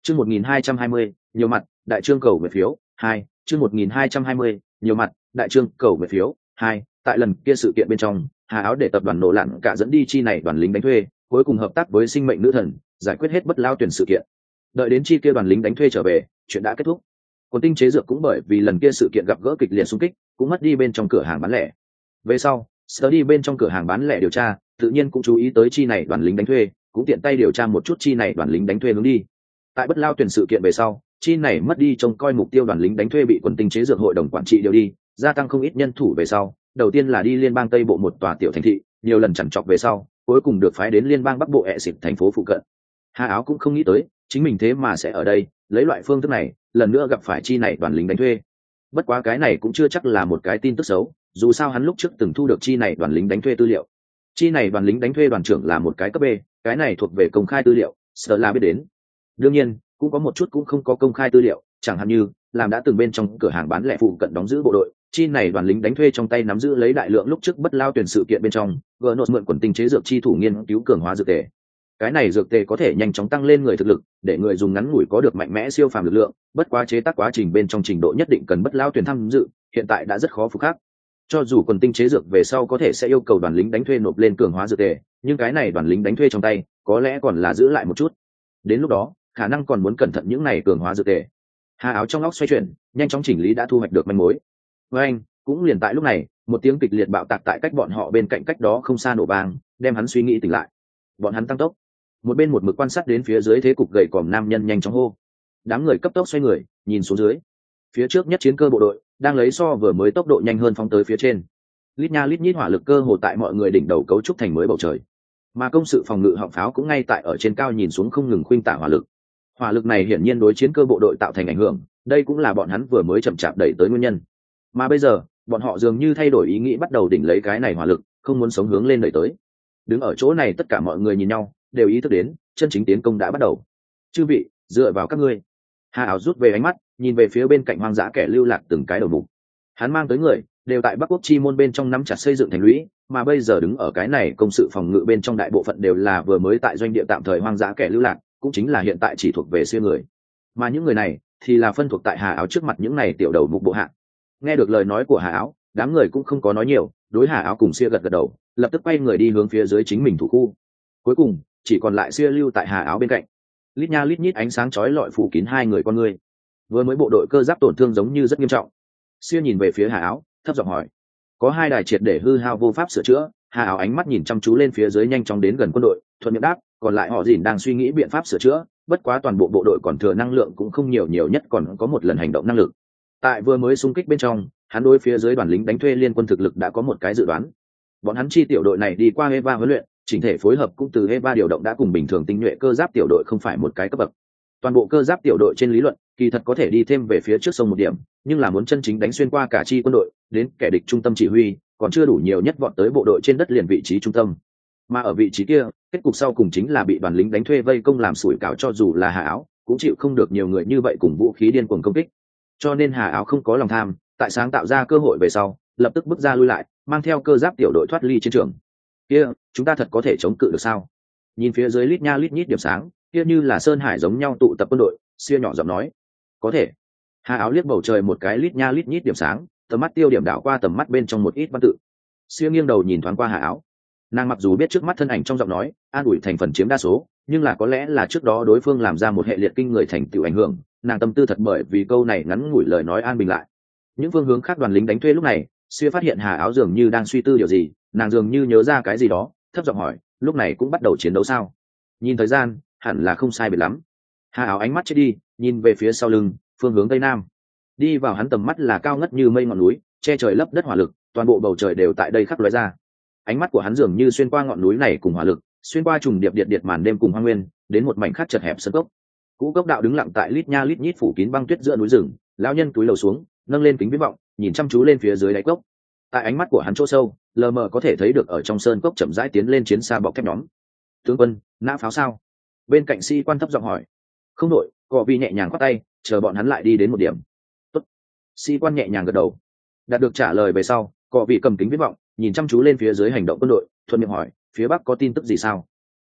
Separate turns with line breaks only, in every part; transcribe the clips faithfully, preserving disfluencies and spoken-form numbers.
Chương một nghìn hai trăm hai mươi, nhiều mặt, đại trương cầu về phiếu, hai, chương một nghìn hai trăm hai mươi, nhiều mặt, đại trương cầu về phiếu, hai, tại lần kia sự kiện bên trong, Hà Áo để tập đoàn nổ lặn cả dẫn đi chi này đoàn lính đánh thuê, cuối cùng hợp tác với sinh mệnh nữ thần, giải quyết hết bất lao tuyển sự kiện. Đợi đến chi kia đoàn lính đánh thuê trở về, chuyện đã kết thúc. Còn tinh chế dược cũng bởi vì lần kia sự kiện gặp gỡ kịch liệt xung kích, cũng mất đi bên trong cửa hàng bán lẻ. Về sau, sở đi bên trong cửa hàng bán lẻ điều tra, tự nhiên cũng chú ý tới chi này đoàn lính đánh thuê, cũng tiện tay điều tra một chút chi này đoàn lính đánh thuê hướng đi. Tại bất lao tuyển sự kiện về sau, chi này mất đi trông coi mục tiêu đoàn lính đánh thuê bị quần tinh chế dược hội đồng quản trị điều đi, gia tăng không ít nhân thủ về sau. Đầu tiên là đi liên bang tây bộ một tòa tiểu thành thị, nhiều lần chằn chọc về sau, cuối cùng được phái đến liên bang bắc bộ ẹ xịt thành phố phụ cận. Hà Áo cũng không nghĩ tới, chính mình thế mà sẽ ở đây, lấy loại phương thức này, lần nữa gặp phải chi này đoàn lính đánh thuê. Bất quá cái này cũng chưa chắc là một cái tin tức xấu, dù sao hắn lúc trước từng thu được chi này đoàn lính đánh thuê tư liệu. Chi này đoàn lính đánh thuê đoàn trưởng là một cái cấp B, cái này thuộc về công khai tư liệu, sợ là biết đến. Đương nhiên, cũng có một chút cũng không có công khai tư liệu, chẳng hạn như làm đã từng bên trong cửa hàng bán lẻ phụ cận đóng giữ bộ đội, chi này đoàn lính đánh thuê trong tay nắm giữ lấy đại lượng lúc trước bất lao tuyển sự kiện bên trong, gỡ nốt mượn quần tinh chế dược chi thủ nghiên cứu cường hóa dược tề. Cái này dược tề có thể nhanh chóng tăng lên người thực lực, để người dùng ngắn ngủi có được mạnh mẽ siêu phàm lực lượng, bất quá chế tác quá trình bên trong trình độ nhất định cần bất lao tuyển tham dự, hiện tại đã rất khó phục khắc. Cho dù quần tinh chế dược về sau có thể sẽ yêu cầu đoàn lính đánh thuê nộp lên cường hóa dược tề, nhưng cái này đoàn lính đánh thuê trong tay có lẽ còn là giữ lại một chút. Đến lúc đó, khả năng còn muốn cẩn thận những này cường hóa dược tề. Hà Áo trong óc xoay chuyển, nhanh chóng chỉnh lý đã thu hoạch được manh mối. Với anh, cũng liền tại lúc này, một tiếng kịch liệt bạo tạc tại cách bọn họ bên cạnh cách đó không xa nổ vang, đem hắn suy nghĩ tỉnh lại. Bọn hắn tăng tốc. Một bên một mực quan sát đến phía dưới thế cục gầy còm nam nhân nhanh chóng hô. Đám người cấp tốc xoay người, nhìn xuống dưới. Phía trước nhất chiến cơ bộ đội đang lấy so vừa mới tốc độ nhanh hơn phóng tới phía trên. Lít nha lít nhít hỏa lực cơ hồ tại mọi người đỉnh đầu cấu trúc thành mới bầu trời. Mà công sự phòng ngự họng pháo cũng ngay tại ở trên cao nhìn xuống không ngừng khuynh tả hỏa lực. Hỏa lực này hiển nhiên đối chiến cơ bộ đội tạo thành ảnh hưởng, đây cũng là bọn hắn vừa mới chậm chạp đẩy tới nguyên nhân. Mà bây giờ, bọn họ dường như thay đổi ý nghĩ, bắt đầu đỉnh lấy cái này hỏa lực, không muốn sống hướng lên đẩy tới. Đứng ở chỗ này tất cả mọi người nhìn nhau, đều ý thức đến, chân chính tiến công đã bắt đầu. Chư vị, dựa vào các ngươi. Hà Áo rút về ánh mắt, nhìn về phía bên cạnh hoang dã kẻ lưu lạc từng cái đầu mục. Hắn mang tới người, đều tại Bắc Quốc chi môn bên trong nắm chặt xây dựng thành lũy, mà bây giờ đứng ở cái này công sự phòng ngự bên trong đại bộ phận đều là vừa mới tại doanh địa tạm thời hoang dã kẻ lưu lạc, cũng chính là hiện tại chỉ thuộc về xưa người. Mà những người này thì là phân thuộc tại Hà Áo trước mặt những này tiểu đầu mục bộ hạ. Nghe được lời nói của Hà Áo, đám người cũng không có nói nhiều, đối Hà Áo cùng xưa gật gật đầu, lập tức quay người đi hướng phía dưới chính mình thủ khu. Cuối cùng, chỉ còn lại xưa lưu tại Hà Áo bên cạnh. Lít nha lít nhít ánh sáng chói lọi phủ kín hai người con người. Vừa mới bộ đội cơ giáp tổn thương giống như rất nghiêm trọng. Xưa nhìn về phía Hà Áo, thấp giọng hỏi: có hai đài triệt để hư hao vô pháp sửa chữa. Hà Áo ánh mắt nhìn chăm chú lên phía dưới nhanh chóng đến gần quân đội, thuận miệng đáp: còn lại họ dìn đang suy nghĩ biện pháp sửa chữa, bất quá toàn bộ bộ đội còn thừa năng lượng cũng không nhiều, nhiều nhất còn có một lần hành động năng lực. Tại vừa mới xung kích bên trong, hắn đối phía dưới đoàn lính đánh thuê liên quân thực lực đã có một cái dự đoán. Bọn hắn chi tiểu đội này đi qua Eva huấn luyện, chỉnh thể phối hợp cũng từ Eva điều động đã cùng bình thường tinh nhuệ cơ giáp tiểu đội không phải một cái cấp bậc. Toàn bộ cơ giáp tiểu đội trên lý luận kỳ thật có thể đi thêm về phía trước sông một điểm, nhưng là muốn chân chính đánh xuyên qua cả chi quân đội đến kẻ địch trung tâm chỉ huy, còn chưa đủ nhiều nhất vọt tới bộ đội trên đất liền vị trí trung tâm. Mà ở vị trí kia, kết cục sau cùng chính là bị đoàn lính đánh thuê vây công làm sủi cảo, cho dù là Hà Áo cũng chịu không được nhiều người như vậy cùng vũ khí điên cuồng công kích. Cho nên Hà Áo không có lòng tham, tại sáng tạo ra cơ hội về sau, lập tức bước ra lui lại, mang theo cơ giáp tiểu đội thoát ly chiến trường. Kia, chúng ta thật có thể chống cự được sao? Nhìn phía dưới lít nha lít nhít điểm sáng, kia như là sơn hải giống nhau tụ tập quân đội, Xia nhỏ giọng nói: có thể. Hà Áo liếc bầu trời một cái lít nha lít nhít điểm sáng, tầm mắt tiêu điểm đảo qua tầm mắt bên trong một ít văn tự. Xia nghiêng đầu nhìn thoáng qua Hà Áo. Nàng mặc dù biết trước mắt thân ảnh trong giọng nói an ủi thành phần chiếm đa số, nhưng là có lẽ là trước đó đối phương làm ra một hệ liệt kinh người thành tựu ảnh hưởng, nàng tâm tư thật bởi vì câu này ngắn ngủi lời nói an bình lại. Những phương hướng khác đoàn lính đánh thuê lúc này, Xia phát hiện Hà Áo dường như đang suy tư điều gì, nàng dường như nhớ ra cái gì đó, thấp giọng hỏi: lúc này cũng bắt đầu chiến đấu sao? Nhìn thời gian, hẳn là không sai biệt lắm. Hà Áo ánh mắt chết đi, nhìn về phía sau lưng, phương hướng tây nam. Đi vào hắn tầm mắt là cao ngất như mây ngọn núi, che trời lấp đất hỏa lực, toàn bộ bầu trời đều tại đây khắc lóe ra. Ánh mắt của hắn dường như xuyên qua ngọn núi này cùng hỏa lực, xuyên qua trùng điệp điệp điệp màn đêm cùng hoang nguyên, đến một mảnh khắc chật hẹp sân cốc. Cũ cốc đạo đứng lặng tại lít nha lít nhít phủ kín băng tuyết giữa núi rừng, lão nhân túi lầu xuống, nâng lên kính viễn vọng, nhìn chăm chú lên phía dưới đáy cốc. Tại ánh mắt của hắn chỗ sâu, lờ mờ có thể thấy được ở trong sơn cốc chậm rãi tiến lên chiến xa bọc thép nhóm. Tướng quân, nã pháo sao? Bên cạnh sĩ quan thấp giọng hỏi. Không đội, cọ vi nhẹ nhàng khoát tay, chờ bọn hắn lại đi đến một điểm. Tốt. Sĩ quan nhẹ nhàng gật đầu. Đạt được trả lời về sau, cọ vi cầm kính viễn vọng, nhìn chăm chú lên phía dưới hành động quân đội, thuận miệng hỏi: phía bắc có tin tức gì sao?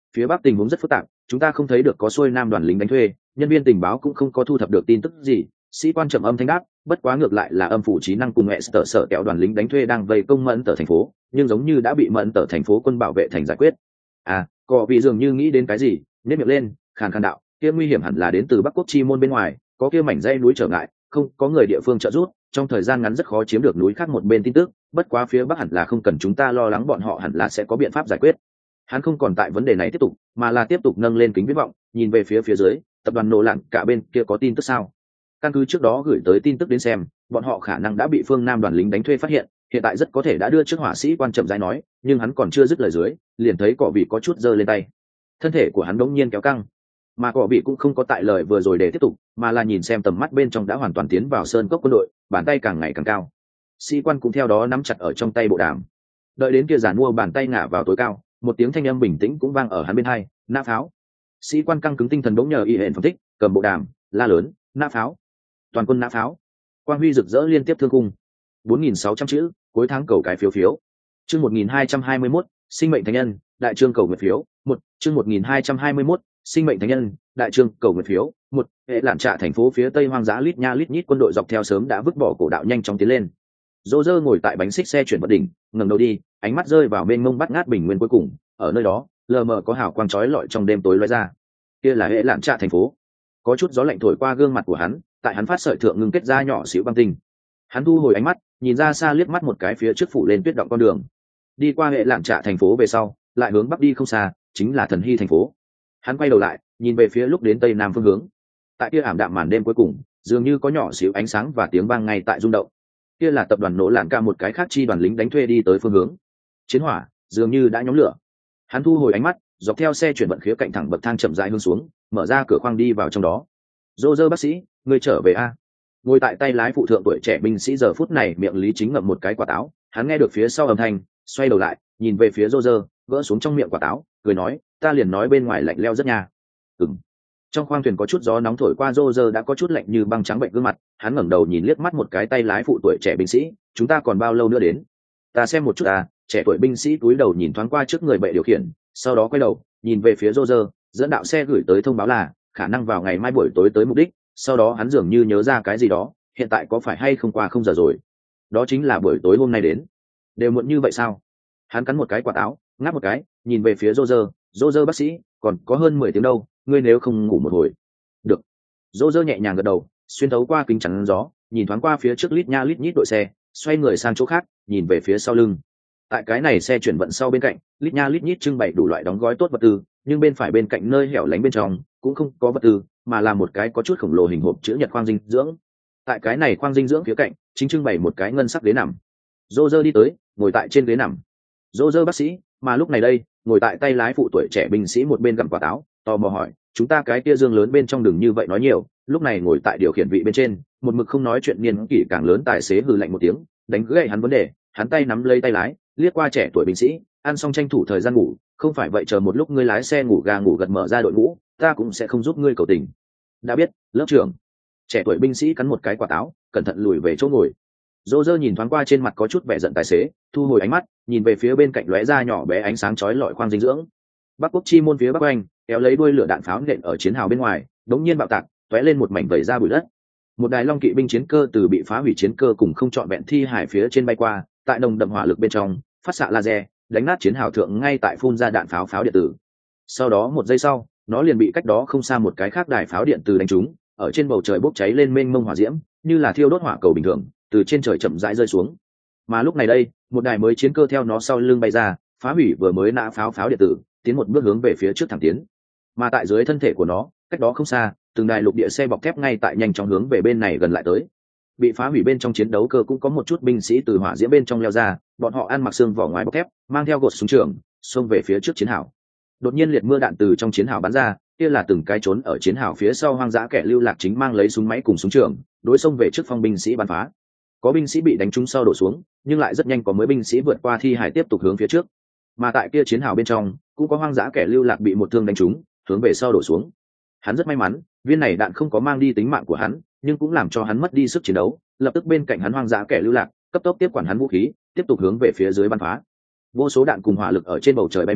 phía bắc tình huống rất phức tạp, chúng ta không thấy được có xuôi nam đoàn lính đánh thuê, nhân viên tình báo cũng không có thu thập được tin tức gì. Sĩ quan trầm âm thanh đáp, bất quá ngược lại là âm phủ trí năng cùng mẹ sở sở kéo đoàn lính đánh thuê đang vây công mẫn tờ thành phố, nhưng giống như đã bị mẫn tờ thành phố quân bảo vệ thành giải quyết. À, cọ vị dường như nghĩ đến cái gì, nhếch miệng lên, khàn khàn đạo, kia nguy hiểm hẳn là đến từ bắc quốc chi môn bên ngoài, có kia mảnh dãy núi trở ngại, không có người địa phương trợ giúp, trong thời gian ngắn rất khó chiếm được núi khác một bên tin tức, bất quá phía bắc hẳn là không cần chúng ta lo lắng, bọn họ hẳn là sẽ có biện pháp giải quyết. Hắn không còn tại vấn đề này tiếp tục, mà là tiếp tục nâng lên kính viễn vọng, nhìn về phía phía dưới, tập đoàn nổ lạn cả bên kia có tin tức sao? Căn cứ trước đó gửi tới tin tức đến xem, bọn họ khả năng đã bị phương Nam đoàn lính đánh thuê phát hiện, hiện tại rất có thể đã đưa trước hỏa sĩ quan chậm rãi nói, nhưng hắn còn chưa dứt lời dưới, liền thấy cọ vị có chút giơ lên tay. Thân thể của hắn đống nhiên kéo căng, mà cọ vị cũng không có tại lời vừa rồi để tiếp tục, mà là nhìn xem tầm mắt bên trong đã hoàn toàn tiến vào sơn cốc quân đội, bàn tay càng ngày càng cao. Sĩ quan cũng theo đó nắm chặt ở trong tay bộ đàm. Đợi đến kia giàn mua bàn tay ngả vào tối cao, một tiếng thanh âm bình tĩnh cũng vang ở hắn bên hai, nã pháo. Sĩ quan căng cứng tinh thần bỗng nhờ y hển phân tích, cầm bộ đàm, la lớn, nã pháo, toàn quân nã pháo. Quang huy rực rỡ liên tiếp thương cung. bốn nghìn sáu trăm chữ, cuối tháng cầu cái phiếu phiếu. Chương một nghìn hai trăm hai mươi mốt, sinh mệnh thánh nhân, đại trương cầu nguyện phiếu, một, chương một nghìn hai trăm hai mươi mốt, sinh mệnh thánh nhân, đại trương cầu nguyện phiếu, một, hệ lạn trạ thành phố phía tây hoang dã lít nha lít nhít quân đội dọc theo sớm đã vứt bỏ cổ đạo nhanh chóng tiến lên. Dô dơ ngồi tại bánh xích xe chuyển vận đỉnh, ngẩng đầu đi, ánh mắt rơi vào bên mông bắt ngát bình nguyên cuối cùng, ở nơi đó, lờ mờ có hào quang chói lọi trong đêm tối lóe ra. Kia là hệ lạn trạ thành phố. Có chút gió lạnh thổi qua gương mặt của hắn, tại hắn phát sợi thượng ngưng kết ra nhỏ xíu băng tinh. Hắn thu hồi ánh mắt, nhìn ra xa liếc mắt một cái phía trước phủ lên tuyết động con đường. Đi qua hệ lạn trạ thành phố về sau, lại hướng bắc đi không xa, chính là Thần Hy thành phố. Hắn quay đầu lại, nhìn về phía lúc đến tây nam phương hướng. Tại kia ảm đạm màn đêm cuối cùng, dường như có nhỏ xíu ánh sáng và tiếng vang ngay tại rung động. Kia là tập đoàn nổ lạn ca một cái khác chi đoàn lính đánh thuê đi tới phương hướng. Chiến hỏa dường như đã nhóm lửa. Hắn thu hồi ánh mắt, dọc theo xe chuyển vận khía cạnh thẳng bậc thang chậm rãi hướng xuống, mở ra cửa khoang đi vào trong đó. Dô dơ bác sĩ, ngươi trở về a? Ngồi tại tay lái phụ thượng tuổi trẻ binh sĩ giờ phút này miệng lý chính ngậm một cái quả táo, hắn nghe được phía sau âm thanh, xoay đầu lại, nhìn về phía Dô dơ, gỡ xuống trong miệng quả táo, cười nói, ta liền nói bên ngoài lạnh leo rất nha. Ừm. Trong khoang thuyền có chút gió nóng thổi qua, Dô dơ đã có chút lạnh như băng trắng bệnh gương mặt, hắn ngẩng đầu nhìn liếc mắt một cái tay lái phụ tuổi trẻ binh sĩ, chúng ta còn bao lâu nữa đến? Ta xem một chút à? Trẻ tuổi binh sĩ cúi đầu nhìn thoáng qua trước người bệ điều khiển, sau đó quay đầu, nhìn về phía Dô dơ, dẫn đạo xe gửi tới thông báo là khả năng vào ngày mai buổi tối tới mục đích. Sau đó hắn dường như nhớ ra cái gì đó, hiện tại có phải hay không qua không giờ rồi? Đó chính là buổi tối hôm nay đến. Đều muộn như vậy sao? Hắn cắn một cái quả táo, ngáp một cái, nhìn về phía Roger, Roger bác sĩ, còn có hơn mười tiếng đâu, ngươi nếu không ngủ một hồi. Được. Roger nhẹ nhàng gật đầu, xuyên thấu qua kính chắn gió, nhìn thoáng qua phía trước lít nha lít nhít đội xe, xoay người sang chỗ khác, nhìn về phía sau lưng. Tại cái này xe chuyển vận sau bên cạnh, lít nha lít nhít trưng bày đủ loại đóng gói tốt vật tư, nhưng bên phải bên cạnh nơi hẻo lánh bên trong cũng không có vật tư, mà là một cái có chút khổng lồ hình hộp chữ nhật khoang dinh dưỡng. Tại cái này khoang dinh dưỡng phía cạnh chính trưng bày một cái ngân sắc ghế nằm. Roger đi tới, ngồi tại trên ghế nằm. Roger bác sĩ, mà lúc này đây, ngồi tại tay lái phụ tuổi trẻ binh sĩ một bên gặm quả táo, tò mò hỏi, chúng ta cái kia dương lớn bên trong đừng như vậy nói nhiều. Lúc này ngồi tại điều khiển vị bên trên, một mực không nói chuyện niên kỷ càng lớn tài xế hừ lạnh một tiếng, đánh gãy hắn vấn đề, hắn tay nắm lấy tay lái, liếc qua trẻ tuổi binh sĩ, ăn xong tranh thủ thời gian ngủ, không phải vậy chờ một lúc ngươi lái xe ngủ gà ngủ gật mở ra đội ngũ, ta cũng sẽ không giúp ngươi cầu tình. Đã biết, lớp trưởng. Trẻ tuổi binh sĩ cắn một cái quả táo, cẩn thận lùi về chỗ ngồi. Roger nhìn thoáng qua trên mặt có chút vẻ giận tài xế, thu hồi ánh mắt, nhìn về phía bên cạnh lóe ra nhỏ bé ánh sáng chói lọi khoang dinh dưỡng. Bắc quốc chi môn phía bắc anh, kéo lấy đuôi lửa đạn pháo nện ở chiến hào bên ngoài, đống nhiên bạo tạc, tóe lên một mảnh vẩy ra bụi đất. Một đài long kỵ binh chiến cơ từ bị phá hủy chiến cơ cùng không trọn vẹn thi hải phía trên bay qua, tại nồng đậm hỏa lực bên trong, phát xạ laser, đánh nát chiến hào thượng ngay tại phun ra đạn pháo pháo điện tử. Sau đó một giây sau, nó liền bị cách đó không xa một cái khác đài pháo điện tử đánh trúng, ở trên bầu trời bốc cháy lên mênh mông hỏa diễm, như là thiêu đốt hỏa cầu bình thường, từ trên trời chậm rãi rơi xuống. Mà lúc này đây, một đài mới chiến cơ theo nó sau lưng bay ra, phá hủy vừa mới nã pháo pháo điện tử, tiến một bước hướng về phía trước thẳng tiến. Mà tại dưới thân thể của nó, cách đó không xa, từng đài lục địa xe bọc thép ngay tại nhanh chóng hướng về bên này gần lại tới. Bị phá hủy bên trong chiến đấu cơ cũng có một chút binh sĩ từ hỏa diễm bên trong leo ra, bọn họ ăn mặc xương vỏ ngoài bọc thép, mang theo gột súng trường, xông về phía trước chiến hào. Đột nhiên liệt mưa đạn từ trong chiến hào bắn ra, kia là từng cái trốn ở chiến hào phía sau hoang dã kẻ lưu lạc chính mang lấy súng máy cùng súng trường, đối xông về trước phong binh sĩ bắn phá. Có binh sĩ bị đánh trúng sau đổ xuống, nhưng lại rất nhanh có mới binh sĩ vượt qua thi hải tiếp tục hướng phía trước. Mà tại kia chiến hào bên trong, cũng có hoang dã kẻ lưu lạc bị một thương đánh trúng, hướng về sau đổ xuống. Hắn rất may mắn, viên này đạn không có mang đi tính mạng của hắn, nhưng cũng làm cho hắn mất đi sức chiến đấu. Lập tức bên cạnh hắn hoang dã kẻ lưu lạc, cấp tốc tiếp quản hắn vũ khí, tiếp tục hướng về phía dưới bắn phá. Vô số đạn cùng hỏa lực ở trên bầu trời bay múa,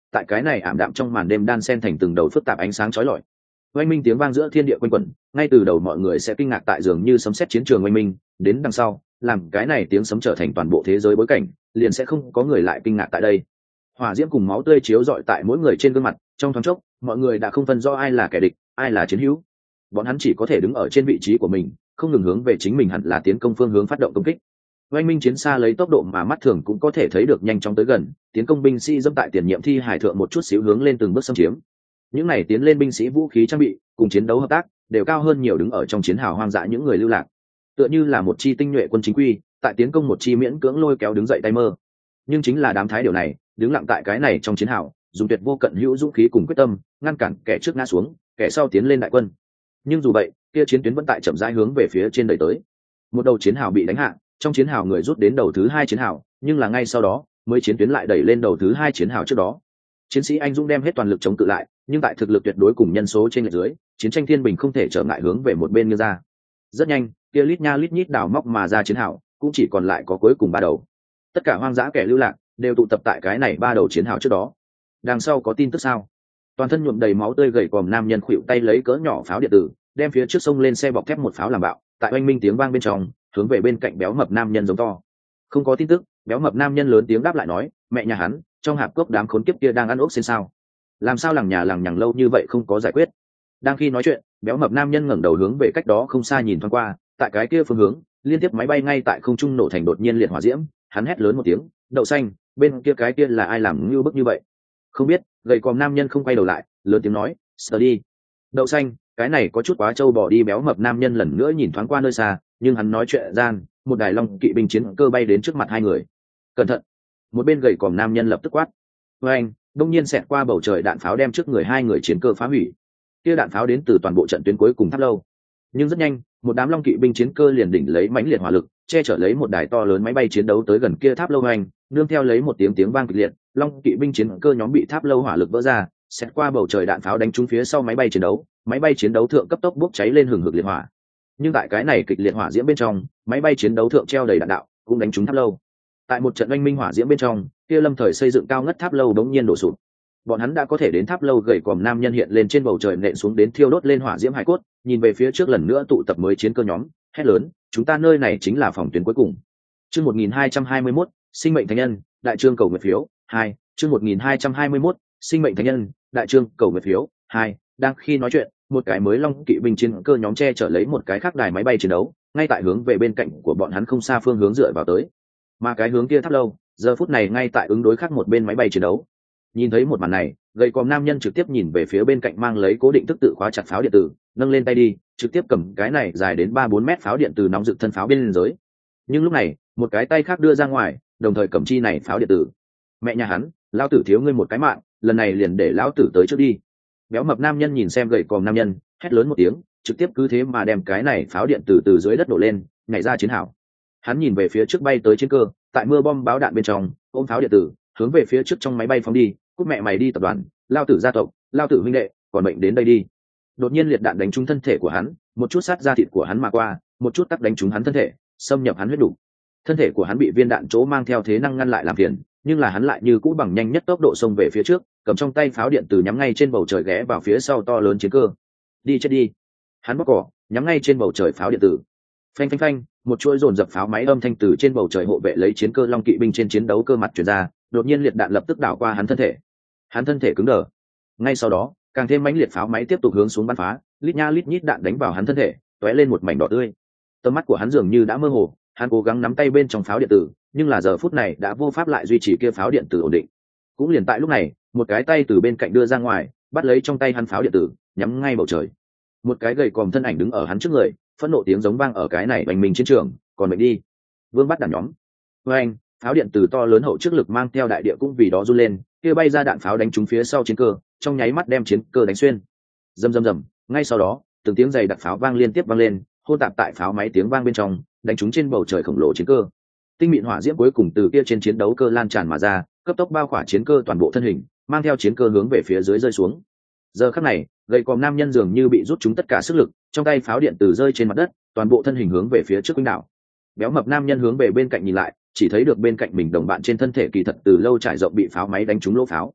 tại cái này ảm đạm trong màn đêm đan sen thành từng đầu phức tạp ánh sáng chói lọi. Oanh minh tiếng vang giữa thiên địa quanh quẩn, ngay từ đầu mọi người sẽ kinh ngạc tại dường như sấm sét chiến trường oanh minh, đến đằng sau, làm cái này tiếng sấm trở thành toàn bộ thế giới bối cảnh, liền sẽ không có người lại kinh ngạc tại đây. Hỏa diễm cùng máu tươi chiếu rọi tại mỗi người trên gương mặt, trong thoáng chốc, mọi người đã không phân rõ ai là kẻ địch, ai là chiến hữu. Bọn hắn chỉ có thể đứng ở trên vị trí của mình, không ngừng hướng về chính mình hẳn là tiến công phương hướng phát động công kích. Oanh minh chiến xa lấy tốc độ mà mắt thường cũng có thể thấy được nhanh chóng tới gần, tiến công binh sĩ dẫm tại tiền nhiệm thi hải thượng một chút xíu hướng lên từng bước xâm chiếm. Những này tiến lên binh sĩ vũ khí trang bị cùng chiến đấu hợp tác đều cao hơn nhiều đứng ở trong chiến hào hoang dã những người lưu lạc, tựa như là một chi tinh nhuệ quân chính quy tại tiến công một chi miễn cưỡng lôi kéo đứng dậy tay mơ. Nhưng chính là đám thái điều này đứng lặng tại cái này trong chiến hào, dùng tuyệt vô cận hữu dũng khí cùng quyết tâm ngăn cản kẻ trước ngã xuống, kẻ sau tiến lên đại quân. Nhưng dù vậy, kia chiến tuyến vẫn tại chậm rãi hướng về phía trên đẩy tới. Một đầu chiến hào bị đánh hạ, trong chiến hào người rút đến đầu thứ hai chiến hào, nhưng là ngay sau đó mới chiến tuyến lại đẩy lên đầu thứ hai chiến hào trước đó. Chiến sĩ anh dũng đem hết toàn lực chống cự lại, nhưng tại thực lực tuyệt đối cùng nhân số trên lệch dưới, chiến tranh thiên bình không thể trở ngại hướng về một bên như ra. Rất nhanh, kia lít nha lít nhít đào móc mà ra chiến hào, cũng chỉ còn lại có cuối cùng ba đầu. Tất cả hoang dã kẻ lưu lạc đều tụ tập tại cái này ba đầu chiến hào trước đó. Đằng sau có tin tức sao? Toàn thân nhuộm đầy máu tươi gầy còm nam nhân khuỵu tay lấy cỡ nhỏ pháo điện tử, đem phía trước sông lên xe bọc thép một pháo làm bạo, tại oanh minh tiếng vang bên trong, hướng về bên cạnh béo mập nam nhân giống to. Không có tin tức. Béo mập nam nhân lớn tiếng đáp lại nói, mẹ nhà hắn, trong hạp cốc đám khốn kiếp kia đang ăn ốc xin sao? Làm sao lằng nhà lằng nhằng lâu như vậy không có giải quyết? Đang khi nói chuyện, béo mập nam nhân ngẩng đầu hướng về cách đó không xa nhìn thoáng qua, tại cái kia phương hướng, liên tiếp máy bay ngay tại không trung nổ thành đột nhiên liệt hỏa diễm, hắn hét lớn một tiếng, đậu xanh, bên kia cái kia là ai làm như bức như vậy? Không biết. Gầy còm nam nhân không quay đầu lại, lớn tiếng nói, sờ đi. Đậu xanh, cái này có chút quá trâu bỏ đi. Béo mập nam nhân lần nữa nhìn thoáng qua nơi xa, nhưng hắn nói chuyện gian, một đài long kỵ binh chiến cơ bay đến trước mặt hai người. Cẩn thận. Một bên gầy còm nam nhân lập tức quát. Với anh, đông nhiên xẹt qua bầu trời đạn pháo đem trước người hai người chiến cơ phá hủy. Kia đạn pháo đến từ toàn bộ trận tuyến cuối cùng tháp lâu. Nhưng rất nhanh, một đám long kỵ binh chiến cơ liền đỉnh lấy mãnh liệt hỏa lực, che chở lấy một đài to lớn máy bay chiến đấu tới gần kia tháp lâu anh, nương theo lấy một tiếng tiếng vang kịch liệt, long kỵ binh chiến cơ nhóm bị tháp lâu hỏa lực vỡ ra, xẹt qua bầu trời đạn pháo đánh trúng phía sau máy bay chiến đấu, máy bay chiến đấu thượng cấp tốc bốc cháy lên hừng hực liệt hỏa. Nhưng tại cái này kịch liệt hỏa diễm bên trong, máy bay chiến đấu thượng treo đầy đạn đạo, cũng đánh trúng tháp lâu. Tại một trận oanh minh hỏa diễm bên trong, kia lâm thời xây dựng cao ngất tháp lâu đống nhiên đổ sụp. Bọn hắn đã có thể đến tháp lâu gầy còm nam nhân hiện lên trên bầu trời nện xuống đến thiêu đốt lên hỏa diễm hải cốt, nhìn về phía trước lần nữa tụ tập mới chiến cơ nhóm, hét lớn, chúng ta nơi này chính là phòng tuyến cuối cùng. Chương một nghìn hai trăm hai mươi mốt, sinh mệnh thánh nhân, đại trương cầu nguyện phiếu, hai, chương một nghìn hai trăm hai mươi mốt, sinh mệnh thánh nhân, đại trương cầu nguyện phiếu, hai. Đang khi nói chuyện, một cái mới long kỵ binh chiến cơ nhóm che chở lấy một cái khác đài máy bay chiến đấu, ngay tại hướng về bên cạnh của bọn hắn không xa phương hướng dựa vào tới. Mà cái hướng kia tháp lâu, giờ phút này ngay tại ứng đối khác một bên máy bay chiến đấu. Nhìn thấy một màn này, gầy còm nam nhân trực tiếp nhìn về phía bên cạnh mang lấy cố định thức tự khóa chặt pháo điện tử, nâng lên tay đi, trực tiếp cầm cái này dài đến ba bốn mét pháo điện tử nóng rực thân pháo bên dưới. Nhưng lúc này, một cái tay khác đưa ra ngoài, đồng thời cầm chi này pháo điện tử. Mẹ nhà hắn, lão tử thiếu ngươi một cái mạng, lần này liền để lão tử tới trước đi. Béo mập nam nhân nhìn xem gầy còm nam nhân, hét lớn một tiếng, trực tiếp cứ thế mà đem cái này pháo điện tử từ dưới đất đổ lên, nhảy ra chiến hào. Hắn nhìn về phía trước bay tới chiến cơ, tại mưa bom báo đạn bên trong, ôm pháo điện tử, hướng về phía trước trong máy bay phóng đi. Cút mẹ mày đi tập đoàn, lao tử gia tộc, lao tử huynh đệ, còn bệnh đến đây đi. Đột nhiên liệt đạn đánh trúng thân thể của hắn, một chút sát ra thịt của hắn mà qua, một chút tắc đánh trúng hắn thân thể, xâm nhập hắn huyết đủ. Thân thể của hắn bị viên đạn chỗ mang theo thế năng ngăn lại làm phiền, nhưng là hắn lại như cũ bằng nhanh nhất tốc độ xông về phía trước, cầm trong tay pháo điện tử nhắm ngay trên bầu trời ghé vào phía sau to lớn chiến cơ. Đi chết đi. Hắn bóc cỏ, nhắm ngay trên bầu trời pháo điện tử. Phanh phanh phanh, một chuỗi dồn dập pháo máy âm thanh từ trên bầu trời hộ vệ lấy chiến cơ long kỵ binh trên chiến đấu cơ mặt truyền ra, đột nhiên liệt đạn lập tức đảo qua hắn thân thể. Hắn thân thể cứng đờ. Ngay sau đó, càng thêm mãnh liệt pháo máy tiếp tục hướng xuống bắn phá, lít nha lít nhít đạn đánh vào hắn thân thể, tóe lên một mảnh đỏ tươi. Tầm mắt của hắn dường như đã mơ hồ, hắn cố gắng nắm tay bên trong pháo điện tử, nhưng là giờ phút này đã vô pháp lại duy trì kia pháo điện tử ổn định. Cũng liền tại lúc này, một cái tay từ bên cạnh đưa ra ngoài, bắt lấy trong tay hắn pháo điện tử, nhắm ngay bầu trời. Một cái gầy còm thân ảnh đứng ở hắn trước người, phẫn nộ tiếng giống vang ở cái này bành mình chiến trường, còn mệnh đi. Vương bắt đàn nhóm. Với anh, pháo điện tử to lớn hậu trước lực mang theo đại địa cũng vì đó run lên, kia bay ra đạn pháo đánh trúng phía sau chiến cơ, trong nháy mắt đem chiến cơ đánh xuyên. Rầm rầm rầm, ngay sau đó, từng tiếng giày đặc pháo vang liên tiếp vang lên, hôn tạp tại pháo máy tiếng vang bên trong, đánh trúng trên bầu trời khổng lồ chiến cơ. Tinh mịn hỏa diễm cuối cùng từ kia trên chiến đấu cơ lan tràn mà ra, cấp tốc bao khỏa chiến cơ toàn bộ thân hình, mang theo chiến cơ hướng về phía dưới rơi xuống. Giờ khắc này, gầy còm nam nhân dường như bị rút trúng tất cả sức lực, trong tay pháo điện từ rơi trên mặt đất, toàn bộ thân hình hướng về phía trước quanh đảo. Béo mập nam nhân hướng về bên cạnh nhìn lại, chỉ thấy được bên cạnh mình đồng bạn trên thân thể kỳ thật từ lâu trải rộng bị pháo máy đánh trúng lỗ pháo.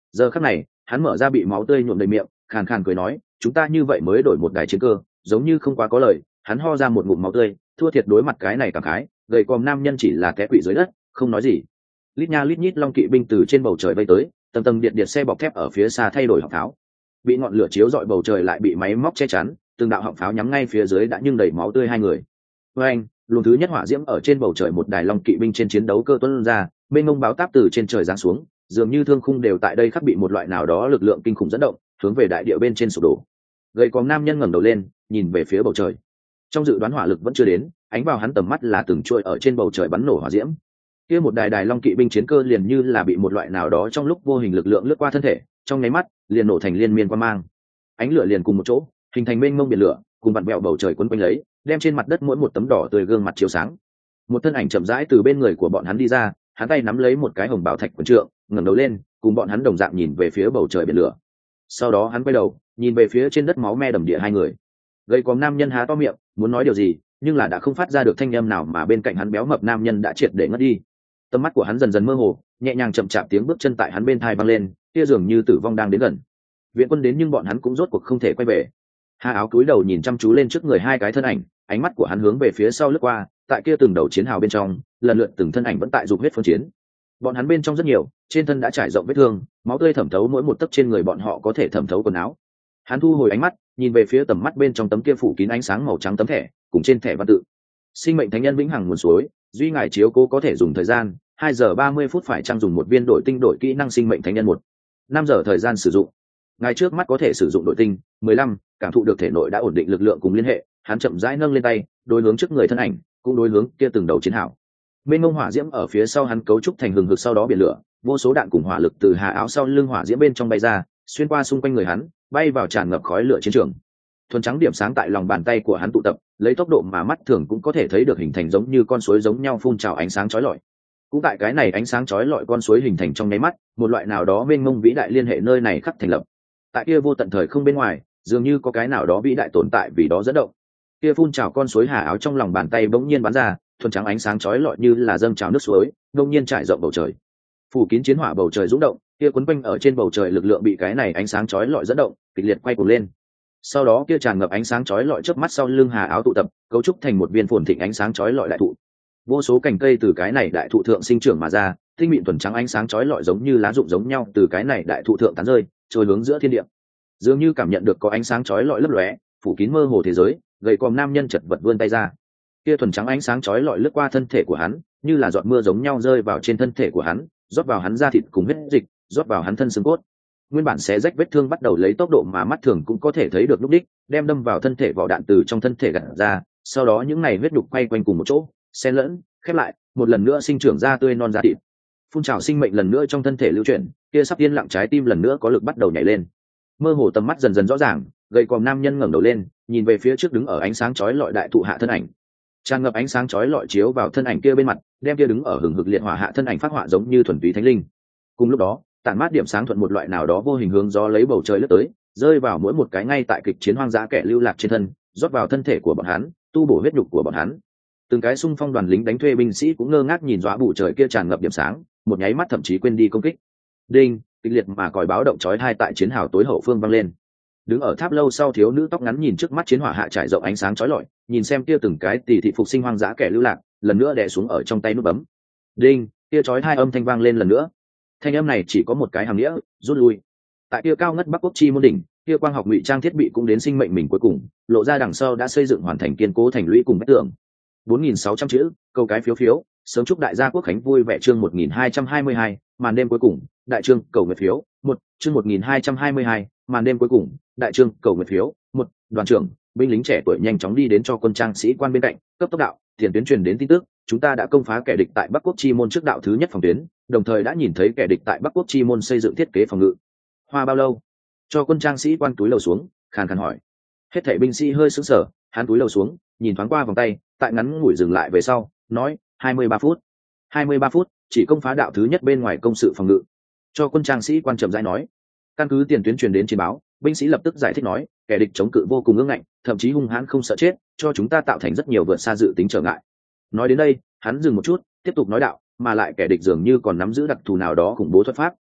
Giờ khắc này hắn mở ra bị máu tươi nhuộm đầy miệng, khàn khàn cười nói, chúng ta như vậy mới đổi một đài chiến cơ, giống như không quá có lời. Hắn ho ra một ngụm máu tươi, thua thiệt đối mặt cái này cảm khái, gầy còm nam nhân chỉ là té quỵ dưới đất, không nói gì. Lít nha lít nhít long kỵ binh từ trên bầu trời bay tới, tầng tầng điện điện xe bọc thép ở phía xa thay đổi họng pháo, bị ngọn lửa chiếu rọi bầu trời lại bị máy móc che chắn, từng đạo họng pháo nhắm ngay phía dưới đã nhưng đầy máu tươi hai người. Với anh, luồng thứ nhất hỏa diễm ở trên bầu trời một đài long kỵ binh trên chiến đấu cơ tuôn ra, mênh mông báo táp từ trên trời giáng xuống, dường như thương khung đều tại đây khắc bị một loại nào đó lực lượng kinh khủng dẫn động, hướng về đại địa bên trên sụp đổ. Gầy còm nam nhân ngẩng đầu lên, nhìn về phía bầu trời. Trong dự đoán hỏa lực vẫn chưa đến, ánh vào hắn tầm mắt là từng chuôi ở trên bầu trời bắn nổ hỏa diễm. Kia một đài đài long kỵ binh chiến cơ liền như là bị một loại nào đó trong lúc vô hình lực lượng lướt qua thân thể, trong nháy mắt liền nổ thành liên miên quang mang. Ánh lửa liền cùng một chỗ, hình thành mênh mông biển lửa, cùng vặn vẹo bầu trời cuốn quanh lấy, đem trên mặt đất mỗi một tấm đỏ tươi gương mặt chiếu sáng. Một thân ảnh chậm rãi từ bên người của bọn hắn đi ra, hắn tay nắm lấy một cái hồng bảo thạch quần trượng, ngẩng đầu lên, cùng bọn hắn đồng dạng nhìn về phía bầu trời biển lửa. Sau đó hắn quay đầu, nhìn về phía trên đất máu me đầm địa hai người. Gầy còm nam nhân há to miệng, muốn nói điều gì, nhưng là đã không phát ra được thanh âm nào, mà bên cạnh hắn béo mập nam nhân đã triệt để ngất đi. Tầm mắt của hắn dần dần mơ hồ, nhẹ nhàng chậm chạp tiếng bước chân tại hắn bên tai vang lên, kia dường như tử vong đang đến gần. Viện quân đến nhưng bọn hắn cũng rốt cuộc không thể quay về. Hà Áo cúi đầu nhìn chăm chú lên trước người hai cái thân ảnh, ánh mắt của hắn hướng về phía sau lướt qua, tại kia từng đầu chiến hào bên trong, lần lượt từng thân ảnh vẫn tại dục huyết phân chiến. Bọn hắn bên trong rất nhiều, trên thân đã trải rộng vết thương, máu tươi thẩm thấu mỗi một tấc trên người bọn họ có thể thẩm thấu quần áo. Hắn thu hồi ánh mắt, nhìn về phía tầm mắt bên trong tấm kia phủ kín ánh sáng màu trắng tấm thẻ, cùng trên thẻ văn tự: sinh mệnh thánh nhân vĩnh hằng nguồn suối, duy ngài chiếu cố có thể dùng thời gian hai giờ ba mươi phút, phải trang dùng một viên đổi tinh đổi kỹ năng sinh mệnh thánh nhân một năm giờ thời gian sử dụng. Ngài trước mắt có thể sử dụng đổi tinh mười lăm, cảm thụ được thể nội đã ổn định lực lượng cùng liên hệ. Hắn chậm rãi nâng lên tay, đối hướng trước người thân ảnh, cũng đối hướng kia từng đầu chiến hào. Mênh mông hỏa diễm ở phía sau hắn cấu trúc thành hừng hực, sau đó biển lửa, vô số đạn cùng hỏa lực từ Hà Áo sau lưng hỏa diễm bên trong bay ra, xuyên qua xung quanh người hắn, bay vào tràn ngập khói lửa chiến trường. Thuần trắng điểm sáng tại lòng bàn tay của hắn tụ tập, lấy tốc độ mà mắt thường cũng có thể thấy được hình thành giống như con suối giống nhau phun trào ánh sáng chói lọi. Cũng tại cái này ánh sáng chói lọi con suối hình thành trong nháy mắt, một loại nào đó mênh mông vĩ đại liên hệ nơi này khắc thành lập. Tại kia vô tận thời không bên ngoài, dường như có cái nào đó vĩ đại tồn tại vì đó dẫn động. Kia phun trào con suối Hà Áo trong lòng bàn tay bỗng nhiên bắn ra, thuần trắng ánh sáng chói lọi như là dâng trào nước suối, bỗng nhiên trải rộng bầu trời. Phủ kín chiến hỏa bầu trời rung động, kia quấn quanh ở trên bầu trời lực lượng bị cái này ánh sáng chói lọi dẫn động, kịch liệt quay cuồng lên. Sau đó kia tràn ngập ánh sáng chói lọi chớp mắt sau lưng Hà Áo tụ tập, cấu trúc thành một viên phồn thịnh ánh sáng chói lọi đại thụ. Vô số cành cây từ cái này đại thụ thượng sinh trưởng mà ra, tinh mịn thuần trắng ánh sáng chói lọi giống như lá rụng giống nhau từ cái này đại thụ thượng tán rơi, trôi hướng giữa thiên địa. Dường như cảm nhận được có ánh sáng chói lọi lấp lóe, phủ kín mơ hồ thế giới, gầy còm nam nhân chật vật vươn tay ra. Kia thuần trắng ánh sáng chói lọi lướt qua thân thể của hắn, như là giọt mưa giống nhau rơi vào trên thân thể của hắn, rót vào hắn da thịt cùng huyết dịch, rót vào hắn thân xương cốt. Nguyên bản xé rách vết thương bắt đầu lấy tốc độ mà mắt thường cũng có thể thấy được lúc đích, đem đâm vào thân thể vỏ đạn từ trong thân thể gạt ra, sau đó những này huyết nhục quay quanh cùng một chỗ, xen lẫn, khép lại, một lần nữa sinh trưởng ra tươi non da thịt. Phun trào sinh mệnh lần nữa trong thân thể lưu chuyển, kia sắp yên lặng trái tim lần nữa có lực bắt đầu nhảy lên. Mơ hồ tầm mắt dần dần rõ ràng, gầy còm nam nhân ngẩng đầu lên, nhìn về phía trước đứng ở ánh sáng chói lọi đại thụ hạ thân ảnh. Tràn ngập ánh sáng chói lọi chiếu vào thân ảnh kia bên mặt, đem kia đứng ở hừng hực liệt hỏa hạ thân ảnh phát họa giống như thuần túy thánh linh. Cùng lúc đó, tản mát điểm sáng thuận một loại nào đó vô hình hướng gió lấy bầu trời lướt tới, rơi vào mỗi một cái ngay tại kịch chiến hoang dã kẻ lưu lạc trên thân, rót vào thân thể của bọn hắn, tu bổ huyết nhục của bọn hắn. Từng cái xung phong đoàn lính đánh thuê binh sĩ cũng ngơ ngác nhìn dọa bầu trời kia tràn ngập điểm sáng, một nháy mắt thậm chí quên đi công kích. Đinh, kịch liệt mà còi báo động chói tai tại chiến hào tối hậu phương vang lên. Đứng ở tháp lâu sau thiếu nữ tóc ngắn nhìn trước mắt chiến hỏa hạ trải rộng ánh sáng chói lọi, nhìn xem kia từng cái tỉ thị phục sinh hoang dã kẻ lưu lạc, lần nữa đè xuống ở trong tay nút bấm. Đinh, kia chói tai âm thanh vang lên lần nữa. Thanh âm này chỉ có một cái hàm nghĩa, rút lui. Tại kia cao ngất Bắc Quốc chi môn đỉnh, kia quang học ngụy trang thiết bị cũng đến sinh mệnh mình cuối cùng, lộ ra đằng sau đã xây dựng hoàn thành kiên cố thành lũy cùng vách tường. bốn nghìn sáu trăm chữ, câu cái phiếu phiếu, sớm chúc đại gia quốc khánh vui vẻ. Chương một nghìn hai trăm hai mươi hai, màn đêm cuối cùng, đại chương cầu nguyện phiếu, một, chương một nghìn hai trăm hai mươi hai, màn đêm cuối cùng, đại chương cầu nguyện phiếu, một, đoàn trưởng, binh lính trẻ tuổi nhanh chóng đi đến cho quân trang sĩ quan bên cạnh, cấp tốc đạo, tiền tuyến truyền đến tin tức, chúng ta đã công phá kẻ địch tại Bắc Quốc chi môn trước đạo thứ nhất phòng tuyến, đồng thời đã nhìn thấy kẻ địch tại Bắc Quốc chi môn xây dựng thiết kế phòng ngự. Hoa bao lâu? Cho quân trang sĩ quan túi lầu xuống, khàn khàn hỏi. Hết thảy binh sĩ hơi sững sờ, hắn túi lầu xuống, nhìn thoáng qua vòng tay, tại ngắn ngủi dừng lại về sau, nói, hai mươi ba phút. hai mươi ba phút, chỉ công phá đạo thứ nhất bên ngoài công sự phòng ngự. Cho quân trang sĩ quan chậm rãi nói. Căn cứ tiền tuyến truyền đến chiến báo, binh sĩ lập tức giải thích nói, kẻ địch chống cự vô cùng ương ngạnh, thậm chí hung hãn không sợ chết, cho chúng ta tạo thành rất nhiều vượt xa dự tính trở ngại. Nói đến đây, hắn dừng một chút, tiếp tục nói đạo, mà lại kẻ địch dường như còn nắm giữ đặc thù nào đó khủng bố thuật pháp,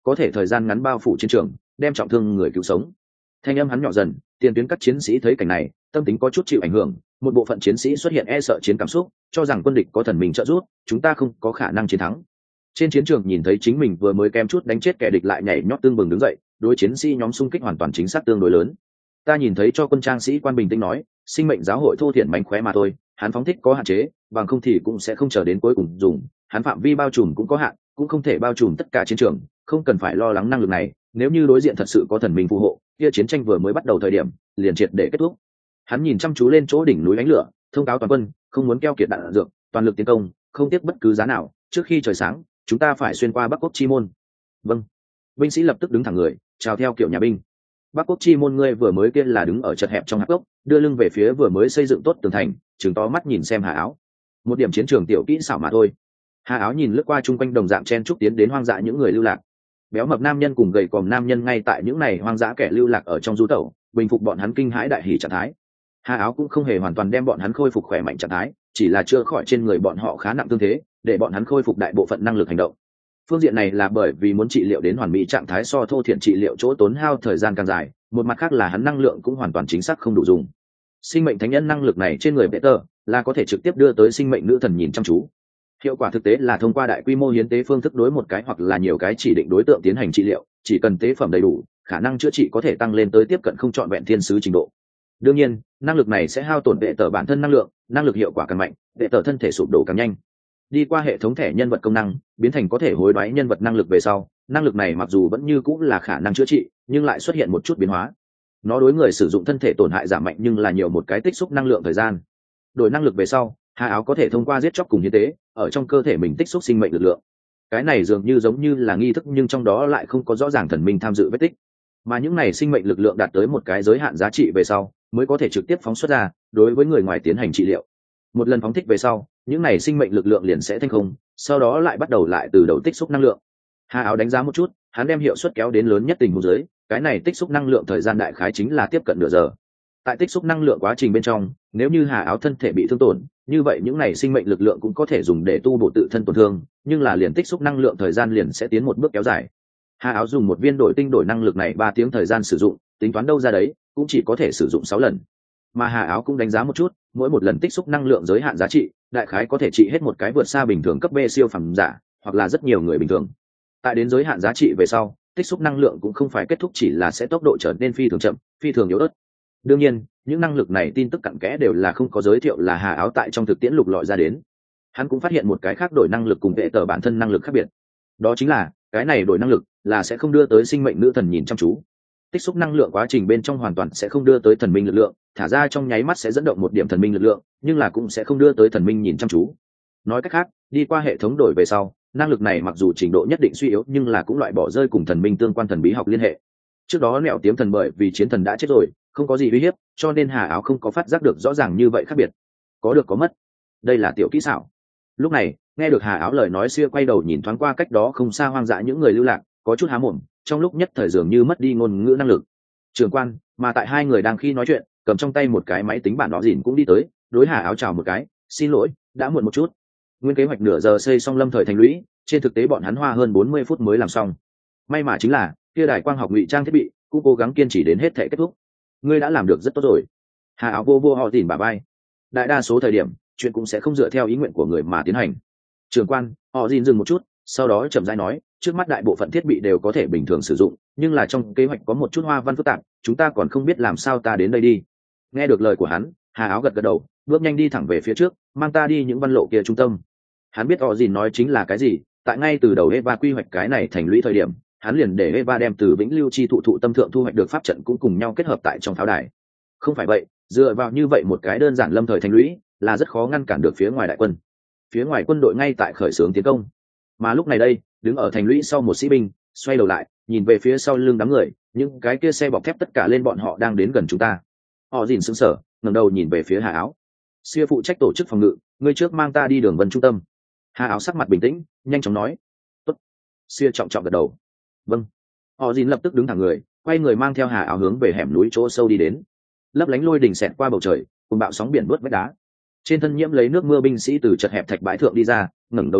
có thể thời gian ngắn bao phủ chiến trường, đem trọng thương người cứu sống. Thanh âm hắn nhỏ dần, tiền tuyến các chiến sĩ thấy cảnh này, tâm tính có chút chịu ảnh hưởng, một bộ phận chiến sĩ xuất hiện e sợ chiến cảm xúc, cho rằng quân địch có thần mình trợ giúp, chúng ta không có khả năng chiến thắng. Trên chiến trường nhìn thấy chính mình vừa mới kém chút đánh chết kẻ địch lại nhảy nhót tương bừng đứng dậy, đối chiến sĩ nhóm xung kích hoàn toàn chính xác tương đối lớn. Ta nhìn thấy cho quân trang sĩ quan bình tĩnh nói, sinh mệnh giáo hội thô thiển mánh khóe mà thôi, hắn phóng thích có hạn chế, bằng không thì cũng sẽ không chờ đến cuối cùng dùng, hắn phạm vi bao trùm cũng có hạn, cũng không thể bao trùm tất cả chiến trường, không cần phải lo lắng năng lực này, nếu như đối diện thật sự có thần minh phù hộ, kia chiến tranh vừa mới bắt đầu thời điểm, liền triệt để kết thúc. Hắn nhìn chăm chú lên chỗ đỉnh núi ánh lửa, thông cáo toàn quân, không muốn keo kiệt đạn dược, toàn lực tiến công, không tiếc bất cứ giá nào, trước khi trời sáng, chúng ta phải xuyên qua Bắc Quốc chi môn. Vâng. Binh sĩ lập tức đứng thẳng người, chào theo kiểu nhà binh. Bắc Quốc chi môn ngươi vừa mới kia là đứng ở chật hẹp trong hạp gốc, đưa lưng về phía vừa mới xây dựng tốt tường thành, trừng to mắt nhìn xem Hà Áo. Một điểm chiến trường tiểu kỹ xảo mà thôi. Hà Áo nhìn lướt qua chung quanh đồng dạng chen trúc tiến đến hoang dã những người lưu lạc. Béo mập nam nhân cùng gầy còm nam nhân ngay tại những này hoang dã kẻ lưu lạc ở trong du tẩu, bình phục bọn hắn kinh hãi đại hỉ trạng thái. Hà Áo cũng không hề hoàn toàn đem bọn hắn khôi phục khỏe mạnh trạng thái, chỉ là chưa khỏi trên người bọn họ khá nặng tương thế, để bọn hắn khôi phục đại bộ phận năng lực hành động. Phương diện này là bởi vì muốn trị liệu đến hoàn mỹ trạng thái so thô thiện trị liệu chỗ tốn hao thời gian càng dài, một mặt khác là hắn năng lượng cũng hoàn toàn chính xác không đủ dùng. Sinh mệnh thánh nhân năng lực này trên người Peter là có thể trực tiếp đưa tới sinh mệnh nữ thần nhìn chăm chú. Hiệu quả thực tế là thông qua đại quy mô hiến tế phương thức đối một cái hoặc là nhiều cái chỉ định đối tượng tiến hành trị liệu, chỉ cần tế phẩm đầy đủ, khả năng chữa trị có thể tăng lên tới tiếp cận không trọn vẹn thiên sứ trình độ. Đương nhiên, năng lực này sẽ hao tổn vệ tờ bản thân năng lượng, năng lực hiệu quả càng mạnh, vệ tờ thân thể sụp đổ càng nhanh. Đi qua hệ thống thẻ nhân vật công năng, biến thành có thể hối đoái nhân vật năng lực về sau, năng lực này mặc dù vẫn như cũng là khả năng chữa trị, nhưng lại xuất hiện một chút biến hóa. Nó đối người sử dụng thân thể tổn hại giảm mạnh nhưng là nhiều một cái tích xúc năng lượng thời gian. Đổi năng lực về sau, Hà Áo có thể thông qua giết chóc cùng hiến tế, ở trong cơ thể mình tích xúc sinh mệnh lực lượng. Cái này dường như giống như là nghi thức nhưng trong đó lại không có rõ ràng thần minh tham dự vết tích. Mà những này sinh mệnh lực lượng đạt tới một cái giới hạn giá trị về sau, mới có thể trực tiếp phóng xuất ra, đối với người ngoài tiến hành trị liệu. Một lần phóng thích về sau, những này sinh mệnh lực lượng liền sẽ thanh không, sau đó lại bắt đầu lại từ đầu tích xúc năng lượng. Hà Áo đánh giá một chút, hắn đem hiệu suất kéo đến lớn nhất tình huống dưới, cái này tích xúc năng lượng thời gian đại khái chính là tiếp cận nửa giờ. Tại tích xúc năng lượng quá trình bên trong, nếu như Hà Áo thân thể bị thương tổn, như vậy những này sinh mệnh lực lượng cũng có thể dùng để tu bổ tự thân tổn thương, nhưng là liền tích xúc năng lượng thời gian liền sẽ tiến một bước kéo dài. Hà Áo dùng một viên đổi tinh đổi năng lực này ba tiếng thời gian sử dụng, tính toán đâu ra đấy, cũng chỉ có thể sử dụng sáu lần. Mà Hà Áo cũng đánh giá một chút, mỗi một lần tích xúc năng lượng giới hạn giá trị, đại khái có thể trị hết một cái vượt xa bình thường cấp B siêu phẩm giả, hoặc là rất nhiều người bình thường. Tại đến giới hạn giá trị về sau, tích xúc năng lượng cũng không phải kết thúc, chỉ là sẽ tốc độ trở nên phi thường chậm, phi thường yếu ớt. Đương nhiên, những năng lực này tin tức cặn kẽ đều là không có giới thiệu là Hà Áo tại trong thực tiễn lục lọi ra đến. Hắn cũng phát hiện một cái khác đổi năng lực cùng vệ tờ bản thân năng lực khác biệt. Đó chính là, cái này đổi năng lực là sẽ không đưa tới sinh mệnh nữ thần nhìn chăm chú. Tích xúc năng lượng quá trình bên trong hoàn toàn sẽ không đưa tới thần minh lực lượng, thả ra trong nháy mắt sẽ dẫn động một điểm thần minh lực lượng, nhưng là cũng sẽ không đưa tới thần minh nhìn chăm chú. Nói cách khác, đi qua hệ thống đổi về sau, năng lực này mặc dù trình độ nhất định suy yếu nhưng là cũng loại bỏ rơi cùng thần minh tương quan thần bí học liên hệ. Trước đó Nẹo Tiếm thần bởi vì chiến thần đã chết rồi, không có gì uy hiếp, cho nên Hà Áo không có phát giác được rõ ràng như vậy khác biệt. Có được có mất, đây là tiểu kỹ xảo. Lúc này, nghe được Hà Áo lời nói, xưa quay đầu nhìn thoáng qua cách đó không xa hoang dã những người lưu lạc, có chút há mồm, trong lúc nhất thời dường như mất đi ngôn ngữ năng lực. Trường quan, mà tại hai người đang khi nói chuyện, cầm trong tay một cái máy tính bản đỏ dìn cũng đi tới, đối Hà Áo chào một cái, xin lỗi, đã muộn một chút. Nguyên kế hoạch nửa giờ xây xong Lâm Thời thành lũy, trên thực tế bọn hắn hoa hơn bốn mươi phút mới làm xong. May mà chính là, kia đài quang học ngụy trang thiết bị cũng cố gắng kiên trì đến hết thể kết thúc. Ngươi đã làm được rất tốt rồi. Hà Áo vô vô họ tìm bà bay. Đại đa số thời điểm, chuyện cũng sẽ không dựa theo ý nguyện của người mà tiến hành. Trường quan, họ dìn dừng một chút, sau đó chậm rãi nói, trước mắt đại bộ phận thiết bị đều có thể bình thường sử dụng, nhưng là trong kế hoạch có một chút hoa văn phức tạp, chúng ta còn không biết làm sao ta đến đây đi. Nghe được lời của hắn, Hà Áo gật gật đầu, bước nhanh đi thẳng về phía trước, mang ta đi những văn lộ kia trung tâm. Hắn biết họ dìn nói chính là cái gì, tại ngay từ đầu Eva quy hoạch cái này thành lũy thời điểm, hắn liền để Eva đem từ vĩnh lưu chi thụ thụ tâm thượng thu hoạch được pháp trận cũng cùng nhau kết hợp tại trong pháo đài. Không phải vậy, dựa vào như vậy một cái đơn giản lâm thời thành lũy, là rất khó ngăn cản được phía ngoài đại quân. Phía ngoài quân đội ngay tại khởi xướng tiến công. Mà lúc này đây, đứng ở thành lũy sau một sĩ binh, xoay đầu lại, nhìn về phía sau lưng đám người, những cái kia xe bọc thép tất cả lên bọn họ đang đến gần chúng ta. Họ dìn sững sờ, ngẩng đầu nhìn về phía Hà Áo. Siêu phụ trách tổ chức phòng ngự, ngươi trước mang ta đi đường vân trung tâm. Hà Áo sắc mặt bình tĩnh, nhanh chóng nói. Tốt. Siêu trọng trọng gật đầu. Vâng. Họ dìn lập tức đứng thẳng người, quay người mang theo Hà Áo hướng về hẻm núi chỗ sâu đi đến. Lấp lánh lôi đình xẹt qua bầu trời, cùng bạo sóng biển vớt vách đá. Trên thân nhiễm lấy nước mưa binh sĩ từ chật hẹp thạch bãi thượng đi ra, ngẩng đầu lên,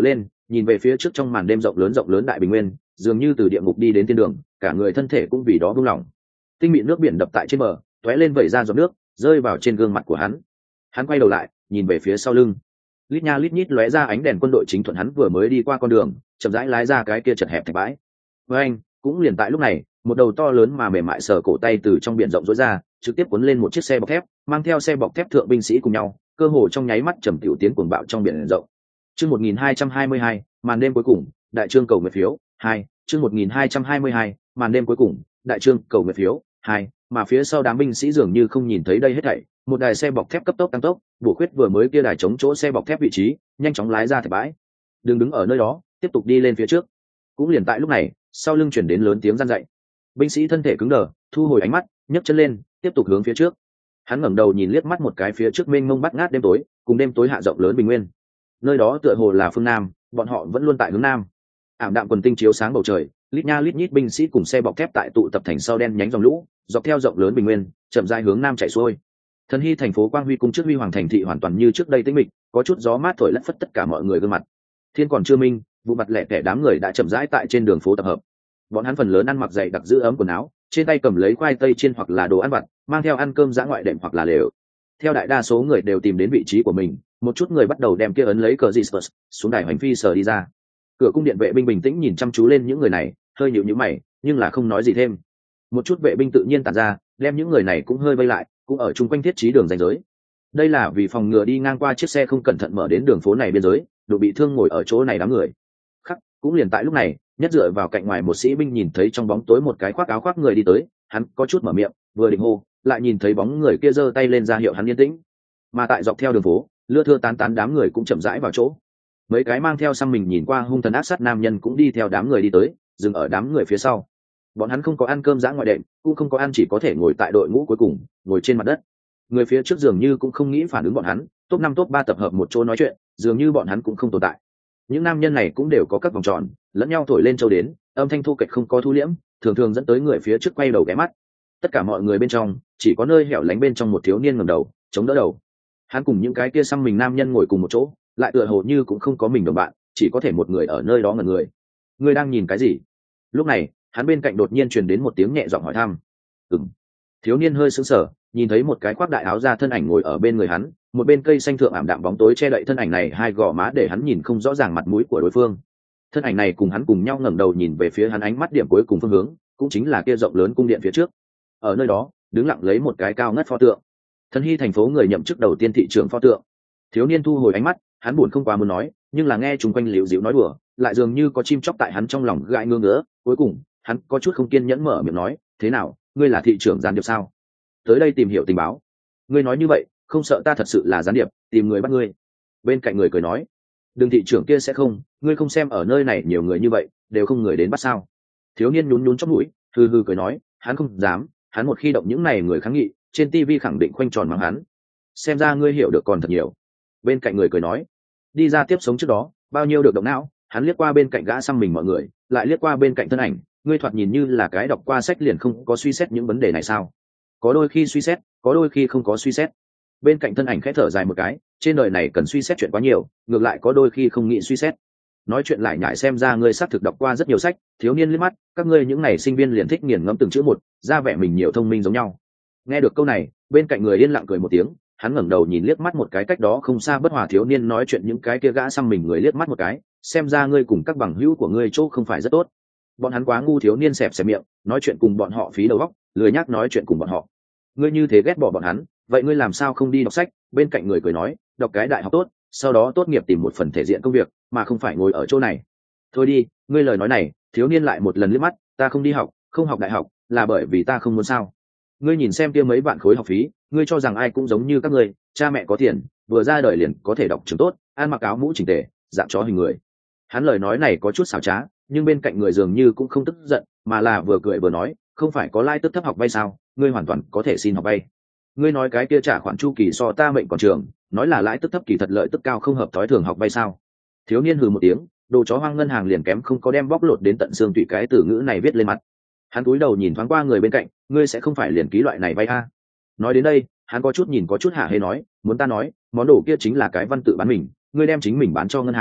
nhìn về phía trước trong màn đêm rộng lớn rộng lớn đại bình nguyên, dường như từ địa ngục đi đến thiên đường, cả người thân thể cũng vì đó buông lỏng. Tinh mịn nước biển đập tại trên bờ, tóe lên vẩy ra giọt nước, rơi vào trên gương mặt của hắn. Hắn quay đầu lại, nhìn về phía sau lưng. Lít nha lít nhít lóe ra ánh đèn quân đội chính thuận hắn vừa mới đi qua con đường, chậm rãi lái ra cái kia chật hẹp thạch bãi. Với anh, cũng liền tại lúc này, một đầu to lớn mà mềm mại sờ cổ tay từ trong biển rộng rỗi ra, trực tiếp cuốn lên một chiếc xe bọc thép, mang theo xe bọc thép thượng binh sĩ cùng nhau, cơ hồ trong nháy mắt trầm tiểu tiến cuồng bạo trong biển rộng. Chương một nghìn hai trăm hai mươi hai, màn đêm cuối cùng, đại trương cầu nguyện phiếu, hai, chương một nghìn hai trăm hai mươi hai, màn đêm cuối cùng, đại trương cầu nguyện phiếu, hai, mà phía sau đám binh sĩ dường như không nhìn thấy đây hết thảy, một đài xe bọc thép cấp tốc tăng tốc, bổ khuyết vừa mới kia đài chống chỗ xe bọc thép vị trí, nhanh chóng lái ra thạch bãi. Đừng đứng ở nơi đó, tiếp tục đi lên phía trước. Cũng liền tại lúc này, sau lưng chuyển đến lớn tiếng răn dậy. Binh sĩ thân thể cứng đờ, thu hồi ánh mắt, nhấc chân lên, tiếp tục hướng phía trước. Hắn ngẩng đầu nhìn liếc mắt một cái phía trước mênh mông bắt ngát đêm tối, cùng đêm tối hạ rộng lớn bình nguyên. Nơi đó tựa hồ là phương nam, bọn họ vẫn luôn tại hướng nam. Ảm đạm quần tinh chiếu sáng bầu trời, lít nha lít nhít binh sĩ cùng xe bọc thép tại tụ tập thành sau đen nhánh dòng lũ, dọc theo rộng lớn bình nguyên, chậm rãi hướng nam chạy xuôi. Thần hy thành phố quang huy cung trước huy hoàng thành thị hoàn toàn như trước đây tĩnh mịch, có chút gió mát thổi lất phất tất cả mọi người gương mặt. Thiên còn chưa minh, vụ mặt lẻ tẻ đám người đã chậm rãi tại trên đường phố tập hợp. Bọn hắn phần lớn ăn mặc dày đặc giữ ấm quần áo, trên tay cầm lấy khoai tây chiên hoặc là đồ ăn vặt, mang theo ăn cơm dã ngoại đệm hoặc là lều. Theo đại đa số người đều tìm đến vị trí của mình, một chút người bắt đầu đem kia ấn lấy cờ Jesus xuống đài hành phi sờ đi ra. Cửa cung điện vệ binh bình tĩnh nhìn chăm chú lên những người này, hơi nhíu nhíu mày, nhưng là không nói gì thêm. Một chút vệ binh tự nhiên tản ra, đem những người này cũng hơi vây lại, cũng ở chung quanh thiết trí đường ranh giới. Đây là vì phòng ngừa đi ngang qua chiếc xe không cẩn thận mở đến đường phố này biên giới, độ bị thương ngồi ở chỗ này đám người. Khắc, cũng liền tại lúc này, nhất dựa vào cạnh ngoài một sĩ binh nhìn thấy trong bóng tối một cái khoác áo khoác người đi tới, hắn có chút mở miệng, vừa định hô, lại nhìn thấy bóng người kia giơ tay lên ra hiệu hắn yên tĩnh. Mà tại dọc theo đường phố, lưa thưa tán tán đám người cũng chậm rãi vào chỗ. Mấy cái mang theo xăm mình nhìn qua hung thần ác sát nam nhân cũng đi theo đám người đi tới, dừng ở đám người phía sau. Bọn hắn không có ăn cơm dã ngoại đệm, cũng không có ăn, chỉ có thể ngồi tại đội ngũ cuối cùng, ngồi trên mặt đất. Người phía trước dường như cũng không nghĩ phản ứng bọn hắn, top năm top ba tập hợp một chỗ nói chuyện, dường như bọn hắn cũng không tồn tại. Những nam nhân này cũng đều có các vòng tròn, lẫn nhau thổi lên châu đến, âm thanh thu kệch không có thu liễm, thường thường dẫn tới người phía trước quay đầu ghé mắt. Tất cả mọi người bên trong, chỉ có nơi hẻo lánh bên trong một thiếu niên ngẩng đầu, chống đỡ đầu. Hắn cùng những cái kia xăm mình nam nhân ngồi cùng một chỗ, lại tựa hồ như cũng không có mình đồng bạn, chỉ có thể một người ở nơi đó ngẩn người. Ngươi đang nhìn cái gì? Lúc này, hắn bên cạnh đột nhiên truyền đến một tiếng nhẹ giọng hỏi thăm. Ừm. Thiếu niên hơi sững sờ, nhìn thấy một cái khoác đại áo da thân ảnh ngồi ở bên người hắn, một bên cây xanh thượng ảm đạm bóng tối che đậy thân ảnh này hai gò má để hắn nhìn không rõ ràng mặt mũi của đối phương. Thân ảnh này cùng hắn cùng nhau ngẩng đầu nhìn về phía hắn, ánh mắt điểm cuối cùng phương hướng, cũng chính là kia rộng lớn cung điện phía trước. Ở nơi đó, đứng lặng lấy một cái cao ngất pho tượng. Thần hy thành phố người nhậm chức đầu tiên thị trưởng pho tượng. Thiếu niên thu hồi ánh mắt, hắn buồn không quá muốn nói, nhưng là nghe chúng quanh liễu dịu nói đùa, lại dường như có chim chóc tại hắn trong lòng gãi ngứa ngứa. Cuối cùng, hắn có chút không kiên nhẫn mở miệng nói, thế nào, ngươi là thị trưởng gián điệp sao? Tới đây tìm hiểu tình báo. Ngươi nói như vậy, không sợ ta thật sự là gián điệp, tìm người bắt ngươi? Bên cạnh người cười nói, đừng, thị trưởng kia sẽ không, ngươi không xem ở nơi này nhiều người như vậy, đều không người đến bắt sao? Thiếu niên nhún nhún chóp mũi, hừ hừ cười nói, hắn không dám, hắn một khi động những này người kháng nghị, trên tivi khẳng định khoanh tròn mắng hắn. Xem ra ngươi hiểu được còn thật nhiều. Bên cạnh người cười nói, đi ra tiếp sống trước đó, bao nhiêu được động não. Hắn liếc qua bên cạnh gã xăm mình mọi người, lại liếc qua bên cạnh thân ảnh, ngươi thoạt nhìn như là cái đọc qua sách liền không có suy xét những vấn đề này sao? Có đôi khi suy xét, có đôi khi không có suy xét. Bên cạnh thân ảnh khẽ thở dài một cái, trên đời này cần suy xét chuyện quá nhiều, ngược lại có đôi khi không nghĩ suy xét. Nói chuyện lại nhại, xem ra ngươi xác thực đọc qua rất nhiều sách. Thiếu niên liếc mắt, các ngươi những này sinh viên liền thích nghiền ngẫm từng chữ một, ra vẻ mình nhiều thông minh giống nhau. Nghe được câu này, bên cạnh người yên lặng cười một tiếng, hắn ngẩng đầu nhìn liếc mắt một cái cách đó không xa bất hòa thiếu niên nói chuyện những cái kia gã xăm mình người liếc mắt một cái, xem ra ngươi cùng các bằng hữu của ngươi chỗ không phải rất tốt. Bọn hắn quá ngu. Thiếu niên xẹp xẹp miệng, nói chuyện cùng bọn họ phí đầu óc, lười nhác nói chuyện cùng bọn họ. Ngươi như thế ghét bỏ bọn hắn, vậy ngươi làm sao không đi đọc sách? Bên cạnh người cười nói, đọc cái đại học tốt, sau đó tốt nghiệp tìm một phần thể diện công việc, mà không phải ngồi ở chỗ này. Thôi đi, ngươi lời nói này. Thiếu niên lại một lần liếc mắt, ta không đi học, không học đại học, là bởi vì ta không muốn sao? Ngươi nhìn xem kia mấy vạn khối học phí, ngươi cho rằng ai cũng giống như các ngươi, cha mẹ có tiền, vừa ra đời liền có thể đọc trường tốt, ăn mặc áo mũ chỉnh tề, dạng chó hình người. Hắn lời nói này có chút xảo trá, nhưng bên cạnh người dường như cũng không tức giận, mà là vừa cười vừa nói, không phải có lãi tức thấp học vay sao, ngươi hoàn toàn có thể xin học vay. Ngươi nói cái kia trả khoản chu kỳ so ta mệnh còn trường, nói là lãi tức thấp kỳ thật lợi tức cao không hợp thói thường học vay sao? Thiếu niên hừ một tiếng, đồ chó hoang ngân hàng liền kém không có đem bóc lột đến tận xương tủy cái từ ngữ này viết lên mặt. Hắn cúi đầu nhìn thoáng qua người bên cạnh, ngươi sẽ không phải liền ký loại này vay a? Nói đến đây, hắn có chút nhìn có chút hả hê nói, muốn ta nói, món đồ kia chính là cái văn tự bán mình, ngươi đem chính mình bán cho ngân hàng,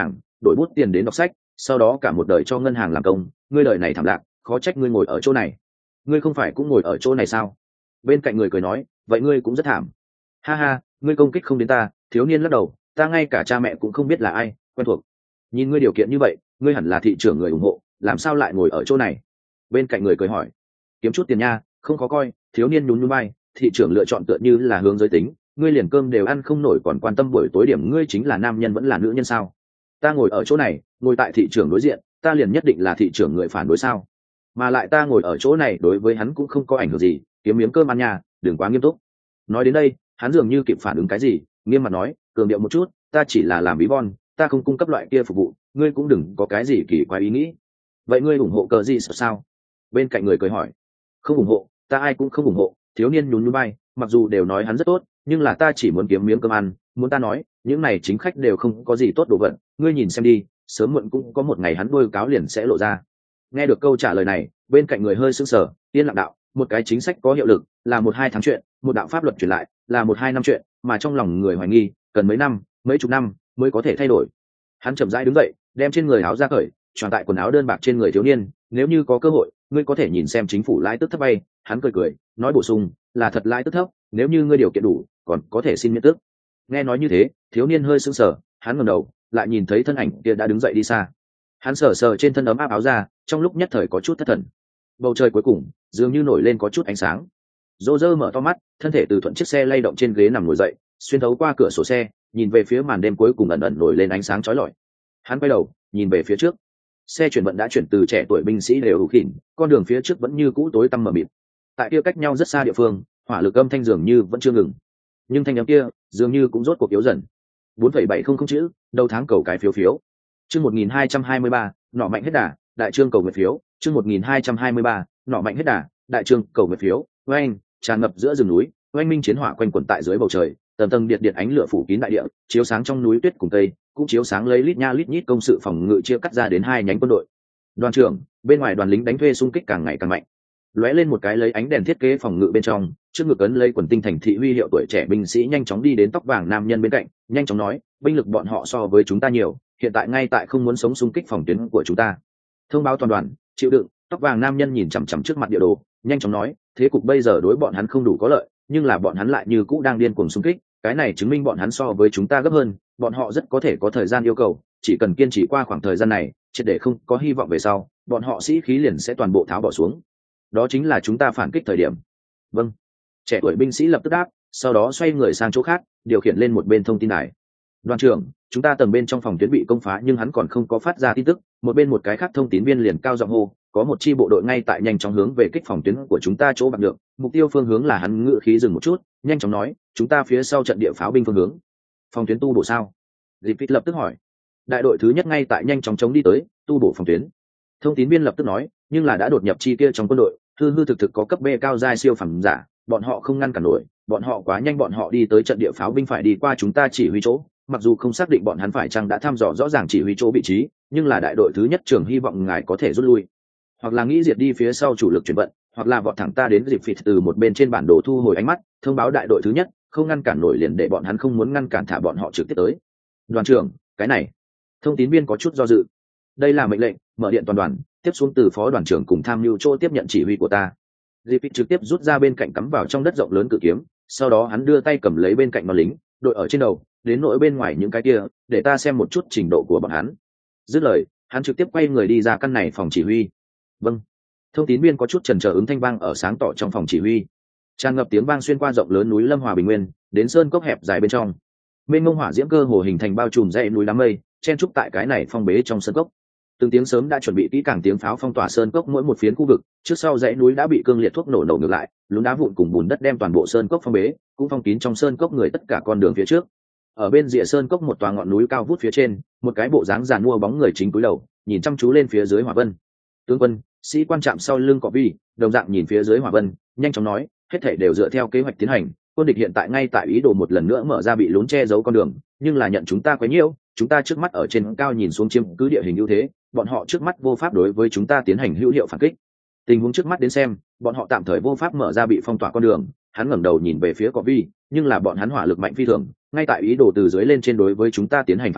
đổi bút tiền đến đọc sách, sau đó cả một đời cho ngân hàng làm công, ngươi đời này thảm lạc, khó trách ngươi ngồi ở chỗ này. Ngươi không phải cũng ngồi ở chỗ này sao? Bên cạnh người cười nói, vậy ngươi cũng rất thảm. Ha ha, ngươi công kích không đến ta. Thiếu niên lắc đầu, ta ngay cả cha mẹ cũng không biết là ai, quen thuộc. Nhìn ngươi điều kiện như vậy, ngươi hẳn là thị trưởng người ủng hộ, làm sao lại ngồi ở chỗ này? Bên cạnh người cười hỏi, kiếm chút tiền nha, không khó coi. Thiếu niên nhún nhún vai, thị trưởng lựa chọn tựa như là hướng giới tính, ngươi liền cơm đều ăn không nổi còn quan tâm buổi tối điểm ngươi chính là nam nhân vẫn là nữ nhân sao? Ta ngồi ở chỗ này, ngồi tại thị trưởng đối diện, ta liền nhất định là thị trưởng người phản đối sao? Mà lại ta ngồi ở chỗ này đối với hắn cũng không có ảnh hưởng gì, kiếm miếng cơm ăn nhà, đừng quá nghiêm túc. Nói đến đây, hắn dường như kịp phản ứng cái gì, nghiêm mặt nói, cường điệu một chút, ta chỉ là làm bí bon, ta không cung cấp loại kia phục vụ, ngươi cũng đừng có cái gì kỳ quái ý nghĩ. Vậy ngươi ủng hộ cờ gì sao? Bên cạnh người cười hỏi. Không ủng hộ, ta ai cũng không ủng hộ. Thiếu niên nhún nhún vai, mặc dù đều nói hắn rất tốt, nhưng là ta chỉ muốn kiếm miếng cơm ăn, muốn ta nói, những này chính khách đều không có gì tốt đồ vật, ngươi nhìn xem đi, sớm muộn cũng có một ngày hắn đôi cáo liền sẽ lộ ra. Nghe được câu trả lời này, bên cạnh người hơi sững sờ, yên lặng đạo, một cái chính sách có hiệu lực là một hai tháng chuyện, một đạo pháp luật truyền lại là một hai năm chuyện, mà trong lòng người hoài nghi cần mấy năm, mấy chục năm mới có thể thay đổi. Hắn chậm rãi đứng dậy, đem trên người áo ra cởi, tròn tại quần áo đơn bạc trên người thiếu niên, nếu như có cơ hội, ngươi có thể nhìn xem chính phủ lãi tức thấp bay. Hắn cười cười, nói bổ sung, là thật lãi tức thấp, nếu như ngươi điều kiện đủ, còn có thể xin miễn tước. Nghe nói như thế, thiếu niên hơi sững sờ, hắn ngẩng đầu, lại nhìn thấy thân ảnh kia đã đứng dậy đi xa. Hắn sờ sờ trên thân ấm áp áo ra, trong lúc nhất thời có chút thất thần. Bầu trời cuối cùng dường như nổi lên có chút ánh sáng. Dô dơ mở to mắt, thân thể từ thuận chiếc xe lay động trên ghế nằm ngồi dậy, xuyên thấu qua cửa sổ xe, nhìn về phía màn đêm cuối cùng ẩn ẩn nổi lên ánh sáng chói lọi. Hắn quay đầu, nhìn về phía trước. Xe chuyển vận đã chuyển từ trẻ tuổi binh sĩ đều hữu khỉn, con đường phía trước vẫn như cũ tối tăm mờ mịt. Tại kia cách nhau rất xa địa phương, hỏa lực âm thanh dường như vẫn chưa ngừng, nhưng thanh âm kia dường như cũng rốt cuộc yếu dần. bốn phẩy bảy không không chữ, đầu tháng cầu cái phiếu phiếu. Chương một nghìn hai trăm hai mươi ba, nọ mạnh hết đà, đại trương cầu nguyện phiếu. Chương một nghìn hai trăm hai mươi ba, nọ mạnh hết đà, đại trương cầu nguyện phiếu. Oanh, tràn ngập giữa rừng núi, oanh minh chiến hỏa quanh quẩn tại dưới bầu trời, tầng tầng điện điện ánh lửa phủ kín đại địa, chiếu sáng trong núi tuyết cùng cây, cũng chiếu sáng lấy lít nha lít nhít công sự phòng ngự chia cắt ra đến hai nhánh quân đội. Đoàn trưởng, bên ngoài đoàn lính đánh thuê xung kích càng ngày càng mạnh. Lóe lên một cái lấy ánh đèn thiết kế phòng ngự bên trong, trước ngực ấn lấy quần tinh thành thị huy hiệu tuổi trẻ binh sĩ nhanh chóng đi đến tóc vàng nam nhân bên cạnh, nhanh chóng nói, binh lực bọn họ so với chúng ta nhiều, hiện tại ngay tại không muốn sống xung kích phòng tuyến của chúng ta. Thông báo toàn đoàn, chịu đựng. Tóc vàng nam nhân nhìn chằm chằm trước mặt địa đồ, nhanh chóng nói, thế cục bây giờ đối bọn hắn không đủ có lợi, nhưng là bọn hắn lại như cũ đang điên cuồng xung kích, cái này chứng minh bọn hắn so với chúng ta gấp hơn, bọn họ rất có thể có thời gian yêu cầu, chỉ cần kiên trì qua khoảng thời gian này, triệt để không có hy vọng về sau, bọn họ sĩ khí liền sẽ toàn bộ tháo bỏ xuống. Đó chính là chúng ta phản kích thời điểm. Vâng. Trẻ tuổi binh sĩ lập tức đáp, sau đó xoay người sang chỗ khác, điều khiển lên một bên thông tin đài. Đoàn trưởng, chúng ta tầng bên trong phòng tuyến bị công phá nhưng hắn còn không có phát ra tin tức, một bên một cái khác thông tín viên liền cao giọng hô, có một chi bộ đội ngay tại nhanh chóng hướng về kích phòng tuyến của chúng ta chỗ bạc được, mục tiêu phương hướng là hắn. Ngự khí dừng một chút, nhanh chóng nói, chúng ta phía sau trận địa pháo binh phương hướng. Phòng tuyến tu bổ sao? Griffith lập tức hỏi. Đại đội thứ nhất ngay tại nhanh chóng chống đi tới, tu bổ phòng tuyến. Thông tín viên lập tức nói, nhưng là đã đột nhập chi kia trong quân đội, hư hư thực thực có cấp B cao giai siêu phẩm giả, bọn họ không ngăn cản nổi, bọn họ quá nhanh, bọn họ đi tới trận địa pháo binh phải đi qua chúng ta chỉ huy chỗ, mặc dù không xác định bọn hắn phải chăng đã thăm dò rõ ràng chỉ huy chỗ vị trí, nhưng là đại đội thứ nhất trưởng hy vọng ngài có thể rút lui, hoặc là nghĩ diệt đi phía sau chủ lực chuyển vận, hoặc là vọt thẳng ta đến. Dịp phịt từ một bên trên bản đồ thu hồi ánh mắt, thông báo đại đội thứ nhất không ngăn cản nổi liền để bọn hắn không muốn ngăn cản thả bọn họ trực tiếp tới. Đoàn trưởng, cái này. Thông tín viên có chút do dự. Đây là mệnh lệnh, mở điện toàn đoàn, tiếp xuống từ phó đoàn trưởng cùng tham mưu chỗ tiếp nhận chỉ huy của ta. Dịp phịt trực tiếp rút ra bên cạnh cắm vào trong đất rộng lớn cự kiếm, sau đó hắn đưa tay cầm lấy bên cạnh bọn lính, đội ở trên đầu, đến nỗi bên ngoài những cái kia, để ta xem một chút trình độ của bọn hắn. Dứt lời, hắn trực tiếp quay người đi ra căn này phòng chỉ huy. Vâng. Thông tín viên có chút chần chờ ứng thanh vang ở sáng tỏ trong phòng chỉ huy. Tràn ngập tiếng vang xuyên qua rộng lớn núi Lâm Hòa bình nguyên, đến sơn cốc hẹp dài bên trong. Mênh mông hỏa diễm cơ hồ hình thành bao trùm dãy núi đám mây, chen trúc tại cái này phong bế trong sơn cốc. Từng tiếng sớm đã chuẩn bị kỹ càng tiếng pháo phong tỏa sơn cốc mỗi một phiến khu vực, trước sau dãy núi đã bị cương liệt thuốc nổ nổ ngược lại, lún đá vụn cùng bùn đất đem toàn bộ sơn cốc phong bế, cũng phong kín trong sơn cốc người tất cả con đường phía trước. Ở bên rìa sơn cốc một tòa ngọn núi cao vút phía trên, một cái bộ dáng giàn mua bóng người chính cúi đầu, nhìn chăm chú lên phía dưới hỏa vân. Tướng quân, sĩ quan chạm sau lưng Cọ Vi, đồng dạng nhìn phía dưới hỏa vân, nhanh chóng nói, hết thảy đều dựa theo kế hoạch tiến hành, quân địch hiện tại ngay tại ý đồ một lần nữa mở ra bị lún che giấu con đường, nhưng là nhận chúng ta quấy nhiễu, chúng ta trước mắt ở trên cao nhìn xuống chiếm cứ địa hình ưu thế, bọn họ trước mắt vô pháp đối với chúng ta tiến hành hữu hiệu phản kích. Tình huống trước mắt đến xem, bọn họ tạm thời vô pháp mở ra bị phong tỏa con đường. Hắn ngẩng đầu nhìn về phía Cọ Vi, nhưng là bọn hắn hỏa lực mạnh phi thường, ngay tại ý đồ từ dưới lên trên đối với chúng ta tiến hành phản kích,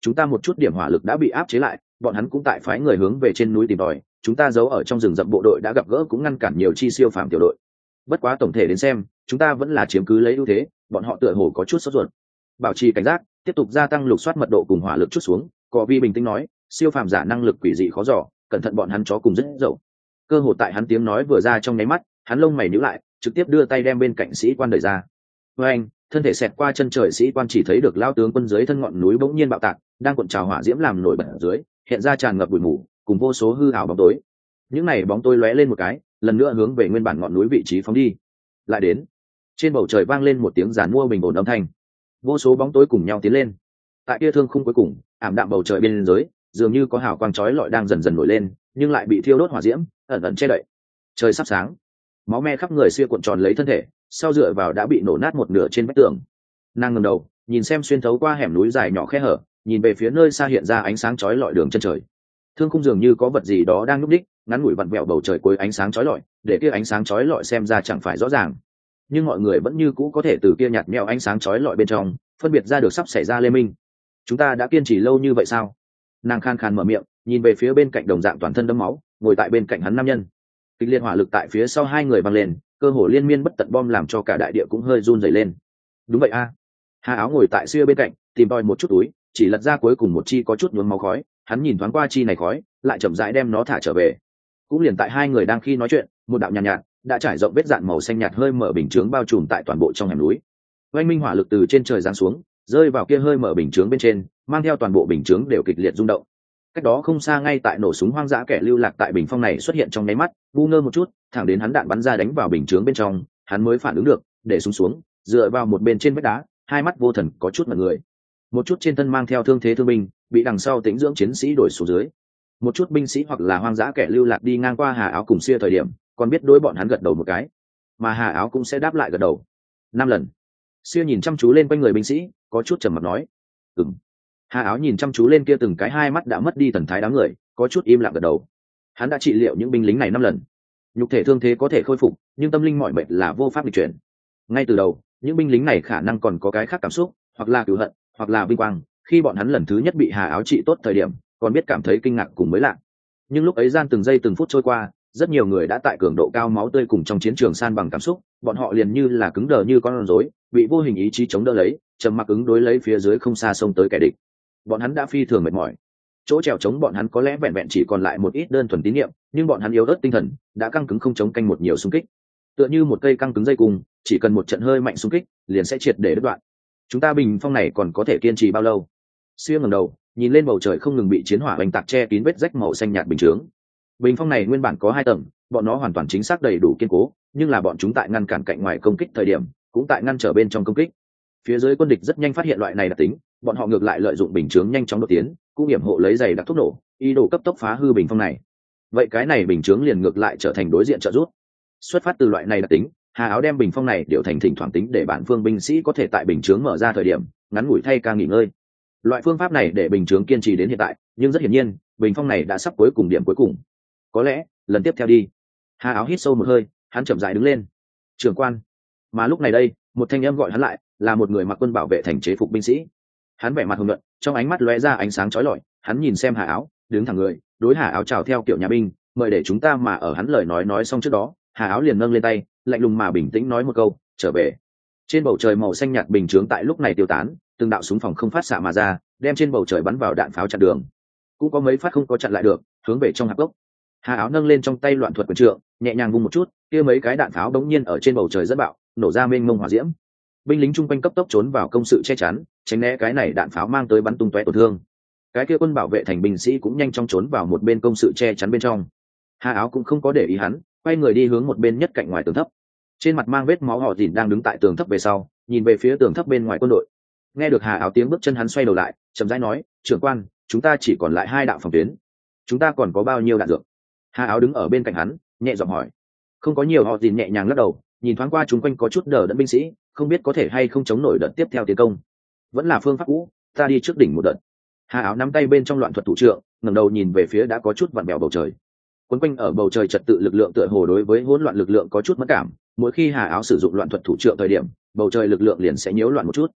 chúng ta một chút điểm hỏa lực đã bị áp chế lại, bọn hắn cũng tại phái người hướng về trên núi tìm tòi, chúng ta giấu ở trong rừng rậm bộ đội đã gặp gỡ cũng ngăn cản nhiều chi siêu phàm tiểu đội. Bất quá tổng thể đến xem, chúng ta vẫn là chiếm cứ lấy ưu thế, bọn họ tựa hồ có chút sốt ruột. Bảo trì cảnh giác, tiếp tục gia tăng lục soát mật độ cùng hỏa lực chút xuống. Có Vi bình tĩnh nói, siêu phàm giả năng lực quỷ dị khó dò, cẩn thận bọn hắn chó cùng rất dậu. Cơ hồ tại hắn tiếng nói vừa ra trong nháy mắt, hắn lông mày nhíu lại, trực tiếp đưa tay đem bên cạnh sĩ quan đẩy ra. Với anh, thân thể xẹt qua chân trời, sĩ quan chỉ thấy được lao tướng quân dưới thân ngọn núi bỗng nhiên bạo tạc, đang cuộn trào hỏa diễm làm nổi bật ở dưới, hiện ra tràn ngập bụi mù, cùng vô số hư ảo bóng tối. Những này bóng tối lóe lên một cái, lần nữa hướng về nguyên bản ngọn núi vị trí phóng đi. Lại đến, trên bầu trời vang lên một tiếng giàn mua bình ổn âm thanh, vô số bóng tối cùng nhau tiến lên. Tại kia thương khung cuối cùng, ảm đạm bầu trời bên dưới, dường như có hào quang chói lọi đang dần dần nổi lên, nhưng lại bị thiêu đốt hỏa diễm ẩn ẩn che đậy. Trời sắp sáng, máu me khắp người xuyên cuộn tròn lấy thân thể, sau dựa vào đã bị nổ nát một nửa trên vách tường. Nàng ngẩng đầu, nhìn xem xuyên thấu qua hẻm núi dài nhỏ khe hở, nhìn về phía nơi xa hiện ra ánh sáng chói lọi đường chân trời. Thương khung dường như có vật gì đó đang núp đích, ngắn ngủi vặn vẹo bầu trời cuối ánh sáng chói lọi, để kia ánh sáng chói lọi xem ra chẳng phải rõ ràng, nhưng mọi người vẫn như cũ có thể từ kia nhạt nhẽo ánh sáng chói lọi bên trong phân biệt ra được sắp xảy ra lê minh. Chúng ta đã kiên trì lâu như vậy sao? Nàng khan khan mở miệng, nhìn về phía bên cạnh đồng dạng toàn thân đẫm máu, ngồi tại bên cạnh hắn nam nhân. Kịch liệt hỏa lực tại phía sau hai người văng lên, cơ hồ liên miên bất tận bom làm cho cả đại địa cũng hơi run rẩy lên. Đúng vậy a. Hà Áo ngồi tại xưa bên cạnh, tìm tòi một chút túi, chỉ lật ra cuối cùng một chi có chút nhuốm máu khói, hắn nhìn thoáng qua chi này khói, lại chậm rãi đem nó thả trở về. Cũng liền tại hai người đang khi nói chuyện, một đạo nhàn nhạt, nhạt đã trải rộng vết dạn màu xanh nhạt hơi mở bình chướng bao trùm tại toàn bộ trong hẻm núi. Oanh minh hỏa lực từ trên trời giáng xuống, rơi vào kia hơi mở bình chướng bên trên, mang theo toàn bộ bình chướng đều kịch liệt rung động. Cách đó không xa, ngay tại nổ súng hoang dã kẻ lưu lạc tại bình phong này xuất hiện trong nháy mắt, ngu ngơ một chút, thẳng đến hắn đạn bắn ra đánh vào bình chướng bên trong, hắn mới phản ứng được, để súng xuống, dựa vào một bên trên vách đá, hai mắt vô thần có chút mật người. Một chút trên thân mang theo thương thế thương binh, bị đằng sau tĩnh dưỡng chiến sĩ đuổi xuống dưới. Một chút binh sĩ hoặc là hoang dã kẻ lưu lạc đi ngang qua Hà Áo cùng Xia thời điểm, còn biết đối bọn hắn gật đầu một cái, mà Hà Áo cũng sẽ đáp lại gật đầu năm lần. Xia nhìn chăm chú lên quanh người binh sĩ, có chút trầm mặc nói, "Ừm." Hà Áo nhìn chăm chú lên kia từng cái hai mắt đã mất đi thần thái đám người, có chút im lặng gật đầu. Hắn đã trị liệu những binh lính này năm lần, nhục thể thương thế có thể khôi phục, nhưng tâm linh mỏi mệt là vô pháp nghịch chuyển. Ngay từ đầu, những binh lính này khả năng còn có cái khác cảm xúc, hoặc là cừu hận, hoặc là vinh quang, khi bọn hắn lần thứ nhất bị Hà Áo trị tốt thời điểm, còn biết cảm thấy kinh ngạc cùng mới lạ. Nhưng lúc ấy gian từng giây từng phút trôi qua, rất nhiều người đã tại cường độ cao máu tươi cùng trong chiến trường san bằng cảm xúc, bọn họ liền như là cứng đờ như con rối, bị vô hình ý chí chống đỡ lấy, trầm mặc ứng đối lấy phía dưới không xa sông tới kẻ địch. Bọn hắn đã phi thường mệt mỏi, chỗ trèo chống bọn hắn có lẽ vẹn vẹn chỉ còn lại một ít đơn thuần tín niệm, nhưng bọn hắn yếu ớt tinh thần đã căng cứng không chống canh một nhiều xung kích, tựa như một cây căng cứng dây cung, chỉ cần một trận hơi mạnh xung kích liền sẽ triệt để đứt đoạn. Chúng ta bình phong này còn có thể kiên trì bao lâu? Xuyên ngẩng đầu, nhìn lên bầu trời không ngừng bị chiến hỏa oanh tạc che kín vết rách màu xanh nhạt bình chướng. Bình phong này nguyên bản có hai tầng, bọn nó hoàn toàn chính xác đầy đủ kiên cố, nhưng là bọn chúng tại ngăn cản cạnh ngoài công kích thời điểm, cũng tại ngăn trở bên trong công kích. Phía dưới quân địch rất nhanh phát hiện loại này đặc tính, bọn họ ngược lại lợi dụng bình chướng nhanh chóng đột tiến, cũng hiểm hộ lấy giày đặc thuốc nổ, ý đồ cấp tốc phá hư bình phong này. Vậy cái này bình chướng liền ngược lại trở thành đối diện trợ giúp. Xuất phát từ loại này đặc tính, Hà Áo đem bình phong này điều thành thỉnh thoảng tính để bản phương binh sĩ có thể tại bình chướng mở ra thời điểm ngắn ngủi thay ca nghỉ ngơi. Loại phương pháp này để bình chướng kiên trì đến hiện tại, nhưng rất hiển nhiên, bình phong này đã sắp cuối cùng điểm cuối cùng. Có lẽ, lần tiếp theo đi. Hà Áo hít sâu một hơi, hắn chậm rãi đứng lên. Trưởng quan. Mà lúc này đây, một thanh âm gọi hắn lại, là một người mặc quân bảo vệ thành chế phục binh sĩ. Hắn vẻ mặt hùng luận, trong ánh mắt lóe ra ánh sáng chói lọi, hắn nhìn xem Hà Áo, đứng thẳng người, đối Hà Áo chào theo kiểu nhà binh, mời để chúng ta mà ở hắn lời nói nói xong trước đó, Hà Áo liền nâng lên tay, lạnh lùng mà bình tĩnh nói một câu, trở về. Trên bầu trời màu xanh nhạt bình chướng tại lúc này tiêu tán, từng đạo súng phòng không phát xạ mà ra, đem trên bầu trời bắn vào đạn pháo chặn đường. Cũng có mấy phát không có chặn lại được, hướng về trong hạp gốc. Hà Áo nâng lên trong tay loạn thuật quyền trượng, nhẹ nhàng vung một chút, kia mấy cái đạn pháo đống nhiên ở trên bầu trời rất bạo, nổ ra mênh mông hỏa diễm. Binh lính trung quanh cấp tốc trốn vào công sự che chắn, tránh né cái này đạn pháo mang tới bắn tung tóe tổn thương. Cái kia quân bảo vệ thành binh sĩ cũng nhanh chóng trốn vào một bên công sự che chắn bên trong. Hà Áo cũng không có để ý hắn, quay người đi hướng một bên nhất cạnh ngoài tường thấp. Trên mặt mang vết máu họ dìn đang đứng tại tường thấp về sau, nhìn về phía tường thấp bên ngoài quân đội. Nghe được Hà Áo tiếng bước chân, hắn xoay đầu lại, chậm rãi nói, trưởng quan, chúng ta chỉ còn lại hai đạo phòng tuyến, chúng ta còn có bao nhiêu đạn dược? Hà Áo đứng ở bên cạnh hắn, nhẹ giọng hỏi. Không có nhiều, họ dìn nhẹ nhàng lắc đầu, nhìn thoáng qua chúng quanh có chút đờ đẫn binh sĩ, không biết có thể hay không chống nổi đợt tiếp theo tiến công. Vẫn là phương pháp cũ, ta đi trước đỉnh một đợt. Hà Áo nắm tay bên trong loạn thuật thủ trượng, ngẩng đầu nhìn về phía đã có chút vặn vẹo bầu trời. Quấn quanh ở bầu trời trật tự lực lượng tựa hồ đối với hỗn loạn lực lượng có chút mất cảm, mỗi khi Hà Áo sử dụng loạn thuật thủ trượng thời điểm, bầu trời lực lượng liền sẽ nhiễu loạn một chút.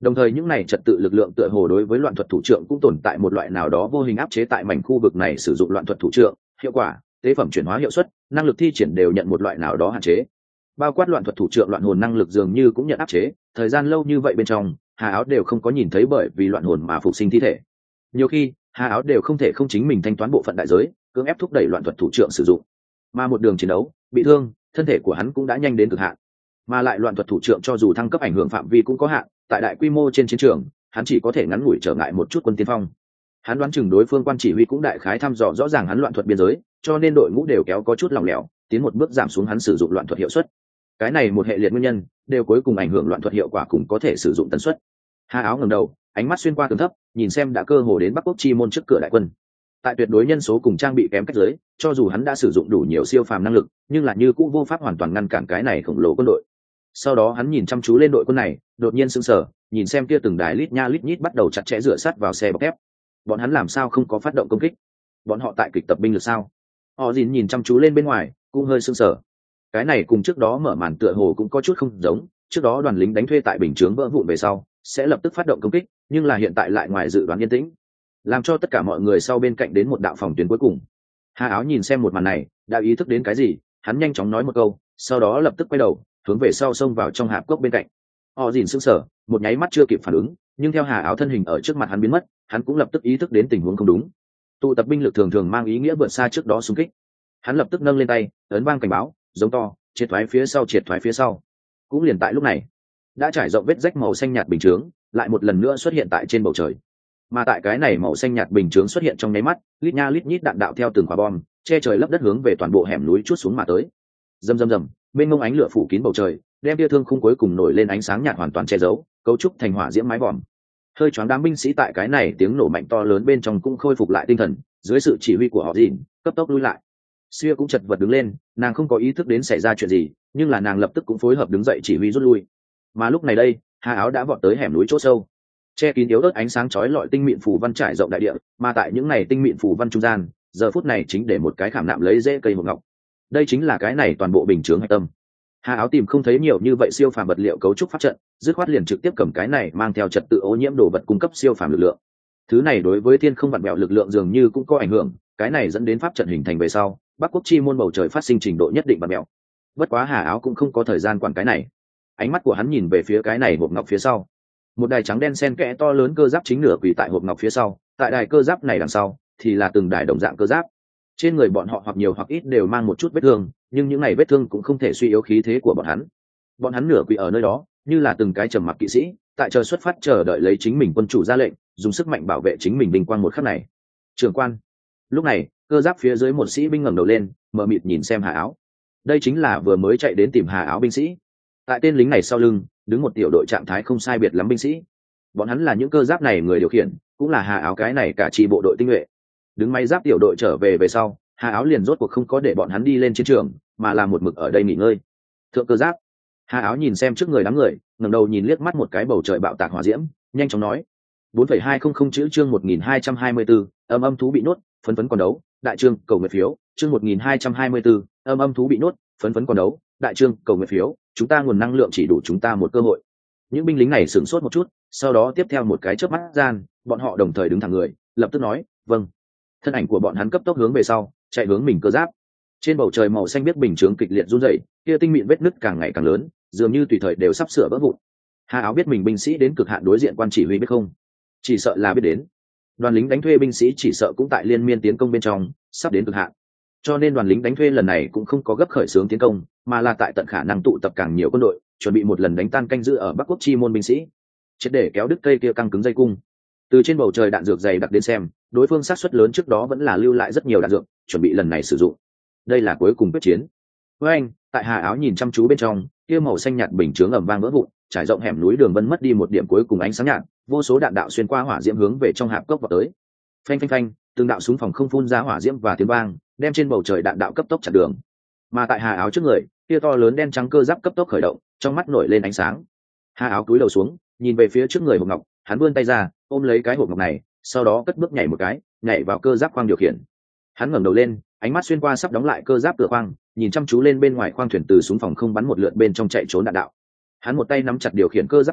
Đồng thời những này trật tự lực lượng tựa hồ đối với loạn thuật thủ trưởng cũng tồn tại một loại nào đó vô hình áp chế, tại mảnh khu vực này sử dụng loạn thuật thủ trưởng hiệu quả, tế phẩm chuyển hóa hiệu suất, năng lực thi triển đều nhận một loại nào đó hạn chế. Bao quát loạn thuật thủ trưởng loạn hồn năng lực dường như cũng nhận áp chế, thời gian lâu như vậy bên trong Hà Áo đều không có nhìn thấy bởi vì loạn hồn mà phục sinh thi thể. Nhiều khi Hà Áo đều không thể không chính mình thanh toán bộ phận đại giới, cưỡng ép thúc đẩy loạn thuật thủ trưởng sử dụng. Mà một đường chiến đấu bị thương, thân thể của hắn cũng đã nhanh đến cực hạn, mà lại loạn thuật thủ trưởng cho dù thăng cấp ảnh hưởng phạm vi cũng có hạn, tại đại quy mô trên chiến trường hắn chỉ có thể ngắn ngủi trở ngại một chút quân tiên phong. Hắn đoán chừng đối phương quan chỉ huy cũng đại khái thăm dò rõ ràng hắn loạn thuật biên giới, cho nên đội ngũ đều kéo có chút lỏng lẻo, tiến một bước giảm xuống hắn sử dụng loạn thuật hiệu suất. Cái này một hệ liệt nguyên nhân đều cuối cùng ảnh hưởng loạn thuật hiệu quả cùng có thể sử dụng tần suất. Hà Áo ngẩng đầu, ánh mắt xuyên qua tường thấp, nhìn xem đã cơ hồ đến Bắc Quốc chi môn trước cửa đại quân. Tại tuyệt đối nhân số cùng trang bị kém cách giới, cho dù hắn đã sử dụng đủ nhiều siêu phàm năng lực, nhưng là như cũng vô pháp hoàn toàn ngăn cản cái này khổng lồ quân đội. Sau đó hắn nhìn chăm chú lên đội quân này, đột nhiên sững sờ, nhìn xem kia từng đài lít nha lít nhít bắt đầu chặt chẽ dựa sát vào xe bọc thép. Bọn hắn làm sao không có phát động công kích? Bọn họ tại kịch tập binh lực sao? Họ Dìn nhìn chăm chú lên bên ngoài, cũng hơi sững sờ. Cái này cùng trước đó mở màn tựa hồ cũng có chút không giống, trước đó đoàn lính đánh thuê tại bình chướng vỡ vụn về sau, sẽ lập tức phát động công kích, nhưng là hiện tại lại ngoài dự đoán yên tĩnh, làm cho tất cả mọi người sau bên cạnh đến một đạo phòng tuyến cuối cùng. Hà Áo nhìn xem một màn này, đã ý thức đến cái gì, hắn nhanh chóng nói một câu, sau đó lập tức quay đầu, hướng về sau xông vào trong hạp cốc bên cạnh. Họ Dìn sững sờ, một nháy mắt chưa kịp phản ứng, nhưng theo Hà Áo thân hình ở trước mặt hắn biến mất, hắn cũng lập tức ý thức đến tình huống không đúng. Tụ tập binh lực thường thường mang ý nghĩa vượt xa trước đó xung kích. Hắn lập tức nâng lên tay, ấn vang cảnh báo, giống to, triệt thoái phía sau, triệt thoái phía sau. Cũng liền tại lúc này, đã trải rộng vết rách màu xanh nhạt bình chướng, lại một lần nữa xuất hiện tại trên bầu trời. Mà tại cái này màu xanh nhạt bình chướng xuất hiện trong nháy mắt, lít nha lít nhít đạn đạo theo từng quả bom, che trời lấp đất hướng về toàn bộ hẻm núi chuốt xuống mà tới. Rầm rầm rầm, bên ngông ánh lửa phủ kín bầu trời, đem tia thương khung cuối cùng nổi lên ánh sáng nhạt hoàn toàn che giấu, cấu trúc thành hỏa diễm mái vòm. Hơi choáng đám binh sĩ tại cái này tiếng nổ mạnh to lớn bên trong cũng khôi phục lại tinh thần, dưới sự chỉ huy của họ Dìn, cấp tốc lui lại. Xia cũng chật vật đứng lên, nàng không có ý thức đến xảy ra chuyện gì, nhưng là nàng lập tức cũng phối hợp đứng dậy chỉ huy rút lui. Mà lúc này đây, Hà Áo đã vọt tới hẻm núi chỗ sâu, che kín yếu ớt ánh sáng chói lọi tinh mịn phủ văn trải rộng đại địa, mà tại những này tinh mịn phủ văn trung gian, giờ phút này chính để một cái khảm nạm lấy rễ cây hộp ngọc. Đây chính là cái này toàn bộ bình chướng hạch tâm. Hà Áo tìm không thấy nhiều như vậy siêu phàm vật liệu cấu trúc pháp trận, dứt khoát liền trực tiếp cầm cái này mang theo trật tự ô nhiễm đồ vật cung cấp siêu phàm lực lượng. Thứ này đối với thiên không vặn vẹo lực lượng dường như cũng có ảnh hưởng, cái này dẫn đến pháp trận hình thành về sau, Bắc Quốc chi môn bầu trời phát sinh trình độ nhất định vặn vẹo. Bất quá Hà Áo cũng không có thời gian quản cái này. Ánh mắt của hắn nhìn về phía cái này hộp ngọc phía sau. Một đài trắng đen xen kẽ to lớn cơ giáp chính nửa quỳ tại hộp ngọc phía sau, tại đài cơ giáp này đằng sau thì là từng đài đồng dạng cơ giáp. Trên người bọn họ hoặc nhiều hoặc ít đều mang một chút vết thương, nhưng những này vết thương cũng không thể suy yếu khí thế của bọn hắn. Bọn hắn nửa quỳ ở nơi đó, như là từng cái trầm mặc kỵ sĩ, tại chờ xuất phát chờ đợi lấy chính mình quân chủ ra lệnh, dùng sức mạnh bảo vệ chính mình vinh quang một khắc này. Trưởng quan. Lúc này, cơ giáp phía dưới một sĩ binh ngẩng đầu lên, mờ mịt nhìn xem Hà Áo. Đây chính là vừa mới chạy đến tìm Hà Áo binh sĩ. Tại tên lính này sau lưng, đứng một tiểu đội trạng thái không sai biệt lắm binh sĩ. Bọn hắn là những cơ giáp này người điều khiển, cũng là Hà Áo cái này cả chi bộ đội tinh nhuệ. Đứng máy giáp tiểu đội trở về về sau, Hà Áo liền rốt cuộc không có để bọn hắn đi lên chiến trường, mà là một mực ở đây nghỉ ngơi. Thượng cơ giáp. Hà Áo nhìn xem trước người đám người, ngẩng đầu nhìn liếc mắt một cái bầu trời bạo tạc hỏa diễm, nhanh chóng nói: bốn phẩy hai không không chữ chương một nghìn hai trăm hai mươi bốn, âm âm thú bị nuốt, phấn phấn còn đấu, đại chương cầu nguyện phiếu, chương một nghìn hai trăm hai mươi bốn, âm âm thú bị nuốt, phấn phấn còn đấu, đại chương cầu nguyện phiếu, chúng ta nguồn năng lượng chỉ đủ chúng ta một cơ hội. Những binh lính này sửng sốt một chút, sau đó tiếp theo một cái chớp mắt gian, bọn họ đồng thời đứng thẳng người, lập tức nói: vâng. Thân ảnh của bọn hắn cấp tốc hướng về sau, chạy hướng mình cơ giáp. Trên bầu trời màu xanh biết bình chướng kịch liệt run rẩy, kia tinh mịn vết nứt càng ngày càng lớn, dường như tùy thời đều sắp sửa vỡ vụn. Hà Áo biết mình binh sĩ đến cực hạn đối diện quan chỉ huy biết không? Chỉ sợ là biết đến. Đoàn lính đánh thuê binh sĩ chỉ sợ cũng tại liên miên tiến công bên trong, sắp đến cực hạn. Cho nên đoàn lính đánh thuê lần này cũng không có gấp khởi xướng tiến công, mà là tại tận khả năng tụ tập càng nhiều quân đội, chuẩn bị một lần đánh tan canh giữ ở Bắc Quốc chi môn binh sĩ, triệt để kéo đứt cây kia căng cứng dây cung. Từ trên bầu trời đạn dược dày đặc đến xem, đối phương sát suất lớn trước đó vẫn là lưu lại rất nhiều đạn dược, chuẩn bị lần này sử dụng. Đây là cuối cùng quyết chiến. Với anh, tại Hà Áo nhìn chăm chú bên trong, kia màu xanh nhạt bình chướng ầm vang vỡ vụn, trải rộng hẻm núi đường vân mất đi một điểm cuối cùng ánh sáng nhạt, vô số đạn đạo xuyên qua hỏa diễm hướng về trong hạp cốc vào tới. Phanh phanh phanh, từng đạo súng phòng không phun ra hỏa diễm và tiếng vang, đem trên bầu trời đạn đạo cấp tốc chặn đường. Mà tại Hà Áo trước người, kia to lớn đen trắng cơ giáp cấp tốc khởi động, trong mắt nổi lên ánh sáng. Hà Áo cúi đầu xuống, nhìn về phía trước người hộp ngọc, hắn vươn tay ra, ôm lấy cái hộp ngọc này, sau đó cất bước nhảy một cái, nhảy vào cơ giáp khoang điều khiển. Hắn ngẩng đầu lên, ánh mắt xuyên qua sắp đóng lại cơ giáp cửa khoang, nhìn chăm chú lên bên ngoài khoang thuyền từ súng phòng không bắn một lượt bên trong chạy trốn đạn đạo. Hắn một tay nắm chặt điều khiển cơ giáp cán,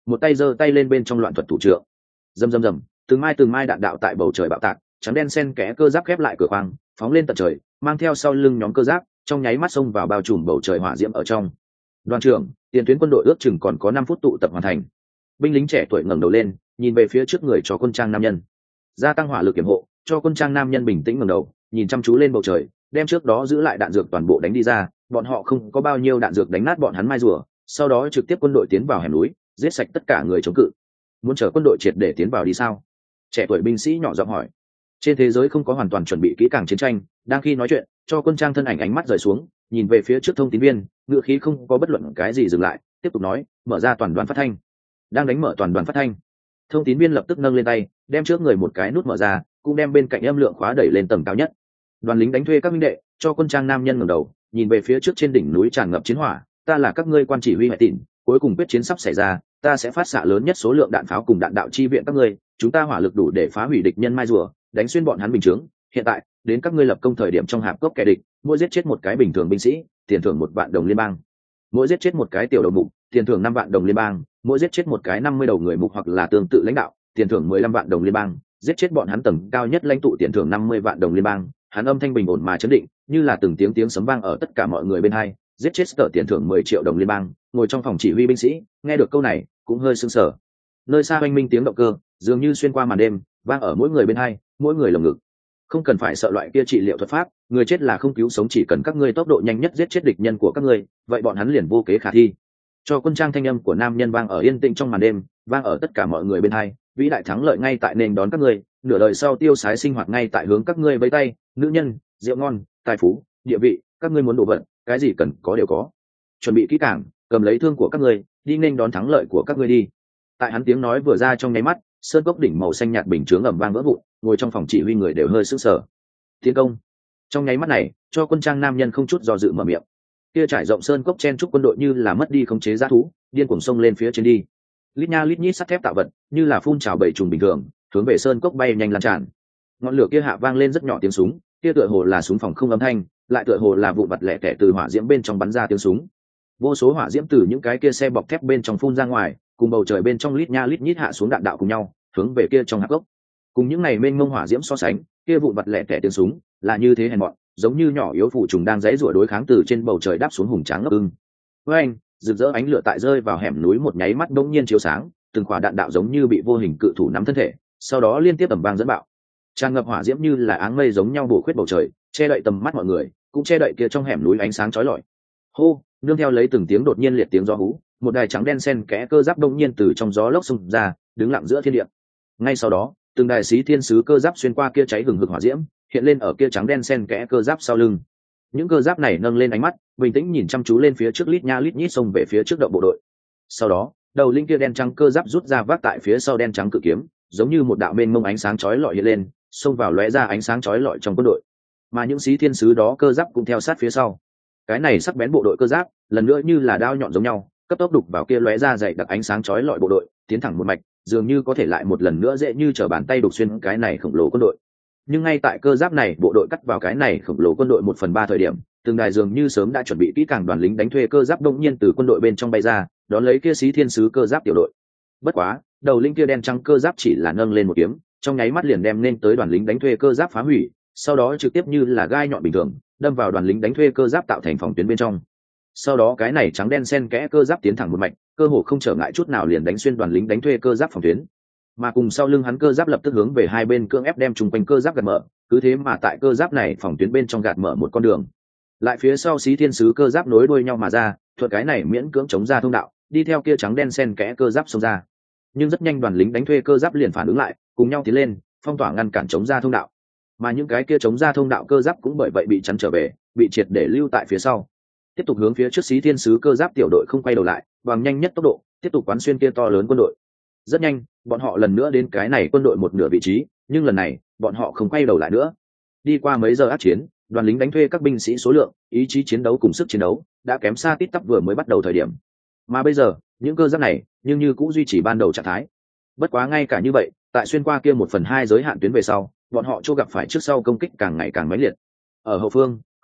một tay giơ tay lên bên trong loạn thuật thủ trượng. Rầm rầm rầm, từng mai từng mai đạn đạo tại bầu trời bạo tạc, trắng đen xen kẽ cơ giáp khép lại cửa khoang, phóng lên tận trời, mang theo sau lưng nhóm cơ giáp, trong nháy mắt xông vào bao trùm bầu trời hỏa diễm ở trong. Đoàn trưởng, tiền tuyến quân đội ước chừng còn có năm phút tụ tập hoàn thành. Binh lính trẻ tuổi ngẩng đầu lên, nhìn về phía trước người cho quân trang nam nhân. Gia tăng hỏa lực kiểm hộ, cho quân trang nam nhân bình tĩnh ngẩng đầu, nhìn chăm chú lên bầu trời, đem trước đó giữ lại đạn dược toàn bộ đánh đi ra, bọn họ không có bao nhiêu đạn dược đánh nát bọn hắn mai rùa, sau đó trực tiếp quân đội tiến vào hẻm núi, giết sạch tất cả người chống cự. Muốn chờ quân đội triệt để tiến vào đi sao? Trẻ tuổi binh sĩ nhỏ giọng hỏi. Trên thế giới không có hoàn toàn chuẩn bị kỹ càng chiến tranh, đang khi nói chuyện, cho quân trang thân ảnh ánh mắt rời xuống, nhìn về phía trước thông tín viên, ngựa khí không có bất luận cái gì dừng lại, tiếp tục nói, mở ra toàn đoàn phát thanh. Đang đánh mở toàn đoàn phát thanh. Thông tín viên lập tức nâng lên tay, đem trước người một cái nút mở ra, cũng đem bên cạnh âm lượng khóa đẩy lên tầng cao nhất. Đoàn lính đánh thuê các minh đệ, cho quân trang nam nhân ngẩng đầu, nhìn về phía trước trên đỉnh núi tràn ngập chiến hỏa, ta là các ngươi quan chỉ huy Hải Tịnh, cuối cùng quyết chiến sắp xảy ra, ta sẽ phát xạ lớn nhất số lượng đạn pháo cùng đạn đạo chi viện các ngươi, chúng ta hỏa lực đủ để phá hủy địch nhân mai rùa, đánh xuyên bọn hắn bình chướng. Hiện tại, đến các ngươi lập công thời điểm trong hạp cốc kẻ địch, mỗi giết chết một cái bình thường binh sĩ, tiền thưởng một vạn đồng liên bang. Mỗi giết chết một cái tiểu đầu mục, tiền thưởng năm vạn đồng liên bang, mỗi giết chết một cái năm mươi đầu người mục hoặc là tương tự lãnh đạo, tiền thưởng mười lăm vạn đồng liên bang, giết chết bọn hắn tầng cao nhất lãnh tụ tiền thưởng năm mươi vạn đồng liên bang. Hắn âm thanh bình ổn mà chấn định, như là từng tiếng tiếng sấm vang ở tất cả mọi người bên hai, giết chết sở tiền thưởng mười triệu đồng liên bang. Ngồi trong phòng chỉ huy binh sĩ, nghe được câu này, cũng hơi sững sờ. Nơi xa oanh minh tiếng động cơ, dường như xuyên qua màn đêm, vang ở mỗi người bên hai, mỗi người lồng ngực. Không cần phải sợ loại kia trị liệu thuật pháp, người chết là không cứu sống, chỉ cần các ngươi tốc độ nhanh nhất giết chết địch nhân của các ngươi, vậy bọn hắn liền vô kế khả thi. Cho quân trang thanh âm của nam nhân vang ở yên tĩnh trong màn đêm, vang ở tất cả mọi người bên hai, vĩ đại thắng lợi ngay tại nền đón các ngươi, nửa đời sau tiêu sái sinh hoạt ngay tại hướng các ngươi vẫy tay, nữ nhân, rượu ngon, tài phú, địa vị, các ngươi muốn đồ vật, cái gì cần có đều có. Chuẩn bị kỹ càng, cầm lấy thương của các ngươi, đi nên đón thắng lợi của các ngươi đi. Tại hắn tiếng nói vừa ra trong nháy mắt, sơn cốc đỉnh màu xanh nhạt bình chướng ầm vang vỡ vụn, ngồi trong phòng chỉ huy người đều hơi sững sờ. Tiến công! Trong nháy mắt này, cho quân trang nam nhân không chút do dự mở miệng. Kia trải rộng sơn cốc chen trúc quân đội như là mất đi khống chế dã thú, điên cuồng xông lên phía trên đi. Lít nha lít nhít sắt thép tạo vật, như là phun trào bầy trùng bình thường, hướng về sơn cốc bay nhanh lan tràn. Ngọn lửa kia hạ vang lên rất nhỏ tiếng súng, kia tựa hồ là súng phòng không âm thanh, lại tựa hồ là vụ vặt lẻ tẻ từ hỏa diễm bên trong bắn ra tiếng súng. Vô số hỏa diễm từ những cái kia xe bọc thép bên trong phun ra ngoài, cùng bầu trời bên trong lít nha lít nhít hạ xuống đạn đạo cùng nhau, hướng về kia trong hạp gốc. Cùng những này mênh mông hỏa diễm so sánh, kia vụn vặt lẻ tẻ tiếng súng là như thế hèn mọn, giống như nhỏ yếu phụ trùng đang giãy giụa đối kháng từ trên bầu trời đáp xuống hùng tráng ngấp ưng. Với anh, rực rỡ ánh lửa tại rơi vào hẻm núi một nháy mắt bỗng nhiên chiếu sáng, từng quả đạn đạo giống như bị vô hình cự thủ nắm thân thể, sau đó liên tiếp tầm vang dẫn bạo. Tràn ngập hỏa diễm như là áng mây giống nhau bổ khuyết bầu trời, che đậy tầm mắt mọi người, cũng che đậy kia trong hẻm núi ánh sáng chói lọi. Hô, nương theo lấy từng tiếng đột nhiên liệt tiếng gió hú, một đài trắng đen xen kẽ cơ giáp đông nhiên từ trong gió lốc xông ra, đứng lặng giữa thiên địa. Ngay sau đó, từng đài xí thiên sứ cơ giáp xuyên qua kia cháy hừng hực hỏa diễm, hiện lên ở kia trắng đen xen kẽ cơ giáp sau lưng. Những cơ giáp này nâng lên ánh mắt, bình tĩnh nhìn chăm chú lên phía trước lít nha lít nhít xông về phía trước động bộ đội. Sau đó, đầu linh kia đen trắng cơ giáp rút ra vác tại phía sau đen trắng cự kiếm, giống như một đạo mênh mông ánh sáng chói lọi hiện lên, xông vào lóe ra ánh sáng chói lọi trong quân đội. Mà những xí thiên sứ đó cơ giáp cũng theo sát phía sau. Cái này sắc bén bộ đội cơ giáp, lần nữa như là đao nhọn giống nhau, cấp tốc đục vào kia lóe ra dày đặc ánh sáng chói lọi bộ đội, tiến thẳng một mạch, dường như có thể lại một lần nữa dễ như trở bàn tay đục xuyên cái này khổng lồ quân đội. Nhưng ngay tại cơ giáp này bộ đội cắt vào cái này khổng lồ quân đội một phần ba thời điểm, từng đài dường như sớm đã chuẩn bị kỹ càng đoàn lính đánh thuê cơ giáp đông nhiên từ quân đội bên trong bay ra, đón lấy kia xí thiên sứ cơ giáp tiểu đội. Bất quá, đầu linh kia đen trắng cơ giáp chỉ là nâng lên một kiếm, trong nháy mắt liền đem nên tới đoàn lính đánh thuê cơ giáp phá hủy, sau đó trực tiếp như là gai nhọn bình thường đâm vào đoàn lính đánh thuê cơ giáp tạo thành phòng tuyến bên trong. Sau đó cái này trắng đen xen kẽ cơ giáp tiến thẳng một mạch, cơ hồ không trở ngại chút nào liền đánh xuyên đoàn lính đánh thuê cơ giáp phòng tuyến, mà cùng sau lưng hắn cơ giáp lập tức hướng về hai bên cưỡng ép đem chung quanh cơ giáp gạt mở, cứ thế mà tại cơ giáp này phòng tuyến bên trong gạt mở một con đường. Lại phía sau xí thiên sứ cơ giáp nối đuôi nhau mà ra, thuận cái này miễn cưỡng chống ra thông đạo, đi theo kia trắng đen xen kẽ cơ giáp xông ra. Nhưng rất nhanh đoàn lính đánh thuê cơ giáp liền phản ứng lại, cùng nhau tiến lên, phong tỏa ngăn cản chống ra thông đạo. Mà những cái kia chống ra thông đạo cơ giáp cũng bởi vậy bị chắn trở về, bị triệt để lưu tại phía sau. Tiếp tục hướng phía trước xí thiên sứ cơ giáp tiểu đội không quay đầu lại, bằng nhanh nhất tốc độ, tiếp tục quán xuyên kia to lớn quân đội. Rất nhanh, bọn họ lần nữa đến cái này quân đội một nửa vị trí, nhưng lần này, bọn họ không quay đầu lại nữa. Đi qua mấy giờ ác chiến, đoàn lính đánh thuê các binh sĩ số lượng, ý chí chiến đấu cùng sức chiến đấu đã kém xa tít tắp vừa mới bắt đầu thời điểm. Mà bây giờ, những cơ giáp này, nhưng như cũng duy trì ban đầu trạng thái. Bất quá ngay cả như vậy, tại xuyên qua kia một phần hai giới hạn tuyến về sau, bọn họ chỗ gặp phải trước sau công kích càng ngày càng mãnh liệt. Ở hậu phương,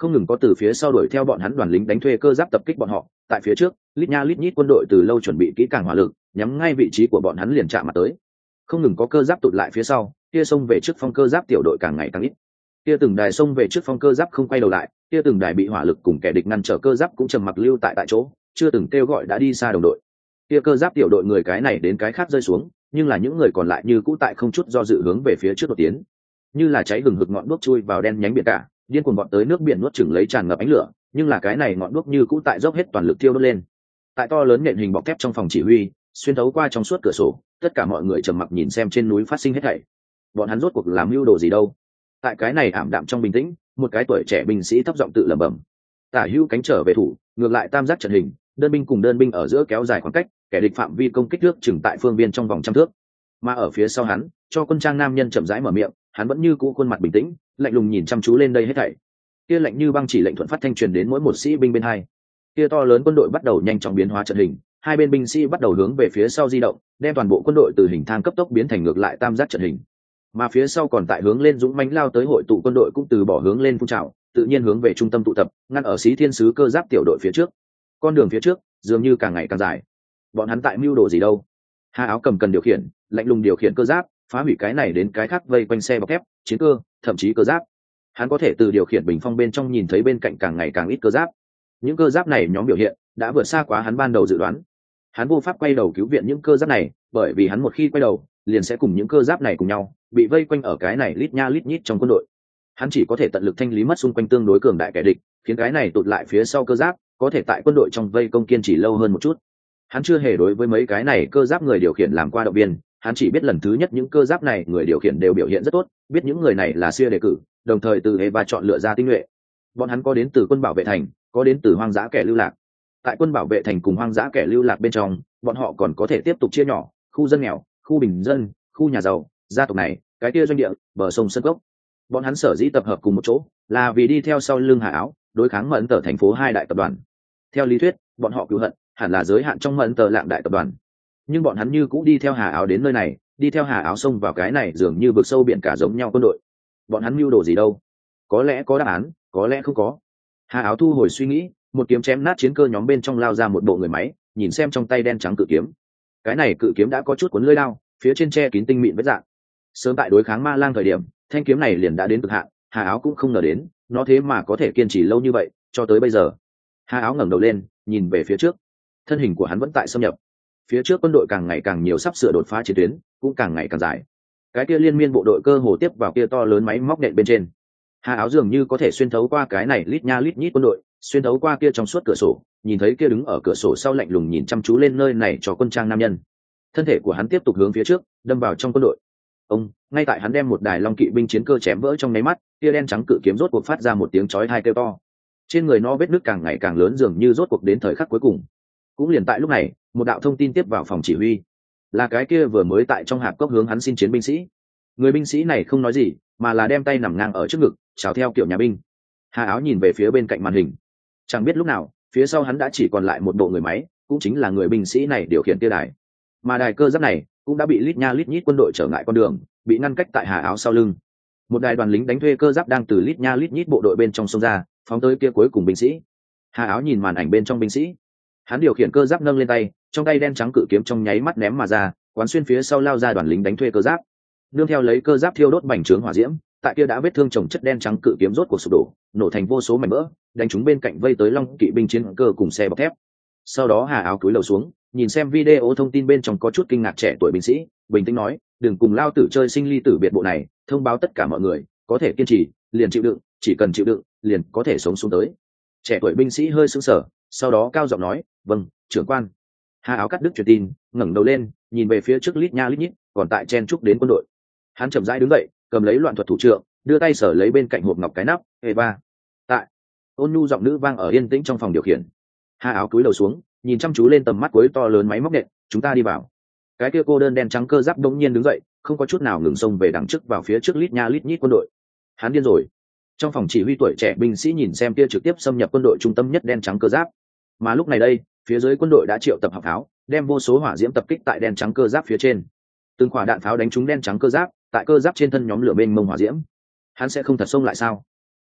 không ngừng có từ phía sau đuổi theo bọn hắn đoàn lính đánh thuê cơ giáp tập kích bọn họ. Tại phía trước, lít nha lít nhít quân đội từ lâu chuẩn bị kỹ càng hỏa lực, nhắm ngay vị trí của bọn hắn liền chạm mặt tới. Không ngừng có cơ giáp tụt lại phía sau, kia xông về trước phong cơ giáp tiểu đội càng ngày càng ít. Kia từng đài xông về trước phong cơ giáp không quay đầu lại, kia từng đài bị hỏa lực cùng kẻ địch ngăn trở cơ giáp cũng trầm mặc lưu tại tại chỗ, chưa từng kêu gọi đã đi xa đồng đội. Kia cơ giáp tiểu đội người cái này đến cái khác rơi xuống, nhưng là những người còn lại như cũ tại không chút do dự hướng về phía trước đột tiến, như là cháy hừng hực ngọn đuốc chui vào đen nhánh biển cả, điên cuồng bọn tới nước biển nuốt chửng lấy tràn ngập ánh lửa, nhưng là cái này ngọn đuốc như cũ tại dốc hết toàn lực thiêu đốt lên. Tại to lớn nện hình bọc thép trong phòng chỉ huy, xuyên thấu qua trong suốt cửa sổ, tất cả mọi người trầm mặc nhìn xem trên núi phát sinh hết thảy. Bọn hắn rốt cuộc làm mưu đồ gì đâu? Tại cái này ảm đạm trong bình tĩnh, một cái tuổi trẻ binh sĩ thấp giọng tự lẩm bẩm. Tả hữu cánh trở về thủ, ngược lại tam giác trận hình, đơn binh cùng đơn binh ở giữa kéo dài khoảng cách, kẻ địch phạm vi công kích nước chừng tại phương biên trong vòng trăm thước. Mà ở phía sau hắn, cho quân trang nam nhân chậm rãi mở miệng, hắn vẫn như cũ khuôn mặt bình tĩnh, lạnh lùng nhìn chăm chú lên đây hết thảy. Kia lạnh như băng chỉ lệnh thuận phát thanh truyền đến mỗi một sĩ binh bên hai. Kia to lớn quân đội bắt đầu nhanh chóng biến hóa trận hình, hai bên binh sĩ bắt đầu hướng về phía sau di động, đem toàn bộ quân đội từ hình thang cấp tốc biến thành ngược lại tam giác trận hình. Mà phía sau còn tại hướng lên dũng mãnh lao tới hội tụ quân đội cũng từ bỏ hướng lên phun trào, tự nhiên hướng về trung tâm tụ tập, ngăn ở Xí Thiên sứ cơ giáp tiểu đội phía trước. Con đường phía trước dường như càng ngày càng dài. Bọn hắn tại mưu đồ gì đâu? Hà Áo cầm cần điều khiển, lạnh lùng điều khiển cơ giáp, phá hủy cái này đến cái khác vây quanh xe bọc thép, chiến cơ, thậm chí cơ giáp. Hắn có thể từ điều khiển bình phong bên trong nhìn thấy bên cạnh càng ngày càng ít cơ giáp. Những cơ giáp này nhóm biểu hiện đã vượt xa quá hắn ban đầu dự đoán. Hắn vô pháp quay đầu cứu viện những cơ giáp này, bởi vì hắn một khi quay đầu, liền sẽ cùng những cơ giáp này cùng nhau bị vây quanh ở cái này lít nha lít nhít trong quân đội. Hắn chỉ có thể tận lực thanh lý mất xung quanh tương đối cường đại kẻ địch, khiến cái này tụt lại phía sau cơ giáp có thể tại quân đội trong vây công kiên trì lâu hơn một chút. Hắn chưa hề đối với mấy cái này cơ giáp người điều khiển làm qua động viên, hắn chỉ biết lần thứ nhất những cơ giáp này người điều khiển đều biểu hiện rất tốt, biết những người này là siêu đề cử, đồng thời từ Eva chọn lựa ra tinh nhuệ. Bọn hắn có đến từ quân bảo vệ thành, có đến từ hoang dã kẻ lưu lạc. Tại quân bảo vệ thành cùng hoang dã kẻ lưu lạc bên trong, bọn họ còn có thể tiếp tục chia nhỏ, khu dân nghèo, khu bình dân, khu nhà giàu, gia tộc này, cái kia doanh địa, bờ sông sân gốc. Bọn hắn sở dĩ tập hợp cùng một chỗ, là vì đi theo sau lưng Hà Áo, đối kháng Mẫn Tở thành phố hai đại tập đoàn. Theo lý thuyết, bọn họ cứu hận hẳn là giới hạn trong Mẫn Tở lạng đại tập đoàn. Nhưng bọn hắn như cũ đi theo Hà Áo đến nơi này, đi theo Hà Áo xông vào cái này dường như vực sâu biển cả giống nhau quân đội. Bọn hắn mưu đồ gì đâu? Có lẽ có đáp án, có lẽ không có. Hà Áo thu hồi suy nghĩ, một kiếm chém nát chiến cơ nhóm bên trong lao ra một bộ người máy, nhìn xem trong tay đen trắng cự kiếm. Cái này cự kiếm đã có chút cuốn lưỡi đao, phía trên che kín tinh mịn vết dạn. Sớm tại đối kháng Ma Lang thời điểm, thanh kiếm này liền đã đến cực hạn, Hà Áo cũng không ngờ đến, nó thế mà có thể kiên trì lâu như vậy, cho tới bây giờ. Hà Áo ngẩng đầu lên, nhìn về phía trước. Thân hình của hắn vẫn tại xâm nhập. Phía trước quân đội càng ngày càng nhiều, sắp sửa đột phá chiến tuyến, cũng càng ngày càng dài. Cái kia liên miên bộ đội cơ hồ tiếp vào kia to lớn máy móc nện bên trên. Hà Áo dường như có thể xuyên thấu qua cái này lít nha lít nhít quân đội, xuyên thấu qua kia trong suốt cửa sổ, nhìn thấy kia đứng ở cửa sổ sau lạnh lùng nhìn chăm chú lên nơi này cho quân trang nam nhân. Thân thể của hắn tiếp tục hướng phía trước, đâm vào trong quân đội. Ông, ngay tại hắn đem một đài long kỵ binh chiến cơ chém vỡ trong nháy mắt, kia đen trắng cự kiếm rốt cuộc phát ra một tiếng chói tai kêu to. Trên người nó vết nứt càng ngày càng lớn, dường như rốt cuộc đến thời khắc cuối cùng. Cũng liền tại lúc này, một đạo thông tin tiếp vào phòng chỉ huy, là cái kia vừa mới tại trong hạp cốc hướng hắn xin chiến binh sĩ. Người binh sĩ này không nói gì, mà là đem tay nằm ngang ở trước ngực, chào theo kiểu nhà binh. Hà Áo nhìn về phía bên cạnh màn hình, chẳng biết lúc nào, phía sau hắn đã chỉ còn lại một bộ người máy, cũng chính là người binh sĩ này điều khiển kia đài. Mà đài cơ giáp này cũng đã bị lít nha lít nhít quân đội trở ngại con đường, bị ngăn cách tại Hà Áo sau lưng. Một đài đoàn lính đánh thuê cơ giáp đang từ lít nha lít nhít bộ đội bên trong sông ra, phóng tới kia cuối cùng binh sĩ. Hà Áo nhìn màn ảnh bên trong binh sĩ, hắn điều khiển cơ giáp nâng lên tay, trong tay đen trắng cự kiếm trong nháy mắt ném mà ra, quán xuyên phía sau lao ra đoàn lính đánh thuê cơ giáp. Nương theo lấy cơ giáp thiêu đốt bành trướng hỏa diễm, tại kia đã vết thương chồng chất đen trắng cự kiếm rốt cuộc sụp đổ, nổ thành vô số mảnh vỡ, đánh chúng bên cạnh vây tới long kỵ binh chiến cơ cùng xe bọc thép. Sau đó Hà Áo cúi đầu xuống, nhìn xem video thông tin bên trong có chút kinh ngạc trẻ tuổi binh sĩ, bình tĩnh nói, đừng cùng lao tử chơi sinh ly tử biệt bộ này, thông báo tất cả mọi người, có thể kiên trì, liền chịu đựng, chỉ cần chịu đựng, liền có thể sống xuống tới. Trẻ tuổi binh sĩ hơi sững sờ, sau đó cao giọng nói, vâng, trưởng quan. Hà Áo cắt đứt truyền tin, ngẩng đầu lên, nhìn về phía trước lít nha lít nhít, còn tại chen chúc đến quân đội. Hắn chậm rãi đứng dậy, cầm lấy loạn thuật thủ trượng, đưa tay sở lấy bên cạnh hộp ngọc cái nắp, Eva. Tại. Ôn nhu giọng nữ vang ở yên tĩnh trong phòng điều khiển. Hà Áo cúi đầu xuống, nhìn chăm chú lên tầm mắt cuối to lớn máy móc nện, chúng ta đi vào. Cái kia cô đơn đen trắng cơ giáp đống nhiên đứng dậy, không có chút nào ngừng xông về đằng trước vào phía trước lít nha lít nhít quân đội. Hắn điên rồi. Trong phòng chỉ huy tuổi trẻ binh sĩ nhìn xem kia trực tiếp xâm nhập quân đội trung tâm nhất đen trắng cơ giáp. Mà lúc này đây, phía dưới quân đội đã triệu tập học pháo, đem vô số hỏa diễm tập kích tại đen trắng cơ giáp phía trên. Từng quả đạn pháo đánh trúng đen trắng cơ giáp, tại cơ giáp trên thân nhóm lửa bên mông hỏa diễm. Hắn sẽ không thật xông lại sao?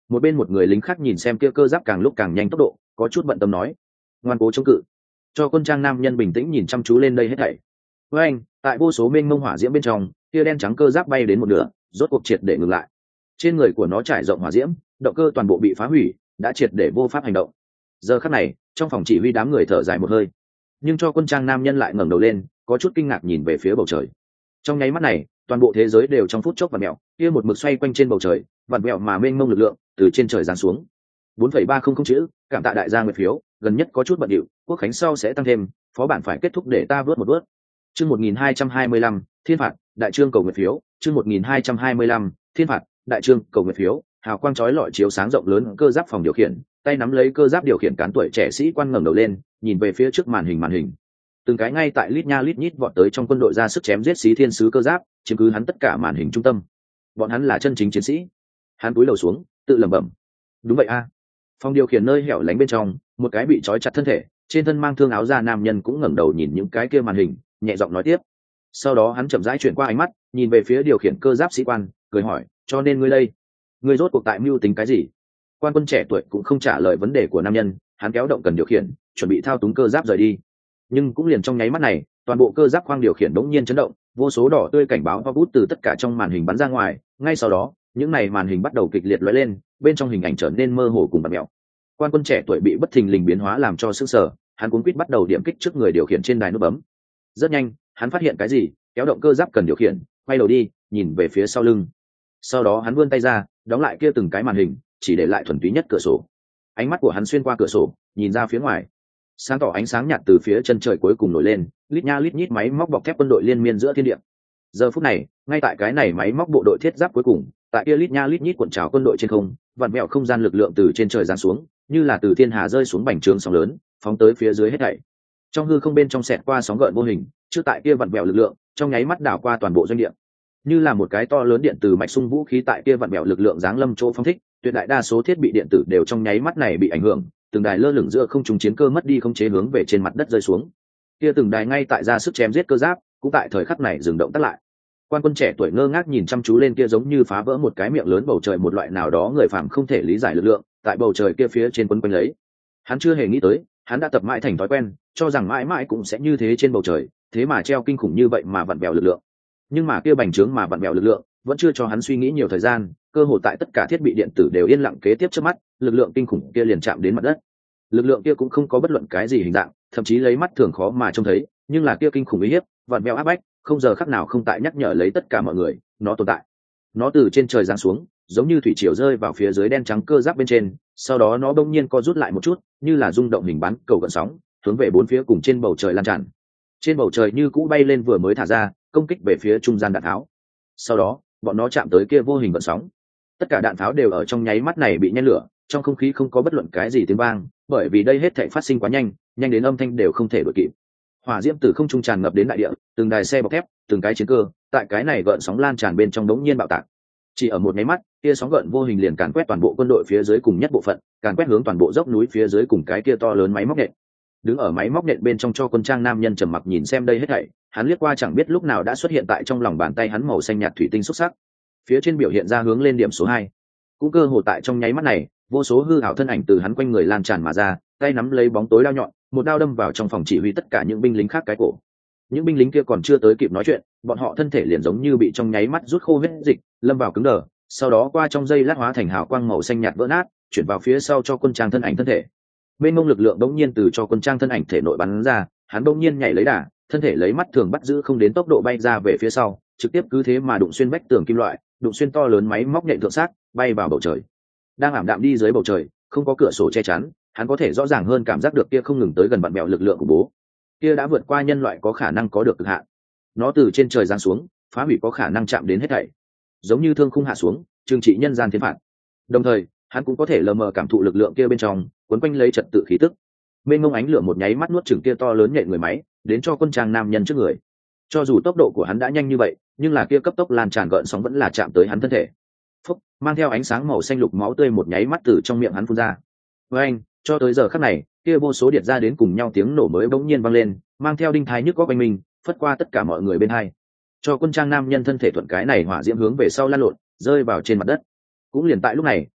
Một bên một người lính khác nhìn xem kia cơ giáp càng lúc càng nhanh tốc độ, có chút bận tâm nói: ngoan cố chống cự. Cho quân trang nam nhân bình tĩnh nhìn chăm chú lên đây hết thảy. Với anh, tại vô số mênh mông hỏa diễm bên trong, kia đen trắng cơ giáp bay đến một nửa, rốt cuộc triệt để ngừng lại. Trên người của nó trải rộng hỏa diễm, động cơ toàn bộ bị phá hủy, đã triệt để vô pháp hành động. Giờ khắc này, trong phòng chỉ huy đám người thở dài một hơi, nhưng cho quân trang nam nhân lại ngẩng đầu lên, có chút kinh ngạc nhìn về phía bầu trời. Trong nháy mắt này, toàn bộ thế giới đều trong phút chốc vặn mèo, kia một mực xoay quanh trên bầu trời, vặn mèo mà mênh mông lực lượng từ trên trời giáng xuống. bốn phẩy ba không không chữ, cảm tạ đại gia nguyệt phiếu, gần nhất có chút bận điệu, quốc khánh sau sẽ tăng thêm, phó bản phải kết thúc để ta vớt một vớt. Chương một nghìn hai trăm hai mươi lăm, Thiên phạt, đại trương cầu nguyệt phiếu, chương một nghìn hai trăm hai mươi lăm, Thiên phạt, đại trương cầu nguyệt phiếu, hào quang chói lọi chiếu sáng rộng lớn cơ giáp phòng điều khiển, tay nắm lấy cơ giáp điều khiển cán tuổi trẻ sĩ quan ngẩng đầu lên, nhìn về phía trước màn hình màn hình. Từng cái ngay tại lít nha lít nhít vọt tới trong quân đội ra sức chém giết xí thiên sứ cơ giáp, chiếm cứ hắn tất cả màn hình trung tâm. Bọn hắn là chân chính chiến sĩ. Hắn cúi đầu xuống, tự lẩm bẩm. Đúng vậy a. Phòng điều khiển nơi hẻo lánh bên trong, một cái bị trói chặt thân thể, trên thân mang thương áo da nam nhân cũng ngẩng đầu nhìn những cái kia màn hình, nhẹ giọng nói tiếp. Sau đó hắn chậm rãi chuyển qua ánh mắt, nhìn về phía điều khiển cơ giáp sĩ quan, cười hỏi: cho nên ngươi đây, ngươi rốt cuộc tại mưu tính cái gì? Quan quân trẻ tuổi cũng không trả lời vấn đề của nam nhân, hắn kéo động cần điều khiển, chuẩn bị thao túng cơ giáp rời đi. Nhưng cũng liền trong nháy mắt này, toàn bộ cơ giáp khoang điều khiển đống nhiên chấn động, vô số đỏ tươi cảnh báo hoa bút từ tất cả trong màn hình bắn ra ngoài. Ngay sau đó, những này màn hình bắt đầu kịch liệt lóe lên, bên trong hình ảnh trở nên mơ hồ cùng bặm mẹo. Quan quân trẻ tuổi bị bất thình lình biến hóa làm cho sững sờ, hắn cuống quýt bắt đầu điểm kích trước người điều khiển trên đài nút bấm. Rất nhanh, hắn phát hiện cái gì, kéo động cơ giáp cần điều khiển, quay đầu đi, nhìn về phía sau lưng. Sau đó hắn vươn tay ra, đóng lại kia từng cái màn hình, chỉ để lại thuần túy nhất cửa sổ. Ánh mắt của hắn xuyên qua cửa sổ, nhìn ra phía ngoài. Sáng tỏ ánh sáng nhạt từ phía chân trời cuối cùng nổi lên, lít nha lít nhít máy móc bọc thép quân đội liên miên giữa thiên địa. Giờ phút này, ngay tại cái này máy móc bộ đội thiết giáp cuối cùng, tại kia lít nha lít nhít cuộn trào quân đội trên không, vặn vẹo không gian lực lượng từ trên trời giáng xuống, như là từ thiên hà rơi xuống bành trướng sóng lớn, phóng tới phía dưới hết thảy. Trong hư không bên trong xẹt qua sóng gợn vô hình, trước tại kia vặn vẹo lực lượng, trong nháy mắt đảo qua toàn bộ doanh địa. Như là một cái to lớn điện từ mạch xung vũ khí tại kia vặn vẹo lực lượng giáng lâm chỗ phóng thích, tuyệt đại đa số thiết bị điện tử đều trong nháy mắt này bị ảnh hưởng, từng đài lơ lửng giữa không trung chiến cơ mất đi khống chế hướng về trên mặt đất rơi xuống. Kia từng đài ngay tại ra sức chém giết cơ giáp, cũng tại thời khắc này dừng động tắt lại. Quan quân trẻ tuổi ngơ ngác nhìn chăm chú lên kia giống như phá vỡ một cái miệng lớn bầu trời một loại nào đó người phàm không thể lý giải lực lượng, tại bầu trời kia phía trên quấn quanh lấy. Hắn chưa hề nghĩ tới, hắn đã tập mãi thành thói quen, cho rằng mãi mãi cũng sẽ như thế trên bầu trời, thế mà treo kinh khủng như vậy mà vặn vẹo lực lượng. Nhưng mà kia bành trướng mà vặn vẹo lực lượng, vẫn chưa cho hắn suy nghĩ nhiều thời gian, cơ hội tại tất cả thiết bị điện tử đều yên lặng kế tiếp trước mắt, lực lượng kinh khủng kia liền chạm đến mặt đất. Lực lượng kia cũng không có bất luận cái gì hình dạng, thậm chí lấy mắt thường khó mà trông thấy, nhưng là kia kinh khủng uy hiếp, vặn vẹo áp bách, không giờ khắc nào không tại nhắc nhở lấy tất cả mọi người, nó tồn tại. Nó từ trên trời giáng xuống, giống như thủy triều rơi vào phía dưới đen trắng cơ giáp bên trên, sau đó nó bỗng nhiên co rút lại một chút, như là rung động hình bán cầu gợn sóng, hướng về bốn phía cùng trên bầu trời lan tràn. Trên bầu trời như cũ bay lên vừa mới thả ra, công kích về phía trung gian đạn tháo. Sau đó, bọn nó chạm tới kia vô hình gợn sóng. Tất cả đạn pháo đều ở trong nháy mắt này bị nhen lửa, trong không khí không có bất luận cái gì tiếng vang, bởi vì đây hết thảy phát sinh quá nhanh, nhanh đến âm thanh đều không thể đuổi kịp. Hỏa diễm từ không trung tràn ngập đến đại địa, từng đài xe bọc thép, từng cái chiến cơ, tại cái này gợn sóng lan tràn bên trong đống nhiên bạo tạc. Chỉ ở một nháy mắt, kia sóng gợn vô hình liền càn quét toàn bộ quân đội phía dưới cùng nhất bộ phận, càn quét hướng toàn bộ dốc núi phía dưới cùng cái kia to lớn máy móc nện. Đứng ở máy móc nện bên trong cho quân trang nam nhân trầm mặc nhìn xem đây hết thảy, hắn liếc qua chẳng biết lúc nào đã xuất hiện tại trong lòng bàn tay hắn màu xanh nhạt thủy tinh xuất sắc. Phía trên biểu hiện ra hướng lên điểm số hai. Cũng cơ hồ tại trong nháy mắt này, vô số hư ảo thân ảnh từ hắn quanh người lan tràn mà ra, tay nắm lấy bóng tối đao nhọn, một đao đâm vào trong phòng chỉ huy tất cả những binh lính khác cái cổ. Những binh lính kia còn chưa tới kịp nói chuyện, bọn họ thân thể liền giống như bị trong nháy mắt rút khô huyết dịch, lâm vào cứng đờ, sau đó qua trong giây lát hóa thành hào quang màu xanh nhạt vỡ nát, chuyển vào phía sau cho quân trang thân ảnh thân thể. Bên mông lực lượng đống nhiên từ cho quân trang thân ảnh thể nội bắn ra, hắn đống nhiên nhảy lấy đà, thân thể lấy mắt thường bắt giữ không đến tốc độ bay ra về phía sau, trực tiếp cứ thế mà đụng xuyên vách tường kim loại, đụng xuyên to lớn máy móc nhện thượng sát, bay vào bầu trời. Đang ảm đạm đi dưới bầu trời, không có cửa sổ che chắn, hắn có thể rõ ràng hơn cảm giác được kia không ngừng tới gần bạn bèo lực lượng của bố. Kia đã vượt qua nhân loại có khả năng có được cực hạn. Nó từ trên trời giáng xuống, phá hủy có khả năng chạm đến hết thảy. Giống như thương khung hạ xuống, trừng trị nhân gian thiên phạt. Đồng thời, hắn cũng có thể lờ mờ cảm thụ lực lượng kia bên trong, quấn quanh lấy trật tự khí tức. Mênh mông ánh lửa một nháy mắt nuốt chửng kia to lớn nhện người máy, đến cho quân trang nam nhân trước người. Cho dù tốc độ của hắn đã nhanh như vậy, nhưng là kia cấp tốc lan tràn gợn sóng vẫn là chạm tới hắn thân thể. Phúc, mang theo ánh sáng màu xanh lục máu tươi một nháy mắt từ trong miệng hắn phun ra. Với anh, cho tới giờ khắc này, kia vô số điện ra đến cùng nhau tiếng nổ mới bỗng nhiên vang lên, mang theo đinh thai nhức góc quanh mình, phất qua tất cả mọi người bên hai. Cho quân trang nam nhân thân thể thuận cái này hỏa diễm hướng về sau lan lộn, rơi vào trên mặt đất. Cũng liền tại lúc này,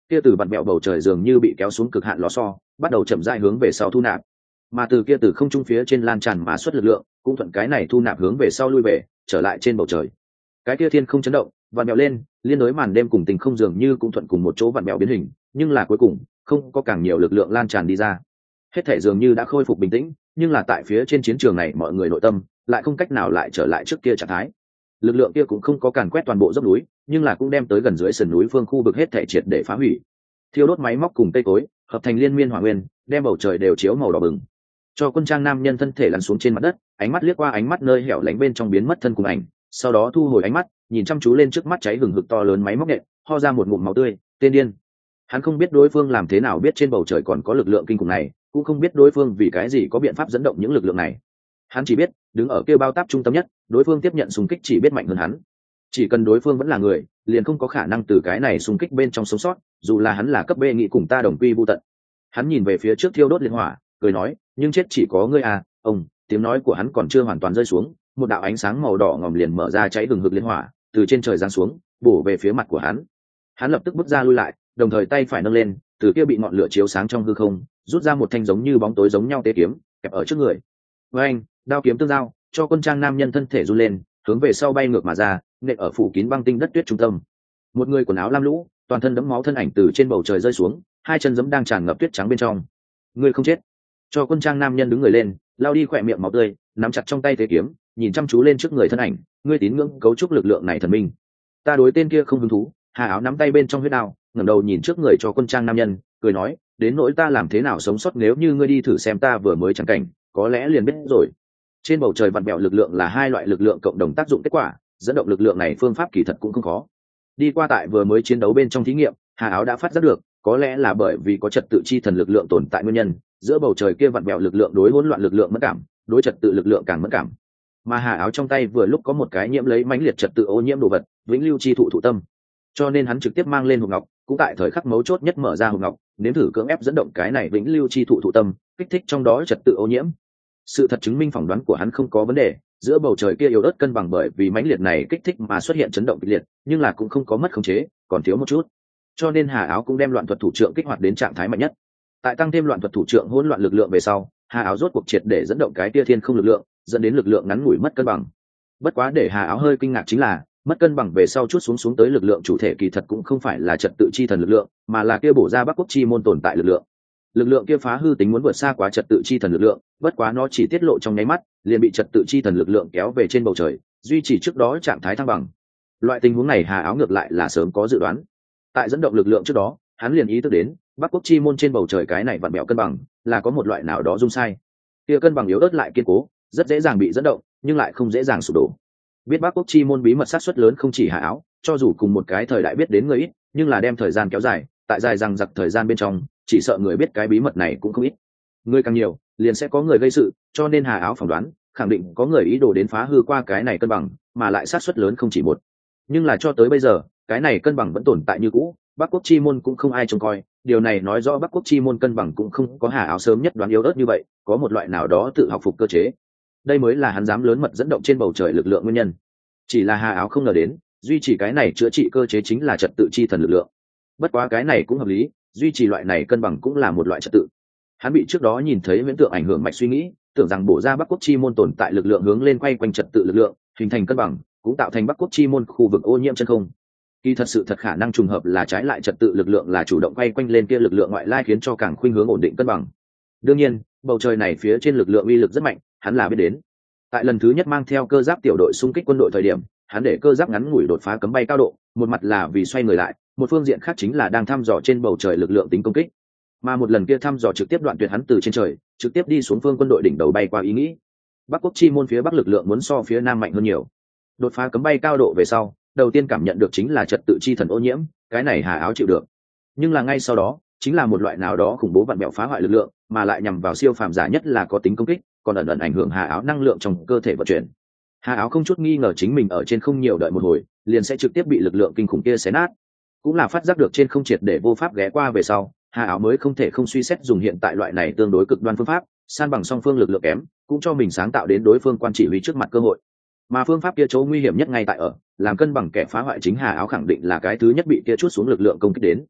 kia từ vặn mẹo bầu trời dường như bị kéo xuống cực hạn lò xo, bắt đầu chậm rãi hướng về sau thu nạp. Mà từ kia từ không trung phía trên lan tràn mà xuất lực lượng, cũng thuận cái này thu nạp hướng về sau lui về, trở lại trên bầu trời. Cái kia thiên không chấn động, vặn mẹo lên, liên đối màn đêm cùng tình không dường như cũng thuận cùng một chỗ vặn mẹo biến hình, nhưng là cuối cùng không có càng nhiều lực lượng lan tràn đi ra. Hết thể dường như đã khôi phục bình tĩnh, nhưng là tại phía trên chiến trường này mọi người nội tâm lại không cách nào lại trở lại trước kia trạng thái. Lực lượng kia cũng không có càn quét toàn bộ dốc núi, nhưng là cũng đem tới gần dưới sườn núi phương khu vực hết thể triệt để phá hủy. Thiêu đốt máy móc cùng cây cối, hợp thành liên miên hỏa nguyên, đem bầu trời đều chiếu màu đỏ bừng. Cho quân trang nam nhân thân thể lăn xuống trên mặt đất, ánh mắt liếc qua ánh mắt nơi hẻo lánh bên trong biến mất thân cùng ảnh, sau đó thu hồi ánh mắt, nhìn chăm chú lên trước mắt cháy hừng hực to lớn máy móc nện, ho ra một ngụm máu tươi. Tên điên. Hắn không biết đối phương làm thế nào biết trên bầu trời còn có lực lượng kinh khủng này, cũng không biết đối phương vì cái gì có biện pháp dẫn động những lực lượng này. Hắn chỉ biết đứng ở kia bao táp trung tâm nhất, đối phương tiếp nhận xung kích chỉ biết mạnh hơn hắn. Chỉ cần đối phương vẫn là người, liền không có khả năng từ cái này xung kích bên trong sống sót, dù là hắn là cấp B nghị cùng ta đồng quy vu tận. Hắn nhìn về phía trước thiêu đốt liên hỏa, cười nói, nhưng chết chỉ có ngươi à, ông. Tiếng nói của hắn còn chưa hoàn toàn rơi xuống, một đạo ánh sáng màu đỏ ngòm liền mở ra cháy hừng hực liên hỏa, từ trên trời giáng xuống, bổ về phía mặt của hắn. Hắn lập tức bước ra lui lại, đồng thời tay phải nâng lên, từ kia bị ngọn lửa chiếu sáng trong hư không, rút ra một thanh giống như bóng tối giống nhau tế kiếm, kẹp ở trước người. Với anh, đao kiếm tương giao, cho quân trang nam nhân thân thể run lên, hướng về sau bay ngược mà ra, nện ở phủ kín băng tinh đất tuyết trung tâm. Một người quần áo lam lũ, toàn thân đẫm máu thân ảnh từ trên bầu trời rơi xuống, hai chân giẫm đang tràn ngập tuyết trắng bên trong. Ngươi không chết. Cho quân trang nam nhân đứng người lên, lao đi khỏe miệng máu tươi, nắm chặt trong tay tế kiếm, nhìn chăm chú lên trước người thân ảnh, ngươi tín ngưỡng cấu trúc lực lượng này thần minh. Ta đối tên kia không hứng thú. Hà Áo nắm tay bên trong huyết đao, ngẩng đầu nhìn trước người cho quân trang nam nhân, cười nói, đến nỗi ta làm thế nào sống sót nếu như ngươi đi thử xem ta vừa mới chẳng cảnh, có lẽ liền biết rồi. Trên bầu trời vặn vẹo lực lượng là hai loại lực lượng cộng đồng tác dụng kết quả, dẫn động lực lượng này phương pháp kỳ thật cũng không khó. Đi qua tại vừa mới chiến đấu bên trong thí nghiệm, Hà Áo đã phát giác được, có lẽ là bởi vì có trật tự chi thần lực lượng tồn tại nguyên nhân, giữa bầu trời kia vặn vẹo lực lượng đối hỗn loạn lực lượng mất cảm, đối trật tự lực lượng càng mất cảm. Mà Hà Áo trong tay vừa lúc có một cái nhiễm lấy mãnh liệt trật tự ô nhiễm đồ vật, vĩnh lưu chi thụ thụ tâm. Cho nên hắn trực tiếp mang lên hộp ngọc, cũng tại thời khắc mấu chốt nhất mở ra hộp ngọc, nếm thử cưỡng ép dẫn động cái này vĩnh lưu chi thụ thụ tâm, kích thích trong đó trật tự ô nhiễm. Sự thật chứng minh phỏng đoán của hắn không có vấn đề, giữa bầu trời kia yếu ớt cân bằng bởi vì mãnh liệt này kích thích mà xuất hiện chấn động kịch liệt, nhưng là cũng không có mất khống chế, còn thiếu một chút. Cho nên Hà Áo cũng đem loạn thuật thủ trưởng kích hoạt đến trạng thái mạnh nhất. Tại tăng thêm loạn thuật thủ trưởng hỗn loạn lực lượng về sau, Hà Áo rốt cuộc triệt để dẫn động cái tia thiên không lực lượng, dẫn đến lực lượng ngắn ngủi mất cân bằng. Bất quá để Hà Áo hơi kinh ngạc chính là, mất cân bằng về sau chút xuống xuống tới lực lượng chủ thể kỳ thật cũng không phải là trật tự chi thần lực lượng, mà là kia bổ ra Bắc Quốc chi môn tồn tại lực lượng. Lực lượng kia phá hư tính muốn vượt xa quá trật tự chi thần lực lượng, bất quá nó chỉ tiết lộ trong nháy mắt, liền bị trật tự chi thần lực lượng kéo về trên bầu trời, duy trì trước đó trạng thái thăng bằng. Loại tình huống này Hà Áo ngược lại là sớm có dự đoán. Tại dẫn động lực lượng trước đó, hắn liền ý thức đến, Bắc Quốc chi môn trên bầu trời cái này vặn bẹo cân bằng, là có một loại nào đó rung sai. Kia cân bằng yếu ớt lại kiên cố, rất dễ dàng bị dẫn động, nhưng lại không dễ dàng sụp đổ. Biết Bắc Quốc chi môn bí mật sát suất lớn không chỉ Hà Áo, cho dù cùng một cái thời đại biết đến người ít, nhưng là đem thời gian kéo dài, tại dài rằng giặc thời gian bên trong, chỉ sợ người biết cái bí mật này cũng không ít. Người càng nhiều, liền sẽ có người gây sự, cho nên Hà Áo phỏng đoán, khẳng định có người ý đồ đến phá hư qua cái này cân bằng, mà lại sát suất lớn không chỉ một. Nhưng là cho tới bây giờ, cái này cân bằng vẫn tồn tại như cũ, Bắc Quốc chi môn cũng không ai trông coi, điều này nói rõ Bắc Quốc chi môn cân bằng cũng không có Hà Áo sớm nhất đoán yếu ớt như vậy, có một loại nào đó tự học phục cơ chế. Đây mới là hắn dám lớn mật dẫn động trên bầu trời lực lượng nguyên nhân. Chỉ là Hà Áo không ngờ đến, duy trì cái này chữa trị cơ chế chính là trật tự chi thần lực lượng. Bất quá cái này cũng hợp lý, duy trì loại này cân bằng cũng là một loại trật tự. Hắn bị trước đó nhìn thấy viễn tượng ảnh hưởng mạch suy nghĩ, tưởng rằng bổ ra Bắc Quốc chi môn tồn tại lực lượng hướng lên quay quanh trật tự lực lượng, hình thành cân bằng, cũng tạo thành Bắc Quốc chi môn khu vực ô nhiễm chân không. Kỳ thật sự thật khả năng trùng hợp là trái lại, trật tự lực lượng là chủ động quay quanh lên kia lực lượng ngoại lai, khiến cho càng khuynh hướng ổn định cân bằng. Đương nhiên, bầu trời này phía trên lực lượng uy lực rất mạnh, hắn là biết đến. Tại lần thứ nhất mang theo cơ giáp tiểu đội xung kích quân đội thời điểm, hắn để cơ giáp ngắn ngủi đột phá cấm bay cao độ, một mặt là vì xoay người lại, một phương diện khác chính là đang thăm dò trên bầu trời lực lượng tính công kích. Mà một lần kia thăm dò trực tiếp đoạn tuyệt hắn từ trên trời trực tiếp đi xuống phương quân đội đỉnh đầu bay qua ý nghĩ. Bắc Quốc chi môn phía bắc lực lượng muốn so phía nam mạnh hơn nhiều. Đột phá cấm bay cao độ về sau, đầu tiên cảm nhận được chính là trật tự chi thần ô nhiễm, cái này Hà Áo chịu được. Nhưng là ngay sau đó, chính là một loại nào đó khủng bố vặn bẹo phá hoại lực lượng, mà lại nhằm vào siêu phàm giả, nhất là có tính công kích, còn ẩn ẩn ảnh hưởng Hà Áo năng lượng trong cơ thể vận chuyển. Hà Áo không chút nghi ngờ chính mình ở trên không nhiều đợi một hồi, liền sẽ trực tiếp bị lực lượng kinh khủng kia xé nát. Cũng là phát giác được trên không triệt để vô pháp ghé qua về sau, Hà Áo mới không thể không suy xét dùng hiện tại loại này tương đối cực đoan phương pháp, san bằng song phương lực lượng kém, cũng cho mình sáng tạo đến đối phương quan chỉ huy trước mặt cơ hội. Mà phương pháp kia chỗ nguy hiểm nhất ngay tại ở làm cân bằng kẻ phá hoại chính Hà Áo khẳng định là cái thứ nhất bị kia chút xuống lực lượng công kích đến.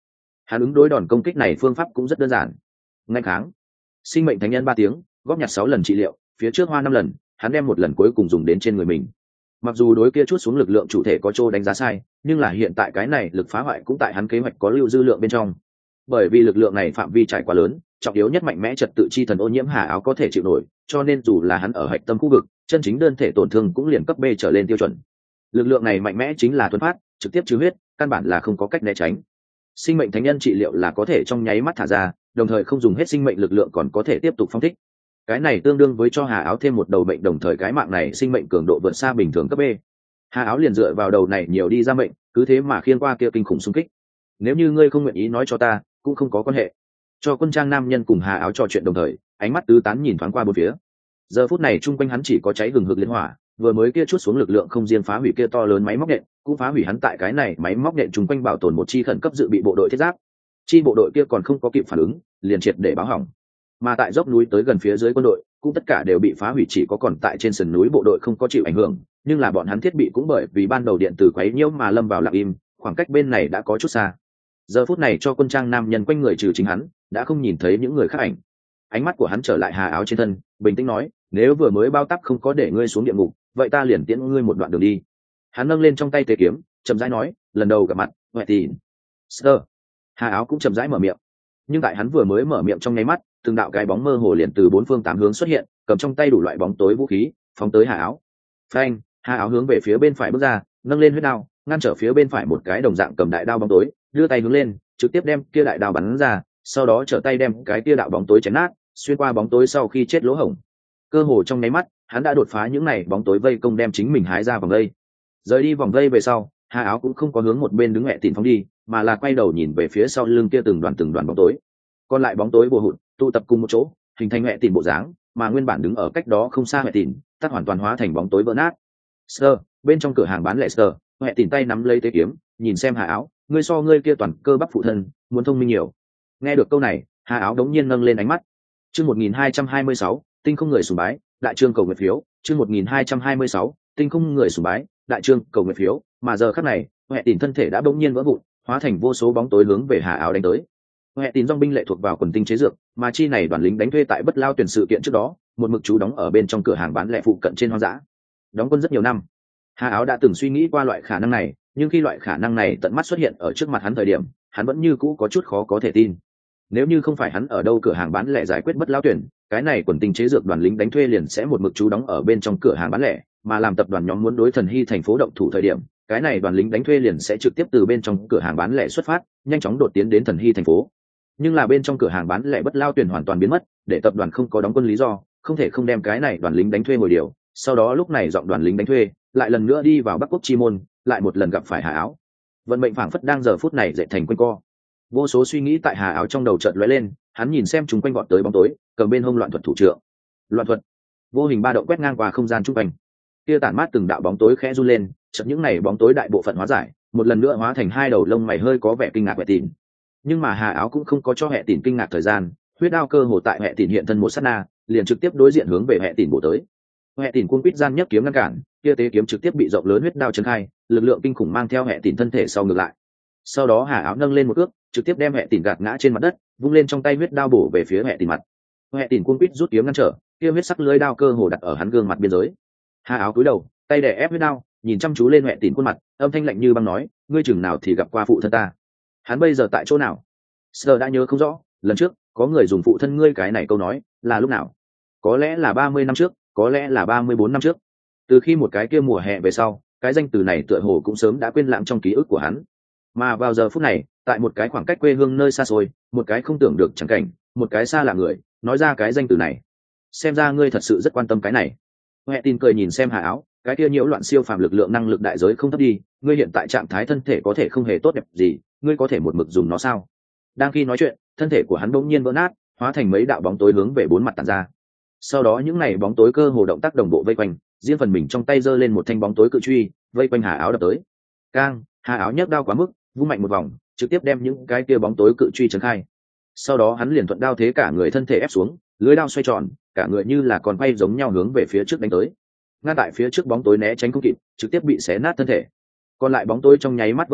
Hắn ứng đối đòn công kích này phương pháp cũng rất đơn giản, ngay kháng. Sinh mệnh thánh nhân ba tiếng góp nhặt sáu lần trị liệu, phía trước hoa năm lần, hắn đem một lần cuối cùng dùng đến trên người mình. Mặc dù đối kia chút xuống lực lượng chủ thể có chỗ đánh giá sai, nhưng là hiện tại cái này lực phá hoại cũng tại hắn kế hoạch có lưu dư lượng bên trong. Bởi vì lực lượng này phạm vi trải quá lớn, trọng yếu nhất mạnh mẽ trật tự chi thần ô nhiễm hà áo có thể chịu nổi, cho nên dù là hắn ở hạch tâm khu vực, chân chính đơn thể tổn thương cũng liền cấp B trở lên tiêu chuẩn. Lực lượng này mạnh mẽ chính là thuần phát, trực tiếp trừ huyết, căn bản là không có cách né tránh. Sinh mệnh thánh nhân trị liệu là có thể trong nháy mắt thả ra, đồng thời không dùng hết sinh mệnh lực lượng còn có thể tiếp tục phong thích. Cái này tương đương với cho hà áo thêm một đầu mệnh, đồng thời cái mạng này sinh mệnh cường độ vượt xa bình thường cấp B. Hà áo liền dựa vào đầu này nhiều đi ra mệnh, cứ thế mà khiên qua kia kinh khủng xung kích. Nếu như ngươi không nguyện ý nói cho ta, cũng không có quan hệ. Cho quân trang nam nhân cùng hà áo trò chuyện đồng thời, ánh mắt tứ tán nhìn thoáng qua bốn phía. Giờ phút này chung quanh hắn chỉ có cháy hừng hực liên hỏa, vừa mới kia chút xuống lực lượng không riêng phá hủy kia to lớn máy móc nện, cũng phá hủy hắn tại cái này máy móc nện chung quanh bảo tồn một chi khẩn cấp dự bị bộ đội thiết giáp. Chi bộ đội kia còn không có kịp phản ứng, liền triệt để báo hỏng. Mà tại dốc núi tới gần phía dưới quân đội, cũng tất cả đều bị phá hủy, chỉ có còn tại trên sườn núi bộ đội không có chịu ảnh hưởng, nhưng là bọn hắn thiết bị cũng bởi vì ban đầu điện tử quấy nhiễu mà lâm vào lặng im, khoảng cách bên này đã có chút xa. Giờ phút này cho quân trang nam nhân quanh người trừ chính hắn, đã không nhìn thấy những người khác ảnh. Ánh mắt của hắn trở lại hà áo trên thân, bình tĩnh nói, nếu vừa mới bao tắp không có để ngươi xuống địa ngục, vậy ta liền tiễn ngươi một đoạn đường đi. Hắn nâng lên trong tay tế kiếm, chậm rãi nói, lần đầu gặp mặt, huệ tìn. Sơ. Hà áo cũng chậm rãi mở miệng, nhưng tại hắn vừa mới mở miệng trong nháy mắt, từng đạo cái bóng mơ hồ liền từ bốn phương tám hướng xuất hiện, cầm trong tay đủ loại bóng tối vũ khí, phóng tới hà áo. Phanh, hà áo hướng về phía bên phải bước ra, nâng lên huyết đao, ngăn trở phía bên phải một cái đồng dạng cầm đại đao bóng tối, đưa tay hướng lên, trực tiếp đem kia đại đao bắn ra, sau đó trở tay đem cái kia đạo bóng tối chém nát, xuyên qua bóng tối sau khi chết lỗ hổng. Cơ hồ trong nháy mắt, hắn đã đột phá những này bóng tối vây công, đem chính mình hái ra vòng vây. Rời đi vòng vây về sau, hà áo cũng không có hướng một bên đứng mẹ tìm phóng đi, mà là quay đầu nhìn về phía sau lưng kia từng đoàn từng đoàn bóng tối. Còn lại bóng tối bùa hụt tụ tập cùng một chỗ, hình thành mẹ tìm bộ dáng, mà nguyên bản đứng ở cách đó không xa mẹ tìm, tắt hoàn toàn hóa thành bóng tối vỡ nát. Sơ, bên trong cửa hàng bán lẻ Sơ, mẹ tìm tay nắm lấy tế kiếm, nhìn xem hà áo, ngươi so ngươi kia toàn cơ bắp phụ thân, muốn thông minh nhiều. Nghe được câu này, hà áo đống nhiên nâng lên ánh mắt. Chương một nghìn hai trăm hai mươi sáu, tinh không người sùng bái, đại trương cầu nguyện phiếu. Chương một nghìn hai trăm hai mươi sáu, tinh không người sùng bái, đại trương cầu nguyện phiếu. Mà giờ khắc này, Huệ Tín thân thể đã bỗng nhiên vỡ vụn, hóa thành vô số bóng tối hướng về hà áo đánh tới. Huệ Tín dòng binh lệ thuộc vào quần tinh chế dược, mà chi này đoàn lính đánh thuê tại bất lao tuyển sự kiện trước đó, một mực chú đóng ở bên trong cửa hàng bán lẻ phụ cận trên hoang dã, đóng quân rất nhiều năm. Hà áo đã từng suy nghĩ qua loại khả năng này, nhưng khi loại khả năng này tận mắt xuất hiện ở trước mặt hắn thời điểm, hắn vẫn như cũ có chút khó có thể tin. Nếu như không phải hắn ở đâu cửa hàng bán lẻ giải quyết bất lao tuyển, cái này quần tinh chế dược đoàn lính đánh thuê liền sẽ một mực chú đóng ở bên trong cửa hàng bán lẻ, mà làm tập đoàn nhóm muốn đối Thần Hy thành phố động thủ thời điểm, cái này đoàn lính đánh thuê liền sẽ trực tiếp từ bên trong cửa hàng bán lẻ xuất phát, nhanh chóng đột tiến đến Thần Hy thành phố. Nhưng là bên trong cửa hàng bán lẻ bất lao tuyển hoàn toàn biến mất, để tập đoàn không có đóng quân lý do, không thể không đem cái này đoàn lính đánh thuê ngồi điều. Sau đó lúc này giọng đoàn lính đánh thuê lại lần nữa đi vào Bắc Quốc chi môn, lại một lần gặp phải Hà áo. Vận mệnh phảng phất đang giờ phút này dậy thành quanh co. Vô số suy nghĩ tại Hà áo trong đầu chợt lóe lên, hắn nhìn xem chúng quanh vọt tới bóng tối, cầm bên hông loạn thuật thủ trượng. Loạn thuật, vô hình ba động quét ngang qua không gian chung quanh. Kia tản mát từng đạo bóng tối khẽ run lên, chợt những này bóng tối đại bộ phận hóa giải, một lần nữa hóa thành hai đầu lông mày hơi có vẻ kinh ngạc Huệ Tín. Nhưng mà Hà áo cũng không có cho Huệ Tín kinh ngạc thời gian, huyết đao cơ hồ tại Huệ Tín hiện thân một sát na, liền trực tiếp đối diện hướng về Huệ Tín bổ tới. Huệ Tín cuống quýt gian nhấc kiếm ngăn cản, kia tế kiếm trực tiếp bị rộng lớn huyết đao chấn khai, lực lượng kinh khủng mang theo Huệ Tín thân thể sau ngược lại. Sau đó Hà áo nâng lên một ước, trực tiếp đem Huệ Tín gạt ngã trên mặt đất, vung lên trong tay huyết đao bổ về phía Huệ Tín mặt. Huệ Tín cuống quýt rút kiếm ngăn trở, kia huyết sắc lưỡi đao cơ hồ đặt ở hắn gương mặt biên giới. Hà áo cúi đầu, tay đè ép huyết đao, nhìn chăm chú lên Huệ Tín khuôn mặt, âm thanh lạnh như băng nói, ngươi chừng nào thì gặp qua phụ thân ta? Hắn bây giờ tại chỗ nào? Sơ đã nhớ không rõ, lần trước có người dùng phụ thân ngươi cái này câu nói, là lúc nào? Có lẽ là ba mươi năm trước, có lẽ là ba mươi bốn năm trước. Từ khi một cái kia mùa hè về sau, cái danh từ này tựa hồ cũng sớm đã quên lãng trong ký ức của hắn. Mà vào giờ phút này, tại một cái khoảng cách quê hương nơi xa xôi, một cái không tưởng được chẳng cảnh, một cái xa lạ người, nói ra cái danh từ này. Xem ra ngươi thật sự rất quan tâm cái này. Huệ Tín cười nhìn xem Hà áo, cái kia nhiễu loạn siêu phàm lực lượng năng lực đại giới không thấp đi, ngươi hiện tại trạng thái thân thể có thể không hề tốt đẹp gì, ngươi có thể một mực dùng nó sao? Đang khi nói chuyện, thân thể của hắn bỗng nhiên vỡ nát, hóa thành mấy đạo bóng tối hướng về bốn mặt tản ra. Sau đó những này bóng tối cơ hồ động tác đồng bộ vây quanh, riêng phần mình trong tay giơ lên một thanh bóng tối cự truy, vây quanh Hà áo đập tới. Cang, Hà áo nhấc đao quá mức, vung mạnh một vòng, trực tiếp đem những cái kia bóng tối cự truy chấn khai. Sau đó hắn liền thuận đao thế cả người thân thể ép xuống, lưới đao xoay tròn, cả người như là con quay giống nhau hướng về phía trước đánh tới. Ngăn tại phía trước bóng tối né tránh không kịp, trực tiếp bị xé nát thân thể. Còn lại bóng tối trong nháy mắt vỡ vụn,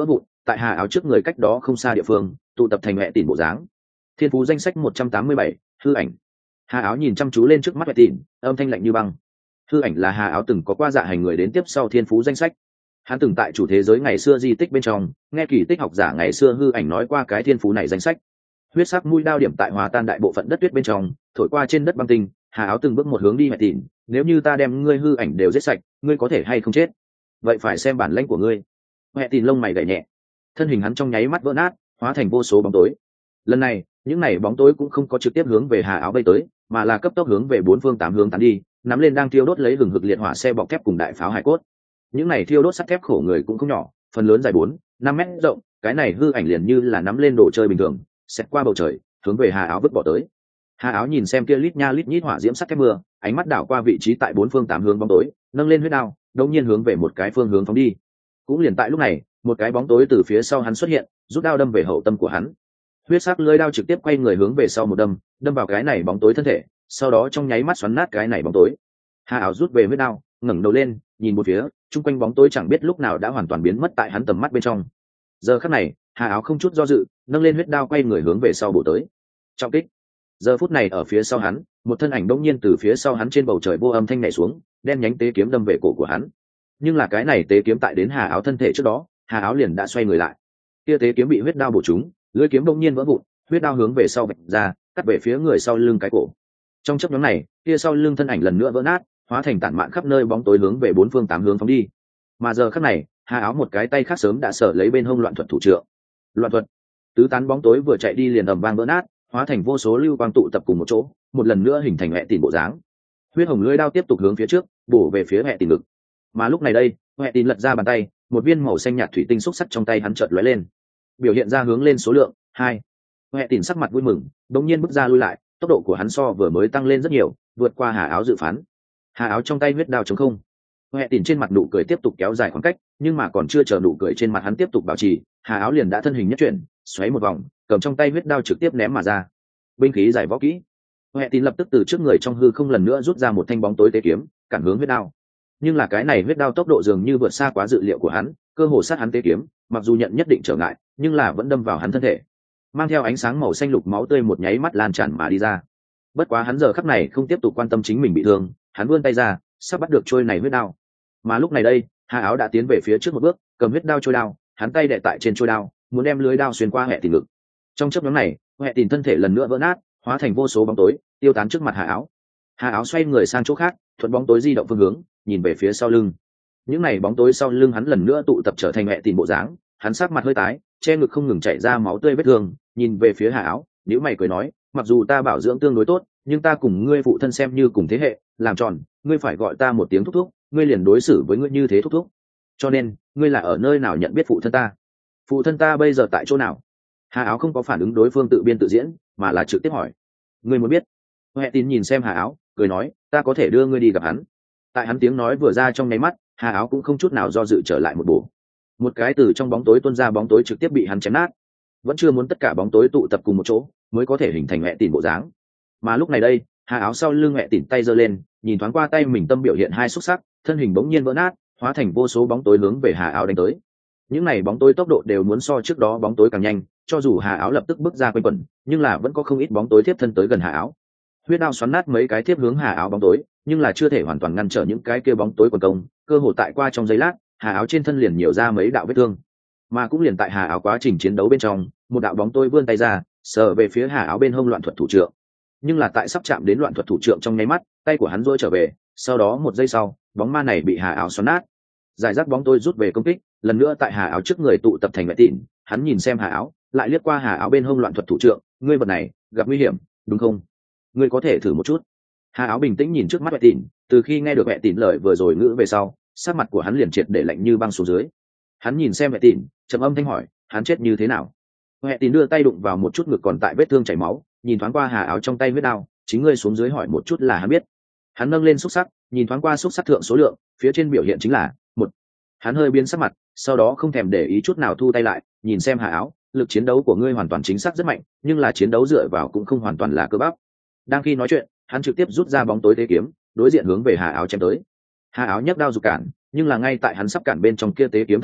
tại hà áo trước người cách đó không xa địa phương tụ tập thành mẹ tìm bộ dáng. Thiên phú danh sách một trăm tám mươi bảy, hư ảnh. Hà áo nhìn chăm chú lên trước mắt mẹ tìm, âm thanh lạnh như băng. Hư ảnh là hà áo từng có qua dạ hành người đến tiếp sau thiên phú danh sách. Hắn từng tại chủ thế giới ngày xưa di tích bên trong nghe kỳ tích học giả ngày xưa hư ảnh nói qua cái thiên phú này danh sách. Huyết sắc mũi đao điểm tại hòa tan đại bộ phận đất tuyết bên trong, thổi qua trên đất băng tinh. Hà áo từng bước một hướng đi mẹ tìm, nếu như ta đem ngươi hư ảnh đều giết sạch, ngươi có thể hay không chết? Vậy phải xem bản lĩnh của ngươi. Mẹ tìm lông mày gảy nhẹ, thân hình hắn trong nháy mắt vỡ nát, hóa thành vô số bóng tối. Lần này, những này bóng tối cũng không có trực tiếp hướng về hà áo bay tới, mà là cấp tốc hướng về bốn phương tám hướng tán đi, nắm lên đang thiêu đốt lấy hừng hực liệt hỏa xe bọc thép cùng đại pháo hải cốt. Những này thiêu đốt sắt thép khổ người cũng không nhỏ, phần lớn dài bốn năm mét rộng, cái này hư ảnh liền như là nắm lên đồ chơi bình thường, xẹt qua bầu trời, hướng về hà áo vứt bỏ tới. Hà áo nhìn xem kia lít nha lít nhít hỏa diễm sắt thép mưa, ánh mắt đảo qua vị trí tại bốn phương tám hướng bóng tối, nâng lên huyết đao, đột nhiên hướng về một cái phương hướng phóng đi. Cũng liền tại lúc này, một cái bóng tối từ phía sau hắn xuất hiện, rút đao đâm về hậu tâm của hắn. Huyết sắc lưỡi đao trực tiếp quay người hướng về sau một đâm, đâm vào cái này bóng tối thân thể, sau đó trong nháy mắt xoắn nát cái này bóng tối. Hà áo rút về huyết đao, ngẩng đầu lên, nhìn một phía, chung quanh bóng tối chẳng biết lúc nào đã hoàn toàn biến mất tại hắn tầm mắt bên trong. Giờ khắc này, Hà áo không chút do dự, nâng lên huyết đao quay người hướng về sau bổ tới. Trọng kích. Giờ phút này ở phía sau hắn, một thân ảnh đột nhiên từ phía sau hắn trên bầu trời vô âm thanh nhảy xuống, đen nhánh tế kiếm đâm về cổ của hắn. Nhưng là cái này tế kiếm tại đến Hà áo thân thể trước đó, Hà áo liền đã xoay người lại. Kia tế kiếm bị huyết đao bổ trúng, lưỡi kiếm đột nhiên vỡ vụn, huyết đao hướng về sau vạch ra, cắt về phía người sau lưng cái cổ. Trong chớp nhoáng này, kia sau lưng thân ảnh lần nữa vỡ nát, hóa thành tản mạn khắp nơi bóng tối hướng về bốn phương tám hướng phóng đi. Mà giờ khắc này, Hà áo một cái tay khác sớm đã sở lấy bên hông loạn thuật thủ trượng. Loạn thuật. Tứ tán bóng tối vừa chạy đi liền ầm vang vỡ nát, hóa thành vô số lưu quang tụ tập cùng một chỗ, một lần nữa hình thành hệ tìm bộ dáng. Huyết hồng lưỡi đao tiếp tục hướng phía trước, bổ về phía hệ tìm ngực. Mà lúc này đây, hệ tìm lật ra bàn tay, một viên màu xanh nhạt thủy tinh xúc sắc trong tay hắn chợt lóe lên, biểu hiện ra hướng lên số lượng hai. Hệ tìm sắc mặt vui mừng, đột nhiên bước ra lui lại, tốc độ của hắn so vừa mới tăng lên rất nhiều, vượt qua Hà áo dự phán. Hà áo trong tay huyết đao trống không. Hệ tìm trên mặt nụ cười tiếp tục kéo dài khoảng cách, nhưng mà còn chưa chờ nụ cười trên mặt hắn tiếp tục bảo trì, Hà áo liền đã thân hình nhất chuyển, xoáy một vòng, cầm trong tay huyết đao trực tiếp ném mà ra. Binh khí giải võ kỹ. Hệ tín lập tức từ trước người trong hư không lần nữa rút ra một thanh bóng tối tế kiếm, cản hướng huyết đao. Nhưng là cái này huyết đao tốc độ dường như vượt xa quá dự liệu của hắn, cơ hồ sát hắn tế kiếm, mặc dù nhận nhất định trở ngại, nhưng là vẫn đâm vào hắn thân thể, mang theo ánh sáng màu xanh lục máu tươi một nháy mắt lan tràn mà đi ra. Bất quá hắn giờ khắc này không tiếp tục quan tâm chính mình bị thương, hắn vươn tay ra, sắp bắt được trôi này huyết đao. Mà lúc này đây, Hà áo đã tiến về phía trước một bước, cầm huyết đao trôi đao, hắn tay đè tại trên trôi đao, muốn đem lưới đao xuyên qua hệ tín ngực. Trong chớp nhoáng này, hệ tín thân thể lần nữa vỡ nát, hóa thành vô số bóng tối, tiêu tán trước mặt Hà áo. Hà áo xoay người sang chỗ khác, thuận bóng tối di động phương hướng, nhìn về phía sau lưng. Những này bóng tối sau lưng hắn lần nữa tụ tập trở thành hệ tín bộ dáng, hắn sắc mặt hơi tái, che ngực không ngừng chảy ra máu tươi vết thương, nhìn về phía Hà áo, nhíu mày cười nói, mặc dù ta bảo dưỡng tương đối tốt, nhưng ta cùng ngươi phụ thân xem như cùng thế hệ, làm tròn, ngươi phải gọi ta một tiếng thúc thúc, ngươi liền đối xử với ngươi như thế thúc thúc. Cho nên, ngươi là ở nơi nào nhận biết phụ thân ta? Phụ thân ta bây giờ tại chỗ nào? Hà áo không có phản ứng đối phương tự biên tự diễn, mà là trực tiếp hỏi. Ngươi muốn biết? Hệ tín nhìn xem Hà áo, cười nói, ta có thể đưa ngươi đi gặp hắn. Tại hắn tiếng nói vừa ra trong nháy mắt, Hà áo cũng không chút nào do dự trở lại một bổ. Một cái từ trong bóng tối tuôn ra bóng tối trực tiếp bị hắn chém nát. Vẫn chưa muốn tất cả bóng tối tụ tập cùng một chỗ, mới có thể hình thành hệ tín bộ dáng. Mà lúc này đây, Hà áo sau lưng hệ tín tay giơ lên, nhìn thoáng qua tay mình tâm biểu hiện hai xúc sắc, thân hình bỗng nhiên vỡ nát, hóa thành vô số bóng tối hướng về Hà áo đánh tới. Những này bóng tối tốc độ đều muốn so trước đó bóng tối càng nhanh, cho dù Hà áo lập tức bước ra quanh quẩn, nhưng là vẫn có không ít bóng tối tiếp thân tới gần Hà áo. Huyết đao xoắn nát mấy cái tiếp hướng Hà áo bóng tối, nhưng là chưa thể hoàn toàn ngăn trở những cái kia bóng tối quần công, cơ hội tại qua trong giây lát, Hà áo trên thân liền nhiều ra mấy đạo vết thương. Mà cũng liền tại Hà áo quá trình chiến đấu bên trong, một đạo bóng tối vươn tay ra, sờ về phía Hà áo bên hông loạn thuật thủ trượng. Nhưng là tại sắp chạm đến loạn thuật thủ trượng trong nháy mắt, tay của hắn duỗi trở về, sau đó một giây sau, bóng ma này bị Hà áo xoắn nát. Giải rác bóng tối rút về công kích, lần nữa tại Hà áo trước người tụ tập thành mẹ tịn, hắn nhìn xem Hà áo, lại liếc qua Hà áo bên hông loạn thuật thủ trượng, ngươi vật này gặp nguy hiểm, đúng không? Ngươi có thể thử một chút. Hà áo bình tĩnh nhìn trước mắt mẹ tịn, từ khi nghe được mẹ tịn lời vừa rồi ngữ về sau, sắc mặt của hắn liền triệt để lạnh như băng xuống dưới. Hắn nhìn xem mẹ tịn, trầm âm thanh hỏi, hắn chết như thế nào? Mẹ tịn đưa tay đụng vào một chút ngực còn tại vết thương chảy máu, nhìn thoáng qua Hà áo trong tay huyết đao, chính ngươi xuống dưới hỏi một chút là hắn biết. Hắn nâng lên xúc sắc, nhìn thoáng qua xúc sắc thượng số lượng, phía trên biểu hiện chính là một. Hắn hơi biến sắc mặt, sau đó không thèm để ý chút nào thu tay lại, nhìn xem Hà áo, lực chiến đấu của ngươi hoàn toàn chính xác rất mạnh, nhưng là chiến đấu dựa vào cũng không hoàn toàn là cơ bắp. Đang khi nói chuyện, hắn trực tiếp rút ra bóng tối tế kiếm, đối diện hướng về Hà áo chém tới. Hà áo nhấc đao giục cản, nhưng là ngay tại hắn sắp cản bên trong kia tế kiếm thời điểm,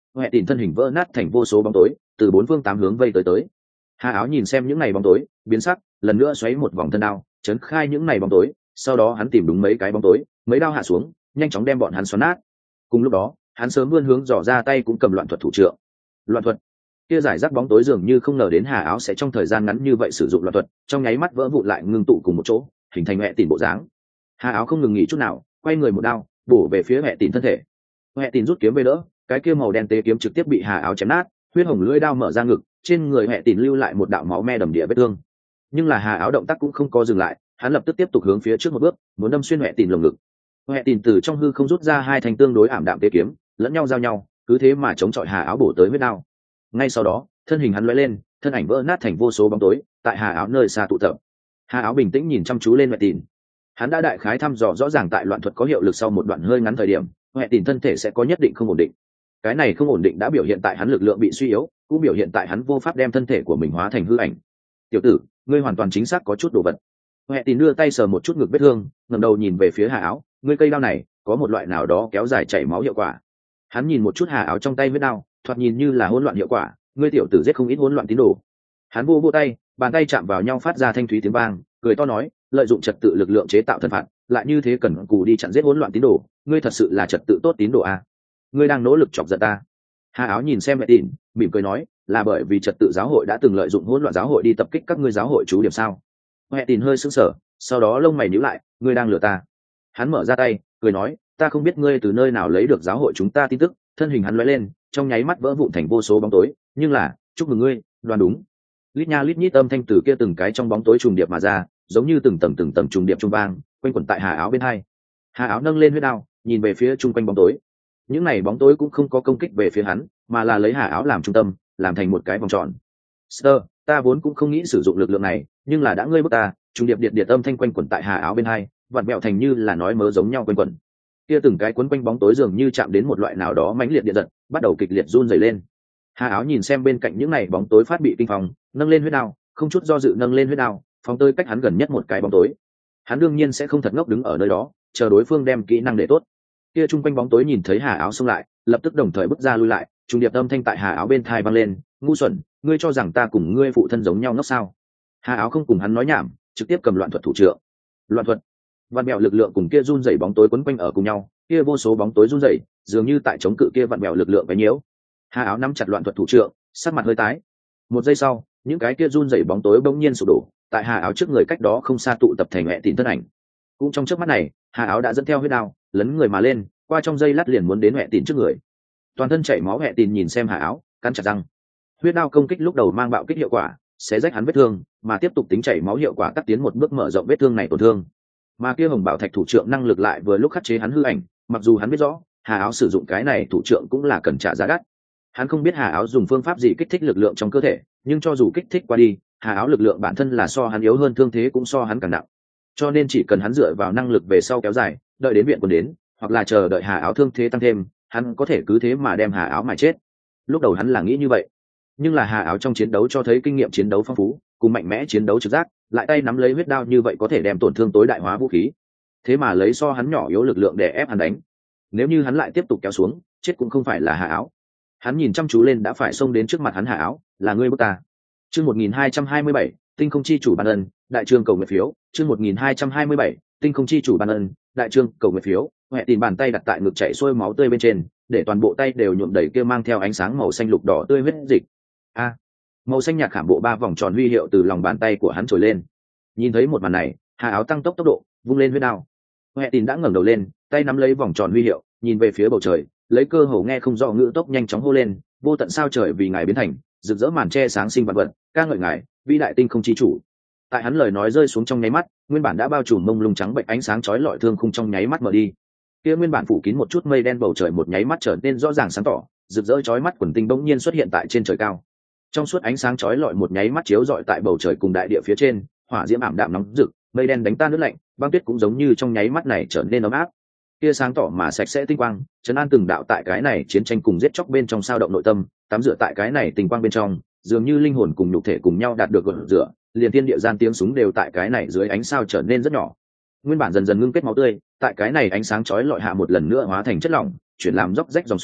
huệ tìm thân hình vỡ nát thành vô số bóng tối từ bốn phương tám hướng vây tới tới. Hà áo nhìn xem những ngày bóng tối biến sắc, lần nữa xoáy một vòng thân đao chấn khai những ngày bóng tối, sau đó hắn tìm đúng mấy cái bóng tối, mấy đao hạ xuống nhanh chóng đem bọn hắn xoắn nát. Cùng lúc đó hắn sớm vươn hướng dò ra tay cũng cầm loạn thuật thủ trượng. Loạn thuật kia giải rác bóng tối dường như không ngờ đến Hà áo sẽ trong thời gian ngắn như vậy sử dụng loạn thuật, trong nháy mắt vỡ vụn lại ngưng tụ cùng một chỗ hình thành huệ tìm bộ dáng. Hà áo không ngừng nghỉ chút nào, quay người một đao bổ về phía huệ tìm thân thể. Huệ tìm rút kiếm về đỡ, cái kia màu đen tế kiếm trực tiếp bị Hà áo chém nát, huyết hồng lưỡi đao mở ra ngực, trên người huệ tìm lưu lại một đạo máu me đầm địa vết thương. Nhưng là Hà áo động tác cũng không có dừng lại, hắn lập tức tiếp tục hướng phía trước một bước, muốn đâm xuyên huệ tìm lồng ngực. Huệ tìm từ trong hư không rút ra hai thanh tương đối ảm đạm tế kiếm, lẫn nhau giao nhau, cứ thế mà chống chọi Hà áo bổ tới huyết đao. Ngay sau đó thân hình hắn lóe lên, thân ảnh vỡ nát thành vô số bóng tối tại Hà áo nơi xa tụ tập. Hà áo bình tĩnh nhìn chăm chú lên huệ tìm, hắn đã đại khái thăm dò rõ ràng tại loạn thuật có hiệu lực sau một đoạn hơi ngắn thời điểm huệ tìm thân thể sẽ có nhất định không ổn định. Cái này không ổn định đã biểu hiện tại hắn lực lượng bị suy yếu, cũng biểu hiện tại hắn vô pháp đem thân thể của mình hóa thành hư ảnh. Tiểu tử, ngươi hoàn toàn chính xác có chút đồ vật. Huệ tìm đưa tay sờ một chút ngực vết thương, ngẩng đầu nhìn về phía Hà áo, ngươi cây đao này có một loại nào đó kéo dài chảy máu hiệu quả. Hắn nhìn một chút Hà áo trong tay vết đao, thoạt nhìn như là hỗn loạn hiệu quả, ngươi tiểu tử giết không ít hỗn loạn tín đồ. Hắn vô vô tay, bàn tay chạm vào nhau phát ra thanh thúy tiếng vang, cười to nói, lợi dụng trật tự lực lượng chế tạo thần phạt, lại như thế cần cù đi chặn giết hỗn loạn tín đồ, ngươi thật sự là trật tự tốt tín đồ à? Ngươi đang nỗ lực chọc giận ta. Hà áo nhìn xem mẹ tìm, mỉm cười nói, là bởi vì trật tự giáo hội đã từng lợi dụng hỗn loạn giáo hội đi tập kích các ngươi giáo hội trú điểm sao? Mẹ tìm hơi sững sờ, sau đó lông mày nhíu lại, ngươi đang lừa ta. Hắn mở ra tay, cười nói, ta không biết ngươi từ nơi nào lấy được giáo hội chúng ta tin tức. Thân hình hắn lóe lên, trong nháy mắt vỡ vụn thành vô số bóng tối, nhưng là, chúc mừng ngươi, đoán đúng. Lít nha lít nhít âm thanh từ kia từng cái trong bóng tối trùng điệp mà ra, giống như từng tầng từng tầng trùng điệp trung vang, quanh quẩn tại Hà áo bên hai. Hà áo nâng lên huyết đao, nhìn về phía chung quanh bóng tối. Những này bóng tối cũng không có công kích về phía hắn, mà là lấy Hà áo làm trung tâm, làm thành một cái vòng tròn. Sơ, ta vốn cũng không nghĩ sử dụng lực lượng này, nhưng là đã ngươi bước ta, trùng điệp điệp điệp âm thanh quanh quẩn tại Hà áo bên hai, vặn vẹo thành như là nói mớ giống nhau quanh quẩn. Kia từng cái quấn quanh bóng tối dường như chạm đến một loại nào đó mãnh liệt điện giật, bắt đầu kịch liệt run rẩy lên. Hà áo nhìn xem bên cạnh những này bóng tối phát bị kinh phòng, nâng lên huyết đao, không chút do dự nâng lên huyết đao, phóng tới cách hắn gần nhất một cái bóng tối. Hắn đương nhiên sẽ không thật ngốc đứng ở nơi đó, chờ đối phương đem kỹ năng để tốt. Kia chung quanh bóng tối nhìn thấy Hà áo xông lại, lập tức đồng thời bước ra lui lại, trùng điệp âm thanh tại Hà áo bên tai vang lên, ngu xuẩn, ngươi cho rằng ta cùng ngươi phụ thân giống nhau ngốc sao? Hà áo không cùng hắn nói nhảm, trực tiếp cầm loạn thuật thủ trượng. Loạn thuật, vạn mèo lực lượng cùng kia run rẩy bóng tối quấn quanh ở cùng nhau, kia vô số bóng tối run rẩy, dường như tại chống cự kia vạn mèo lực lượng cái nhiễu. Hà áo nắm chặt loạn thuật thủ trượng, sắc mặt hơi tái. Một giây sau, những cái kia run rẩy bóng tối bỗng nhiên sụp đổ, tại Hà áo trước người cách đó không xa tụ tập thành mẹ tìm thân ảnh. Cũng trong chớp mắt này, Hà áo đã dẫn theo huyết đao, lấn người mà lên, qua trong giây lát liền muốn đến mẹ tìm trước người. Toàn thân chảy máu mẹ tìm nhìn xem Hà áo, cắn chặt răng. Huyết đao công kích lúc đầu mang bạo kích hiệu quả, sẽ rách hắn vết thương, mà tiếp tục tính chảy máu hiệu quả tắt tiến một bước mở rộng vết thương này tổn thương. Mà kia hồng bảo thạch thủ trượng năng lực lại vừa lúc khắc chế hắn hư ảnh, mặc dù hắn biết rõ Hà áo sử dụng cái này thủ trượng cũng là cần trả giá đắt. Hắn không biết Hà áo dùng phương pháp gì kích thích lực lượng trong cơ thể, nhưng cho dù kích thích qua đi, Hà áo lực lượng bản thân là so hắn yếu hơn, thương thế cũng so hắn càng nặng. Cho nên chỉ cần hắn dựa vào năng lực về sau kéo dài, đợi đến viện quân đến, hoặc là chờ đợi Hà áo thương thế tăng thêm, hắn có thể cứ thế mà đem Hà áo mà chết. Lúc đầu hắn là nghĩ như vậy, nhưng là Hà áo trong chiến đấu cho thấy kinh nghiệm chiến đấu phong phú, cùng mạnh mẽ chiến đấu trực giác, lại tay nắm lấy huyết đao như vậy có thể đem tổn thương tối đại hóa vũ khí. Thế mà lấy so hắn nhỏ yếu lực lượng để ép hắn đánh. Nếu như hắn lại tiếp tục kéo xuống, chết cũng không phải là Hà áo. Hắn nhìn chăm chú lên đã phải xông đến trước mặt hắn Hà áo, là ngươi bước ta. Chương một nghìn hai trăm hai mươi bảy, tinh không chi chủ ban ân, đại trương cầu nguyện phiếu. Chương một nghìn hai trăm hai mươi bảy, tinh không chi chủ ban ân, đại trương cầu nguyện phiếu. Huệ tìm bàn tay đặt tại ngực chảy xuôi máu tươi bên trên, để toàn bộ tay đều nhuộm đầy kia mang theo ánh sáng màu xanh lục đỏ tươi huyết dịch. A, màu xanh nhạt khảm bộ ba vòng tròn huy hiệu từ lòng bàn tay của hắn trồi lên. Nhìn thấy một màn này, Hà áo tăng tốc tốc độ, vung lên huyết đao. Huệ tìm đã ngẩng đầu lên, tay nắm lấy vòng tròn huy hiệu, nhìn về phía bầu trời, lấy cơ hồ nghe không rõ ngữ tốc nhanh chóng hô lên, vô tận sao trời vì ngài biến thành, rực rỡ màn che sáng sinh vật vật, ca ngợi ngài, vĩ đại tinh không chi chủ. Tại hắn lời nói rơi xuống trong nháy mắt, nguyên bản đã bao trùm mông lung trắng bệnh ánh sáng chói lọi thương khung trong nháy mắt mở đi. Kia nguyên bản phủ kín một chút mây đen bầu trời một nháy mắt trở nên rõ ràng sáng tỏ, rực rỡ chói mắt quần tinh bỗng nhiên xuất hiện tại trên trời cao. Trong suốt ánh sáng chói lọi một nháy mắt chiếu rọi tại bầu trời cùng đại địa phía trên, hỏa diễm ảm đạm nóng rực, mây đen đánh tan nước lạnh, băng tuyết cũng giống như trong nháy mắt này trở nên ấm áp. Kia sáng tỏ mà sạch sẽ tinh quang, trấn an từng đạo tại cái này chiến tranh cùng giết chóc bên trong sao động nội tâm, tắm rửa tại cái này tinh quang bên trong, dường như linh hồn cùng nhục thể cùng nhau đạt được gột rửa, liền thiên địa gian tiếng súng đều tại cái này dưới ánh sao trở nên rất nhỏ. Nguyên bản dần dần ngưng kết máu tươi, tại cái này ánh sáng chói lọi hạ một lần nữa hóa thành chất lỏng, chuyển làm róc rách dòng suối,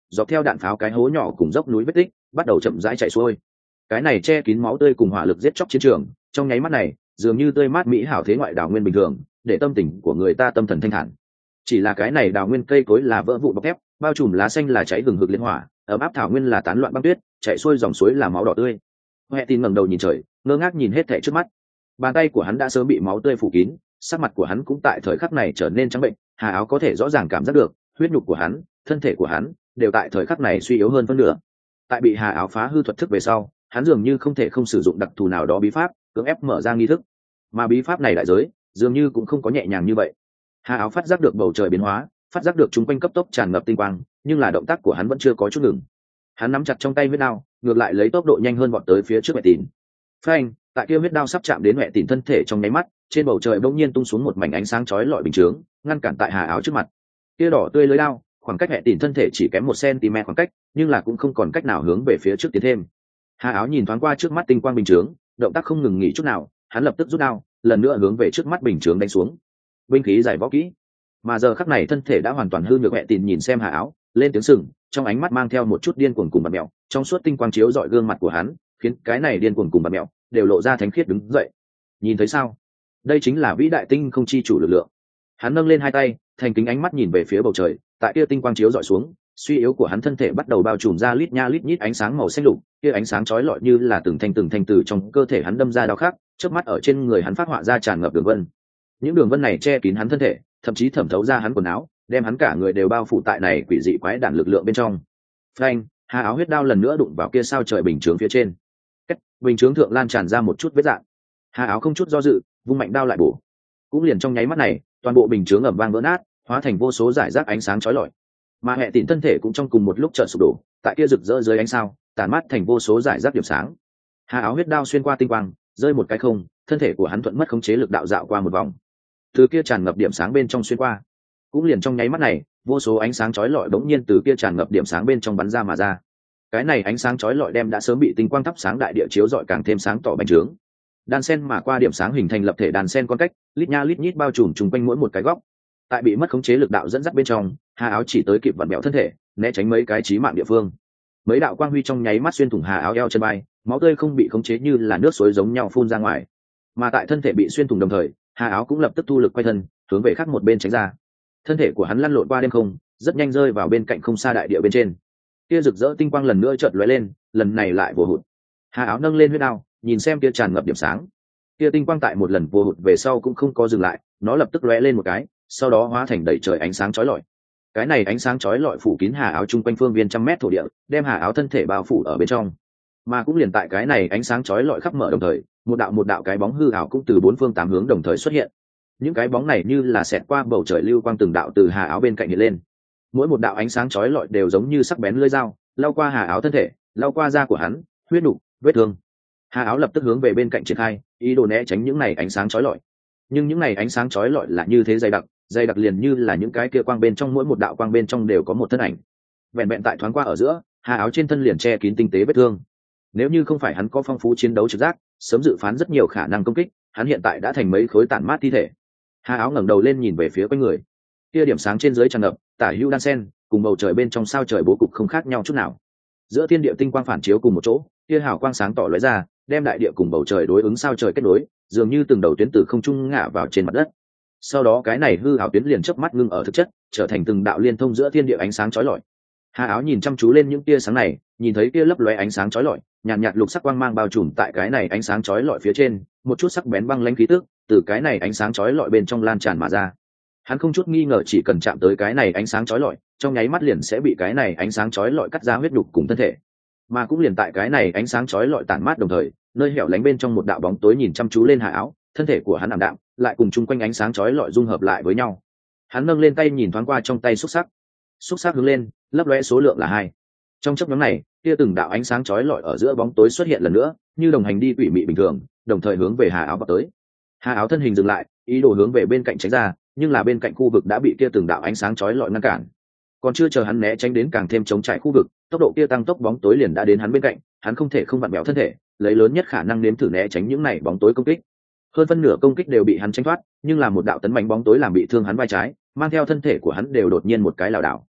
dọc theo đạn pháo cái hố nhỏ cùng dốc núi vết tích bắt đầu chậm rãi chạy xuôi. Cái này che kín máu tươi cùng hỏa lực giết chóc chiến trường, trong nháy mắt này dường như tươi mát mỹ hảo thế ngoại đảo nguyên bình thường, để tâm tình của người ta tâm thần thanh thản. Chỉ là cái này đào nguyên cây cối là vỡ vụn bọc thép, bao trùm lá xanh là cháy hừng hực liên hỏa, ấm áp thảo nguyên là tán loạn băng tuyết, chạy xuôi dòng suối là máu đỏ tươi. Huệ Tín ngẩng đầu nhìn trời, ngơ ngác nhìn hết thảy trước mắt. Bàn tay của hắn đã sớm bị máu tươi phủ kín, sắc mặt của hắn cũng tại thời khắc này trở nên trắng bệnh. Hà áo có thể rõ ràng cảm giác được, huyết nhục của hắn, thân thể của hắn đều tại thời khắc này suy yếu hơn phân nửa. Tại bị Hà áo phá hư thuật thức về sau, hắn dường như không thể không sử dụng đặc thù nào đó bí pháp, cưỡng ép mở ra nghi thức. Mà bí pháp này đại giới, dường như cũng không có nhẹ nhàng như vậy. Hà áo phát giác được bầu trời biến hóa, phát giác được chúng quanh cấp tốc tràn ngập tinh quang, nhưng là động tác của hắn vẫn chưa có chút ngừng. Hắn nắm chặt trong tay huyết đao, ngược lại lấy tốc độ nhanh hơn vọt tới phía trước Huệ Tín. Phanh, tại kia huyết đao sắp chạm đến Huệ Tín thân thể trong nháy mắt, trên bầu trời bỗng nhiên tung xuống một mảnh ánh sáng chói lọi bình chướng, ngăn cản tại Hà áo trước mặt. Kia đỏ tươi lưới đao, khoảng cách Huệ Tín thân thể chỉ kém một cm khoảng cách, nhưng là cũng không còn cách nào hướng về phía trước tiến thêm. Hà áo nhìn thoáng qua trước mắt tinh quang bình chướng, động tác không ngừng nghỉ chút nào, hắn lập tức rút đao, lần nữa hướng về trước mắt bình chướng đánh xuống. Binh khí giải võ kỹ. Mà giờ khắc này thân thể đã hoàn toàn hư nhược. Huệ Tín nhìn xem Hà áo, lên tiếng sừng, trong ánh mắt mang theo một chút điên cuồng cùng bạt mẹo, trong suốt tinh quang chiếu rọi gương mặt của hắn, khiến cái này điên cuồng cùng bạt mẹo đều lộ ra thánh khiết đứng dậy. Nhìn thấy sao? Đây chính là vĩ đại tinh không chi chủ lực lượng. Hắn nâng lên hai tay, thành kính ánh mắt nhìn về phía bầu trời, tại kia tinh quang chiếu rọi xuống, suy yếu của hắn thân thể bắt đầu bao trùm ra lít nha lít nhít ánh sáng màu xanh lục, kia ánh sáng chói lọi như là từng thanh từng thanh từ trong cơ thể hắn đâm ra đao khắc, chớp mắt ở trên người hắn phát họa ra tràn ngập đường vân. Những đường vân này che kín hắn thân thể, thậm chí thẩm thấu ra hắn quần áo, đem hắn cả người đều bao phủ tại này quỷ dị quái đản lực lượng bên trong. Phanh, Hà áo huyết đao lần nữa đụng vào kia sao trời bình chướng phía trên. Cách, bình chướng thượng lan tràn ra một chút vết rạn. Hà áo không chút do dự, vung mạnh đao lại bổ. Cũng liền trong nháy mắt này, toàn bộ bình chướng ầm vang vỡ nát, hóa thành vô số rải rác ánh sáng chói lọi. Mà Huệ Tín thân thể cũng trong cùng một lúc chợt sụp đổ, tại kia rực rỡ dưới ánh sao, tàn mát thành vô số rải rác điểm sáng. Hà áo huyết đao xuyên qua tinh quang, rơi một cái không, thân thể của hắn thuận mất khống chế lực đạo dạo qua một vòng. Từ kia tràn ngập điểm sáng bên trong xuyên qua. Cũng liền trong nháy mắt này, vô số ánh sáng chói lọi bỗng nhiên từ kia tràn ngập điểm sáng bên trong bắn ra mà ra. Cái này ánh sáng chói lọi đem đã sớm bị tinh quang thắp sáng đại địa chiếu rọi càng thêm sáng tỏ bành trướng. Đan sen mà qua điểm sáng hình thành lập thể đàn sen con cách, lít nha lít nhít bao trùm chung quanh mỗi một cái góc. Tại bị mất khống chế lực đạo dẫn dắt bên trong, Hà áo chỉ tới kịp vặn bẹo thân thể, né tránh mấy cái chí mạng địa phương. Mấy đạo quang huy trong nháy mắt xuyên thủng Hà áo eo chân bay, máu tươi không bị khống chế như là nước suối giống nhau phun ra ngoài. Mà tại thân thể bị xuyên thủng đồng thời, Hà áo cũng lập tức thu lực quay thân, hướng về khác một bên tránh ra. Thân thể của hắn lăn lộn qua đêm không, rất nhanh rơi vào bên cạnh không xa đại địa bên trên. Kia rực rỡ tinh quang lần nữa chợt lóe lên, lần này lại vô hụt. Hà áo nâng lên huyết đao, nhìn xem kia tràn ngập điểm sáng. Kia tinh quang tại một lần vô hụt về sau cũng không có dừng lại, nó lập tức lóe lên một cái, sau đó hóa thành đầy trời ánh sáng chói lọi. Cái này ánh sáng chói lọi phủ kín Hà áo chung quanh phương viên trăm mét thổ địa, đem Hà áo thân thể bao phủ ở bên trong. Mà cũng liền tại cái này ánh sáng chói lọi khắp mở đồng thời, một đạo một đạo cái bóng hư ảo cũng từ bốn phương tám hướng đồng thời xuất hiện. Những cái bóng này như là xẹt qua bầu trời lưu quang từng đạo từ Hà áo bên cạnh hiện lên. Mỗi một đạo ánh sáng chói lọi đều giống như sắc bén lưỡi dao, lao qua Hà áo thân thể, lao qua da của hắn, huyết nục, vết thương. Hà áo lập tức hướng về bên cạnh triển khai, ý đồ né tránh những này ánh sáng chói lọi. Nhưng những này ánh sáng chói lọi là như thế dày đặc, dày đặc liền như là những cái kia quang bên trong, mỗi một đạo quang bên trong đều có một thân ảnh. Vẹn vẹn tại thoáng qua ở giữa, Hà áo trên thân liền che kín tinh tế vết thương. Nếu như không phải hắn có phong phú chiến đấu trực giác, sớm dự phán rất nhiều khả năng công kích, hắn hiện tại đã thành mấy khối tản mát thi thể. Hà áo ngẩng đầu lên nhìn về phía quanh người, kia điểm sáng trên dưới tràn ngập, tả hữu đan sen, cùng bầu trời bên trong sao trời bố cục không khác nhau chút nào. Giữa thiên địa tinh quang phản chiếu cùng một chỗ, kia hào quang sáng tỏ lóe ra, đem đại địa cùng bầu trời đối ứng sao trời kết nối, dường như từng đầu tuyến từ không trung ngả vào trên mặt đất. Sau đó cái này hư ảo tuyến liền chớp mắt ngưng ở thực chất, trở thành từng đạo liên thông giữa thiên địa ánh sáng chói lọi. Hà áo nhìn chăm chú lên những tia sáng này, nhìn thấy kia lấp lóe ánh sáng chói lọi, nhàn nhạt, nhạt lục sắc quang mang bao trùm tại cái này ánh sáng chói lọi phía trên, một chút sắc bén băng lãnh khí tức từ cái này ánh sáng chói lọi bên trong lan tràn mà ra. Hắn không chút nghi ngờ chỉ cần chạm tới cái này ánh sáng chói lọi, trong nháy mắt liền sẽ bị cái này ánh sáng chói lọi cắt ra huyết nhục cùng thân thể. Mà cũng liền tại cái này ánh sáng chói lọi tản mát đồng thời, nơi hẻo lánh bên trong một đạo bóng tối nhìn chăm chú lên Hà áo, thân thể của hắn ảm đạm, lại cùng chung quanh ánh sáng chói lọi dung hợp lại với nhau. Hắn nâng lên tay nhìn thoáng qua trong tay xúc sắc, xúc sắc hướng lên, lấp lóe số lượng là hai. Trong chớp nhoáng này, kia từng đạo ánh sáng chói lọi ở giữa bóng tối xuất hiện lần nữa, như đồng hành đi quỷ mị bình thường, đồng thời hướng về Hà áo vào tới. Hà áo thân hình dừng lại, ý đồ hướng về bên cạnh tránh ra, nhưng là bên cạnh khu vực đã bị kia từng đạo ánh sáng chói lọi ngăn cản. Còn chưa chờ hắn né tránh đến càng thêm chống trải khu vực, tốc độ kia tăng tốc bóng tối liền đã đến hắn bên cạnh, hắn không thể không vặn bẹo thân thể, lấy lớn nhất khả năng nếm thử né tránh những này bóng tối công kích. Hơn phân nửa công kích đều bị hắn tránh thoát, nhưng là một đạo tấn mạnh bóng tối làm bị thương hắn vai trái, mang theo thân thể của hắn đều đột nhiên một cái lảo đảo.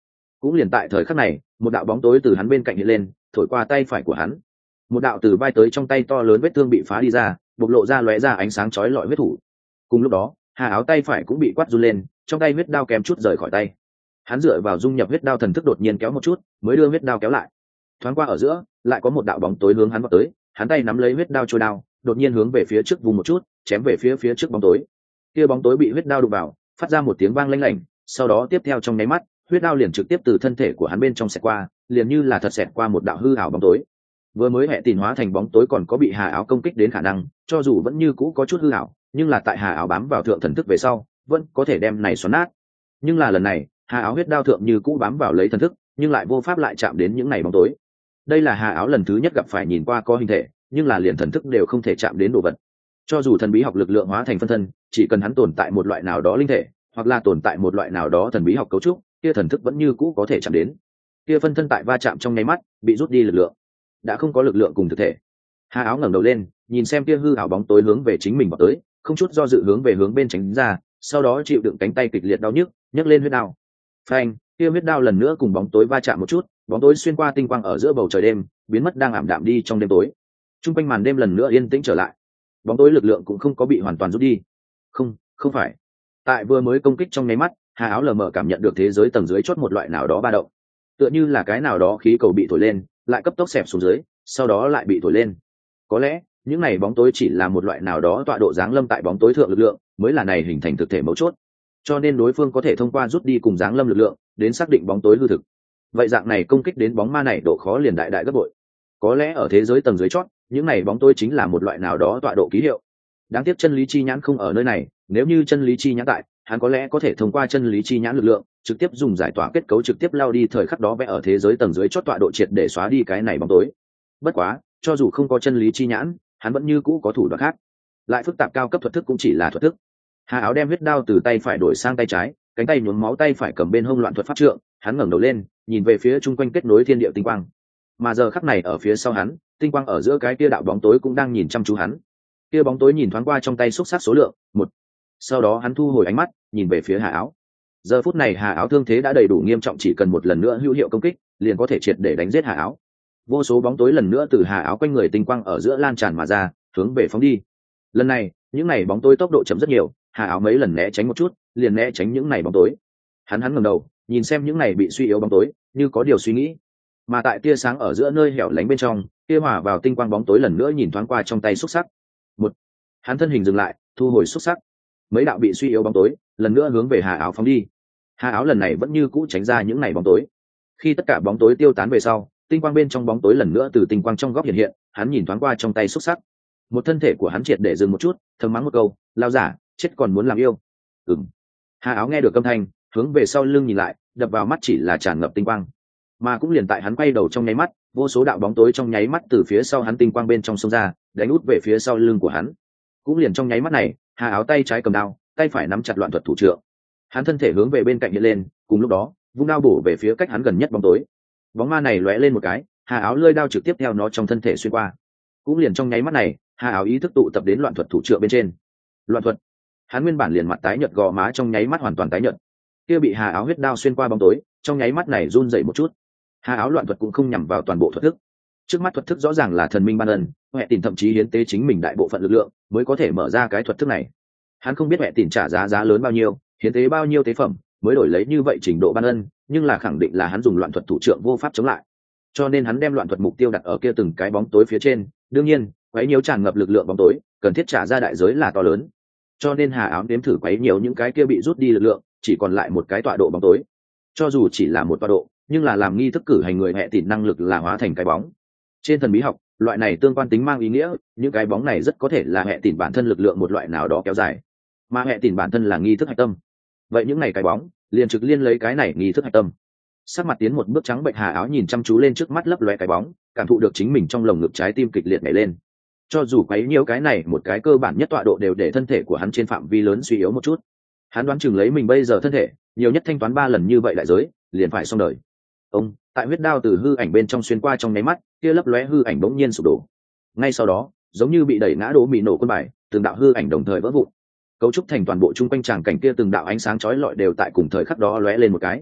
Cũng liền tại thời khắc này, một đạo bóng tối từ hắn bên cạnh hiện lên, thổi qua tay phải của hắn. Một đạo từ vai tới trong tay to lớn vết thương bị phá đi ra, bộc lộ ra lóe ra ánh sáng chói lọi huyết thủ. Cùng lúc đó, Hà Áo tay phải cũng bị quát run lên, trong tay huyết đao kém chút rời khỏi tay. Hắn dựa vào dung nhập huyết đao thần thức đột nhiên kéo một chút, mới đưa huyết đao kéo lại. Thoáng qua ở giữa, lại có một đạo bóng tối hướng hắn vọt tới, hắn tay nắm lấy huyết đao trôi đao, đột nhiên hướng về phía trước vùng một chút, chém về phía phía trước bóng tối. Kia bóng tối bị huyết đao đụng vào, phát ra một tiếng vang lanh lảnh, sau đó tiếp theo trong nháy mắt, huyết đao liền trực tiếp từ thân thể của hắn bên trong xẹt qua, liền như là thật xẹt qua một đạo hư ảo bóng tối. Vừa mới hệ tìn hóa thành bóng tối còn có bị Hà Áo công kích đến khả năng, cho dù vẫn như cũ có chút hư ảo, nhưng là tại Hà Áo bám vào thượng thần thức về sau, vẫn có thể đem này xoắn nát. Nhưng là lần này, Hà Áo huyết đao thượng như cũ bám vào lấy thần thức, nhưng lại vô pháp lại chạm đến những này bóng tối. Đây là Hà Áo lần thứ nhất gặp phải nhìn qua có hình thể, nhưng là liền thần thức đều không thể chạm đến đồ vật. Cho dù thần bí học lực lượng hóa thành phân thân, chỉ cần hắn tồn tại một loại nào đó linh thể, hoặc là tồn tại một loại nào đó thần bí học cấu trúc, kia thần thức vẫn như cũ có thể chạm đến. Kia phân thân tại va chạm trong nháy mắt, bị rút đi lực lượng, đã không có lực lượng cùng thực thể. Hà Áo ngẩng đầu lên, nhìn xem kia hư ảo bóng tối hướng về chính mình vào tới, không chút do dự hướng về hướng bên tránh ra, sau đó chịu đựng cánh tay kịch liệt đau nhức, nhấc lên huyết đao. Phanh, kia huyết đao lần nữa cùng bóng tối va chạm một chút, bóng tối xuyên qua tinh quang ở giữa bầu trời đêm, biến mất đang ảm đạm đi trong đêm tối. Trung quanh màn đêm lần nữa yên tĩnh trở lại. Bóng tối lực lượng cũng không có bị hoàn toàn rút đi. Không, không phải. Tại vừa mới công kích trong nháy mắt, Hà Áo lờ mờ cảm nhận được thế giới tầng dưới chót một loại nào đó ba động. Tựa như là cái nào đó khí cầu bị thổi lên, lại cấp tốc xẹp xuống dưới, sau đó lại bị thổi lên. Có lẽ, những này bóng tối chỉ là một loại nào đó tọa độ giáng lâm tại bóng tối thượng lực lượng, mới là này hình thành thực thể mấu chốt. Cho nên đối phương có thể thông qua rút đi cùng giáng lâm lực lượng, đến xác định bóng tối hư thực. Vậy dạng này công kích đến bóng ma này độ khó liền đại đại gấp bội. Có lẽ ở thế giới tầng dưới chót, những này bóng tối chính là một loại nào đó tọa độ ký hiệu. Đáng tiếc chân lý chi nhãn không ở nơi này, nếu như chân lý chi nhãn tại, hắn có lẽ có thể thông qua chân lý chi nhãn lực lượng, trực tiếp dùng giải tỏa kết cấu trực tiếp lao đi thời khắc đó vẽ ở thế giới tầng dưới chót tọa độ triệt để xóa đi cái này bóng tối. Bất quá, cho dù không có chân lý chi nhãn, hắn vẫn như cũ có thủ đoạn khác. Lại phức tạp cao cấp thuật thức cũng chỉ là thuật thức. Hà Áo đem huyết đao từ tay phải đổi sang tay trái, cánh tay nhuốm máu tay phải cầm bên hông loạn thuật pháp trượng, hắn ngẩng đầu lên, nhìn về phía chung quanh kết nối thiên địa tinh quang. Mà giờ khắc này ở phía sau hắn, tinh quang ở giữa cái kia đạo bóng tối cũng đang nhìn chăm chú hắn. Kia bóng tối nhìn thoáng qua trong tay xúc sắc số lượng một, sau đó hắn thu hồi ánh mắt, nhìn về phía Hà Áo. Giờ phút này Hà Áo thương thế đã đầy đủ nghiêm trọng, chỉ cần một lần nữa hữu hiệu công kích, liền có thể triệt để đánh giết Hà Áo. Vô số bóng tối lần nữa từ Hà Áo quanh người tinh quang ở giữa lan tràn mà ra, hướng về phóng đi. Lần này, những này bóng tối tốc độ chậm rất nhiều, Hà Áo mấy lần né tránh một chút, liền né tránh những này bóng tối. Hắn hắn ngẩng đầu, nhìn xem những này bị suy yếu bóng tối, như có điều suy nghĩ. Mà tại tia sáng ở giữa nơi hẻo lánh bên trong, kia hòa vào tinh quang bóng tối lần nữa nhìn thoáng qua trong tay xúc sắc. Một, hắn thân hình dừng lại, thu hồi xúc sắc. Mấy đạo bị suy yếu bóng tối, lần nữa hướng về Hà Áo phóng đi. Hà Áo lần này vẫn như cũ tránh ra những này bóng tối. Khi tất cả bóng tối tiêu tán về sau, tinh quang bên trong bóng tối lần nữa từ tinh quang trong góc hiện hiện, hắn nhìn thoáng qua trong tay xúc sắc. Một thân thể của hắn triệt để dừng một chút, thầm mắng một câu, lao giả, chết còn muốn làm yêu. Ừm. Hà Áo nghe được âm thanh, hướng về sau lưng nhìn lại, đập vào mắt chỉ là tràn ngập tinh quang. Mà cũng liền tại hắn quay đầu trong nháy mắt, vô số đạo bóng tối trong nháy mắt từ phía sau hắn tinh quang bên trong xông ra, đánh út về phía sau lưng của hắn. Cũng liền trong nháy mắt này, Hà Áo tay trái cầm đao, tay phải nắm chặt loạn thuật thủ trượng. Hắn thân thể hướng về bên cạnh hiện lên, cùng lúc đó, vung đao bổ về phía cách hắn gần nhất bóng tối. Bóng ma này lóe lên một cái, Hà Áo lơi đao trực tiếp theo nó trong thân thể xuyên qua. Cũng liền trong nháy mắt này, Hà Áo ý thức tụ tập đến loạn thuật thủ trượng bên trên. Loạn thuật. Hắn nguyên bản liền mặt tái nhợt, gò má trong nháy mắt hoàn toàn tái nhợt. Kia bị Hà Áo huyết đao xuyên qua bóng tối, trong nháy mắt này run dậy một chút. Hà Áo loạn thuật cũng không nhằm vào toàn bộ thuật thức. Trước mắt thuật thức rõ ràng là thần minh ban ân, Huệ Tìn thậm chí hiến tế chính mình đại bộ phận lực lượng mới có thể mở ra cái thuật thức này. Hắn không biết Huệ Tìn trả giá giá lớn bao nhiêu, hiến tế bao nhiêu tế phẩm mới đổi lấy như vậy trình độ ban ân, nhưng là khẳng định là hắn dùng loạn thuật thủ trượng vô pháp chống lại. Cho nên hắn đem loạn thuật mục tiêu đặt ở kia từng cái bóng tối phía trên, đương nhiên, quấy nhiễu tràn ngập lực lượng bóng tối, cần thiết trả ra đại giới là to lớn. Cho nên Hà Áo đếm thử quấy nhiễu những cái kia bị rút đi lực lượng, chỉ còn lại một cái tọa độ bóng tối. Cho dù chỉ là một tọa độ, nhưng là làm nghi thức cử hành người Huệ Tìn năng lực là hóa thành cái bóng. Trên thần bí học, loại này tương quan tính mang ý nghĩa, những cái bóng này rất có thể là Huệ Tìn bản thân lực lượng một loại nào đó kéo dài. Mà Huệ Tìn bản thân là nghi thức hạch tâm. Vậy những này cái bóng, liền trực liên lấy cái này nghi thức hạch tâm. Sắc mặt tiến một bước trắng bệnh Hà Áo nhìn chăm chú lên trước mắt lấp loe cái bóng, cảm thụ được chính mình trong lồng ngực trái tim kịch liệt nhảy lên. Cho dù quấy nhiễu cái này một cái cơ bản nhất tọa độ đều để thân thể của hắn trên phạm vi lớn suy yếu một chút. Hắn đoán chừng lấy mình bây giờ thân thể, nhiều nhất thanh toán ba lần như vậy đại giới, liền phải xong đời. Ông, tại huyết đao từ hư ảnh bên trong xuyên qua trong nháy mắt, kia lấp lóe hư ảnh bỗng nhiên sụp đổ. Ngay sau đó, giống như bị đẩy ngã đổ mì nổ quân bài, từng đạo hư ảnh đồng thời vỡ vụn. Cấu trúc thành toàn bộ chung quanh tràng cảnh kia từng đạo ánh sáng chói lọi đều tại cùng thời khắc đó lóe lên một cái.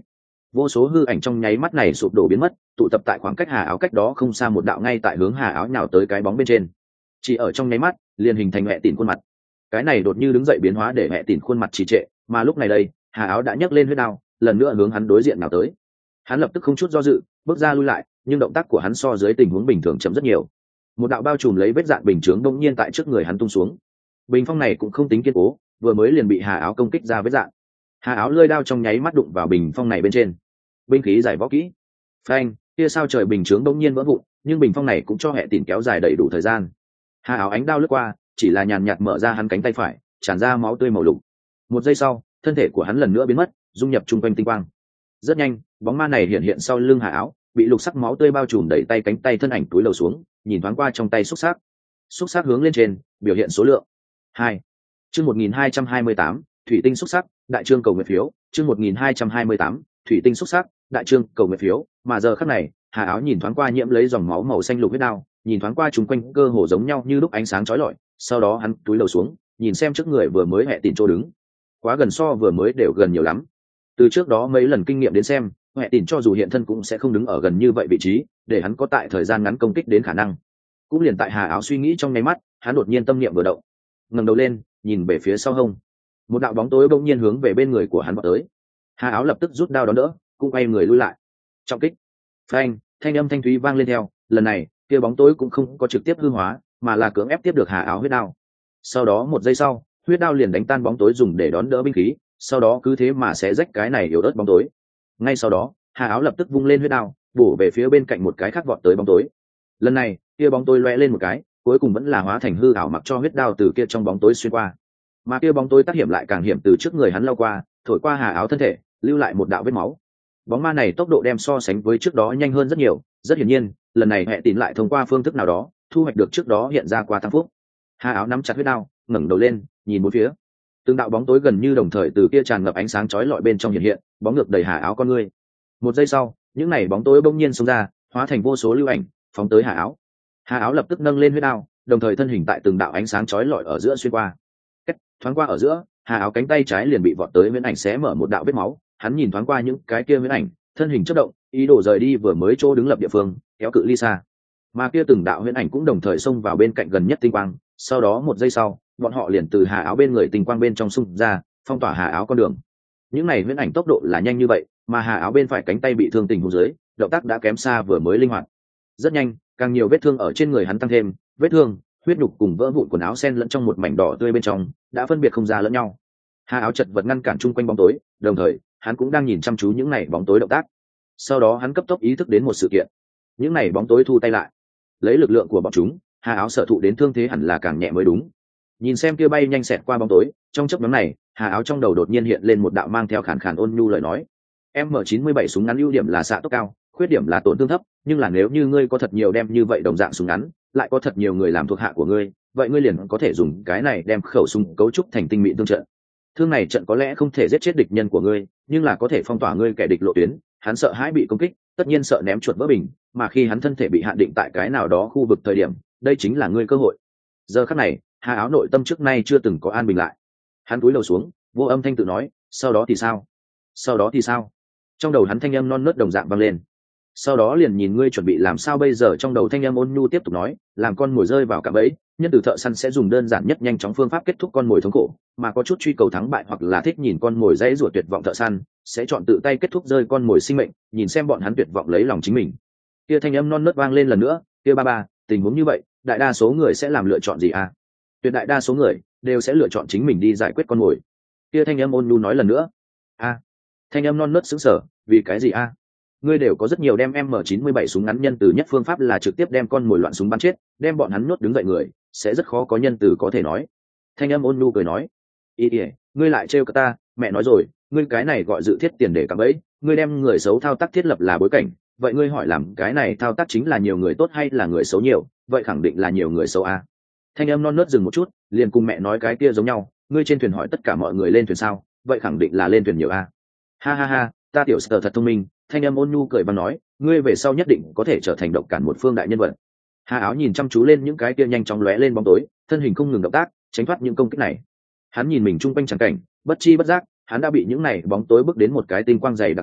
vô số hư ảnh trong nháy mắt này sụp đổ biến mất, tụ tập tại khoảng cách Hà Áo cách đó không xa một đạo ngay tại hướng Hà Áo nhào tới cái bóng bên trên. Chỉ ở trong nháy mắt, liền hình thành mẹ tỉn khuôn mặt. Cái này đột như đứng dậy biến hóa để mẹ tỉn khuôn mặt trì trệ, mà lúc này đây, Hà Áo đã nhấc lên huyết đao, lần nữa hướng hắn đối diện nào tới. Hắn lập tức không chút do dự, bước ra lui lại, nhưng động tác của hắn so dưới tình huống bình thường chậm rất nhiều. Một đạo bao trùm lấy vết dạn bình chướng đông nhiên tại trước người hắn tung xuống. Bình phong này cũng không tính kiên cố, vừa mới liền bị Hà Áo công kích ra vết dạn. Hà Áo lơi đao trong nháy mắt đụng vào bình phong này bên trên. Binh khí giải võ kỹ. Phanh, kia sao trời bình chướng đông nhiên vỡ vụn, nhưng bình phong này cũng cho hệ tỉn kéo dài đầy đủ thời gian. Hà Áo ánh đao lướt qua, chỉ là nhàn nhạt mở ra hắn cánh tay phải, tràn ra máu tươi màu lục. Một giây sau, thân thể của hắn lần nữa biến mất, dung nhập trung quanh tinh quang. Rất nhanh, bóng ma này hiện hiện sau lưng Hà Áo, bị lục sắc máu tươi bao trùm đẩy tay cánh tay thân ảnh túi lầu xuống, nhìn thoáng qua trong tay xúc sắc. Xúc sắc hướng lên trên, biểu hiện số lượng hai. Chương một nghìn hai trăm hai mươi tám, thủy tinh xúc sắc, đại trương cầu nguyện phiếu, chương một nghìn hai trăm hai mươi tám, thủy tinh xúc sắc, đại trương cầu nguyện phiếu, mà giờ khắc này, Hà Áo nhìn thoáng qua nhiễm lấy dòng máu màu xanh lục huyết đao, nhìn thoáng qua chúng quanh cơ hồ giống nhau như lúc ánh sáng chói lọi, sau đó hắn túi lầu xuống, nhìn xem trước người vừa mới hệ tỉn chỗ đứng. Quá gần so vừa mới đều gần nhiều lắm. Từ trước đó mấy lần kinh nghiệm đến xem, hệ tỉn cho dù hiện thân cũng sẽ không đứng ở gần như vậy vị trí, để hắn có tại thời gian ngắn công kích đến khả năng. Cũng liền tại Hà Áo suy nghĩ trong nháy mắt, hắn đột nhiên tâm niệm vừa động, ngẩng đầu lên, nhìn về phía sau hông. Một đạo bóng tối bỗng nhiên hướng về bên người của hắn vọt tới. Hà Áo lập tức rút đao đón đỡ, cũng quay người lui lại. Trọng kích. Phanh, thanh âm thanh thúy vang lên theo, lần này, kia bóng tối cũng không có trực tiếp hư hóa, mà là cưỡng ép tiếp được Hà Áo huyết đao. Sau đó một giây sau, huyết đao liền đánh tan bóng tối dùng để đón đỡ binh khí, sau đó cứ thế mà sẽ rách cái này yếu ớt bóng tối. Ngay sau đó, Hà Áo lập tức vung lên huyết đao, bổ về phía bên cạnh một cái khác vọt tới bóng tối. Lần này, kia bóng tối lóe lên một cái, cuối cùng vẫn là hóa thành hư ảo mặc cho huyết đao từ kia trong bóng tối xuyên qua. Mà kia bóng tối tác hiểm lại càng hiểm từ trước người hắn lao qua, thổi qua Hà Áo thân thể, lưu lại một đạo vết máu. Bóng ma này tốc độ đem so sánh với trước đó nhanh hơn rất nhiều, rất hiển nhiên, lần này hệ tín lại thông qua phương thức nào đó, thu hoạch được trước đó hiện ra qua thăng phúc. Hà Áo nắm chặt huyết đao, ngẩng đầu lên, nhìn bốn phía. Từng đạo bóng tối gần như đồng thời từ kia tràn ngập ánh sáng chói lọi bên trong hiện hiện, bóng ngược đầy Hà Áo con ngươi. Một giây sau, những này bóng tối bỗng nhiên xông ra, hóa thành vô số lưu ảnh, phóng tới Hà Áo. Hà Áo lập tức nâng lên huyết đao, đồng thời thân hình tại từng đạo ánh sáng chói lọi ở giữa xuyên qua. Cách thoáng qua ở giữa, Hà Áo cánh tay trái liền bị vọt tới huyễn ảnh xé mở một đạo vết máu, hắn nhìn thoáng qua những cái kia huyễn ảnh, thân hình chớp động, ý đồ rời đi vừa mới chỗ đứng lập địa phương, kéo cự ly xa. Mà kia từng đạo huyễn ảnh cũng đồng thời xông vào bên cạnh gần nhất tinh quang, sau đó một giây sau, bọn họ liền từ Hà Áo bên người tinh quang bên trong xung ra, phong tỏa Hà Áo con đường. Những này huyễn ảnh tốc độ là nhanh như vậy, mà Hà Áo bên phải cánh tay bị thương tình huống dưới, động tác đã kém xa vừa mới linh hoạt. Rất nhanh, càng nhiều vết thương ở trên người hắn tăng thêm, vết thương, huyết nhục cùng vỡ vụn quần áo xen lẫn trong một mảnh đỏ tươi bên trong, đã phân biệt không ra lẫn nhau. Hà Áo chật vật ngăn cản chung quanh bóng tối, đồng thời, hắn cũng đang nhìn chăm chú những này bóng tối động tác. Sau đó hắn cấp tốc ý thức đến một sự kiện. Những này bóng tối thu tay lại. Lấy lực lượng của bọn chúng, Hà Áo sở thụ đến thương thế hẳn là càng nhẹ mới đúng. Nhìn xem kia bay nhanh xẹt qua bóng tối, trong chớp nhoáng này, Hà Áo trong đầu đột nhiên hiện lên một đạo mang theo khàn khàn ôn nhu lời nói. M chín mươi bảy súng ngắn ưu điểm là xạ tốc cao, khuyết điểm là tổn thương thấp, nhưng là nếu như ngươi có thật nhiều đem như vậy đồng dạng súng ngắn, lại có thật nhiều người làm thuộc hạ của ngươi, vậy ngươi liền có thể dùng cái này đem khẩu súng cấu trúc thành tinh mịn tương trận. Thương này trận có lẽ không thể giết chết địch nhân của ngươi, nhưng là có thể phong tỏa ngươi kẻ địch lộ tuyến, hắn sợ hãi bị công kích, tất nhiên sợ ném chuột vỡ bình, mà khi hắn thân thể bị hạn định tại cái nào đó khu vực thời điểm, đây chính là ngươi cơ hội. Giờ khắc này, Hà Áo nội tâm trước nay chưa từng có an bình lại. Hắn cúi đầu xuống, vô âm thanh tự nói, sau đó thì sao? Sau đó thì sao? Trong đầu hắn thanh âm non nớt đồng dạng vang lên. Sau đó liền nhìn ngươi chuẩn bị làm sao bây giờ, trong đầu thanh âm ôn nhu tiếp tục nói, làm con mồi rơi vào cạm bẫy, nhân từ thợ săn sẽ dùng đơn giản nhất nhanh chóng phương pháp kết thúc con mồi thống khổ, mà có chút truy cầu thắng bại hoặc là thích nhìn con mồi dãy rủa tuyệt vọng thợ săn sẽ chọn tự tay kết thúc rơi con mồi sinh mệnh, nhìn xem bọn hắn tuyệt vọng lấy lòng chính mình. Kia thanh âm non nớt vang lên lần nữa, kia ba ba, tình huống như vậy, đại đa số người sẽ làm lựa chọn gì à? Tuyệt đại đa số người đều sẽ lựa chọn chính mình đi giải quyết con mồi. Kia thanh âm ôn nhu nói lần nữa. A. Thanh âm non nớt sững sờ, vì cái gì a? À? Ngươi đều có rất nhiều đem M chín mươi bảy súng ngắn, nhân từ nhất phương pháp là trực tiếp đem con mồi loạn súng bắn chết, đem bọn hắn nhốt đứng dậy người, sẽ rất khó có nhân từ có thể nói. Thanh âm ôn nhu cười nói, ý ỉa, ngươi lại trêu cả ta, mẹ nói rồi, ngươi cái này gọi dự thiết tiền để cạm bẫy, ngươi đem người xấu thao tác thiết lập là bối cảnh, vậy ngươi hỏi làm cái này thao tác chính là nhiều người tốt hay là người xấu nhiều, vậy khẳng định là nhiều người xấu a. Thanh âm non nớt dừng một chút, liền cùng mẹ nói cái kia giống nhau, ngươi trên thuyền hỏi tất cả mọi người lên thuyền sao, vậy khẳng định là lên thuyền nhiều a. Ha ha ha, ta tiểu sở thật thông minh. Thanh âm ôn nhu cười bằng nói, ngươi về sau nhất định có thể trở thành độc cản một phương đại nhân vật. Hà Áo nhìn chăm chú lên những cái kia nhanh chóng lóe lên bóng tối, thân hình không ngừng động tác, tránh thoát những công kích này. Hắn nhìn mình chung quanh trắng cảnh, bất chi bất giác, hắn đã bị những này bóng tối bước đến một cái tinh quang dày đặc khu vực,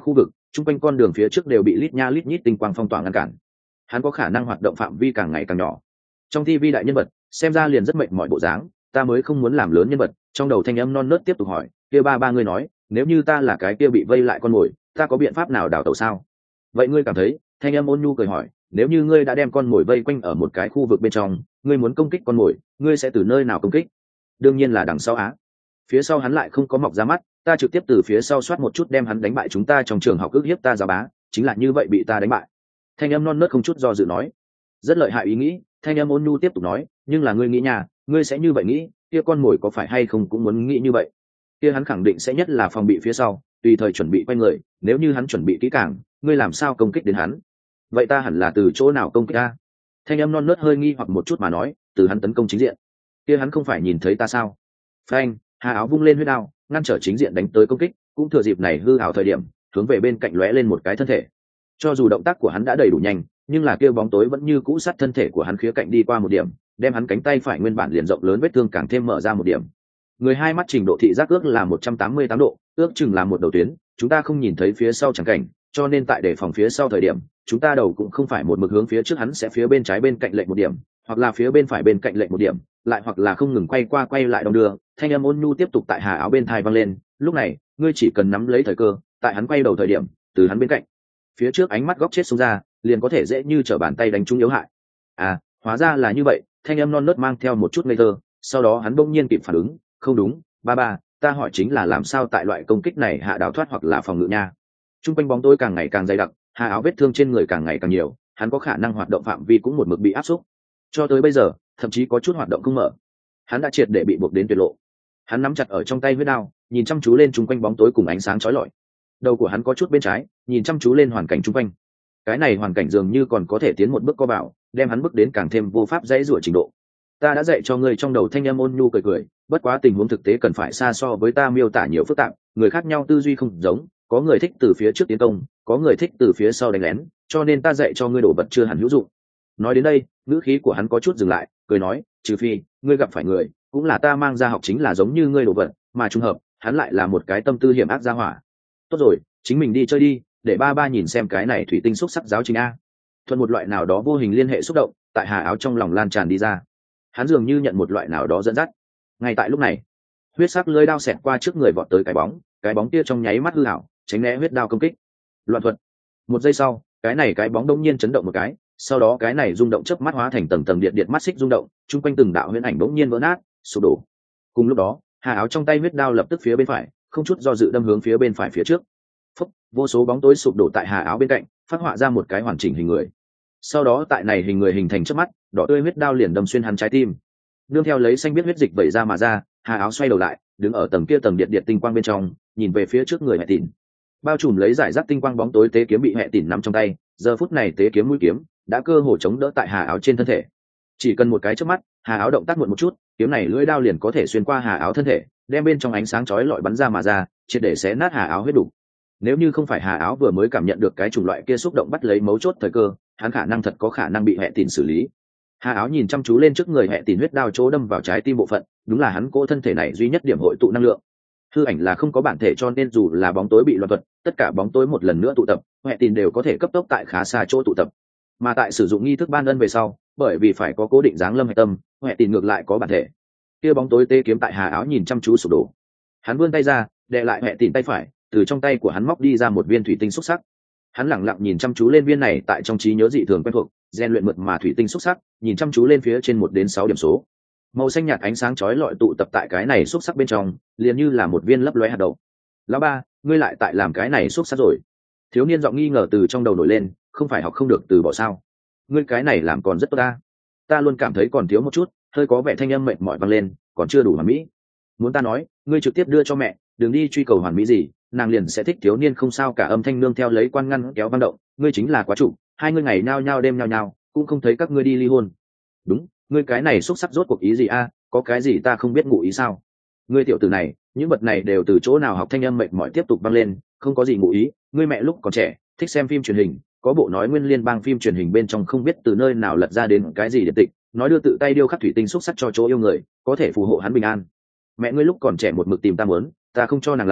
chung quanh con đường phía trước đều bị lít nha lít nhít tinh quang phong tỏa ngăn cản. Hắn có khả năng hoạt động phạm vi càng ngày càng nhỏ. Trong ti vi đại nhân vật xem ra liền rất mệt mỏi bộ dáng, ta mới không muốn làm lớn nhân vật. Trong đầu thanh âm non nớt tiếp tục hỏi, kia ba ba ngươi nói, nếu như ta là cái kia bị vây lại con mồi, ta có biện pháp nào đào tẩu sao? Vậy ngươi cảm thấy? Thanh âm ôn nhu cười hỏi, nếu như ngươi đã đem con mồi vây quanh ở một cái khu vực bên trong, ngươi muốn công kích con mồi, ngươi sẽ từ nơi nào công kích? Đương nhiên là đằng sau á. Phía sau hắn lại không có mọc ra mắt, ta trực tiếp từ phía sau soát một chút đem hắn đánh bại. Chúng ta trong trường học ước hiếp ta giáo bá, chính là như vậy bị ta đánh bại. Thanh âm non nớt không chút do dự nói. Rất lợi hại ý nghĩ. Thanh âm ôn nhu tiếp tục nói, nhưng là ngươi nghĩ nhà, ngươi sẽ như vậy nghĩ, kia con mồi có phải hay không cũng muốn nghĩ như vậy. Kia hắn khẳng định sẽ nhất là phòng bị phía sau, tùy thời chuẩn bị quay người, nếu như hắn chuẩn bị kỹ càng, ngươi làm sao công kích đến hắn? Vậy ta hẳn là từ chỗ nào công kích ta? Thanh âm non nớt hơi nghi hoặc một chút mà nói, từ hắn tấn công chính diện. Kia hắn không phải nhìn thấy ta sao? Phanh, Hà Áo vung lên huyết đao, ngăn trở chính diện đánh tới công kích, cũng thừa dịp này hư ảo thời điểm, hướng về bên cạnh lóe lên một cái thân thể. Cho dù động tác của hắn đã đầy đủ nhanh, nhưng là kia bóng tối vẫn như cũ sát thân thể của hắn khía cạnh đi qua một điểm, đem hắn cánh tay phải nguyên bản liền rộng lớn vết thương càng thêm mở ra một điểm. Người hai mắt trình độ thị giác ước là một trăm tám mươi tám độ, ước chừng là một đầu tuyến, chúng ta không nhìn thấy phía sau chẳng cảnh, cho nên tại đề phòng phía sau thời điểm, chúng ta đầu cũng không phải một mực hướng phía trước, hắn sẽ phía bên trái bên cạnh lệch một điểm, hoặc là phía bên phải bên cạnh lệch một điểm, lại hoặc là không ngừng quay qua quay lại đong đưa. Thanh âm ôn nhu tiếp tục tại Hà Áo bên tai vang lên, lúc này, ngươi chỉ cần nắm lấy thời cơ, tại hắn quay đầu thời điểm, từ hắn bên cạnh, phía trước ánh mắt góc chết xuống ra, liền có thể dễ như trở bàn tay đánh trúng yếu hại. À, hóa ra là như vậy. Thanh âm non nớt mang theo một chút ngây thơ, sau đó hắn bỗng nhiên kịp phản ứng, không đúng, ba ba, ta hỏi chính là làm sao tại loại công kích này hạ đào thoát hoặc là phòng ngự nha. Trung quanh bóng tối càng ngày càng dày đặc, Hà Áo vết thương trên người càng ngày càng nhiều, hắn có khả năng hoạt động phạm vi cũng một mực bị áp suất. Cho tới bây giờ, thậm chí có chút hoạt động không mở. Hắn đã triệt để bị buộc đến tuyệt lộ. Hắn nắm chặt ở trong tay huyết đao, nhìn chăm chú lên trung quanh bóng tối cùng ánh sáng chói lọi. Đầu của hắn có chút bên trái, nhìn chăm chú lên hoàn cảnh trung quanh. Cái này hoàn cảnh dường như còn có thể tiến một bước co bảo, đem hắn bước đến càng thêm vô pháp dễ dụa trình độ. Ta đã dạy cho ngươi. Trong đầu thanh âm ôn nhu cười cười, bất quá tình huống thực tế cần phải xa so với ta miêu tả nhiều phức tạp, người khác nhau tư duy không giống, có người thích từ phía trước tiến công, có người thích từ phía sau đánh lén, cho nên ta dạy cho ngươi đổ vật chưa hẳn hữu dụng. Nói đến đây, ngữ khí của hắn có chút dừng lại, cười nói, trừ phi ngươi gặp phải người cũng là ta mang ra học chính là giống như ngươi đổ vật, mà trùng hợp hắn lại là một cái tâm tư hiểm ác gia hỏa. Tốt rồi, chính mình đi chơi đi, để ba ba nhìn xem cái này thủy tinh xúc sắc giáo trình a. Thuận một loại nào đó vô hình liên hệ xúc động tại Hà Áo trong lòng lan tràn đi ra, hắn dường như nhận một loại nào đó dẫn dắt. Ngay tại lúc này, huyết sắc lưỡi đao xẹt qua trước người vọt tới cái bóng, cái bóng kia trong nháy mắt hư hảo, tránh né huyết đao công kích. Loạn thuật. Một giây sau, cái này cái bóng đông nhiên chấn động một cái, sau đó cái này rung động chớp mắt hóa thành tầng tầng điện điện mắt xích rung động, chung quanh từng đạo huyễn ảnh bỗng nhiên vỡ nát, sụp đổ. Cùng lúc đó, Hà Áo trong tay huyết đao lập tức phía bên phải, không chút do dự đâm hướng phía bên phải phía trước. Phúc, vô số bóng tối sụp đổ tại Hà Áo bên cạnh, phát họa ra một cái hoàn chỉnh hình người. Sau đó tại này hình người hình thành chớp mắt, đỏ tươi huyết đao liền đâm xuyên hắn trái tim. Nương theo lấy xanh biết huyết dịch vẩy ra mà ra, Hà Áo xoay đầu lại, đứng ở tầng kia tầng điện điện tinh quang bên trong, nhìn về phía trước người Hệ Tịn. Bao trùm lấy giải rác tinh quang bóng tối tế kiếm bị Hệ Tịn nắm trong tay, giờ phút này tế kiếm mũi kiếm đã cơ hồ chống đỡ tại Hà Áo trên thân thể. Chỉ cần một cái chớp mắt, Hà Áo động tác muộn một chút, kiếm này lưỡi đao liền có thể xuyên qua Hà Áo thân thể, đem bên trong ánh sáng chói lọi bắn ra mà ra, triệt để xé nát Hà Áo huyết đủ. Nếu như không phải Hà Áo vừa mới cảm nhận được cái chủng loại kia xúc động bắt lấy mấu chốt thời cơ, hắn khả năng thật có khả năng bị Hệ Tịn xử lý. Hà Áo nhìn chăm chú lên trước người Hệ Tịn huyết đao chỗ đâm vào trái tim bộ phận, đúng là hắn cố thân thể này duy nhất điểm hội tụ năng lượng. Hư ảnh là không có bản thể, cho nên dù là bóng tối bị loạn thuật, tất cả bóng tối một lần nữa tụ tập, Hệ Tịn đều có thể cấp tốc tại khá xa chỗ tụ tập. Mà tại sử dụng nghi thức ban ân về sau, bởi vì phải có cố định dáng lâm hệ tâm, Hệ Tịn ngược lại có bản thể. Kia bóng tối tê kiếm tại Hà Áo nhìn chăm chú sụp đổ. Hắn vươn tay ra, đè lại Hệ Tịn tay phải, từ trong tay của hắn móc đi ra một viên thủy tinh xúc sắc. Hắn lẳng lặng nhìn chăm chú lên viên này tại trong trí nhớ dị thường quen thuộc, rèn luyện mượt mà thủy tinh xúc sắc, nhìn chăm chú lên phía trên một đến sáu điểm số. Màu xanh nhạt ánh sáng chói lọi tụ tập tại cái này xúc sắc bên trong, liền như là một viên lấp lóe hạt đậu. Lão ba, ngươi lại tại làm cái này xúc sắc rồi? Thiếu niên giọng nghi ngờ từ trong đầu nổi lên, không phải học không được từ bỏ sao? Ngươi cái này làm còn rất tốt ta. Ta luôn cảm thấy còn thiếu một chút, hơi có vẻ thanh âm mệt mỏi vang lên, còn chưa đủ hoàn mỹ. Muốn ta nói, ngươi trực tiếp đưa cho mẹ, đừng đi truy cầu hoàn mỹ gì, nàng liền sẽ thích. Thiếu niên không sao cả âm thanh nương theo lấy quan ngăn kéo vang động, ngươi chính là quá chủ, hai ngươi ngày nhao nhao đêm nhao nhao, cũng không thấy các ngươi đi ly hôn. Đúng, ngươi cái này xúc sắc rốt cuộc ý gì a? Có cái gì ta không biết ngụ ý sao? Ngươi tiểu tử này, những vật này đều từ chỗ nào học? Thanh âm mệt mỏi tiếp tục vang lên, không có gì ngụ ý, ngươi mẹ lúc còn trẻ thích xem phim truyền hình, có bộ nói nguyên liên bang phim truyền hình bên trong không biết từ nơi nào lật ra đến cái gì điện tịch, nói đưa tự tay điêu khắc thủy tinh xúc sắc cho chỗ yêu người, có thể phù hộ hắn bình an. Mẹ ngươi lúc còn trẻ một mực tìm ta muốn, ta không cho nàng làm,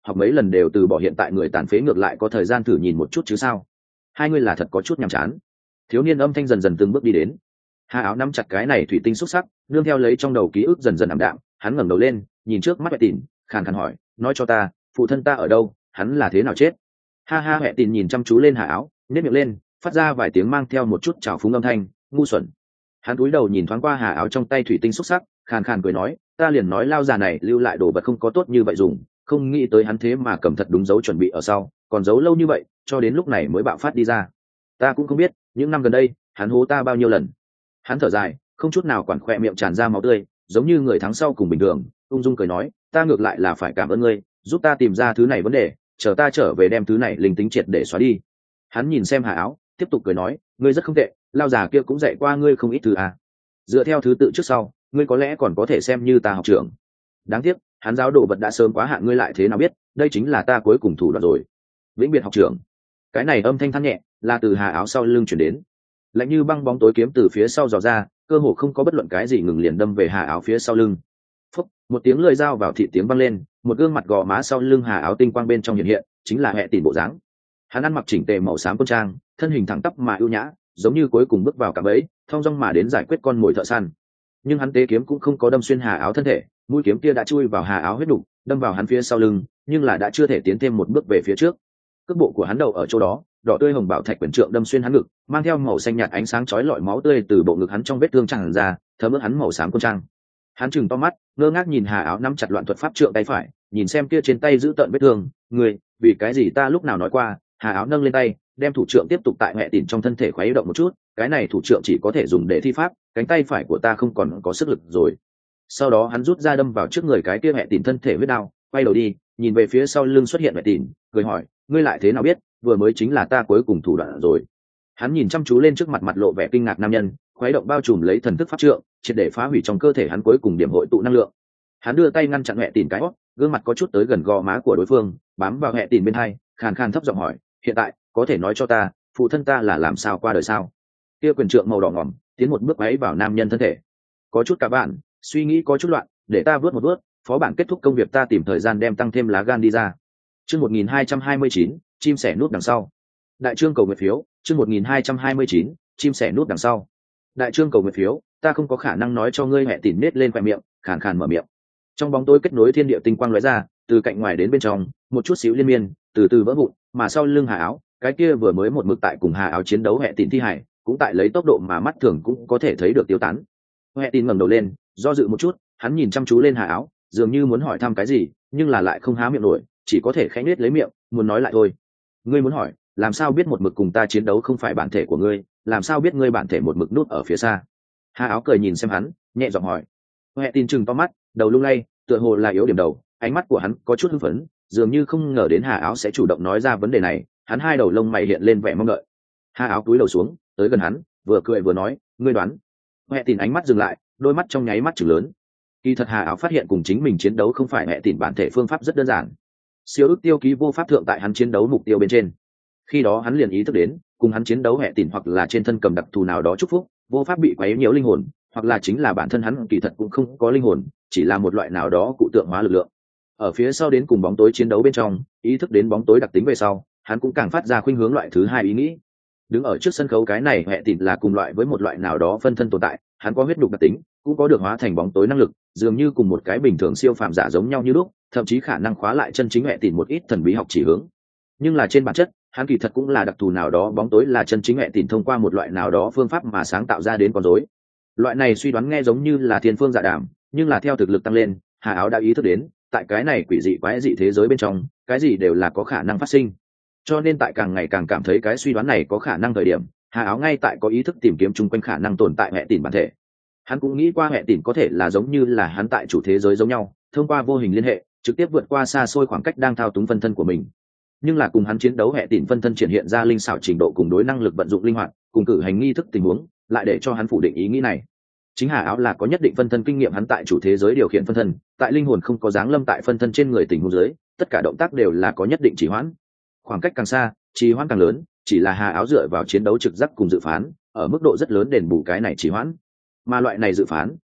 học mấy lần đều từ bỏ, hiện tại người tàn phế ngược lại có thời gian thử nhìn một chút chứ sao. Hai người là thật có chút nhàm chán. Thiếu niên âm thanh dần dần từng bước đi đến. Hà Áo nắm chặt cái này thủy tinh xúc sắc, nương theo lấy trong đầu ký ức dần dần ảm đạm, hắn ngẩng đầu lên nhìn trước mắt Huệ Tín, khàn khàn hỏi, nói cho ta, phụ thân ta ở đâu, hắn là thế nào chết? Ha ha. Huệ Tín nhìn chăm chú lên Hà Áo, nhếch miệng lên, phát ra vài tiếng mang theo một chút trào phúng âm thanh, ngu xuẩn. Hắn cúi đầu nhìn thoáng qua Hà Áo trong tay thủy tinh xúc sắc, khàn khàn cười nói, ta liền nói lao già này lưu lại đồ vật không có tốt như vậy dùng, không nghĩ tới hắn thế mà cầm thật đúng dấu chuẩn bị ở sau, còn giấu lâu như vậy cho đến lúc này mới bạo phát đi ra. Ta cũng không biết những năm gần đây hắn hố ta bao nhiêu lần. Hắn thở dài, không chút nào quản, khoe miệng tràn ra máu tươi, giống như người thắng sau cùng bình thường, ung dung cười nói, ta ngược lại là phải cảm ơn ngươi, giúp ta tìm ra thứ này vấn đề, chờ ta trở về đem thứ này linh tính triệt để xóa đi. Hắn nhìn xem Hà Áo, tiếp tục cười nói, ngươi rất không tệ, lao già kia cũng dạy qua ngươi không ít thứ à. Dựa theo thứ tự trước sau, ngươi có lẽ còn có thể xem như ta học trưởng. Đáng tiếc hắn giáo đồ vật đã sớm quá hạn, ngươi lại thế nào biết, đây chính là ta cuối cùng thủ đoạn rồi. Vĩnh biệt học trưởng. Cái này âm thanh than nhẹ là từ Hà Áo sau lưng chuyển đến, lạnh như băng bóng tối kiếm từ phía sau dò ra, cơ hồ không có bất luận cái gì ngừng liền đâm về Hà Áo phía sau lưng. Phúc, một tiếng lưỡi dao vào thịt tiếng vang lên, một gương mặt gò má sau lưng Hà Áo tinh quang bên trong hiện hiện, chính là Huệ Tín bộ dáng. Hắn ăn mặc chỉnh tề màu xám quân trang, thân hình thẳng tắp mà ưu nhã, giống như cuối cùng bước vào cạm bẫy, thong dong mà đến giải quyết con mồi thợ săn. Nhưng hắn tế kiếm cũng không có đâm xuyên Hà Áo thân thể, mũi kiếm kia đã chui vào Hà Áo huyết đủ, đâm vào hắn phía sau lưng, nhưng là đã chưa thể tiến thêm một bước về phía trước. Cước bộ của hắn đầu ở chỗ đó, đỏ tươi hồng bảo thạch quyển trượng đâm xuyên hắn ngực, mang theo màu xanh nhạt ánh sáng chói lọi máu tươi từ bộ ngực hắn trong vết thương tràn ra, thấm ướt hắn màu xám quân trang. Hắn trừng to mắt, ngơ ngác nhìn Hà Áo nắm chặt loạn thuật pháp trượng tay phải, nhìn xem kia trên tay giữ tợn vết thương, người, vì cái gì ta lúc nào nói qua? Hà Áo nâng lên tay, đem thủ trượng tiếp tục tại Huệ Tín trong thân thể khuấy động một chút, cái này thủ trượng chỉ có thể dùng để thi pháp, cánh tay phải của ta không còn có sức lực rồi. Sau đó hắn rút ra đâm vào trước người cái kia Huệ Tín thân thể huyết đao, quay đầu đi, nhìn về phía sau lưng xuất hiện Huệ Tín, cười hỏi, ngươi lại thế nào biết, vừa mới chính là ta cuối cùng thủ đoạn rồi. Hắn nhìn chăm chú lên trước mặt mặt lộ vẻ kinh ngạc nam nhân, khuấy động bao trùm lấy thần thức pháp trượng, triệt để phá hủy trong cơ thể hắn cuối cùng điểm hội tụ năng lượng. Hắn đưa tay ngăn chặn Huệ Tín cái hót, gương mặt có chút tới gần gò má của đối phương, bám vào Huệ Tín bên hai, khàn khàn thấp giọng hỏi, hiện tại có thể nói cho ta, phụ thân ta là làm sao qua đời sao? Kia quyền trượng màu đỏ ngỏm tiến một bước ấy vào nam nhân thân thể. Có chút cả bạn, suy nghĩ có chút loạn, để ta vớt một vớt, phó bản kết thúc công việc ta tìm thời gian đem tăng thêm lá gan đi ra. Chương một nghìn hai trăm hai mươi chín, chim sẻ nút đằng sau. Đại trương cầu nguyện phiếu, chương một nghìn hai trăm hai mươi chín, chim sẻ nút đằng sau. Đại trương cầu nguyện phiếu, ta không có khả năng nói cho ngươi. Huệ Tín nết lên khóe miệng, khàn khàn mở miệng. Trong bóng tối kết nối thiên địa tinh quang lóe ra, từ cạnh ngoài đến bên trong, một chút xíu liên miên, từ từ vỡ vụn, mà sau lưng Hà Áo, cái kia vừa mới một mực tại cùng Hà Áo chiến đấu Huệ Tín thi hải, cũng tại lấy tốc độ mà mắt thường cũng có thể thấy được tiêu tán. Huệ Tín ngẩng đầu lên, do dự một chút, hắn nhìn chăm chú lên Hà Áo, dường như muốn hỏi thăm cái gì, nhưng là lại không há miệng nổi, chỉ có thể khẽ nhếch lấy miệng, muốn nói lại thôi. Ngươi muốn hỏi, làm sao biết một mực cùng ta chiến đấu không phải bản thể của ngươi, làm sao biết ngươi bản thể một mực núp ở phía xa? Hà Áo cười nhìn xem hắn, nhẹ giọng hỏi. Huệ Tín trừng to mắt, đầu lung lay, tựa hồ là yếu điểm đầu, ánh mắt của hắn có chút hưng phấn, dường như không ngờ đến Hà Áo sẽ chủ động nói ra vấn đề này. Hắn hai đầu lông mày hiện lên vẻ mong đợi. Hà Áo cúi đầu xuống, tới gần hắn, vừa cười vừa nói, ngươi đoán. Huệ Tín ánh mắt dừng lại, đôi mắt trong nháy mắt trừng lớn. Kỳ thật Hà Áo phát hiện cùng chính mình chiến đấu không phải Huệ Tín bản thể phương pháp rất đơn giản. Siêu ức tiêu ký vô pháp thượng tại hắn chiến đấu mục tiêu bên trên. Khi đó hắn liền ý thức đến, cùng hắn chiến đấu Huệ Tín hoặc là trên thân cầm đặc thù nào đó chúc phúc, vô pháp bị quấy nhiễu linh hồn, hoặc là chính là bản thân hắn kỳ thật cũng không có linh hồn, chỉ là một loại nào đó cụ tượng hóa lực lượng. Ở phía sau đến cùng bóng tối chiến đấu bên trong, ý thức đến bóng tối đặc tính về sau, hắn cũng càng phát ra khuynh hướng loại thứ hai ý nghĩ. Đứng ở trước sân khấu cái này Huệ Tín là cùng loại với một loại nào đó phân thân tồn tại, hắn có huyết nhục đặc tính, cũng có được hóa thành bóng tối năng lực, dường như cùng một cái bình thường siêu phàm giả giống nhau như lúc, thậm chí khả năng khóa lại chân chính Huệ Tín một ít thần bí học chỉ hướng. Nhưng là trên bản chất, hắn kỳ thật cũng là đặc thù nào đó, bóng tối là chân chính Huệ Tín thông qua một loại nào đó phương pháp mà sáng tạo ra đến con rối. Loại này suy đoán nghe giống như là thiên phương dạ đàm, nhưng là theo thực lực tăng lên, Hà Áo đã ý thức đến, tại cái này quỷ dị quái dị thế giới bên trong, cái gì đều là có khả năng phát sinh. Cho nên tại càng ngày càng cảm thấy cái suy đoán này có khả năng thời điểm, Hà Áo ngay tại có ý thức tìm kiếm chung quanh khả năng tồn tại Huệ Tín bản thể. Hắn cũng nghĩ qua Huệ Tín có thể là giống như là hắn tại chủ thế giới giống nhau, thông qua vô hình liên hệ, trực tiếp vượt qua xa xôi khoảng cách đang thao túng phân thân của mình. Nhưng là cùng hắn chiến đấu Huệ Tín phân thân triển hiện ra linh xảo trình độ cùng đối năng lực vận dụng linh hoạt, cùng cử hành nghi thức tình huống, lại để cho hắn phủ định ý nghĩ này. Chính Hà Áo là có nhất định phân thân kinh nghiệm, hắn tại chủ thế giới điều khiển phân thân, tại linh hồn không có dáng lâm tại phân thân trên người tình huống dưới, tất cả động tác đều là có nhất định trì hoãn. Khoảng cách càng xa, trì hoãn càng lớn, chỉ là Hà Áo dựa vào chiến đấu trực giác cùng dự phán, ở mức độ rất lớn đền bù cái này trì hoãn. Mà loại này dự phán,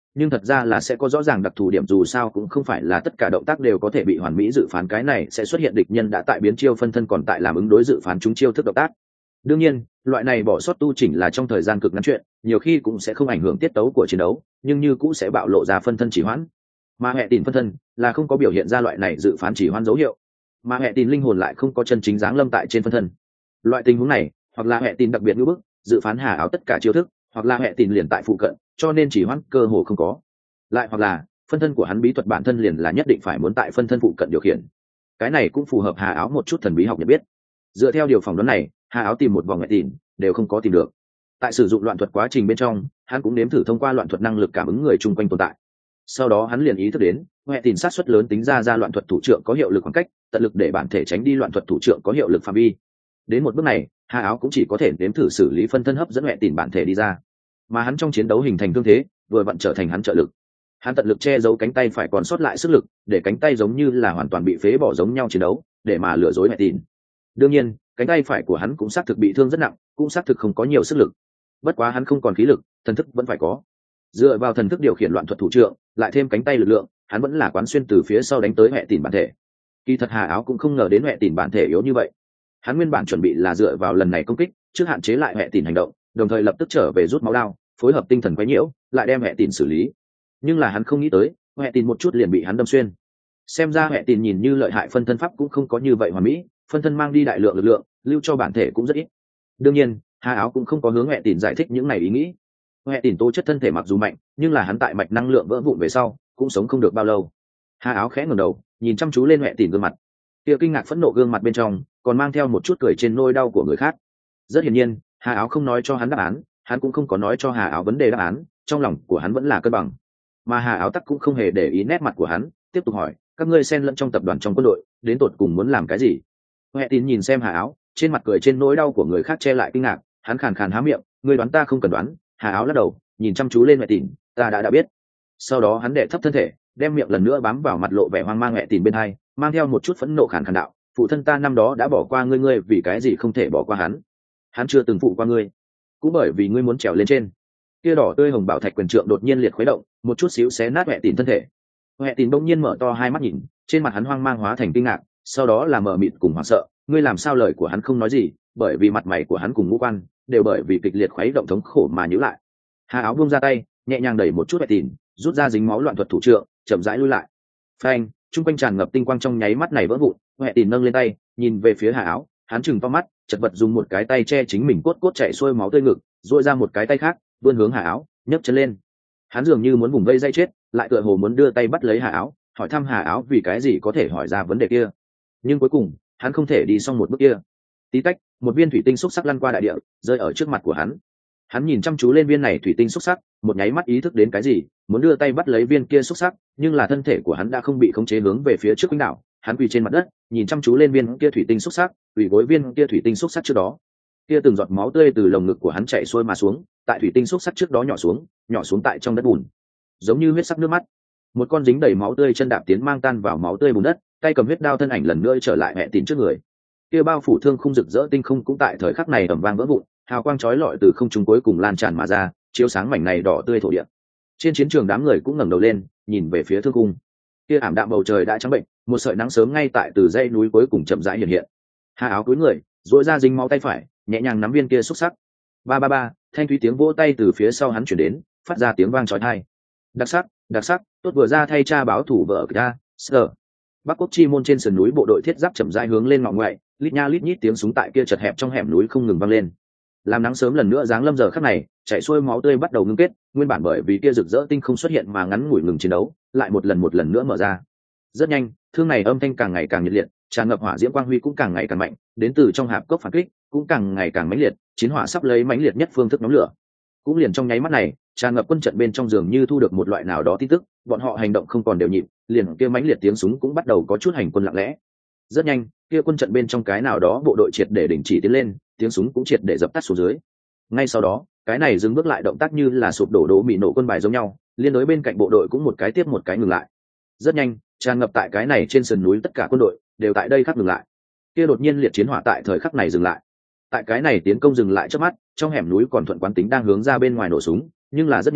nhưng thật ra là sẽ có rõ ràng đặc thù điểm, dù sao cũng không phải là tất cả động tác đều có thể bị hoàn mỹ dự phán, cái này sẽ xuất hiện địch nhân đã tại biến chiêu phân thân còn tại làm ứng đối dự phán chúng chiêu thức động tác. Đương nhiên loại này bỏ sót tu chỉnh là trong thời gian cực ngắn chuyện, nhiều khi cũng sẽ không ảnh hưởng tiết tấu của chiến đấu, nhưng như cũng sẽ bạo lộ ra phân thân chỉ hoãn. Mà hệ tìm phân thân là không có biểu hiện ra loại này dự phán chỉ hoãn dấu hiệu, mà hệ tìm linh hồn lại không có chân chính giáng lâm tại trên phân thân. Loại tình huống này hoặc là hệ tìm đặc biệt ngữ bức dự phán hà áo tất cả chiêu thức, hoặc là hệ tìm liền tại phụ cận cho nên chỉ hoãn cơ hồ không có, lại hoặc là phân thân của hắn bí thuật bản thân liền là nhất định phải muốn tại phân thân phụ cận điều khiển. Cái này cũng phù hợp hà áo một chút thần bí học nhận biết. Dựa theo điều phỏng đoán này, hà áo tìm một vòng hệ tìm đều không có tìm được. Tại sử dụng loạn thuật quá trình bên trong, hắn cũng nếm thử thông qua loạn thuật năng lực cảm ứng người chung quanh tồn tại. Sau đó hắn liền ý thức đến hệ tìm sát suất lớn tính ra ra loạn thuật thủ trưởng có hiệu lực khoảng cách, tận lực để bản thể tránh đi loạn thuật thủ trưởng có hiệu lực phạm vi. Đến một bước này, hà áo cũng chỉ có thể nếm thử xử lý phân thân hấp dẫn hệ tìm bản thể đi ra, mà hắn trong chiến đấu hình thành thương thế vừa vặn trở thành hắn trợ lực. Hắn tận lực che giấu cánh tay phải còn sót lại sức lực, để cánh tay giống như là hoàn toàn bị phế bỏ giống nhau chiến đấu, để mà lừa dối hệ tìm. Đương nhiên cánh tay phải của hắn cũng xác thực bị thương rất nặng, cũng xác thực không có nhiều sức lực, bất quá hắn không còn khí lực, thần thức vẫn phải có. Dựa vào thần thức điều khiển loạn thuật thủ trưởng, lại thêm cánh tay lực lượng, hắn vẫn là quán xuyên từ phía sau đánh tới hệ tìm bản thể. Kỳ thật hà áo cũng không ngờ đến hệ tìm bản thể yếu như vậy. Hắn nguyên bản chuẩn bị là dựa vào lần này công kích trước hạn chế lại hệ tìm hành động, đồng thời lập tức trở về rút máu đao, phối hợp tinh thần quấy nhiễu, lại đem hệ tìm xử lý. Nhưng là hắn không nghĩ tới hệ tìm một chút liền bị hắn đâm xuyên. Xem ra hệ tìm nhìn như lợi hại phân thân pháp cũng không có như vậy hoàn mỹ, phân thân mang đi đại lượng lực lượng, lưu cho bản thể cũng rất ít. Đương nhiên hà áo cũng không có hướng hệ tìm giải thích những này ý nghĩ. Hệ tìm tố chất thân thể mặc dù mạnh, nhưng là hắn tại mạch năng lượng vỡ vụn về sau cũng sống không được bao lâu. Hà áo khẽ ngẩng đầu nhìn chăm chú lên hệ tìm gương mặt, kia kinh ngạc phẫn nộ gương mặt bên trong còn mang theo một chút cười trên nỗi đau của người khác. Rất hiển nhiên hà áo không nói cho hắn đáp án, hắn cũng không có nói cho hà áo vấn đề đáp án, trong lòng của hắn vẫn là cân bằng. Mà hà áo tắc cũng không hề để ý nét mặt của hắn, tiếp tục hỏi, các ngươi xen lẫn trong tập đoàn trong quân đội đến tột cùng muốn làm cái gì? Hệ tín nhìn xem hà áo, trên mặt cười trên nỗi đau của người khác che lại kinh ngạc, hắn khàn khàn há miệng, ngươi đoán ta không cần đoán. Hà áo lắc đầu nhìn chăm chú lên hệ tín, ta đã đã biết. Sau đó hắn đệ thấp thân thể, đem miệng lần nữa bám vào mặt lộ vẻ hoang mang hệ tín bên hai, mang theo một chút phẫn nộ khàn khàn đạo, phụ thân ta năm đó đã bỏ qua ngươi, ngươi vì cái gì không thể bỏ qua hắn? Hắn chưa từng phụ qua ngươi, cũng bởi vì ngươi muốn trèo lên trên. Kia đỏ tươi hồng bảo thạch quyền trượng đột nhiên liệt khuấy động, một chút xíu xé nát hệ tín thân thể. Hệ tín bỗng nhiên mở to hai mắt nhìn, trên mặt hắn hoang mang hóa thành kinh ngạc, sau đó là mờ mịt cùng hoảng sợ. Ngươi làm sao? Lời của hắn không nói gì, bởi vì mặt mày của hắn cùng ngũ quan đều bởi vì kịch liệt khuấy động thống khổ mà nhíu lại. Hà áo buông ra tay, nhẹ nhàng đẩy một chút hệ tín, rút ra dính máu loạn thuật thủ trượng, chậm rãi lui lại. Phanh, trung quanh tràn ngập tinh quang trong nháy mắt này vỡ vụn. Hệ tín nâng lên tay, nhìn về phía Hà áo, hắn chừng to mắt, chật vật dùng một cái tay che chính mình cốt cốt chảy xuôi máu tươi ngực, duỗi ra một cái tay khác, vươn hướng Hà áo, nhấc chân lên. Hắn dường như muốn vùng vây dây chết, lại tựa hồ muốn đưa tay bắt lấy Hà áo, hỏi thăm Hà áo vì cái gì có thể hỏi ra vấn đề kia. Nhưng cuối cùng hắn không thể đi xong một bước kia. Tí tách, một viên thủy tinh xúc sắc lăn qua đại địa, rơi ở trước mặt của hắn. Hắn nhìn chăm chú lên viên này thủy tinh xúc sắc, một nháy mắt ý thức đến cái gì, muốn đưa tay bắt lấy viên kia xúc sắc, nhưng là thân thể của hắn đã không bị khống chế hướng về phía trước quỹ đạo. Hắn quỳ trên mặt đất, nhìn chăm chú lên viên kia thủy tinh xúc sắc, ủy gối viên kia thủy tinh xúc sắc trước đó. Kia từng giọt máu tươi từ lồng ngực của hắn chảy xuôi mà xuống, tại thủy tinh xúc sắc trước đó nhỏ xuống, nhỏ xuống tại trong đất bùn, giống như huyết sắc nước mắt. Một con dính đầy máu tươi chân đạp tiến mang tan vào máu tươi bùn đất, tay cầm huyết đao thân ảnh lần nữa trở lại hệ tín trước người. Kia bao phủ thương khung rực rỡ tinh không cũng tại thời khắc này ầm vang vỡ vụn, hào quang chói lọi từ không trung cuối cùng lan tràn mà ra, chiếu sáng mảnh này đỏ tươi thổ địa. Trên chiến trường đám người cũng ngẩng đầu lên, nhìn về phía thương khung. Kia ảm đạm bầu trời đã trắng bệnh, một sợi nắng sớm ngay tại từ dãy núi cuối cùng chậm rãi hiện hiện. Hà áo cúi người, duỗi ra dính máu tay phải, nhẹ nhàng nắm viên kia xúc sắc. Ba ba ba, thanh thúy tiếng vỗ tay từ phía sau hắn truyền đến, phát ra tiếng vang chói tai. Đặc sắc, đặc sắc, tốt vừa ra thay cha báo thủ vợ ta, sờ. Bắc Quốc chi môn trên sườn núi bộ đội thiết giáp chậm rãi hướng lên ngọn ngoại, lít nha lít nhít tiếng súng tại kia chật hẹp trong hẻm núi không ngừng vang lên. Làm nắng sớm lần nữa giáng lâm giờ khắc này, chảy xuôi máu tươi bắt đầu ngưng kết, nguyên bản bởi vì kia rực rỡ tinh không xuất hiện mà ngắn ngủi ngừng chiến đấu, lại một lần một lần nữa mở ra. Rất nhanh, thương này âm thanh càng ngày càng nhiệt liệt, tràn ngập hỏa diễm quang huy cũng càng ngày càng mạnh, đến từ trong hạp cốc phản kích cũng càng ngày càng mãnh liệt, chiến hỏa sắp lấy mãnh liệt nhất phương thức nhóm lửa. Cũng liền trong nháy mắt này, tràn ngập quân trận bên trong giường như thu được một loại nào đó tin tức, bọn họ hành động không còn đều nhịp, liền kia mãnh liệt tiếng súng cũng bắt đầu có chút hành quân lặng lẽ. Rất nhanh, kia quân trận bên trong cái nào đó bộ đội triệt để đình chỉ tiến lên, tiếng súng cũng triệt để dập tắt xuống dưới. Ngay sau đó, cái này dừng bước lại động tác như là sụp đổ đố mì nổ quân bài giống nhau, liên đối bên cạnh bộ đội cũng một cái tiếp một cái ngừng lại. Rất nhanh, tràn ngập tại cái này trên sườn núi tất cả quân đội đều tại đây khắc ngừng lại. Kia đột nhiên liệt chiến hỏa tại thời khắc này dừng lại. Tại cái này tiến công dừng lại trước mắt, trong hẻm núi còn thuận quán tính đang hướng ra bên ngoài nổ súng, nhưng là rất nhanh,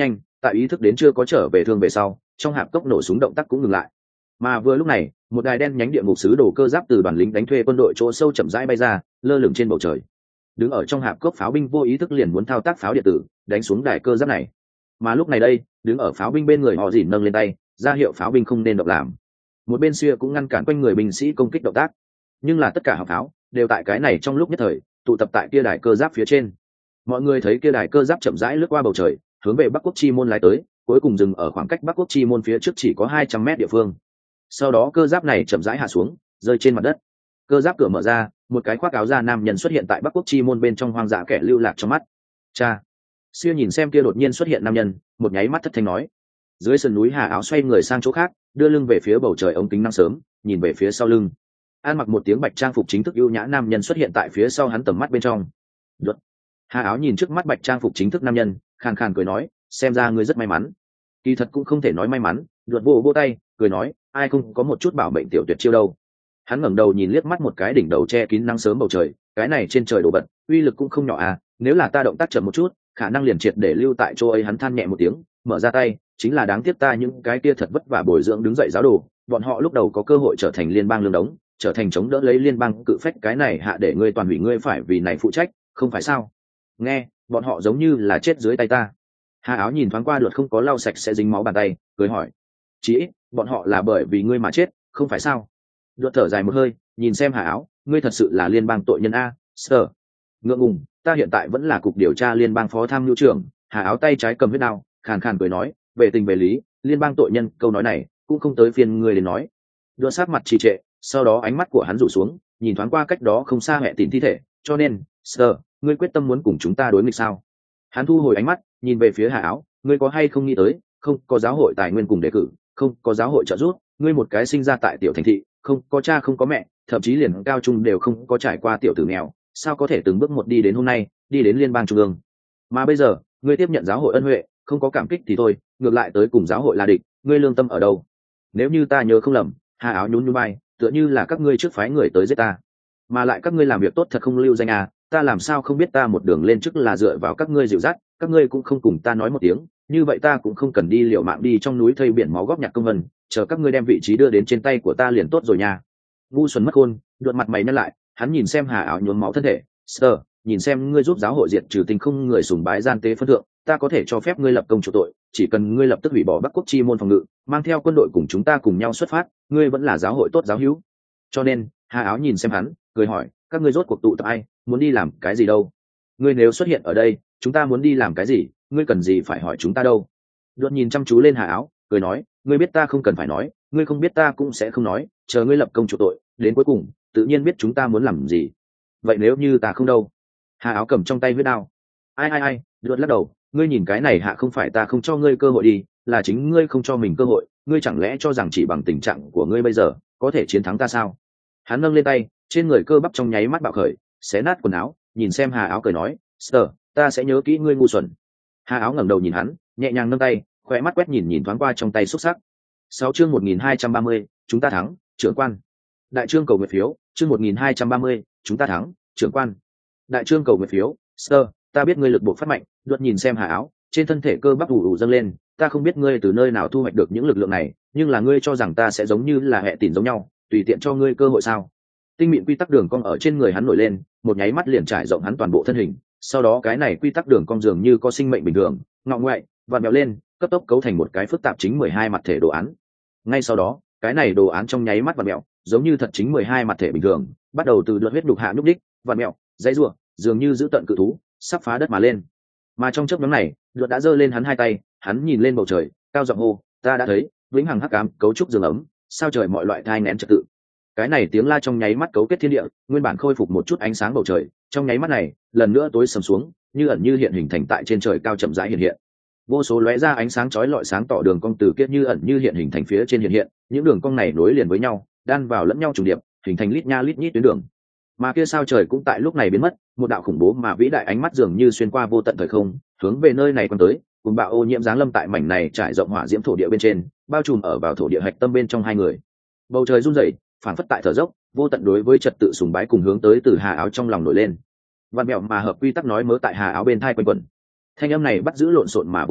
tại ý thức đến chưa có trở về thương về sau, trong hạp cốc nổ súng động tác cũng ngừng lại. Mà vừa lúc này, một đài đen nhánh địa ngục sứ đồ cơ giáp từ đoàn lính đánh thuê quân đội chỗ sâu chậm rãi bay ra, lơ lửng trên bầu trời. Đứng ở trong hạp cốc pháo binh vô ý thức liền muốn thao tác pháo điện tử, đánh xuống đài cơ giáp này. Mà lúc này đây, đứng ở pháo binh bên người họ dỉn nâng lên tay, ra hiệu pháo binh không nên động làm. Một bên xưa cũng ngăn cản quanh người binh sĩ công kích động tác. Nhưng là tất cả hỏa pháo đều tại cái này trong lúc nhất thời tụ tập tại kia đài cơ giáp phía trên. Mọi người thấy kia đài cơ giáp chậm rãi lướt qua bầu trời, hướng về Bắc Quốc Chi môn lái tới, cuối cùng dừng ở khoảng cách Bắc Quốc Chi môn phía trước chỉ có hai trăm mét địa phương. Sau đó cơ giáp này chậm rãi hạ xuống, rơi trên mặt đất. Cơ giáp cửa mở ra, một cái khoác áo da nam nhân xuất hiện tại Bắc Quốc Chi môn bên trong, hoang dã kẻ lưu lạc trong mắt. Cha. Siêu nhìn xem kia đột nhiên xuất hiện nam nhân, một nháy mắt thất thanh nói. Dưới sườn núi Hà Áo xoay người sang chỗ khác, đưa lưng về phía bầu trời ống kính năng sớm, nhìn về phía sau lưng. An mặc một tiếng bạch trang phục chính thức ưu nhã nam nhân xuất hiện tại phía sau hắn tầm mắt bên trong. Luật. Hà Áo nhìn trước mắt bạch trang phục chính thức nam nhân, khàn khàn cười nói, xem ra ngươi rất may mắn. Kỳ thật cũng không thể nói may mắn, Luật vỗ vỗ tay, cười nói, ai không có một chút bảo mệnh tiểu tuyệt chiêu đâu. Hắn ngẩng đầu nhìn liếc mắt một cái đỉnh đầu che kín nắng sớm bầu trời, cái này trên trời đổ bật, uy lực cũng không nhỏ à, nếu là ta động tác chậm một chút, khả năng liền triệt để lưu tại chỗ ấy. Hắn than nhẹ một tiếng, mở ra tay, chính là đáng tiếc ta những cái kia thật vất vả bồi dưỡng đứng dậy giáo đồ, bọn họ lúc đầu có cơ hội trở thành liên bang lương đống, trở thành chống đỡ lấy liên bang cự phách, cái này hạ để ngươi toàn hủy, ngươi phải vì này phụ trách, không phải sao? Nghe, bọn họ giống như là chết dưới tay ta. Hà Áo nhìn thoáng qua Luật không có lau sạch sẽ dính máu bàn tay, cười hỏi, chỉ ít bọn họ là bởi vì ngươi mà chết, không phải sao? Luật thở dài một hơi, nhìn xem Hà Áo, ngươi thật sự là liên bang tội nhân a, sir. Ngượng ngùng, ta hiện tại vẫn là cục điều tra liên bang phó tham mưu trưởng. Hà Áo tay trái cầm huyết đao, khàn khàn cười nói, về tình về lý, liên bang tội nhân, câu nói này cũng không tới phiên ngươi đến nói. Luật sát mặt trì trệ, sau đó ánh mắt của hắn rủ xuống, nhìn thoáng qua cách đó không xa mẹ tìm thi thể, cho nên, sir, ngươi quyết tâm muốn cùng chúng ta đối nghịch sao? Hắn thu hồi ánh mắt, nhìn về phía Hà Áo, ngươi có hay không nghĩ tới, không có giáo hội tài nguyên cùng đề cử, không có giáo hội trợ giúp, ngươi một cái sinh ra tại tiểu thành thị, không có cha không có mẹ, thậm chí liền cao trung đều không có trải qua tiểu tử nghèo, sao có thể từng bước một đi đến hôm nay, đi đến liên bang trung ương? Mà bây giờ, ngươi tiếp nhận giáo hội ân huệ, không có cảm kích thì thôi, ngược lại tới cùng giáo hội là địch, ngươi lương tâm ở đâu? Nếu như ta nhớ không lầm, Hà Áo nhún nhún vai, tựa như là các ngươi trước phái người tới giết ta, mà lại các ngươi làm việc tốt thật không lưu danh à, ta làm sao không biết, ta một đường lên trước là dựa vào các ngươi dịu dắt, các ngươi cũng không cùng ta nói một tiếng, như vậy ta cũng không cần đi liều mạng đi trong núi thây biển máu góp nhặt công vân, chờ các ngươi đem vị trí đưa đến trên tay của ta liền tốt rồi nha. Ngu xuẩn mất khôn, đuột mặt mày nhăn lại, hắn nhìn xem Hà Áo nhuốm máu thân thể, sir, nhìn xem ngươi giúp giáo hội diệt trừ tình không người sùng bái gian tế phân thượng, ta có thể cho phép ngươi lập công chủ tội, chỉ cần ngươi lập tức hủy bỏ Bắc Quốc Chi môn phòng ngự, mang theo quân đội cùng chúng ta cùng nhau xuất phát, ngươi vẫn là giáo hội tốt giáo hữu. Cho nên, Hà Áo nhìn xem hắn, cười hỏi, các ngươi rốt cuộc tụ tập ai, muốn đi làm cái gì đâu? Ngươi nếu xuất hiện ở đây, chúng ta muốn đi làm cái gì, ngươi cần gì phải hỏi chúng ta đâu? Đột nhìn chăm chú lên Hà Áo, cười nói, ngươi biết ta không cần phải nói, ngươi không biết ta cũng sẽ không nói, chờ ngươi lập công chủ tội, đến cuối cùng, tự nhiên biết chúng ta muốn làm gì. Vậy nếu như ta không đâu? Hà Áo cầm trong tay huyết đao. Ai ai ai, đột lắc đầu, ngươi nhìn cái này hạ, không phải ta không cho ngươi cơ hội đi, là chính ngươi không cho mình cơ hội, ngươi chẳng lẽ cho rằng chỉ bằng tình trạng của ngươi bây giờ có thể chiến thắng ta sao? Hắn nâng lên tay, trên người cơ bắp trong nháy mắt bạo khởi, xé nát quần áo, nhìn xem Hà Áo cười nói, sir, ta sẽ nhớ kỹ ngươi ngu xuẩn. Hà Áo ngẩng đầu nhìn hắn, nhẹ nhàng nâng tay, khỏe mắt quét nhìn nhìn thoáng qua trong tay xúc sắc. Sáu chương một nghìn hai trăm ba mươi, chúng ta thắng, trưởng quan. Đại trương cầu nguyện phiếu, chương một nghìn hai trăm ba mươi, chúng ta thắng, trưởng quan. Đại trương cầu nguyện phiếu, sir, ta biết ngươi lực buộc phát mạnh. Đột nhìn xem Hà Áo, trên thân thể cơ bắp ù ù dâng lên, ta không biết ngươi từ nơi nào thu hoạch được những lực lượng này, nhưng là ngươi cho rằng ta sẽ giống như là hệ tỉn giống nhau, tùy tiện cho ngươi cơ hội sao? Tinh mịn quy tắc đường cong ở trên người hắn nổi lên, một nháy mắt liền trải rộng hắn toàn bộ thân hình, sau đó cái này quy tắc đường cong dường như có sinh mệnh bình thường, ngọ ngoại, vặn vẹo lên, cấp tốc cấu thành một cái phức tạp chính mười hai mặt thể đồ án. Ngay sau đó, cái này đồ án trong nháy mắt vặn vẹo, giống như thật chính mười hai mặt thể bình thường, bắt đầu từ đoạn huyết đục hạ nhúc đích, vặn vẹo, dãy rủa, dường như giữ tận cự thú, sắp phá đất mà lên. Mà trong chớp nhoáng này, Luật đã giơ lên hắn hai tay, hắn nhìn lên bầu trời, cao giọng hô, ta đã thấy, vĩnh hằng hắc ám, cấu trúc giường ấm, sao trời mọi loại thai nghén trật tự. Cái này tiếng la trong nháy mắt cấu kết thiên địa, nguyên bản khôi phục một chút ánh sáng bầu trời, trong nháy mắt này, lần nữa tối sầm xuống, như ẩn như hiện hình thành tại trên trời cao chậm rãi hiện hiện. Vô số lóe ra ánh sáng chói lọi sáng tỏ đường cong từ kiết như ẩn như hiện hình thành phía trên hiện hiện, những đường cong này nối liền với nhau, đan vào lẫn nhau trùng điệp, hình thành lít nha lít nhít tuyến đường. Mà kia sao trời cũng tại lúc này biến mất, một đạo khủng bố mà vĩ đại ánh mắt dường như xuyên qua vô tận thời không, hướng về nơi này quan tới, cùng bạo ô nhiễm giáng lâm tại mảnh này trải rộng hỏa diễm thổ địa bên trên, bao trùm ở vào thổ địa hạch tâm bên trong hai người. Bầu trời run rẩy, phản phất tại thở dốc, vô tận đối với trật tự sùng bái cùng hướng tới từ Hà Áo trong lòng nổi lên. Văn mẹo mà hợp quy tắc nói mớ tại Hà Áo bên thai quanh quẩn. Thanh âm này bắt giữ lộn xộn mà vô tự,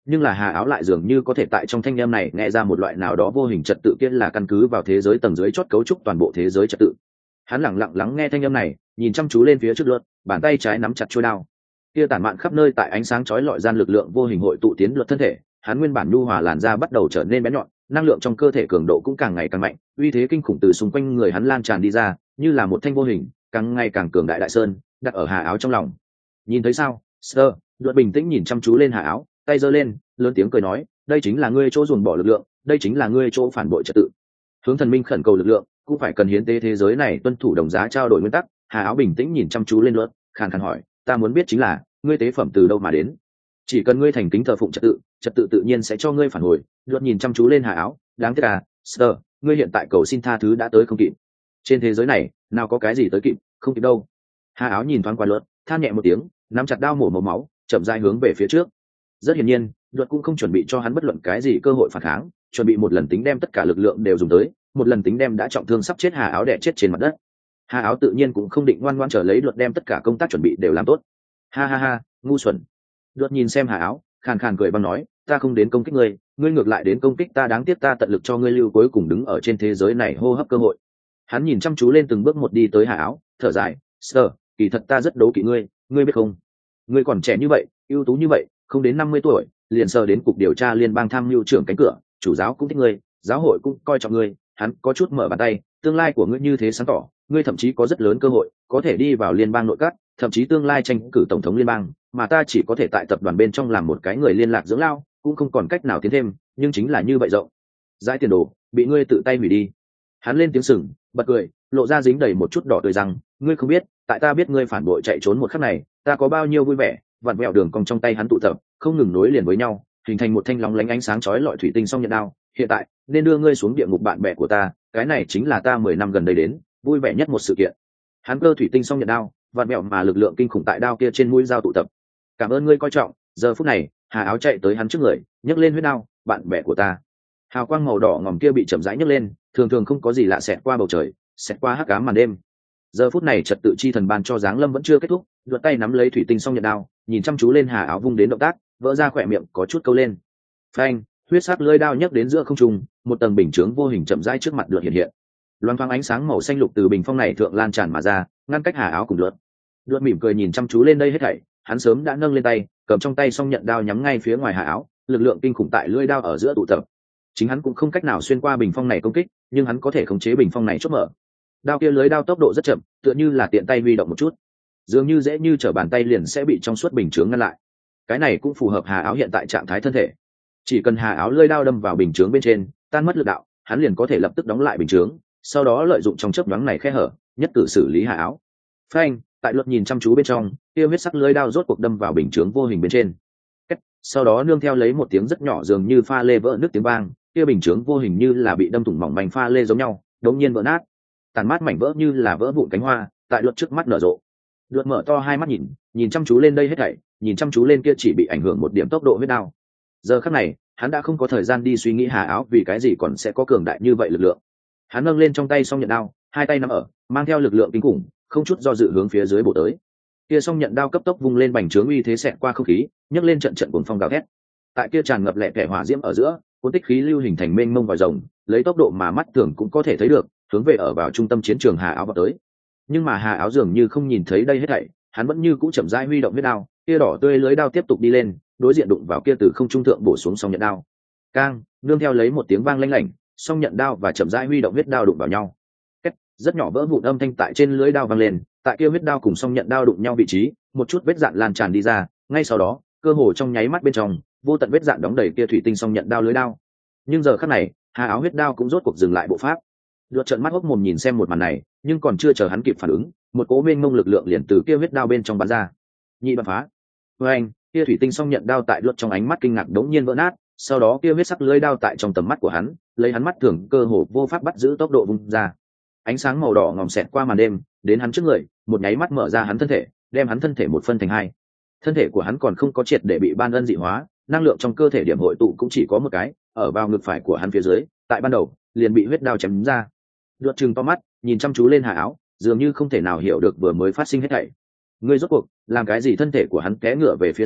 nhưng là hà áo lại dường như có thể tại trong thanh âm này nghe ra một loại nào đó vô hình trật tự kia là căn cứ vào thế giới tầng dưới chót cấu trúc toàn bộ thế giới trật tự. Hắn lẳng lặng lắng nghe thanh âm này, nhìn chăm chú lên phía trước luật, bàn tay trái nắm chặt chuôi đao kia tản mạn khắp nơi tại ánh sáng chói lọi gian lực lượng vô hình hội tụ tiến luật thân thể. Hắn nguyên bản nhu hòa làn da bắt đầu trở nên bén nhọn, năng lượng trong cơ thể cường độ cũng càng ngày càng mạnh, uy thế kinh khủng từ xung quanh người hắn lan tràn đi ra, như là một thanh vô hình càng ngày càng cường đại đại sơn đặt ở hà áo trong lòng. Nhìn thấy sao, sơ luật bình tĩnh nhìn chăm chú lên hà áo, tay giơ lên, lớn tiếng cười nói, đây chính là ngươi chỗ dồn bỏ lực lượng, đây chính là ngươi chỗ phản bội trật tự. Hướng thần minh khẩn cầu lực lượng cũng phải cần hiến tế thế giới này tuân thủ đồng giá trao đổi nguyên tắc. Hà áo bình tĩnh nhìn chăm chú lên luật, khàn khàn hỏi, ta muốn biết chính là ngươi tế phẩm từ đâu mà đến. Chỉ cần ngươi thành kính thờ phụng trật tự, trật tự tự nhiên sẽ cho ngươi phản hồi. Luật nhìn chăm chú lên hà áo, đáng tiếc à, sơ ngươi hiện tại cầu xin tha thứ đã tới không kịp. Trên thế giới này nào có cái gì tới kịp, không kịp đâu. Hà áo nhìn thoáng qua luật, than nhẹ một tiếng, nắm chặt đao mổ màu máu, chậm rãi hướng về phía trước. Rất hiển nhiên, luật cũng không chuẩn bị cho hắn bất luận cái gì cơ hội phản kháng, chuẩn bị một lần tính đem tất cả lực lượng đều dùng tới, một lần tính đem đã trọng thương sắp chết hà áo đè chết trên mặt đất. Hà áo tự nhiên cũng không định ngoan ngoãn chờ lấy luật đem tất cả công tác chuẩn bị đều làm tốt. Ha ha ha, ngu xuẩn. Luật nhìn xem hà áo, khàn khàn cười băng nói, ta không đến công kích ngươi, ngươi ngược lại đến công kích ta, đáng tiếc ta tận lực cho ngươi lưu cuối cùng đứng ở trên thế giới này hô hấp cơ hội. Hắn nhìn chăm chú lên từng bước một đi tới hà áo, thở dài, sơ kỳ thật ta rất đố kỵ ngươi, ngươi biết không, ngươi còn trẻ như vậy, ưu tú như vậy, không đến năm mươi tuổi liền sờ đến cục điều tra liên bang tham mưu trưởng cánh cửa, chủ giáo cũng thích ngươi, giáo hội cũng coi trọng ngươi. Hắn có chút mở bàn tay, tương lai của ngươi như thế sáng tỏ, ngươi thậm chí có rất lớn cơ hội có thể đi vào liên bang nội các, thậm chí tương lai tranh cử tổng thống liên bang, mà ta chỉ có thể tại tập đoàn bên trong làm một cái người liên lạc dưỡng lao, cũng không còn cách nào tiến thêm, nhưng chính là như vậy rộng rãi tiền đồ bị ngươi tự tay hủy đi. Hắn lên tiếng sừng bật cười, lộ ra dính đầy một chút đỏ tươi rằng, ngươi không biết, tại ta biết ngươi phản bội chạy trốn một khắc này, ta có bao nhiêu vui vẻ. Vặn vẹo đường cong trong tay hắn tụ tập, không ngừng nối liền với nhau, hình thành một thanh lóng lánh ánh sáng chói lọi thủy tinh song nhận đao. Hiện tại nên đưa ngươi xuống địa ngục bạn bè của ta, cái này chính là ta mười năm gần đây đến vui vẻ nhất một sự kiện. Hắn cơ thủy tinh song nhận đao, vặn vẹo mà lực lượng kinh khủng tại đao kia trên mũi dao tụ tập. Cảm ơn ngươi coi trọng. Giờ phút này hà áo chạy tới hắn trước người, nhấc lên huyết đao, bạn bè của ta. Hào quang màu đỏ ngòm kia bị chậm rãi nhấc lên, thường thường không có gì lạ xẹt qua bầu trời, xẹt qua hắc ám màn đêm. Giờ phút này trật tự chi thần ban cho giáng lâm vẫn chưa kết thúc, luật tay nắm lấy thủy tinh song nhận đao, nhìn chăm chú lên hà áo vung đến động tác, vỡ ra khỏe miệng có chút câu lên. Phanh, huyết sắc lưỡi đao nhấc đến giữa không trung, một tầng bình chướng vô hình chậm rãi trước mặt luật hiện hiện. Loan thoáng ánh sáng màu xanh lục từ bình phong này thượng lan tràn mà ra, ngăn cách hà áo cùng luật. Luật mỉm cười nhìn chăm chú lên đây hết thảy, hắn sớm đã nâng lên tay, cầm trong tay song nhận đao nhắm ngay phía ngoài hà áo, lực lượng kinh khủng tại lưỡi đao ở giữa tụ tập. Chính hắn cũng không cách nào xuyên qua bình phong này công kích, nhưng hắn có thể khống chế bình phong này chốt mở. Đao kia lưới đao tốc độ rất chậm, tựa như là tiện tay huy động một chút, dường như dễ như trở bàn tay liền sẽ bị trong suốt bình chướng ngăn lại. Cái này cũng phù hợp hà áo hiện tại trạng thái thân thể. Chỉ cần hà áo lưỡi đao đâm vào bình chướng bên trên, tan mất lực đạo, hắn liền có thể lập tức đóng lại bình chướng, sau đó lợi dụng trong chớp nhoáng này khe hở, nhất cử xử lý hà áo. Phanh, tại luật nhìn chăm chú bên trong, kia huyết sắc lưỡi đao rốt cuộc đâm vào bình chướng vô hình bên trên. Sau đó nương theo lấy một tiếng rất nhỏ dường như pha lê vỡ nước tiếng vang, kia bình chướng vô hình như là bị đâm thủng mỏng manh pha lê giống nhau, đột nhiên vỡ nát. Tàn mát mảnh vỡ như là vỡ vụn cánh hoa, tại luật trước mắt nở rộ. Luật mở to hai mắt nhìn, nhìn chăm chú lên đây hết thảy, nhìn chăm chú lên kia chỉ bị ảnh hưởng một điểm tốc độ huyết đao. Giờ khắc này, hắn đã không có thời gian đi suy nghĩ hà áo vì cái gì còn sẽ có cường đại như vậy lực lượng. Hắn nâng lên trong tay song nhận đao, hai tay nắm ở, mang theo lực lượng kinh khủng, không chút do dự hướng phía dưới bổ tới. Kia song nhận đao cấp tốc vung lên bành trướng uy thế xẹt qua không khí, nhấc lên trận trận cuồng phong gào thét. Tại kia tràn ngập lẹ tẻ hỏa diễm ở giữa, cuốn tích khí lưu hình thành mênh mông vòi rồng, lấy tốc độ mà mắt thường cũng có thể thấy được, hướng về ở vào trung tâm chiến trường hà áo vào tới. Nhưng mà hà áo dường như không nhìn thấy đây hết thảy, hắn vẫn như cũ chậm rãi huy động huyết đao, kia đỏ tươi lưới đao tiếp tục đi lên, đối diện đụng vào kia từ không trung thượng bổ xuống song nhận đao. Cang, nương theo lấy một tiếng vang lanh lảnh, song nhận đao và chậm rãi huy động huyết đao đụng vào nhau. Két, rất nhỏ vỡ vụn âm thanh tại trên lưới đao vang lên, tại kia huyết đao cùng song nhận đao đụng nhau vị trí, một chút vết dạn lan tràn đi ra, ngay sau đó, cơ hồ trong nháy mắt bên trong, vô tận vết dạn đóng đầy kia thủy tinh song nhận đao lưới đao. Nhưng giờ khắc này, hà áo huyết đao cũng rốt cuộc dừng lại bộ pháp. Luật trợn mắt hốc mồm nhìn xem một màn này, nhưng còn chưa chờ hắn kịp phản ứng, một cỗ mênh mông lực lượng liền từ kia huyết đao bên trong bắn ra. Nhị đoạn phá. Với anh, kia thủy tinh song nhận đao tại luật trong ánh mắt kinh ngạc đống nhiên vỡ nát, sau đó kia huyết sắc lưới đao tại trong tầm mắt của hắn, lấy hắn mắt thường cơ hồ vô pháp bắt giữ tốc độ vung ra. Ánh sáng màu đỏ ngòm xẹt qua màn đêm, đến hắn trước người, một nháy mắt mở ra hắn thân thể, đem hắn thân thể một phân thành hai. Thân thể của hắn còn không có triệt để bị ban ân dị hóa, năng lượng trong cơ thể điểm hội tụ cũng chỉ có một cái, ở vào ngực phải của hắn phía dưới, tại ban đầu liền bị huyết đao chém ra. Luật trừng to mắt, nhìn chăm chú lên hà áo, dường như không thể nào hiểu được vừa mới phát sinh hết thảy. Ngươi rốt cuộc làm cái gì? Thân thể của hắn té ngửa về phía sau,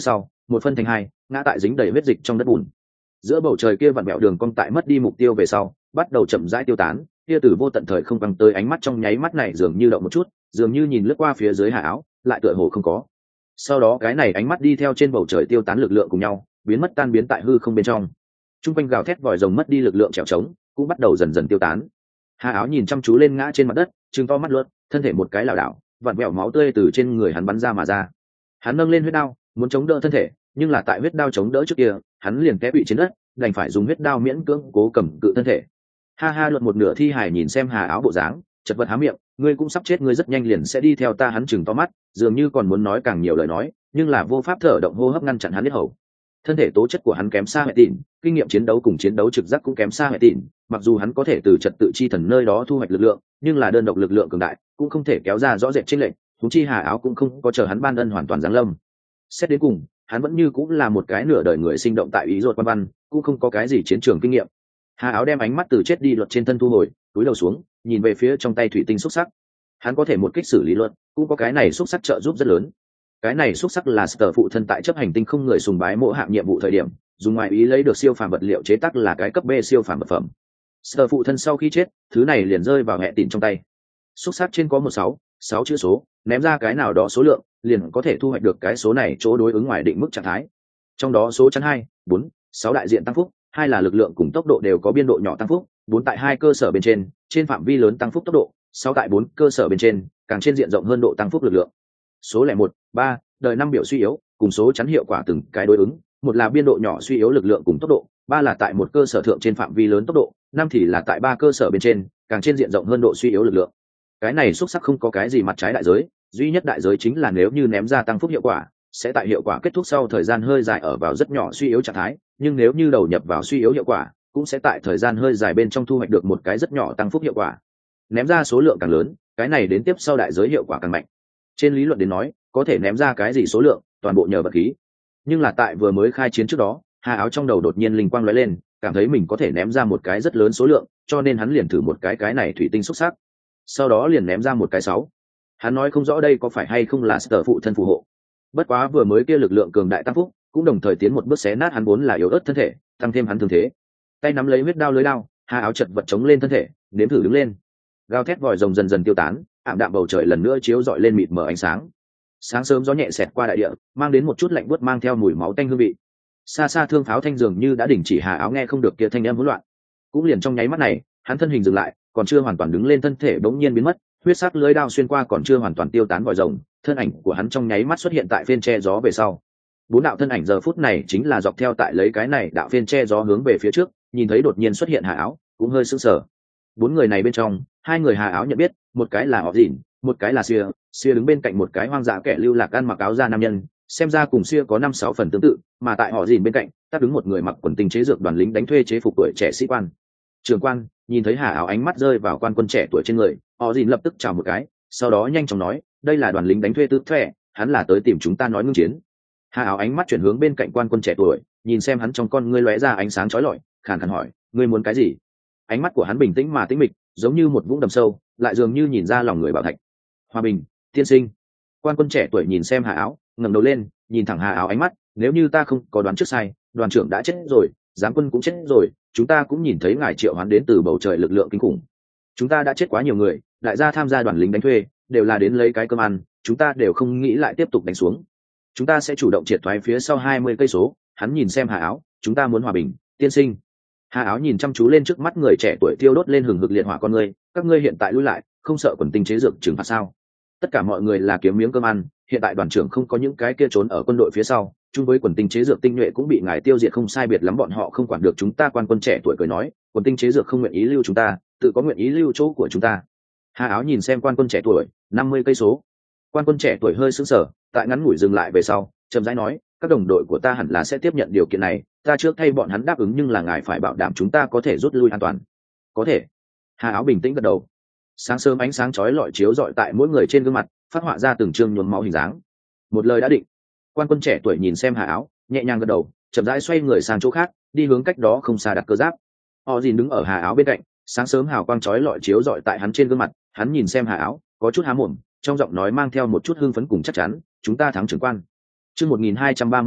một phân thành hai, ngã tại dính đầy huyết dịch trong đất bùn. Giữa bầu trời kia vặn vẹo đường cong tại mất đi mục tiêu về sau bắt đầu chậm rãi tiêu tán, kia từ vô tận thời không băng tới ánh mắt trong nháy mắt này dường như động một chút, dường như nhìn lướt qua phía dưới Hà Áo, lại tựa hồ không có. Sau đó cái này ánh mắt đi theo trên bầu trời tiêu tán lực lượng cùng nhau biến mất, tan biến tại hư không bên trong. Trung quanh gào thét vòi rồng mất đi lực lượng trèo trống cũng bắt đầu dần dần tiêu tán. Hà Áo nhìn chăm chú lên ngã trên mặt đất, trừng to mắt luôn, thân thể một cái lảo đảo, vặn vẹo máu tươi từ trên người hắn bắn ra mà ra. Hắn nâng lên huyết đao muốn chống đỡ thân thể, nhưng là tại huyết đao chống đỡ trước kia hắn liền té bị trên đất, đành phải dùng huyết đao miễn cưỡng cố cầm cự thân thể. Ha ha, luận một nửa thi hài nhìn xem Hà Áo bộ dáng, chật vật há miệng, ngươi cũng sắp chết, ngươi rất nhanh liền sẽ đi theo ta. Hắn chừng to mắt, dường như còn muốn nói càng nhiều lời nói, nhưng là vô pháp thở động hô hấp ngăn chặn hắn hết hầu. Thân thể tố chất của hắn kém xa Hệ Tịn, kinh nghiệm chiến đấu cùng chiến đấu trực giác cũng kém xa Hệ Tịn, mặc dù hắn có thể từ trật tự chi thần nơi đó thu hoạch lực lượng, nhưng là đơn độc lực lượng cường đại cũng không thể kéo ra rõ rệt chênh lệch, huống chi Hà Áo cũng không có chờ hắn ban ân hoàn toàn giáng lâm. Xét đến cùng, hắn vẫn như cũng là một cái nửa đời người sinh động tại ý ruột quan văn, cũng không có cái gì chiến trường kinh nghiệm. Hà Áo đem ánh mắt từ chết đi luật trên thân thu hồi, cúi đầu xuống nhìn về phía trong tay thủy tinh xúc sắc. Hắn có thể một kích xử lý luật, cũng có cái này xúc sắc trợ giúp rất lớn. Cái này xúc sắc là Sở phụ thân tại chấp hành tinh không người sùng bái mộ hạng nhiệm vụ thời điểm dùng ngoại ý lấy được siêu phàm vật liệu chế tác, là cái cấp B siêu phàm vật phẩm. Sở phụ thân sau khi chết, thứ này liền rơi vào Hệ Tịn trong tay. Xúc sắc trên có một sáu sáu chữ số, ném ra cái nào đó số lượng liền có thể thu hoạch được cái số này chỗ đối ứng ngoài định mức trạng thái. Trong đó số chắn hai bốn sáu đại diện tăng phúc, hai là lực lượng cùng tốc độ đều có biên độ nhỏ tăng phúc, bốn tại hai cơ sở bên trên trên phạm vi lớn tăng phúc tốc độ, sáu tại bốn cơ sở bên trên càng trên diện rộng hơn độ tăng phúc lực lượng. Số lẻ một ba đời năm biểu suy yếu cùng số chắn hiệu quả từng cái đối ứng, một là biên độ nhỏ suy yếu lực lượng cùng tốc độ, ba là tại một cơ sở thượng trên phạm vi lớn tốc độ, năm thì là tại ba cơ sở bên trên càng trên diện rộng hơn độ suy yếu lực lượng. Cái này xúc sắc không có cái gì mặt trái đại giới, duy nhất đại giới chính là nếu như ném ra tăng phúc hiệu quả sẽ tại hiệu quả kết thúc sau thời gian hơi dài ở vào rất nhỏ suy yếu trạng thái, nhưng nếu như đầu nhập vào suy yếu hiệu quả cũng sẽ tại thời gian hơi dài bên trong thu hoạch được một cái rất nhỏ tăng phúc hiệu quả. Ném ra số lượng càng lớn, cái này đến tiếp sau đại giới hiệu quả càng mạnh. Trên lý luận đến nói, có thể ném ra cái gì số lượng toàn bộ nhờ vật khí, nhưng là tại vừa mới khai chiến trước đó, Hà Áo trong đầu đột nhiên linh quang lóe lên, cảm thấy mình có thể ném ra một cái rất lớn số lượng, cho nên hắn liền thử một cái cái này thủy tinh xúc sắc, sau đó liền ném ra một cái sáu. Hắn nói không rõ đây có phải hay không là Sở phụ thân phù hộ, bất quá vừa mới kia lực lượng cường đại tăng phúc cũng đồng thời tiến một bước xé nát hắn vốn là yếu ớt thân thể, tăng thêm hắn thương thế. Tay nắm lấy huyết đao lưới đao, Hà Áo chật vật chống lên thân thể, nếm thử đứng lên. Gào thét vòi rồng dần dần tiêu tán, ảm đạm bầu trời lần nữa chiếu rọi lên mịt mờ ánh sáng. Sáng sớm gió nhẹ xẹt qua đại địa, mang đến một chút lạnh buốt mang theo mùi máu tanh hương vị. Xa xa thương pháo thanh dường như đã đình chỉ. Hà Áo nghe không được kia thanh âm hỗn loạn, cũng liền trong nháy mắt này hắn thân hình dừng lại, còn chưa hoàn toàn đứng lên, thân thể bỗng nhiên biến mất, huyết sắc lưới đao xuyên qua còn chưa hoàn toàn tiêu tán vòi rồng, thân ảnh của hắn trong nháy mắt xuất hiện tại phiên che gió về sau. Bốn đạo thân ảnh giờ phút này chính là dọc theo tại lấy cái này đạo phiên che gió hướng về phía trước, nhìn thấy đột nhiên xuất hiện Hà Áo cũng hơi sững sờ. Bốn người này bên trong, hai người Hà Áo nhận biết, một cái là họ Dìn, một cái là Xia. Xia đứng bên cạnh một cái hoang dã kẻ lưu lạc ăn mặc áo da nam nhân, xem ra cùng Xia có năm sáu phần tương tự, mà tại họ Dìn bên cạnh tác đứng một người mặc quần tinh chế dược đoàn lính đánh thuê chế phục tuổi trẻ sĩ quan. Trường quan nhìn thấy Hà Áo ánh mắt rơi vào quan quân trẻ tuổi trên người, họ Dìn lập tức chào một cái, sau đó nhanh chóng nói, đây là đoàn lính đánh thuê tư thuê, hắn là tới tìm chúng ta nói ngưng chiến. Hà Áo ánh mắt chuyển hướng bên cạnh quan quân trẻ tuổi, nhìn xem hắn trong con ngươi lóe ra ánh sáng chói lọi, khàn khàn hỏi, ngươi muốn cái gì? Ánh mắt của hắn bình tĩnh mà tĩnh mịch, giống như một vũng đầm sâu, lại dường như nhìn ra lòng người bảo thạch. Hòa bình, tiên sinh. Quan quân trẻ tuổi nhìn xem Hà Áo, ngẩng đầu lên, nhìn thẳng Hà Áo ánh mắt, nếu như ta không có đoán trước sai, đoàn trưởng đã chết rồi, giám quân cũng chết rồi, chúng ta cũng nhìn thấy ngài triệu hoán đến từ bầu trời lực lượng kinh khủng. Chúng ta đã chết quá nhiều người, đại gia tham gia đoàn lính đánh thuê đều là đến lấy cái cơm ăn, chúng ta đều không nghĩ lại tiếp tục đánh xuống. Chúng ta sẽ chủ động triệt thoái phía sau hai mươi cây số. Hắn nhìn xem Hà Áo, chúng ta muốn hòa bình, tiên sinh. Hà Áo nhìn chăm chú lên trước mắt người trẻ tuổi thiêu đốt lên hừng hực liệt hỏa con ngươi, các ngươi hiện tại lui lại, không sợ quần tinh chế dược trừng phạt sao? Tất cả mọi người là kiếm miếng cơm ăn, hiện tại đoàn trưởng không có những cái kia trốn ở quân đội phía sau, chung với quần tinh chế dược tinh nhuệ cũng bị ngài tiêu diệt không sai biệt lắm, bọn họ không quản được chúng ta. Quan quân trẻ tuổi cười nói, quần tinh chế dược không nguyện ý lưu chúng ta, tự có nguyện ý lưu chỗ của chúng ta. Hà Áo nhìn xem quan quân trẻ tuổi, năm mươi cây số. Quan quân trẻ tuổi hơi sững sờ, tại ngắn ngủi dừng lại về sau, chậm rãi nói, các đồng đội của ta hẳn là sẽ tiếp nhận điều kiện này, ta trước thay bọn hắn đáp ứng, nhưng là ngài phải bảo đảm chúng ta có thể rút lui an toàn. Có thể. Hà Áo bình tĩnh gật đầu. Sáng sớm ánh sáng chói lọi chiếu rọi tại mỗi người trên gương mặt, phát họa ra từng chương nhuốm máu hình dáng. Một lời đã định. Quan quân trẻ tuổi nhìn xem Hà Áo, nhẹ nhàng gật đầu, chậm rãi xoay người sang chỗ khác, đi hướng cách đó không xa đặt cơ giáp. Họ Dìn đứng ở Hà Áo bên cạnh, sáng sớm hào quang chói lọi chiếu rọi tại hắn trên gương mặt, hắn nhìn xem Hà Áo, có chút há mồm, trong giọng nói mang theo một chút hưng phấn cùng chắc chắn, chúng ta thắng trưởng quan. Chương một nghìn hai trăm ba mươi mốt,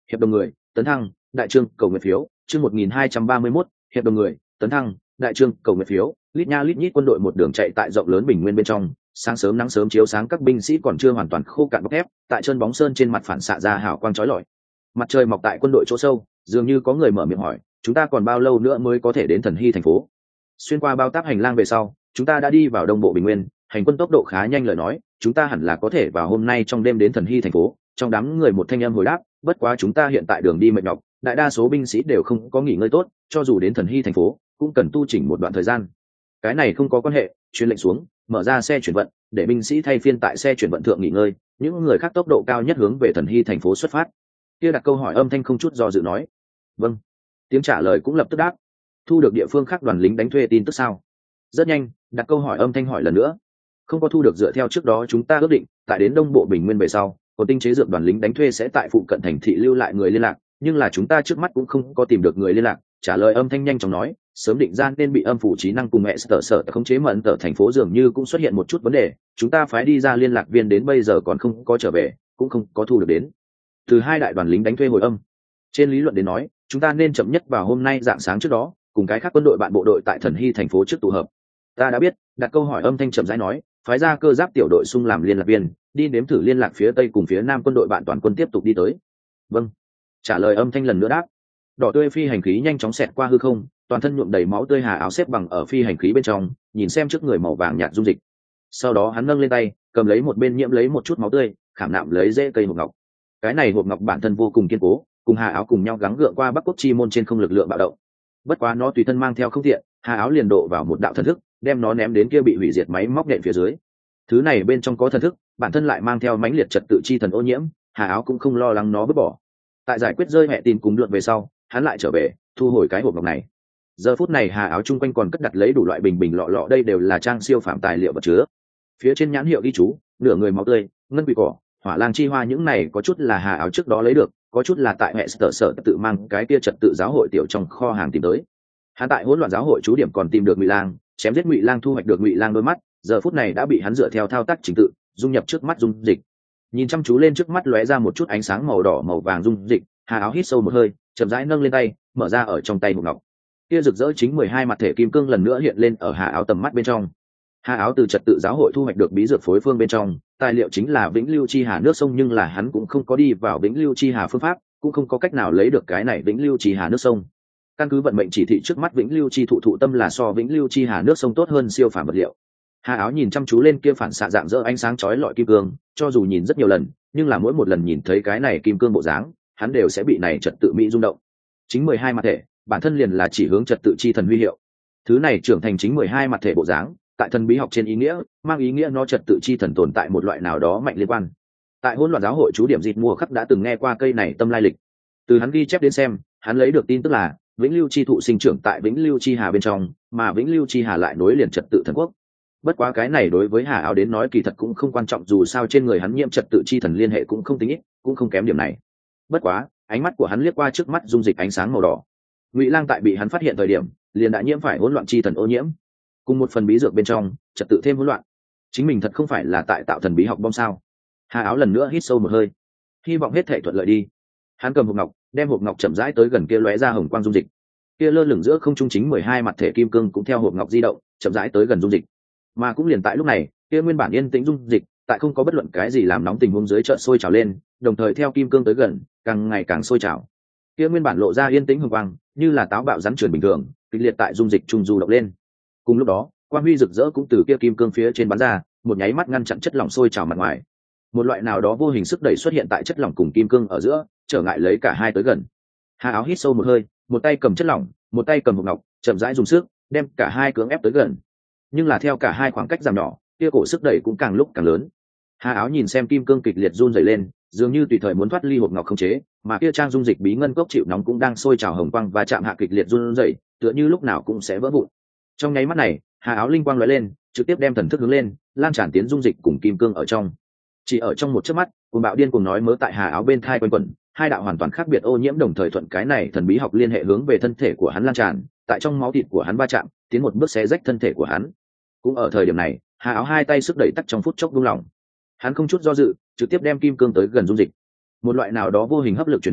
hiệp đồng người tấn thăng đại trương cầu nguyện phiếu chương một nghìn hai trăm ba mươi mốt hiệp đồng người tấn thăng đại trương cầu nguyện phiếu. Lít nha lít nhít quân đội một đường chạy tại rộng lớn bình nguyên bên trong, sáng sớm nắng sớm chiếu sáng các binh sĩ còn chưa hoàn toàn khô cạn bọc thép, tại chân bóng sơn trên mặt phản xạ ra hào quang chói lọi. Mặt trời mọc tại quân đội chỗ sâu, dường như có người mở miệng hỏi, chúng ta còn bao lâu nữa mới có thể đến Thần Hy thành phố? Xuyên qua bao tác hành lang về sau, chúng ta đã đi vào đông bộ bình nguyên, hành quân tốc độ khá nhanh. Lời nói, chúng ta hẳn là có thể vào hôm nay trong đêm đến Thần Hy thành phố. Trong đám người một thanh âm hồi đáp, bất quá chúng ta hiện tại đường đi mệt nhọc, đại đa số binh sĩ đều không có nghỉ ngơi tốt, cho dù đến Thần Hy thành phố cũng cần tu chỉnh một đoạn thời gian. Cái này không có quan hệ, truyền lệnh xuống, mở ra xe chuyển vận, để binh sĩ thay phiên tại xe chuyển vận thượng nghỉ ngơi, những người khác tốc độ cao nhất hướng về Thần Hy thành phố xuất phát. Kia đặt câu hỏi âm thanh không chút do dự nói, vâng. Tiếng trả lời cũng lập tức đáp, thu được địa phương khác đoàn lính đánh thuê tin tức sao? Rất nhanh, đặt câu hỏi âm thanh hỏi lần nữa, không có thu được. Dựa theo trước đó chúng ta ước định, tại đến đông bộ bình nguyên về sau, còn tinh chế dược đoàn lính đánh thuê sẽ tại phụ cận thành thị lưu lại người liên lạc, nhưng là chúng ta trước mắt cũng không có tìm được người liên lạc. Trả lời âm thanh nhanh chóng nói, sớm định ra nên bị âm phủ trí năng cùng mẹ sở sở khống chế mận tờ thành phố dường như cũng xuất hiện một chút vấn đề, chúng ta phái đi ra liên lạc viên đến bây giờ còn không có trở về, cũng không có thu được đến từ hai đại đoàn lính đánh thuê hồi âm. Trên lý luận đến nói, chúng ta nên chậm nhất vào hôm nay dạng sáng trước đó cùng cái khác quân đội bạn bộ đội tại Thần Hy thành phố trước tụ hợp. Ta đã biết. Đặt câu hỏi âm thanh chậm rãi nói, phái ra cơ giáp tiểu đội xung làm liên lạc viên, đi nếm thử liên lạc phía tây cùng phía nam quân đội bạn toàn quân tiếp tục đi tới. Vâng. Trả lời âm thanh lần nữa đáp. Đỏ tươi phi hành khí nhanh chóng xẹt qua hư không, toàn thân nhuộm đầy máu tươi Hà Áo xếp bằng ở phi hành khí bên trong, nhìn xem trước người màu vàng nhạt dung dịch. Sau đó hắn nâng lên tay, cầm lấy một bên nhiễm lấy một chút máu tươi, khảm nạm lấy rễ cây hộp ngọc. Cái này hộp ngọc bản thân vô cùng kiên cố, cùng Hà Áo cùng nhau gắng gượng qua Bắc Quốc chi môn trên không lực lượng bạo động. Bất quá nó tùy thân mang theo không tiện, Hà Áo liền độ vào một đạo thần thức, đem nó ném đến kia bị hủy diệt máy móc nện phía dưới. Thứ này bên trong có thần thức, bản thân lại mang theo mãnh liệt trật tự chi thần ô nhiễm, Hà Áo cũng không lo lắng nó vứt bỏ. Tại giải quyết rơi mẹ tin cùng luận về sau, hắn lại trở về thu hồi cái hộp ngọc này. Giờ phút này Hà Áo chung quanh còn cất đặt lấy đủ loại bình bình lọ lọ, đây đều là trang siêu phạm tài liệu vật chứa. Phía trên nhãn hiệu ghi chú, nửa người máu tươi, ngân quỷ cỏ, hỏa lang chi hoa, những này có chút là Hà Áo trước đó lấy được, có chút là tại hệ sở sở tự mang cái kia trật tự giáo hội tiểu trong kho hàng tìm tới. Hắn tại hỗn loạn giáo hội chú điểm còn tìm được Ngụy Lang, chém giết Ngụy Lang, thu hoạch được Ngụy Lang đôi mắt, giờ phút này đã bị hắn dựa theo thao tác trình tự dung nhập trước mắt dung dịch. Nhìn chăm chú lên trước mắt lóe ra một chút ánh sáng màu đỏ màu vàng dung dịch, Hà Áo hít sâu một hơi, chậm rãi nâng lên tay, mở ra ở trong tay hộp ngọc. Kia rực rỡ chính mười hai mặt thể kim cương lần nữa hiện lên ở Hà Áo tầm mắt bên trong. Hà Áo từ trật tự giáo hội thu hoạch được bí dược phối phương bên trong, tài liệu chính là vĩnh lưu chi hà nước sông, nhưng là hắn cũng không có đi vào vĩnh lưu chi hà phương pháp, cũng không có cách nào lấy được cái này vĩnh lưu chi hà nước sông. Căn cứ vận mệnh chỉ thị trước mắt, vĩnh lưu chi thụ thụ tâm là so vĩnh lưu chi hà nước sông tốt hơn siêu phàm vật liệu. Hà Áo nhìn chăm chú lên kia phản xạ dạng dỡ ánh sáng chói lọi kim cương, cho dù nhìn rất nhiều lần, nhưng là mỗi một lần nhìn thấy cái này kim cương bộ dáng, hắn đều sẽ bị này trật tự mỹ rung động. Chính mười hai mặt thể, bản thân liền là chỉ hướng trật tự chi thần huy hiệu. Thứ này trưởng thành chính mười hai mặt thể bộ dáng, tại thần bí học trên ý nghĩa, mang ý nghĩa nó trật tự chi thần tồn tại một loại nào đó mạnh liên quan. Tại hỗn loạn giáo hội chú điểm dịt mùa khắc đã từng nghe qua cây này tâm lai lịch. Từ hắn ghi chép đến xem, hắn lấy được tin tức là vĩnh lưu chi thụ sinh trưởng tại vĩnh lưu chi hà bên trong, mà vĩnh lưu chi hà lại nối liền trật tự thần quốc. Bất quá cái này đối với Hà Áo đến nói kỳ thật cũng không quan trọng, dù sao trên người hắn nhiễm trật tự chi thần liên hệ cũng không tính ít, cũng không kém điểm này. Bất quá ánh mắt của hắn liếc qua trước mắt dung dịch ánh sáng màu đỏ. Ngụy Lang tại bị hắn phát hiện thời điểm liền đã nhiễm phải hỗn loạn chi thần ô nhiễm, cùng một phần bí dược bên trong trật tự thêm hỗn loạn. Chính mình thật không phải là tại tạo thần bí học bom sao? Hà Áo lần nữa hít sâu một hơi, hy vọng hết thể thuận lợi đi. Hắn cầm hộp ngọc, đem hộp ngọc chậm rãi tới gần kia lóe ra hồng quang dung dịch. Kia lơ lửng giữa không trung chính mười hai mặt thể kim cương cũng theo hộp ngọc di động, chậm rãi tới gần dung dịch. Mà cũng liền tại lúc này, kia nguyên bản yên tĩnh dung dịch, tại không có bất luận cái gì làm nóng tình huống dưới chợt sôi trào lên, đồng thời theo kim cương tới gần, càng ngày càng sôi trào. Kia nguyên bản lộ ra yên tĩnh hồng quang, như là táo bạo rắn trườn bình thường, kịch liệt tại dung dịch trung du động lên. Cùng lúc đó, quang huy rực rỡ cũng từ kia kim cương phía trên bắn ra, một nháy mắt ngăn chặn chất lỏng sôi trào mặt ngoài. Một loại nào đó vô hình sức đẩy xuất hiện tại chất lỏng cùng kim cương ở giữa, trở ngại lấy cả hai tới gần. Hà Áo hít sâu một hơi, một tay cầm chất lỏng, một tay cầm hộp ngọc, chậm rãi dùng sức đem cả hai cưỡng ép tới gần. Nhưng là theo cả hai khoảng cách giảm nhỏ, kia cổ sức đẩy cũng càng lúc càng lớn. Hà Áo nhìn xem kim cương kịch liệt run rẩy lên, dường như tùy thời muốn thoát ly hộp ngọc không chế, mà kia trang dung dịch bí ngân cốc chịu nóng cũng đang sôi trào hồng quang và chạm hạ kịch liệt run rẩy, tựa như lúc nào cũng sẽ vỡ vụn. Trong nháy mắt này, Hà Áo linh quang lóe lên, trực tiếp đem thần thức hướng lên, lan tràn tiến dung dịch cùng kim cương ở trong. Chỉ ở trong một chớp mắt, cuồng bạo điên cuồng nói mớ tại Hà Áo bên thai quanh quẩn, hai đạo hoàn toàn khác biệt ô nhiễm đồng thời thuận cái này thần bí học liên hệ hướng về thân thể của hắn lan tràn, tại trong máu thịt của hắn va chạm, tiến một bước xé rách thân thể của hắn. Cũng ở thời điểm này, Hà Áo hai tay sức đẩy tắt trong phút chốc buông lỏng. Hắn không chút do dự, trực tiếp đem kim cương tới gần dung dịch. Một loại nào đó vô hình hấp lực truyền đến,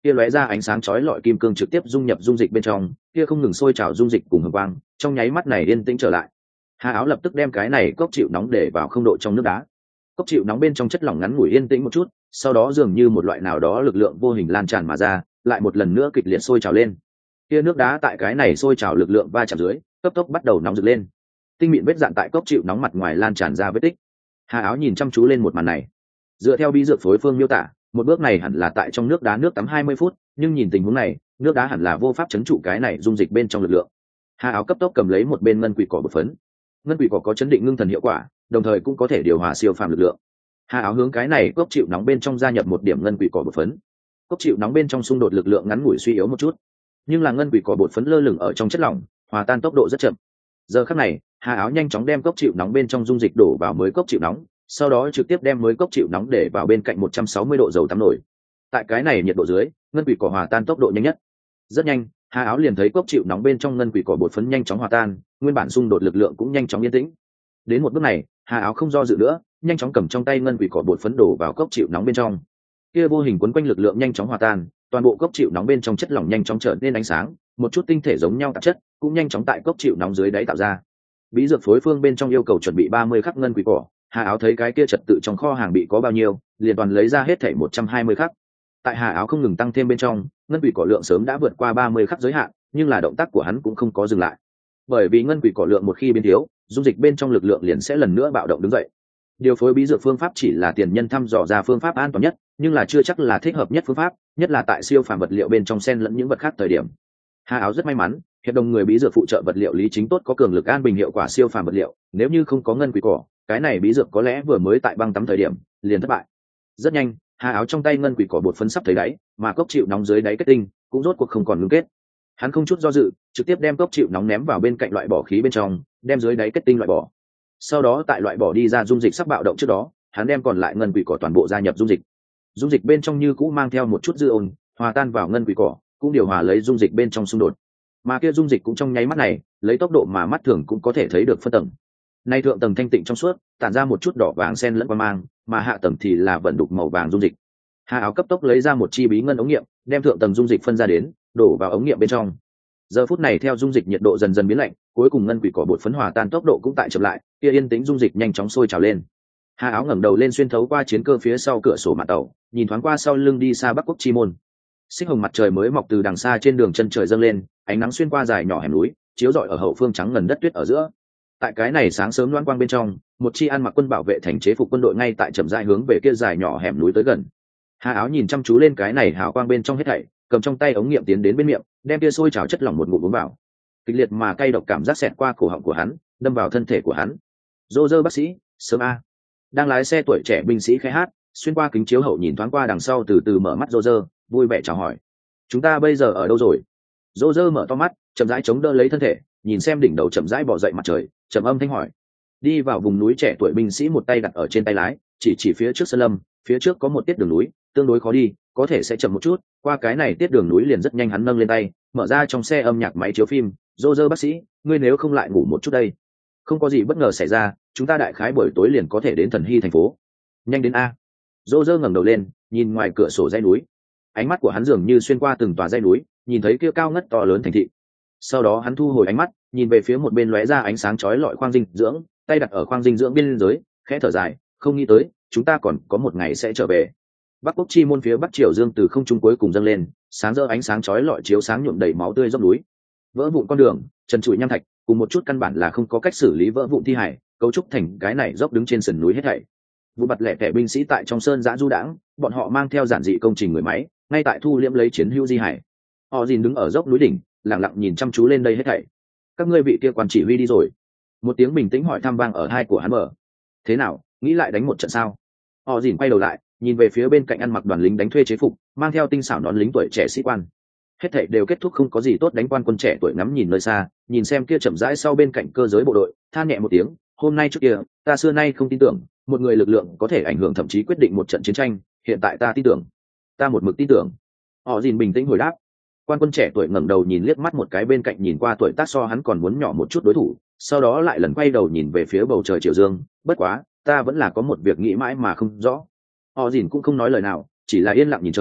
kia lóe ra ánh sáng chói lọi kim cương trực tiếp dung nhập dung dịch bên trong, kia không ngừng sôi trào dung dịch cùng hồng quang, trong nháy mắt này yên tĩnh trở lại. Hà Áo lập tức đem cái này cốc chịu nóng để vào không độ trong nước đá. Cốc chịu nóng bên trong chất lỏng ngắn ngủi yên tĩnh một chút, sau đó dường như một loại nào đó lực lượng vô hình lan tràn mà ra, lại một lần nữa kịch liệt sôi trào lên. Kia nước đá tại cái này sôi trào lực lượng va chạm dưới, cấp tốc bắt đầu nóng rực lên. Tinh mịn vết dạn tại cốc chịu nóng mặt ngoài lan tràn ra vết tích. Hà Áo nhìn chăm chú lên một màn này. Dựa theo bí dược phối phương miêu tả, một bước này hẳn là tại trong nước đá nước tắm hai mươi phút, nhưng nhìn tình huống này, nước đá hẳn là vô pháp chấn trụ cái này dung dịch bên trong lực lượng. Hà Áo cấp tốc cầm lấy một bên ngân quỷ cỏ bột phấn. Ngân quỷ cỏ có chấn định ngưng thần hiệu quả, đồng thời cũng có thể điều hòa siêu phàm lực lượng. Hà Áo hướng cái này cốc chịu nóng bên trong gia nhập một điểm ngân quỷ cỏ bột phấn. Cốc chịu nóng bên trong xung đột lực lượng ngắn ngủi suy yếu một chút, nhưng là ngân quỷ cỏ bột phấn lơ lửng ở trong chất lỏng, hòa tan tốc độ rất chậm. Giờ khắc này, Hà Áo nhanh chóng đem cốc chịu nóng bên trong dung dịch đổ vào mới cốc chịu nóng, sau đó trực tiếp đem mới cốc chịu nóng để vào bên cạnh một trăm sáu mươi độ dầu tắm nổi. Tại cái này nhiệt độ dưới, ngân quỷ cỏ hòa tan tốc độ nhanh nhất. Rất nhanh, Hà Áo liền thấy cốc chịu nóng bên trong ngân quỷ cỏ bột phấn nhanh chóng hòa tan, nguyên bản xung đột lực lượng cũng nhanh chóng yên tĩnh. Đến một bước này, Hà Áo không do dự nữa, nhanh chóng cầm trong tay ngân quỷ cỏ bột phấn đổ vào cốc chịu nóng bên trong. Kia vô hình quấn quanh lực lượng nhanh chóng hòa tan, toàn bộ cốc chịu nóng bên trong chất lỏng nhanh chóng trở nên ánh sáng, một chút tinh thể giống nhau tạp chất cũng nhanh chóng tại cốc chịu nóng dưới đáy tạo ra. Bí dược phối phương bên trong yêu cầu chuẩn bị ba mươi khắc ngân quỷ cỏ, Hà Áo thấy cái kia trật tự trong kho hàng bị có bao nhiêu, liền toàn lấy ra hết thảy một trăm hai mươi khắc. Tại Hà Áo không ngừng tăng thêm bên trong, ngân quỷ cỏ lượng sớm đã vượt qua ba mươi khắc giới hạn, nhưng là động tác của hắn cũng không có dừng lại. Bởi vì ngân quỷ cỏ lượng một khi biến thiếu, dung dịch bên trong lực lượng liền sẽ lần nữa bạo động đứng dậy. Điều phối bí dược phương pháp chỉ là tiền nhân thăm dò ra phương pháp an toàn nhất, nhưng là chưa chắc là thích hợp nhất phương pháp, nhất là tại siêu phàm vật liệu bên trong xen lẫn những vật khác thời điểm. Hà Áo rất may mắn, hiệp đồng người bí dược phụ trợ vật liệu lý chính tốt có cường lực an bình hiệu quả siêu phàm vật liệu, nếu như không có ngân quỷ cỏ, cái này bí dược có lẽ vừa mới tại băng tắm thời điểm liền thất bại. Rất nhanh, Hà Áo trong tay ngân quỷ cỏ bột phấn sắp thấy đáy, mà cốc chịu nóng dưới đáy kết tinh cũng rốt cuộc không còn ngưng kết. Hắn không chút do dự, trực tiếp đem cốc chịu nóng ném vào bên cạnh loại bỏ khí bên trong, đem dưới đáy kết tinh loại bỏ. Sau đó tại loại bỏ đi ra dung dịch sắp bạo động trước đó, hắn đem còn lại ngân quỷ cỏ toàn bộ gia nhập dung dịch. Dung dịch bên trong như cũ mang theo một chút dư ôn, hòa tan vào ngân quỷ cỏ, cũng điều hòa lấy dung dịch bên trong xung đột. Mà kia dung dịch cũng trong nháy mắt này, lấy tốc độ mà mắt thường cũng có thể thấy được phân tầng. Nay thượng tầng thanh tịnh trong suốt, tản ra một chút đỏ vàng xen lẫn qua mang, mà hạ tầng thì là vận đục màu vàng dung dịch. Hà Áo cấp tốc lấy ra một chi bí ngân ống nghiệm, đem thượng tầng dung dịch phân ra đến, đổ vào ống nghiệm bên trong. Giờ phút này theo dung dịch nhiệt độ dần dần biến lạnh, cuối cùng ngân quỷ cỏ bột phấn hòa tan tốc độ cũng tại chậm lại, kia yên tĩnh dung dịch nhanh chóng sôi trào lên. Hà Áo ngẩng đầu lên xuyên thấu qua chiến cơ phía sau cửa sổ mạn tàu, nhìn thoáng qua sau lưng đi xa Bắc Quốc chi môn. Xích hồng mặt trời mới mọc từ đằng xa trên đường chân trời dâng lên, ánh nắng xuyên qua dài nhỏ hẻm núi, chiếu rọi ở hậu phương trắng ngần đất tuyết ở giữa. Tại cái này sáng sớm loan quang bên trong, một chi ăn mặc quân bảo vệ thành chế phục quân đội ngay tại chậm rãi hướng về kia dài nhỏ hẻm núi tới gần. Hà Áo nhìn chăm chú lên cái này hào quang bên trong hết thảy, cầm trong tay ống nghiệm tiến đến bên miệng, đem kia sôi trào chất lỏng một ngụm uống vào. Kịch liệt mà cay độc cảm giác xẹt qua cổ họng của hắn, đâm vào thân thể của hắn. Dô dơ bác sĩ, sớm a. Đang lái xe tuổi trẻ binh sĩ khẽ hát, xuyên qua kính chiếu hậu nhìn thoáng qua đằng sau từ từ mở mắt Dô dơ, vui vẻ chào hỏi. Chúng ta bây giờ ở đâu rồi? Dô dơ mở to mắt, chậm rãi chống đỡ lấy thân thể, nhìn xem đỉnh đầu chậm rãi bò dậy mặt trời, trầm âm thanh hỏi. Đi vào vùng núi, trẻ tuổi binh sĩ một tay đặt ở trên tay lái, chỉ chỉ phía trước sơn lâm, phía trước có một tiết đường núi, tương đối khó đi, có thể sẽ chậm một chút, qua cái này tiết đường núi liền rất nhanh. Hắn nâng lên tay, mở ra trong xe âm nhạc máy chiếu phim. Dô dơ bác sĩ, ngươi nếu không lại ngủ một chút đây. Không có gì bất ngờ xảy ra, chúng ta đại khái buổi tối liền có thể đến Thần Hy thành phố. Nhanh đến a. Dô dơ ngẩng đầu lên, nhìn ngoài cửa sổ dãy núi. Ánh mắt của hắn dường như xuyên qua từng tòa dãy núi, nhìn thấy kia cao ngất to lớn thành thị. Sau đó hắn thu hồi ánh mắt, nhìn về phía một bên lóe ra ánh sáng chói lọi khoang dinh dưỡng, tay đặt ở khoang dinh dưỡng biên giới, khẽ thở dài, không nghĩ tới, chúng ta còn có một ngày sẽ trở về. Bắc Quốc chi môn phía bắc triều dương từ không trung cuối cùng dâng lên, sáng rỡ ánh sáng chói lọi chiếu sáng nhuộm đầy máu tươi dốc núi. Vỡ vụn con đường, trần trụi nham thạch, cùng một chút căn bản là không có cách xử lý vỡ vụn thi hải, cấu trúc thành cái này dốc đứng trên sườn núi hết thảy. Vụ bặt lẻ tẻ binh sĩ tại trong sơn giã du đãng, bọn họ mang theo giản dị công trình người máy, ngay tại thu liễm lấy chiến hữu di hải. Họ dìn đứng ở dốc núi đỉnh, lặng lặng nhìn chăm chú lên đây hết thảy. Các ngươi vị kia quan chỉ huy đi rồi? Một tiếng bình tĩnh hỏi thăm vang ở tai của hắn mở. Thế nào, nghĩ lại đánh một trận sao? Họ dìn quay đầu lại, nhìn về phía bên cạnh ăn mặc đoàn lính đánh thuê chế phục, mang theo tinh xảo nón lính tuổi trẻ sĩ quan. Hết thảy đều kết thúc, không có gì tốt. Đánh quan quân trẻ tuổi ngắm nhìn nơi xa, nhìn xem kia chậm rãi sau bên cạnh cơ giới bộ đội, than nhẹ một tiếng, hôm nay trước kia, ta xưa nay không tin tưởng, một người lực lượng có thể ảnh hưởng thậm chí quyết định một trận chiến tranh, hiện tại ta tin tưởng. Ta một mực tin tưởng. Họ dìn bình tĩnh hồi đáp. Quan quân trẻ tuổi ngẩng đầu nhìn liếc mắt một cái bên cạnh nhìn qua tuổi tác so hắn còn muốn nhỏ một chút đối thủ, sau đó lại lần quay đầu nhìn về phía bầu trời chiều dương, bất quá, ta vẫn là có một việc nghĩ mãi mà không rõ. Họ dìn cũng không nói lời nào, chỉ là yên lặng nhìn trời,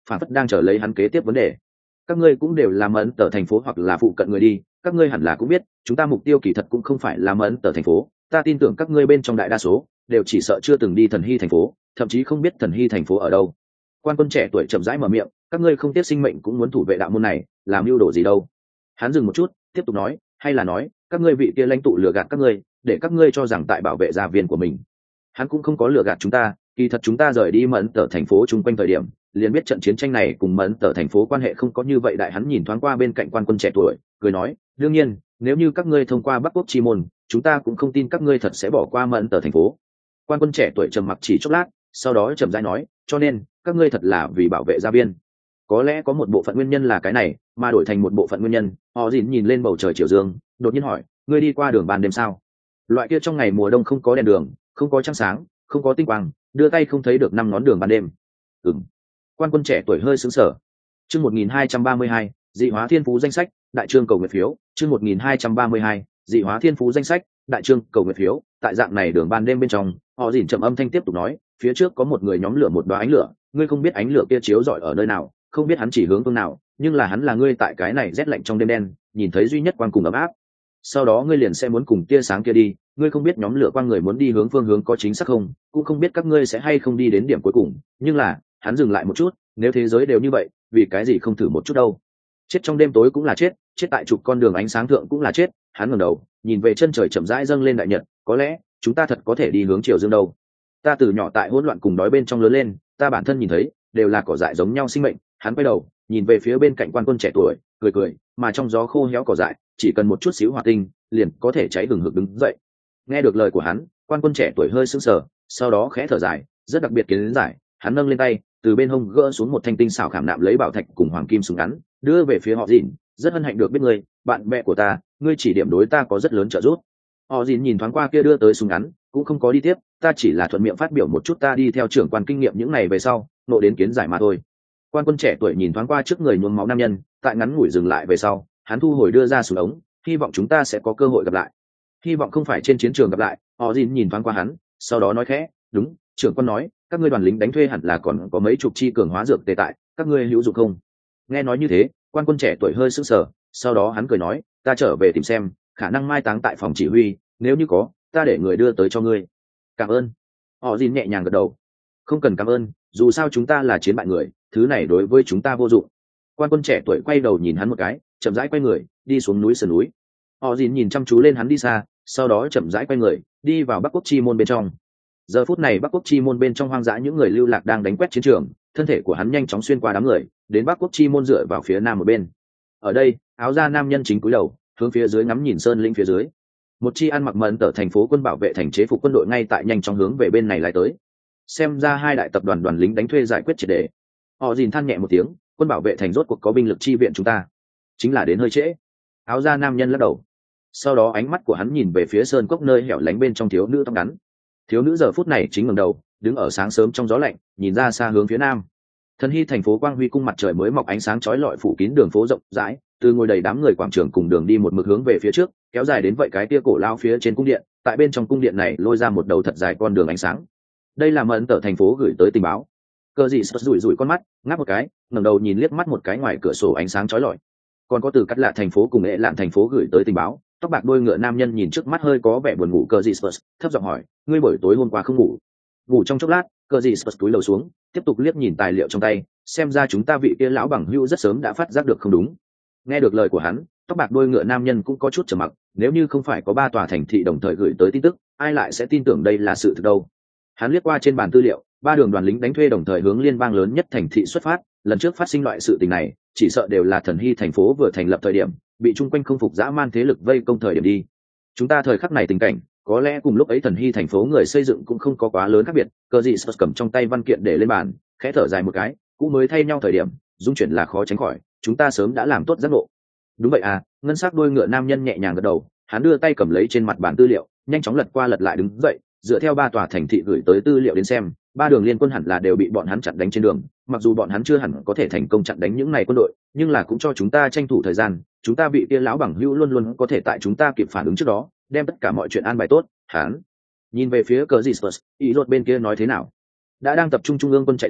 phản phất đang chờ lấy hắn kế tiếp vấn đề. Các ngươi cũng đều là mẫn tờ thành phố hoặc là phụ cận người đi, các ngươi hẳn là cũng biết chúng ta mục tiêu kỳ thật cũng không phải là mẫn tờ thành phố. Ta tin tưởng các ngươi bên trong đại đa số đều chỉ sợ chưa từng đi thần hy thành phố, thậm chí không biết thần hy thành phố ở đâu. Quan quân trẻ tuổi chậm rãi mở miệng, các ngươi không tiếc sinh mệnh cũng muốn thủ vệ đạo môn này, làm mưu đồ gì đâu. Hắn dừng một chút, tiếp tục nói, hay là nói các ngươi vị kia lãnh tụ lừa gạt các ngươi, để các ngươi cho rằng tại bảo vệ gia viên của mình. Hắn cũng không có lừa gạt chúng ta, kỳ thật chúng ta rời đi mẫn tờ thành phố chung quanh thời điểm liền biết trận chiến tranh này cùng mẫn tờ thành phố quan hệ không có như vậy đại. Hắn nhìn thoáng qua bên cạnh quan quân trẻ tuổi, cười nói, đương nhiên nếu như các ngươi thông qua Bắc Quốc chi môn, chúng ta cũng không tin các ngươi thật sẽ bỏ qua mẫn tờ thành phố. Quan quân trẻ tuổi trầm mặc chỉ chốc lát, sau đó chậm rãi nói, cho nên các ngươi thật là vì bảo vệ gia viên. Có lẽ có một bộ phận nguyên nhân là cái này, mà đổi thành một bộ phận nguyên nhân. Họ dìn nhìn lên bầu trời chiều dương, đột nhiên hỏi, ngươi đi qua đường ban đêm sao? Loại kia trong ngày mùa đông không có đèn đường, không có trăng sáng, không có tinh quang, đưa tay không thấy được năm ngón đường ban đêm. Ừm. Quan quân trẻ tuổi hơi sững sờ. Chương một nghìn hai trăm ba mươi hai, dị hóa thiên phú danh sách, đại trương cầu nguyện phiếu. Chương một nghìn hai trăm ba mươi hai, dị hóa thiên phú danh sách, đại trương cầu nguyện phiếu. Tại dạng này đường ban đêm bên trong, họ dìn trầm âm thanh tiếp tục nói, phía trước có một người nhóm lửa một đoá ánh lửa, ngươi không biết ánh lửa kia chiếu rọi ở nơi nào, không biết hắn chỉ hướng phương nào, nhưng là hắn là ngươi tại cái này rét lạnh trong đêm đen nhìn thấy duy nhất quang cùng ấm áp. Sau đó ngươi liền sẽ muốn cùng tia sáng kia đi, ngươi không biết nhóm lửa quang người muốn đi hướng phương hướng có chính xác không, cũng không biết các ngươi sẽ hay không đi đến điểm cuối cùng, nhưng là hắn dừng lại một chút, nếu thế giới đều như vậy, vì cái gì không thử một chút đâu. Chết trong đêm tối cũng là chết, chết tại trục con đường ánh sáng thượng cũng là chết. Hắn ngẩng đầu nhìn về chân trời chậm rãi dâng lên đại nhật, có lẽ chúng ta thật có thể đi hướng chiều dương đâu. Ta từ nhỏ tại hỗn loạn cùng đói bên trong lớn lên, ta bản thân nhìn thấy đều là cỏ dại giống nhau sinh mệnh. Hắn quay đầu nhìn về phía bên cạnh quan quân trẻ tuổi, cười cười, mà trong gió khô héo cỏ dại chỉ cần một chút xíu hỏa tinh liền có thể cháy hừng hực đứng dậy. Nghe được lời của hắn, quan quân trẻ tuổi hơi sững sờ, sau đó khẽ thở dài, rất đặc biệt kiến giải. Hắn nâng lên tay, từ bên hông gỡ xuống một thanh tinh xảo khảm nạm lấy bảo thạch cùng hoàng kim súng ngắn, đưa về phía họ dìn, rất hân hạnh được biết ngươi, bạn bè của ta, ngươi chỉ điểm đối ta có rất lớn trợ giúp. Họ dìn nhìn thoáng qua kia đưa tới súng ngắn, cũng không có đi tiếp, ta chỉ là thuận miệng phát biểu một chút ta đi theo trưởng quan kinh nghiệm những này về sau nộ đến kiến giải mà thôi. Quan quân trẻ tuổi nhìn thoáng qua trước người nhuốm máu nam nhân, tại ngắn ngủi dừng lại về sau, hắn thu hồi đưa ra súng ống, hy vọng chúng ta sẽ có cơ hội gặp lại. Hy vọng không phải trên chiến trường gặp lại. Họ dìn nhìn thoáng qua hắn, sau đó nói khẽ, đúng, trưởng quan nói các ngươi đoàn lính đánh thuê hẳn là còn có mấy chục chi cường hóa dược tệ tại, các ngươi hữu dụng không? Nghe nói như thế, quan quân trẻ tuổi hơi sững sờ, sau đó hắn cười nói, ta trở về tìm xem, khả năng mai táng tại phòng chỉ huy, nếu như có, ta để người đưa tới cho ngươi. Cảm ơn. Họ dìn nhẹ nhàng gật đầu. Không cần cảm ơn, dù sao chúng ta là chiến bại người, thứ này đối với chúng ta vô dụng. Quan quân trẻ tuổi quay đầu nhìn hắn một cái, chậm rãi quay người đi xuống núi sườn núi. Họ dìn nhìn chăm chú lên hắn đi xa, sau đó chậm rãi quay người đi vào Bắc Quốc chi môn bên trong. Giờ phút này Bắc Quốc chi môn bên trong hoang dã, những người lưu lạc đang đánh quét chiến trường, thân thể của hắn nhanh chóng xuyên qua đám người đến Bắc Quốc chi môn dựa vào phía nam một bên. Ở đây, áo da nam nhân chính cúi đầu hướng phía dưới ngắm nhìn sơn lĩnh phía dưới. Một chi ăn mặc mẫn tở thành phố quân bảo vệ thành chế phục quân đội ngay tại nhanh chóng hướng về bên này lại tới. Xem ra hai đại tập đoàn đoàn lính đánh thuê giải quyết triệt để. Họ dìn than nhẹ một tiếng, quân bảo vệ thành rốt cuộc có binh lực chi viện chúng ta, chính là đến hơi trễ. Áo da nam nhân lắc đầu, sau đó ánh mắt của hắn nhìn về phía sơn cốc nơi hẻo lánh bên trong thiếu nữ tóc ngắn. Thiếu nữ giờ phút này chính ngẩng đầu, đứng ở sáng sớm trong gió lạnh, nhìn ra xa hướng phía nam. Thần hy thành phố quang huy cung mặt trời mới mọc ánh sáng chói lọi phủ kín đường phố rộng rãi, từ ngồi đầy đám người quảng trường cùng đường đi một mực hướng về phía trước, kéo dài đến vậy cái tia cổ lao phía trên cung điện. Tại bên trong cung điện này lôi ra một đầu thật dài con đường ánh sáng. Đây là mẫn tở thành phố gửi tới tình báo. Cờ gì sờ rủi rủi con mắt, ngáp một cái, ngẩng đầu nhìn liếc mắt một cái ngoài cửa sổ ánh sáng chói lọi. Còn có từ cắt lạ thành phố cùng ệ lạn thành phố gửi tới tình báo. Tóc bạc đôi ngựa nam nhân nhìn trước mắt hơi có vẻ buồn ngủ Cờ gì sờ, thấp giọng hỏi, ngươi buổi tối hôm qua không ngủ? Ngủ trong chốc lát, Cờ gì sờ túi lầu xuống, tiếp tục liếc nhìn tài liệu trong tay, xem ra chúng ta vị kia lão bằng hữu rất sớm đã phát giác được không đúng. Nghe được lời của hắn, tóc bạc đôi ngựa nam nhân cũng có chút trầm mặc, nếu như không phải có ba tòa thành thị đồng thời gửi tới tin tức, ai lại sẽ tin tưởng đây là sự thực đâu. Hắn liếc qua trên bàn tư liệu, ba đường đoàn lính đánh thuê đồng thời hướng liên bang lớn nhất thành thị xuất phát, lần trước phát sinh loại sự tình này chỉ sợ đều là thần hy thành phố vừa thành lập thời điểm bị chung quanh không phục dã man thế lực vây công thời điểm đi. Chúng ta thời khắc này tình cảnh có lẽ cùng lúc ấy thần hy thành phố người xây dựng cũng không có quá lớn khác biệt. Cờ gì sờ cầm trong tay văn kiện để lên bàn, khẽ thở dài một cái, cũ mới thay nhau thời điểm dung chuyển là khó tránh khỏi, chúng ta sớm đã làm tốt giác ngộ. Đúng vậy à. Ngân sắc đuôi ngựa nam nhân nhẹ nhàng gật đầu, hắn đưa tay cầm lấy trên mặt bàn tư liệu, nhanh chóng lật qua lật lại đứng dậy, dựa theo ba tòa thành thị gửi tới tư liệu đến xem, ba đường liên quân hẳn là đều bị bọn hắn chặn đánh trên đường. Mặc dù bọn hắn chưa hẳn có thể thành công chặn đánh những này quân đội, nhưng là cũng cho chúng ta tranh thủ thời gian, chúng ta bị tia lão bằng hữu luôn luôn có thể tại chúng ta kịp phản ứng trước đó đem tất cả mọi chuyện an bài tốt. Hắn nhìn về phía cờ gì spurs, ý ruột bên kia nói thế nào? Đã đang tập trung trung ương quân chạy tới,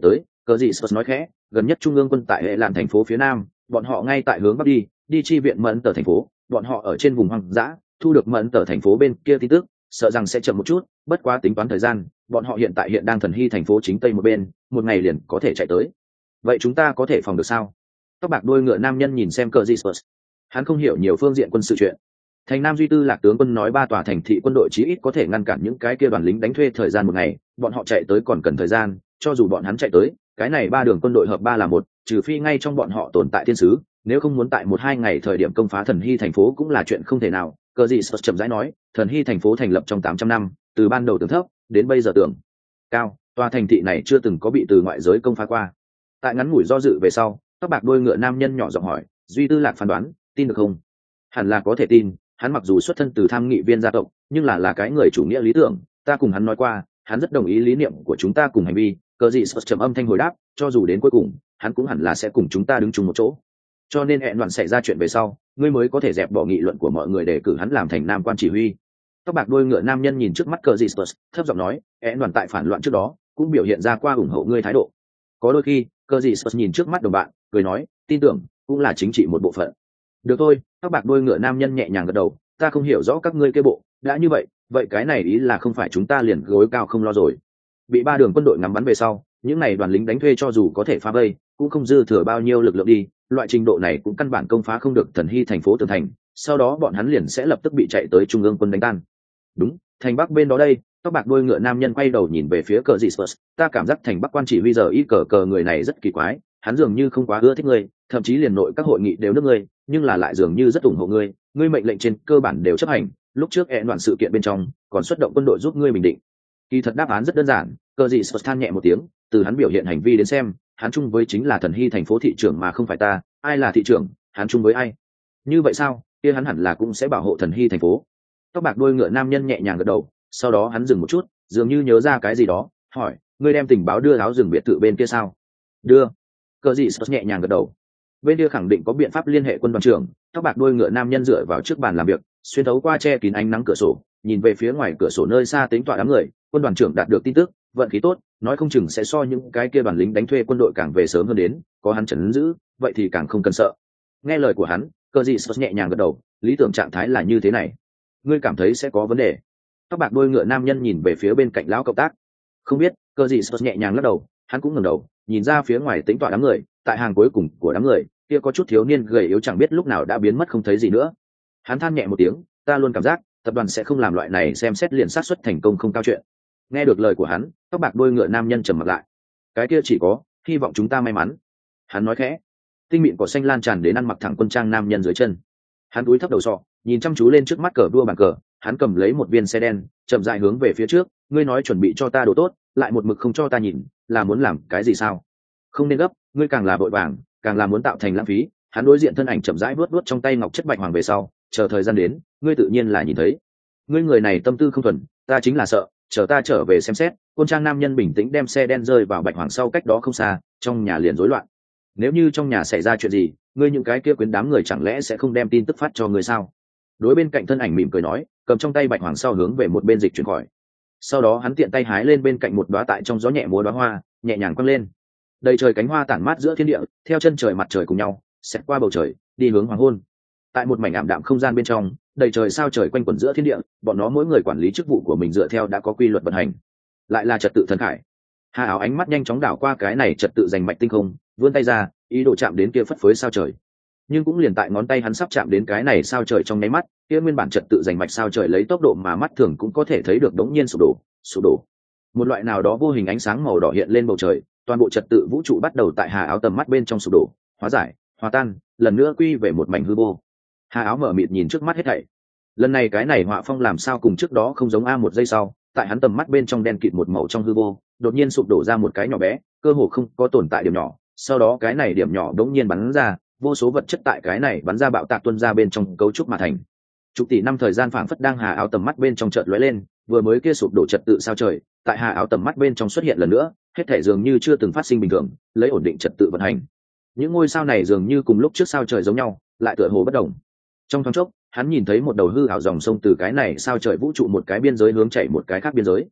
Cờ gì Spurs nói khẽ, gần nhất trung ương quân tại hệ làn thành phố phía nam, bọn họ ngay tại hướng bắc đi, đi chi viện mẫn tờ thành phố, bọn họ ở trên vùng hoang dã, thu được mẫn tờ thành phố bên kia tin tức, sợ rằng sẽ chậm một chút, bất quá tính toán thời gian, bọn họ hiện tại hiện đang thần hy thành phố chính tây một bên, một ngày liền có thể chạy tới. Vậy chúng ta có thể phòng được sao? Tóc bạc đuôi ngựa nam nhân nhìn xem Cờ gì Spurs. Hắn không hiểu nhiều phương diện quân sự chuyện. Thành Nam Duy Tư Lạc tướng quân nói ba tòa thành thị quân đội chí ít có thể ngăn cản những cái kia đoàn lính đánh thuê thời gian một ngày, bọn họ chạy tới còn cần thời gian, cho dù bọn hắn chạy tới, cái này ba đường quân đội hợp ba là một, trừ phi ngay trong bọn họ tồn tại thiên sứ, nếu không muốn tại một hai ngày thời điểm công phá Thần Hy thành phố cũng là chuyện không thể nào. Cờ gì Spurs chậm rãi nói, Thần Hy thành phố thành lập trong tám trăm năm, từ ban đầu tường thấp đến bây giờ tường cao, tòa thành thị này chưa từng có bị từ ngoại giới công phá qua. Tại ngắn ngủi do dự về sau, tóc bạc đuôi ngựa nam nhân nhỏ giọng hỏi, Duy Tư Lạc phán đoán, tin được không? Hẳn là có thể tin, hắn mặc dù xuất thân từ tham nghị viên gia tộc, nhưng là là cái người chủ nghĩa lý tưởng, ta cùng hắn nói qua, hắn rất đồng ý lý niệm của chúng ta cùng hành vi. Cờ gì Spurs trầm âm thanh hồi đáp, cho dù đến cuối cùng, hắn cũng hẳn là sẽ cùng chúng ta đứng chung một chỗ. Cho nên hẹn đoạn xảy ra chuyện về sau, ngươi mới có thể dẹp bỏ nghị luận của mọi người để cử hắn làm thành nam quan chỉ huy. Tóc bạc đuôi ngựa nam nhân nhìn trước mắt Cờ gì Spurs, thấp giọng nói, hẹn đoạn tại phản loạn trước đó, cũng biểu hiện ra qua ủng hộ ngươi thái độ. Có đôi khi, Cờ gì Spurs nhìn trước mắt đồng bạn, cười nói, tin tưởng cũng là chính trị một bộ phận. Được thôi, tóc bạc đuôi ngựa nam nhân nhẹ nhàng gật đầu, ta không hiểu rõ các ngươi kia bộ, đã như vậy, vậy cái này ý là không phải chúng ta liền gối cao không lo rồi. Bị ba đường quân đội ngắm bắn về sau, những này đoàn lính đánh thuê cho dù có thể phá vây, cũng không dư thừa bao nhiêu lực lượng đi, loại trình độ này cũng căn bản công phá không được Thần Hy thành phố tường thành, sau đó bọn hắn liền sẽ lập tức bị chạy tới trung ương quân đánh tan. Đúng, thành bắc bên đó đây, tóc bạc đuôi ngựa nam nhân quay đầu nhìn về phía Cờ dị Spurs, ta cảm giác thành bắc quan chỉ huy giờ y cờ cờ người này rất kỳ quái, hắn dường như không quá ưa thích ngươi, thậm chí liền nội các hội nghị đều nước ngươi, nhưng là lại dường như rất ủng hộ ngươi, ngươi mệnh lệnh trên cơ bản đều chấp hành, lúc trước hẹn đoạn sự kiện bên trong còn xuất động quân đội giúp ngươi bình định. Kỳ thật đáp án rất đơn giản, Cờ dị Spurs than nhẹ một tiếng, từ hắn biểu hiện hành vi đến xem, hắn chung với chính là Thần Hy thành phố thị trưởng mà không phải ta, ai là thị trưởng, hắn chung với ai? Như vậy sao? Kia hắn hẳn là cũng sẽ bảo hộ Thần Hy thành phố. Tóc bạc đuôi ngựa nam nhân nhẹ nhàng gật đầu, sau đó hắn dừng một chút, dường như nhớ ra cái gì đó, hỏi, ngươi đem tình báo đưa áo rừng biệt thự bên kia sao? Đưa. Cờ dị Spurs nhẹ nhàng gật đầu. Bên kia khẳng định có biện pháp liên hệ quân đoàn trưởng. Tóc bạc đuôi ngựa nam nhân dựa vào trước bàn làm việc, xuyên thấu qua che kín ánh nắng cửa sổ, nhìn về phía ngoài cửa sổ nơi xa tính tọa đám người. Quân đoàn trưởng đạt được tin tức, vận khí tốt, nói không chừng sẽ so những cái kia đoàn lính đánh thuê quân đội càng về sớm hơn đến, có hắn trấn giữ, vậy thì càng không cần sợ. Nghe lời của hắn, Cờ dị Spurs nhẹ nhàng gật đầu, lý tưởng trạng thái là như thế này. Ngươi cảm thấy sẽ có vấn đề? Tóc bạc đuôi ngựa nam nhân nhìn về phía bên cạnh lão cộng tác. Không biết. Cờ dị Spurs nhẹ nhàng lắc đầu, hắn cũng ngẩng đầu, nhìn ra phía ngoài tính tọa đám người, tại hàng cuối cùng của đám người, kia có chút thiếu niên gầy yếu chẳng biết lúc nào đã biến mất không thấy gì nữa. Hắn than nhẹ một tiếng, ta luôn cảm giác tập đoàn sẽ không làm loại này xem xét liền xác suất thành công không cao chuyện. Nghe được lời của hắn, tóc bạc đuôi ngựa nam nhân trầm mặt lại. Cái kia chỉ có hy vọng chúng ta may mắn. Hắn nói khẽ. Tinh mịn cỏ xanh lan tràn đến ăn mặc thẳng quân trang nam nhân dưới chân. Hắn cúi thấp đầu sọ, nhìn chăm chú lên trước mắt cờ vua bàn cờ, hắn cầm lấy một viên xe đen, chậm rãi hướng về phía trước, ngươi nói chuẩn bị cho ta đồ tốt, lại một mực không cho ta nhìn, là muốn làm cái gì sao? Không nên gấp, ngươi càng là vội vàng, càng là muốn tạo thành lãng phí. Hắn đối diện thân ảnh chậm rãi vuốt vuốt trong tay ngọc chất bạch hoàng về sau, chờ thời gian đến, ngươi tự nhiên là nhìn thấy. Ngươi người này tâm tư không thuần, ta chính là sợ, chờ ta trở về xem xét. Quân trang nam nhân bình tĩnh đem xe đen rơi vào bạch hoàng sau cách đó không xa, trong nhà liền rối loạn. Nếu như trong nhà xảy ra chuyện gì, ngươi những cái kia quyến đám người chẳng lẽ sẽ không đem tin tức phát cho ngươi sao? Đối bên cạnh thân ảnh mỉm cười nói, cầm trong tay bạch hoàng sau hướng về một bên dịch chuyển khỏi. Sau đó hắn tiện tay hái lên bên cạnh một đóa tại trong gió nhẹ múa đóa hoa, nhẹ nhàng quăng lên. Đầy trời cánh hoa tản mát giữa thiên địa, theo chân trời mặt trời cùng nhau, xẹt qua bầu trời, đi hướng hoàng hôn. Tại một mảnh ảm đạm không gian bên trong, đầy trời sao trời quanh quẩn giữa thiên địa, bọn nó mỗi người quản lý chức vụ của mình dựa theo đã có quy luật vận hành. Lại là trật tự thần khải. Hà áo ánh mắt nhanh chóng đảo qua cái này trật tự giành mạch tinh không, vươn tay ra, ý đồ chạm đến kia phất phới sao trời. Nhưng cũng liền tại ngón tay hắn sắp chạm đến cái này sao trời trong nháy mắt, kia nguyên bản trật tự giành mạch sao trời lấy tốc độ mà mắt thường cũng có thể thấy được đống nhiên sụp đổ, sụp đổ. Một loại nào đó vô hình ánh sáng màu đỏ hiện lên bầu trời, toàn bộ trật tự vũ trụ bắt đầu tại Hà áo tầm mắt bên trong sụp đổ, hóa giải, hòa tan, lần nữa quy về một mảnh hư vô. Hà áo mở mịt nhìn trước mắt hết thảy. Lần này cái này họa phong làm sao cùng trước đó không giống a một giây sau, tại hắn tầm mắt bên trong đen kịt một màu trong hư vô, đột nhiên sụp đổ ra một cái nhỏ bé, cơ hồ không có tồn tại điểm nhỏ, sau đó cái này điểm nhỏ đống nhiên bắn ra, vô số vật chất tại cái này bắn ra bạo tạc tuôn ra bên trong cấu trúc mà thành. Chục tỷ năm thời gian phảng phất đang Hà áo tầm mắt bên trong chợt lóe lên, vừa mới kia sụp đổ trật tự sao trời, tại Hà áo tầm mắt bên trong xuất hiện lần nữa, hết thảy dường như chưa từng phát sinh bình thường, lấy ổn định trật tự vận hành. Những ngôi sao này dường như cùng lúc trước sao trời giống nhau, lại tựa hồ bất động. Trong thoáng chốc, hắn nhìn thấy một đầu hư ảo dòng sông từ cái này sao trời vũ trụ một cái biên giới hướng chạy một cái khác biên giới.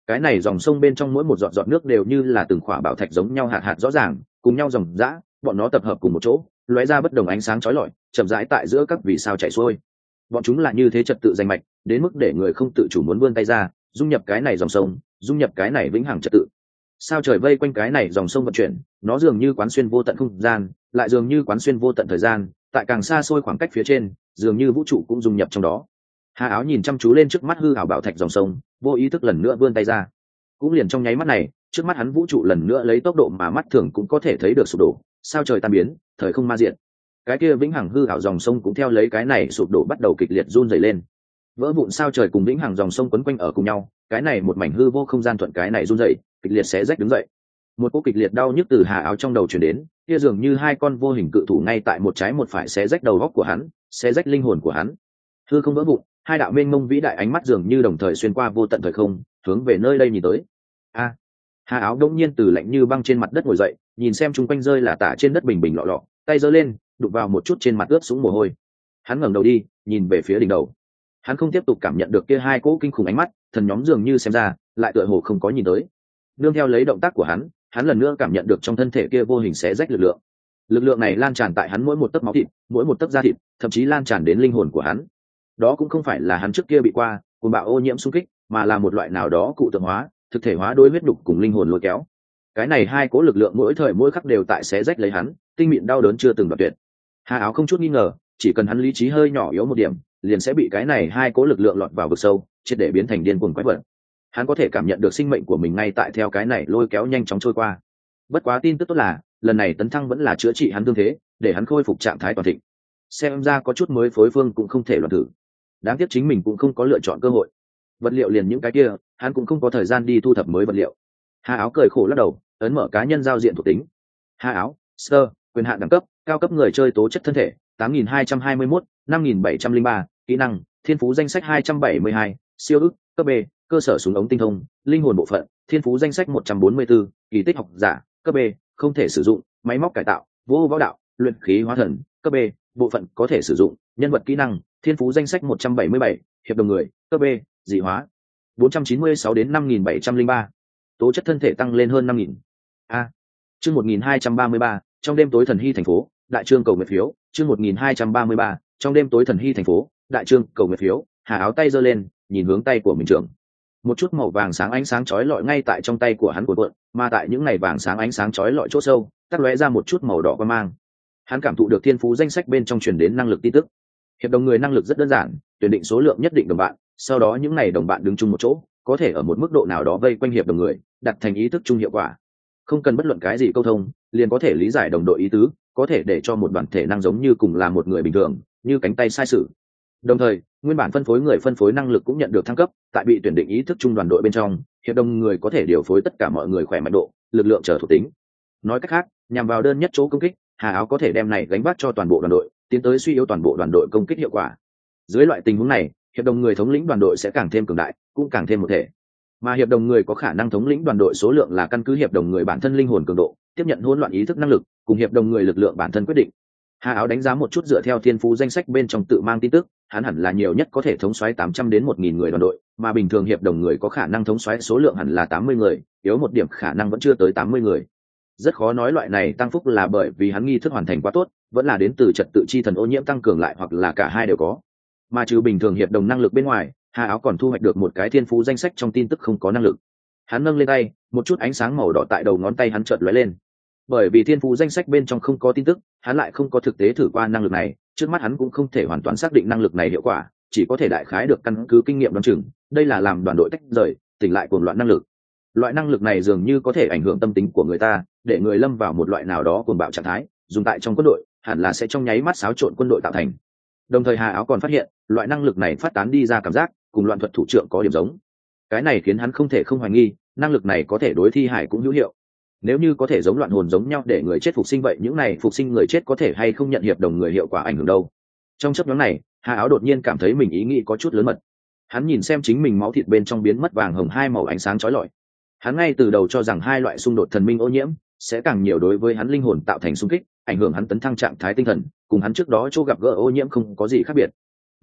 cái này dòng sông bên trong mỗi một giọt giọt nước đều như là từng khỏa bảo thạch giống nhau hạt hạt rõ ràng, cùng nhau dòng dã, bọn nó tập hợp cùng một chỗ, lóe ra bất đồng ánh sáng chói lọi, chậm rãi tại giữa các vì sao chảy xuôi. Bọn chúng là như thế trật tự danh mạch, đến mức để người không tự chủ muốn vươn tay ra, dung nhập cái này dòng sông, dung nhập cái này vĩnh hằng trật tự. Sao trời vây quanh cái này dòng sông vận chuyển, nó dường như quán xuyên vô tận không gian, lại dường như quán xuyên vô tận thời gian, tại càng xa xôi khoảng cách phía trên, dường như vũ trụ cũng dung nhập trong đó. Hà Áo nhìn chăm chú lên trước mắt hư ảo bảo thạch dòng sông, vô ý thức lần nữa vươn tay ra. Cũng liền trong nháy mắt này, trước mắt hắn vũ trụ lần nữa lấy tốc độ mà mắt thường cũng có thể thấy được sụp đổ, sao trời tan biến, thời không ma diện. Cái kia vĩnh hằng hư ảo dòng sông cũng theo lấy cái này sụp đổ bắt đầu kịch liệt run rẩy lên. Vỡ vụn sao trời cùng vĩnh hằng dòng sông quấn quanh ở cùng nhau, cái này một mảnh hư vô không gian thuận cái này run rẩy, kịch liệt xé rách đứng dậy. Một cỗ kịch liệt đau nhức từ Hà Áo trong đầu truyền đến, kia dường như hai con vô hình cự thủ ngay tại một trái một phải xé rách đầu óc của hắn, xé rách linh hồn của hắn. Hư không vỡ vụn, hai đạo mênh mông vĩ đại ánh mắt dường như đồng thời xuyên qua vô tận thời không, hướng về nơi đây nhìn tới. A! Hà Áo đông nhiên từ lạnh như băng trên mặt đất ngồi dậy, nhìn xem chung quanh rơi là tả trên đất bình bình lọ lọ, tay giơ lên, đụng vào một chút trên mặt ướt sũng mồ hôi. Hắn ngẩng đầu đi, nhìn về phía đỉnh đầu. Hắn không tiếp tục cảm nhận được kia hai cỗ kinh khủng ánh mắt, thần nhóm dường như xem ra, lại tựa hồ không có nhìn tới. Nương theo lấy động tác của hắn, hắn lần nữa cảm nhận được trong thân thể kia vô hình xé rách lực lượng. Lực lượng này lan tràn tại hắn mỗi một tấc máu thịt, mỗi một tấc da thịt, thậm chí lan tràn đến linh hồn của hắn. Đó cũng không phải là hắn trước kia bị qua cuồng bạo ô nhiễm xung kích, mà là một loại nào đó cụ tượng hóa, thực thể hóa đôi huyết đục cùng linh hồn lôi kéo. Cái này hai cố lực lượng mỗi thời mỗi khắc đều tại xé rách lấy hắn, tinh mịn đau đớn chưa từng đoạn tuyệt. Hà Áo không chút nghi ngờ, chỉ cần hắn lý trí hơi nhỏ yếu một điểm, liền sẽ bị cái này hai cố lực lượng lọt vào vực sâu, triệt để biến thành điên cuồng quái vật. Hắn có thể cảm nhận được sinh mệnh của mình ngay tại theo cái này lôi kéo nhanh chóng trôi qua. Bất quá tin tức tốt là, lần này tấn thăng vẫn là chữa trị hắn thương thế, để hắn khôi phục trạng thái toàn thịnh. Xem ra có chút mới phối phương cũng không thể loạn thử. Đáng tiếc chính mình cũng không có lựa chọn cơ hội. Vật liệu liền những cái kia, hắn cũng không có thời gian đi thu thập mới vật liệu. Hà Áo cười khổ lắc đầu, ấn mở cá nhân giao diện thuộc tính. Hà Áo, sơ, quyền hạn đẳng cấp, cao cấp người chơi tố chất thân thể, tám nghìn hai trăm hai mươi mốt, năm nghìn bảy trăm linh ba, kỹ năng, thiên phú danh sách hai trăm bảy mươi hai, siêu ức, cấp B, cơ sở súng ống tinh thông, linh hồn bộ phận, thiên phú danh sách một trăm bốn mươi tư, kỳ tích học giả, cấp B, không thể sử dụng, máy móc cải tạo, vô võ đạo, luyện khí hóa thần, cấp B, bộ phận có thể sử dụng, nhân vật kỹ năng, thiên phú danh sách một trăm bảy mươi bảy, hiệp đồng người, cấp B, dị hóa, bốn trăm chín mươi sáu đến năm nghìn bảy trăm linh ba, tố chất thân thể tăng lên hơn năm nghìn. A. Chương một nghìn hai trăm ba mươi ba, trong đêm tối thần hy thành phố, đại trương cầu nguyện phiếu, chương một nghìn hai trăm ba mươi ba, trong đêm tối thần hy thành phố, đại trương cầu nguyện phiếu. Hà Áo tay giơ lên, nhìn hướng tay của mình trưởng. Một chút màu vàng sáng ánh sáng chói lọi ngay tại trong tay của hắn cuộn cuộn, mà tại những ngày vàng sáng ánh sáng chói lọi chỗ sâu, tắt lóe ra một chút màu đỏ quang mang. Hắn cảm thụ được thiên phú danh sách bên trong truyền đến năng lực tin tức. Hiệp đồng người năng lực rất đơn giản, tuyển định số lượng nhất định đồng bạn, sau đó những ngày đồng bạn đứng chung một chỗ, có thể ở một mức độ nào đó vây quanh hiệp đồng người, đặt thành ý thức chung hiệu quả. Không cần bất luận cái gì câu thông, liền có thể lý giải đồng đội ý tứ, có thể để cho một đoàn thể năng giống như cùng là một người bình thường, như cánh tay sai sự. Đồng thời, nguyên bản phân phối người phân phối năng lực cũng nhận được thăng cấp, tại bị tuyển định ý thức chung đoàn đội bên trong, hiệp đồng người có thể điều phối tất cả mọi người khỏe mạnh độ, lực lượng trở thuộc tính. Nói cách khác, nhằm vào đơn nhất chỗ công kích, Hà Áo có thể đem này gánh vác cho toàn bộ đoàn đội, tiến tới suy yếu toàn bộ đoàn đội công kích hiệu quả. Dưới loại tình huống này, hiệp đồng người thống lĩnh đoàn đội sẽ càng thêm cường đại, cũng càng thêm một thể. Mà hiệp đồng người có khả năng thống lĩnh đoàn đội số lượng là căn cứ hiệp đồng người bản thân linh hồn cường độ, tiếp nhận hỗn loạn ý thức năng lực, cùng hiệp đồng người lực lượng bản thân quyết định. Hà Áo đánh giá một chút dựa theo thiên phú danh sách bên trong tự mang tin tức, hắn hẳn là nhiều nhất có thể thống soái tám trăm đến một nghìn người đoàn đội, mà bình thường hiệp đồng người có khả năng thống soái số lượng hẳn là tám mươi người, yếu một điểm khả năng vẫn chưa tới tám mươi người. Rất khó nói loại này tăng phúc là bởi vì hắn nghi thức hoàn thành quá tốt, vẫn là đến từ trật tự chi thần ô nhiễm tăng cường lại, hoặc là cả hai đều có. Mà trừ bình thường hiệp đồng năng lực bên ngoài, Hà Áo còn thu hoạch được một cái thiên phú danh sách trong tin tức không có năng lực. Hắn nâng lên tay, một chút ánh sáng màu đỏ tại đầu ngón tay hắn chợt lóe lên. Bởi vì thiên phú danh sách bên trong không có tin tức, hắn lại không có thực tế thử qua năng lực này, trước mắt hắn cũng không thể hoàn toàn xác định năng lực này hiệu quả, chỉ có thể đại khái được căn cứ kinh nghiệm đoán chừng, đây là làm đoàn đội tách rời, tỉnh lại cuồng loạn năng lực. Loại năng lực này dường như có thể ảnh hưởng tâm tính của người ta, để người lâm vào một loại nào đó cuồng bạo trạng thái, dùng tại trong quân đội, hẳn là sẽ trong nháy mắt xáo trộn quân đội tạo thành. Đồng thời Hà Áo còn phát hiện, loại năng lực này phát tán đi ra cảm giác, cùng loạn thuật thủ trưởng có điểm giống. Cái này khiến hắn không thể không hoài nghi, năng lực này có thể đối thi hải cũng hữu hiệu. Nếu như có thể giống loạn hồn giống nhau để người chết phục sinh, vậy những này phục sinh người chết có thể hay không nhận hiệp đồng người hiệu quả ảnh hưởng đâu? Trong chốc ngắn này, Hà Áo đột nhiên cảm thấy mình ý nghĩ có chút lớn mật. Hắn nhìn xem chính mình máu thịt bên trong biến mất vàng hồng hai màu ánh sáng chói lọi. Hắn ngay từ đầu cho rằng hai loại xung đột thần minh ô nhiễm sẽ càng nhiều đối với hắn linh hồn tạo thành xung kích, ảnh hưởng hắn tấn thăng trạng thái tinh thần, cùng hắn trước đó chỗ gặp gỡ ô nhiễm không có gì khác biệt.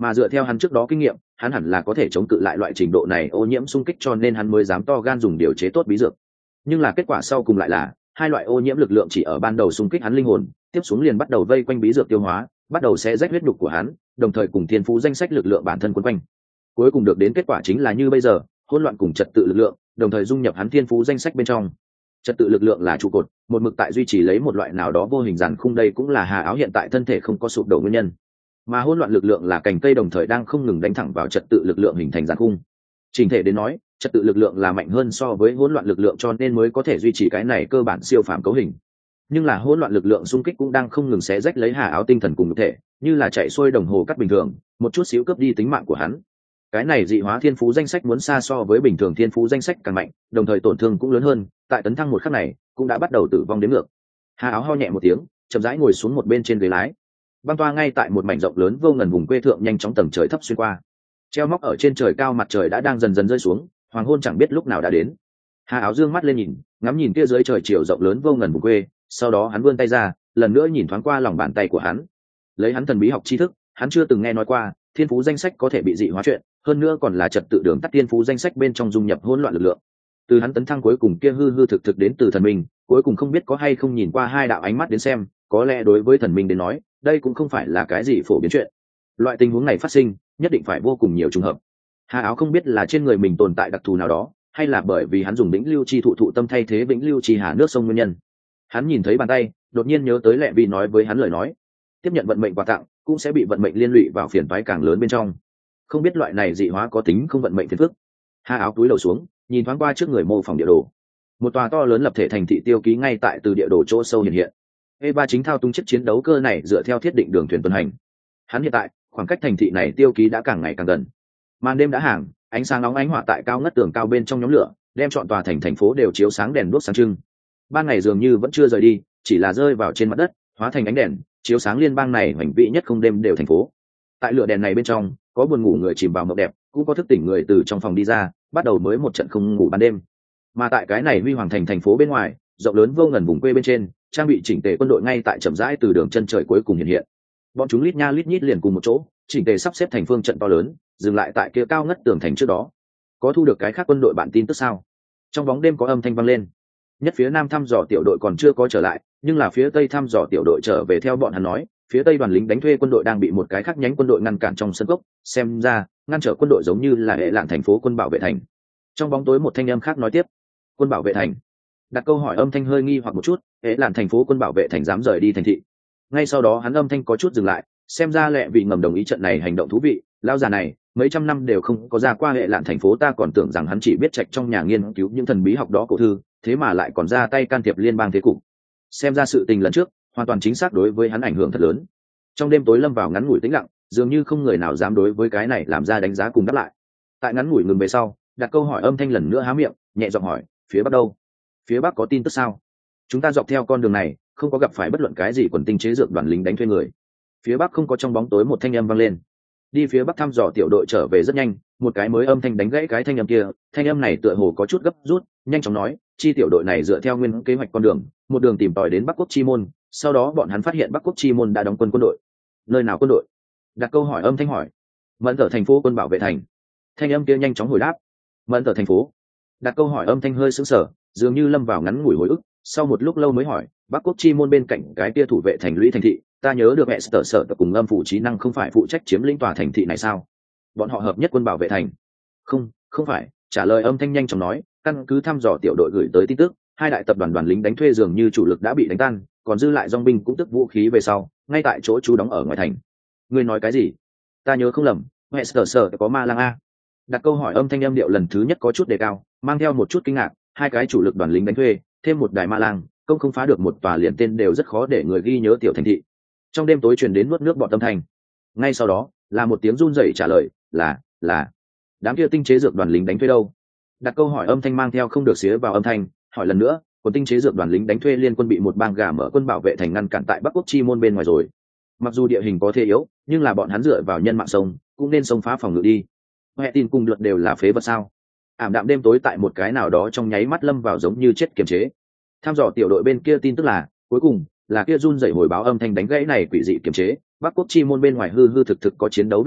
mà dựa theo hắn trước đó kinh nghiệm, hắn hẳn là có thể chống cự lại loại trình độ này ô nhiễm xung kích, cho nên hắn mới dám to gan dùng điều chế tốt bí dược. Nhưng là kết quả sau cùng lại là hai loại ô nhiễm lực lượng chỉ ở ban đầu xung kích hắn linh hồn, tiếp xuống liền bắt đầu vây quanh bí dược tiêu hóa, bắt đầu xé rách huyết nhục của hắn, đồng thời cùng thiên phú danh sách lực lượng bản thân quấn quanh. Cuối cùng được đến kết quả chính là như bây giờ, hỗn loạn cùng trật tự lực lượng đồng thời dung nhập hắn thiên phú danh sách bên trong. Trật tự lực lượng là trụ cột, một mực tại duy trì lấy một loại nào đó vô hình giàn khung, đây cũng là Hà Áo hiện tại thân thể không có sụp đổ nguyên nhân. Mà hỗn loạn lực lượng là cành cây đồng thời đang không ngừng đánh thẳng vào trật tự lực lượng hình thành giàn khung. Trình thể đến nói, trật tự lực lượng là mạnh hơn so với hỗn loạn lực lượng, cho nên mới có thể duy trì cái này cơ bản siêu phàm cấu hình. Nhưng là hỗn loạn lực lượng xung kích cũng đang không ngừng xé rách lấy Hà Áo tinh thần cùng nhục thể, như là chạy xuôi đồng hồ cắt bình thường, một chút xíu cướp đi tính mạng của hắn. Cái này dị hóa thiên phú danh sách muốn xa so với bình thường thiên phú danh sách càng mạnh, đồng thời tổn thương cũng lớn hơn, tại tấn thăng một khắc này cũng đã bắt đầu tử vong đến ngược. Hà Áo ho nhẹ một tiếng, chậm rãi ngồi xuống một bên trên ghế lái. Băng toa ngay tại một mảnh rộng lớn vô ngần vùng quê thượng nhanh chóng tầng trời thấp xuyên qua. Treo móc ở trên trời cao mặt trời đã đang dần dần rơi xuống, hoàng hôn chẳng biết lúc nào đã đến. Hà Áo dương mắt lên nhìn, ngắm nhìn kia dưới trời chiều rộng lớn vô ngần vùng quê, sau đó hắn vươn tay ra, lần nữa nhìn thoáng qua lòng bàn tay của hắn. Lấy hắn thần bí học tri thức, hắn chưa từng nghe nói qua thiên phú danh sách có thể bị dị hóa chuyện, hơn nữa còn là trật tự đường tắt thiên phú danh sách bên trong dung nhập hỗn loạn lực lượng. Từ hắn tấn thăng cuối cùng kia hư hư thực thực đến từ thần minh, cuối cùng không biết có hay không nhìn qua hai đạo ánh mắt đến xem, có lẽ đối với thần minh đến nói, đây cũng không phải là cái gì phổ biến chuyện. Loại tình huống này phát sinh, nhất định phải vô cùng nhiều trùng hợp. Hà Áo không biết là trên người mình tồn tại đặc thù nào đó, hay là bởi vì hắn dùng vĩnh lưu chi thụ thụ tâm thay thế vĩnh lưu chi hà nước sông nguyên nhân. Hắn nhìn thấy bàn tay, đột nhiên nhớ tới Lệ Vi nói với hắn lời nói, tiếp nhận vận mệnh quà tặng, cũng sẽ bị vận mệnh liên lụy vào phiền toái càng lớn bên trong. Không biết loại này dị hóa có tính không vận mệnh phiền phức. Hà Áo cúi đầu xuống, nhìn thoáng qua trước người mô phỏng địa đồ. Một tòa to lớn lập thể thành thị tiêu ký ngay tại từ địa đồ chỗ sâu hiện hiện. e ba chính thao túng chiếc chiến đấu cơ này dựa theo thiết định đường thuyền tuần hành. Hắn hiện tại, khoảng cách thành thị này tiêu ký đã càng ngày càng gần. Màn đêm đã hàng, ánh sáng nóng ánh hỏa tại cao ngất tường cao bên trong nhóm lửa, đem trọn tòa thành thành phố đều chiếu sáng đèn đuốc sáng trưng. Ban ngày dường như vẫn chưa rời đi, chỉ là rơi vào trên mặt đất, hóa thành ánh đèn, chiếu sáng liên bang này hoành vĩ nhất không đêm đều thành phố. Tại lửa đèn này bên trong, có buồn ngủ người chìm vào mộng đẹp, cũng có thức tỉnh người từ trong phòng đi ra, bắt đầu mới một trận không ngủ ban đêm. Mà tại cái này huy hoàng thành thành phố bên ngoài, rộng lớn vô ngần vùng quê bên trên, trang bị chỉnh tề quân đội ngay tại chậm rãi từ đường chân trời cuối cùng hiện hiện. Bọn chúng lít nha lít nhít liền cùng một chỗ, chỉnh tề sắp xếp thành phương trận to lớn, dừng lại tại kia cao ngất tường thành trước đó. Có thu được cái khác quân đội bản tin tức sao? Trong bóng đêm có âm thanh vang lên. Nhất phía nam thăm dò tiểu đội còn chưa có trở lại, nhưng là phía tây thăm dò tiểu đội trở về, theo bọn hắn nói, phía tây đoàn lính đánh thuê quân đội đang bị một cái khác nhánh quân đội ngăn cản trong sân cốc, xem ra ngăn trở quân đội giống như là hệ lạng thành phố quân bảo vệ thành. Trong bóng tối một thanh âm khác nói tiếp, quân bảo vệ thành. Đặt câu hỏi âm thanh hơi nghi hoặc một chút, hệ lạng thành phố quân bảo vệ thành dám rời đi thành thị. Ngay sau đó hắn âm thanh có chút dừng lại, xem ra Lệ Vị ngầm đồng ý trận này hành động thú vị. Lão già này mấy trăm năm đều không có ra qua hệ lạng thành phố, ta còn tưởng rằng hắn chỉ biết trạch trong nhà nghiên cứu những thần bí học đó cổ thư, thế mà lại còn ra tay can thiệp liên bang thế cục. Xem ra sự tình lần trước hoàn toàn chính xác đối với hắn ảnh hưởng thật lớn. Trong đêm tối lâm vào ngắn ngủi tĩnh lặng, dường như không người nào dám đối với cái này làm ra đánh giá cùng đáp lại. Tại ngắn ngủi ngừng về sau, đặt câu hỏi âm thanh lần nữa há miệng, nhẹ giọng hỏi, phía bắc đâu? Phía bắc có tin tức sao? Chúng ta dọc theo con đường này không có gặp phải bất luận cái gì quần tinh chế dược đoàn lính đánh thuê người. Phía bắc không có. Trong bóng tối một thanh âm vang lên. Đi phía bắc thăm dò tiểu đội trở về rất nhanh, một cái mới âm thanh đánh gãy cái thanh âm kia. Thanh âm này tựa hồ có chút gấp rút, nhanh chóng nói, chi tiểu đội này dựa theo nguyên kế hoạch con đường, một đường tìm tòi đến Bắc Quốc Chi Môn, sau đó bọn hắn phát hiện Bắc Quốc Chi Môn đã đóng quân quân đội. Nơi nào quân đội? Đặt câu hỏi âm thanh hỏi. Mẫn ở thành phố quân bảo vệ thành. Thanh âm kia nhanh chóng hồi đáp. Mẫn ở thành phố. Đặt câu hỏi âm thanh hơi sững sờ, dường như lâm vào ngắn ngủi hồi ức, sau một lúc lâu mới hỏi, Bắc Quốc Chi Môn bên cạnh cái kia thủ vệ thành lũy thành thị, ta nhớ được mẹ sở sở cùng âm phủ trí năng không phải phụ trách chiếm lĩnh tòa thành thị này sao? Bọn họ hợp nhất quân bảo vệ thành. Không, không phải. Trả lời âm thanh nhanh chóng nói, căn cứ thăm dò tiểu đội gửi tới tin tức, hai đại tập đoàn đoàn lính đánh thuê dường như chủ lực đã bị đánh tan, còn dư lại dòng binh cũng tức vũ khí về sau, ngay tại chỗ trú đóng ở ngoài thành. Ngươi nói cái gì? Ta nhớ không lầm, mẹ sở sở có ma lang a. Đặt câu hỏi âm thanh âm điệu lần thứ nhất có chút đề cao, mang theo một chút kinh ngạc, hai cái chủ lực đoàn lính đánh thuê, thêm một đài ma lang, công không phá được một tòa liền tên đều rất khó để người ghi nhớ tiểu thành thị. Trong đêm tối truyền đến nuốt nước bọt âm thanh. Ngay sau đó, là một tiếng run rẩy trả lời, là, là đám kia tinh chế dược đoàn lính đánh thuê đâu? Đặt câu hỏi âm thanh mang theo không được xía vào âm thanh, hỏi lần nữa, quân tinh chế dược đoàn lính đánh thuê liên quân bị một bang gà mở quân bảo vệ thành ngăn cản tại Bắc Quốc Chi Môn bên ngoài rồi. Mặc dù địa hình có thế yếu, nhưng là bọn hắn dựa vào nhân mạng sông, cũng nên xông phá phòng ngự đi. Hệ tin cùng luật đều là phế vật sao? Ảm đạm đêm tối tại một cái nào đó trong nháy mắt lâm vào giống như chết kiềm chế. Tham dò tiểu đội bên kia tin tức là, cuối cùng là kia run rẩy hồi báo âm thanh đánh gãy này quỷ dị kiềm chế, Bắc Quốc Chi Môn bên ngoài hư hư thực thực có chiến đấu vết tích,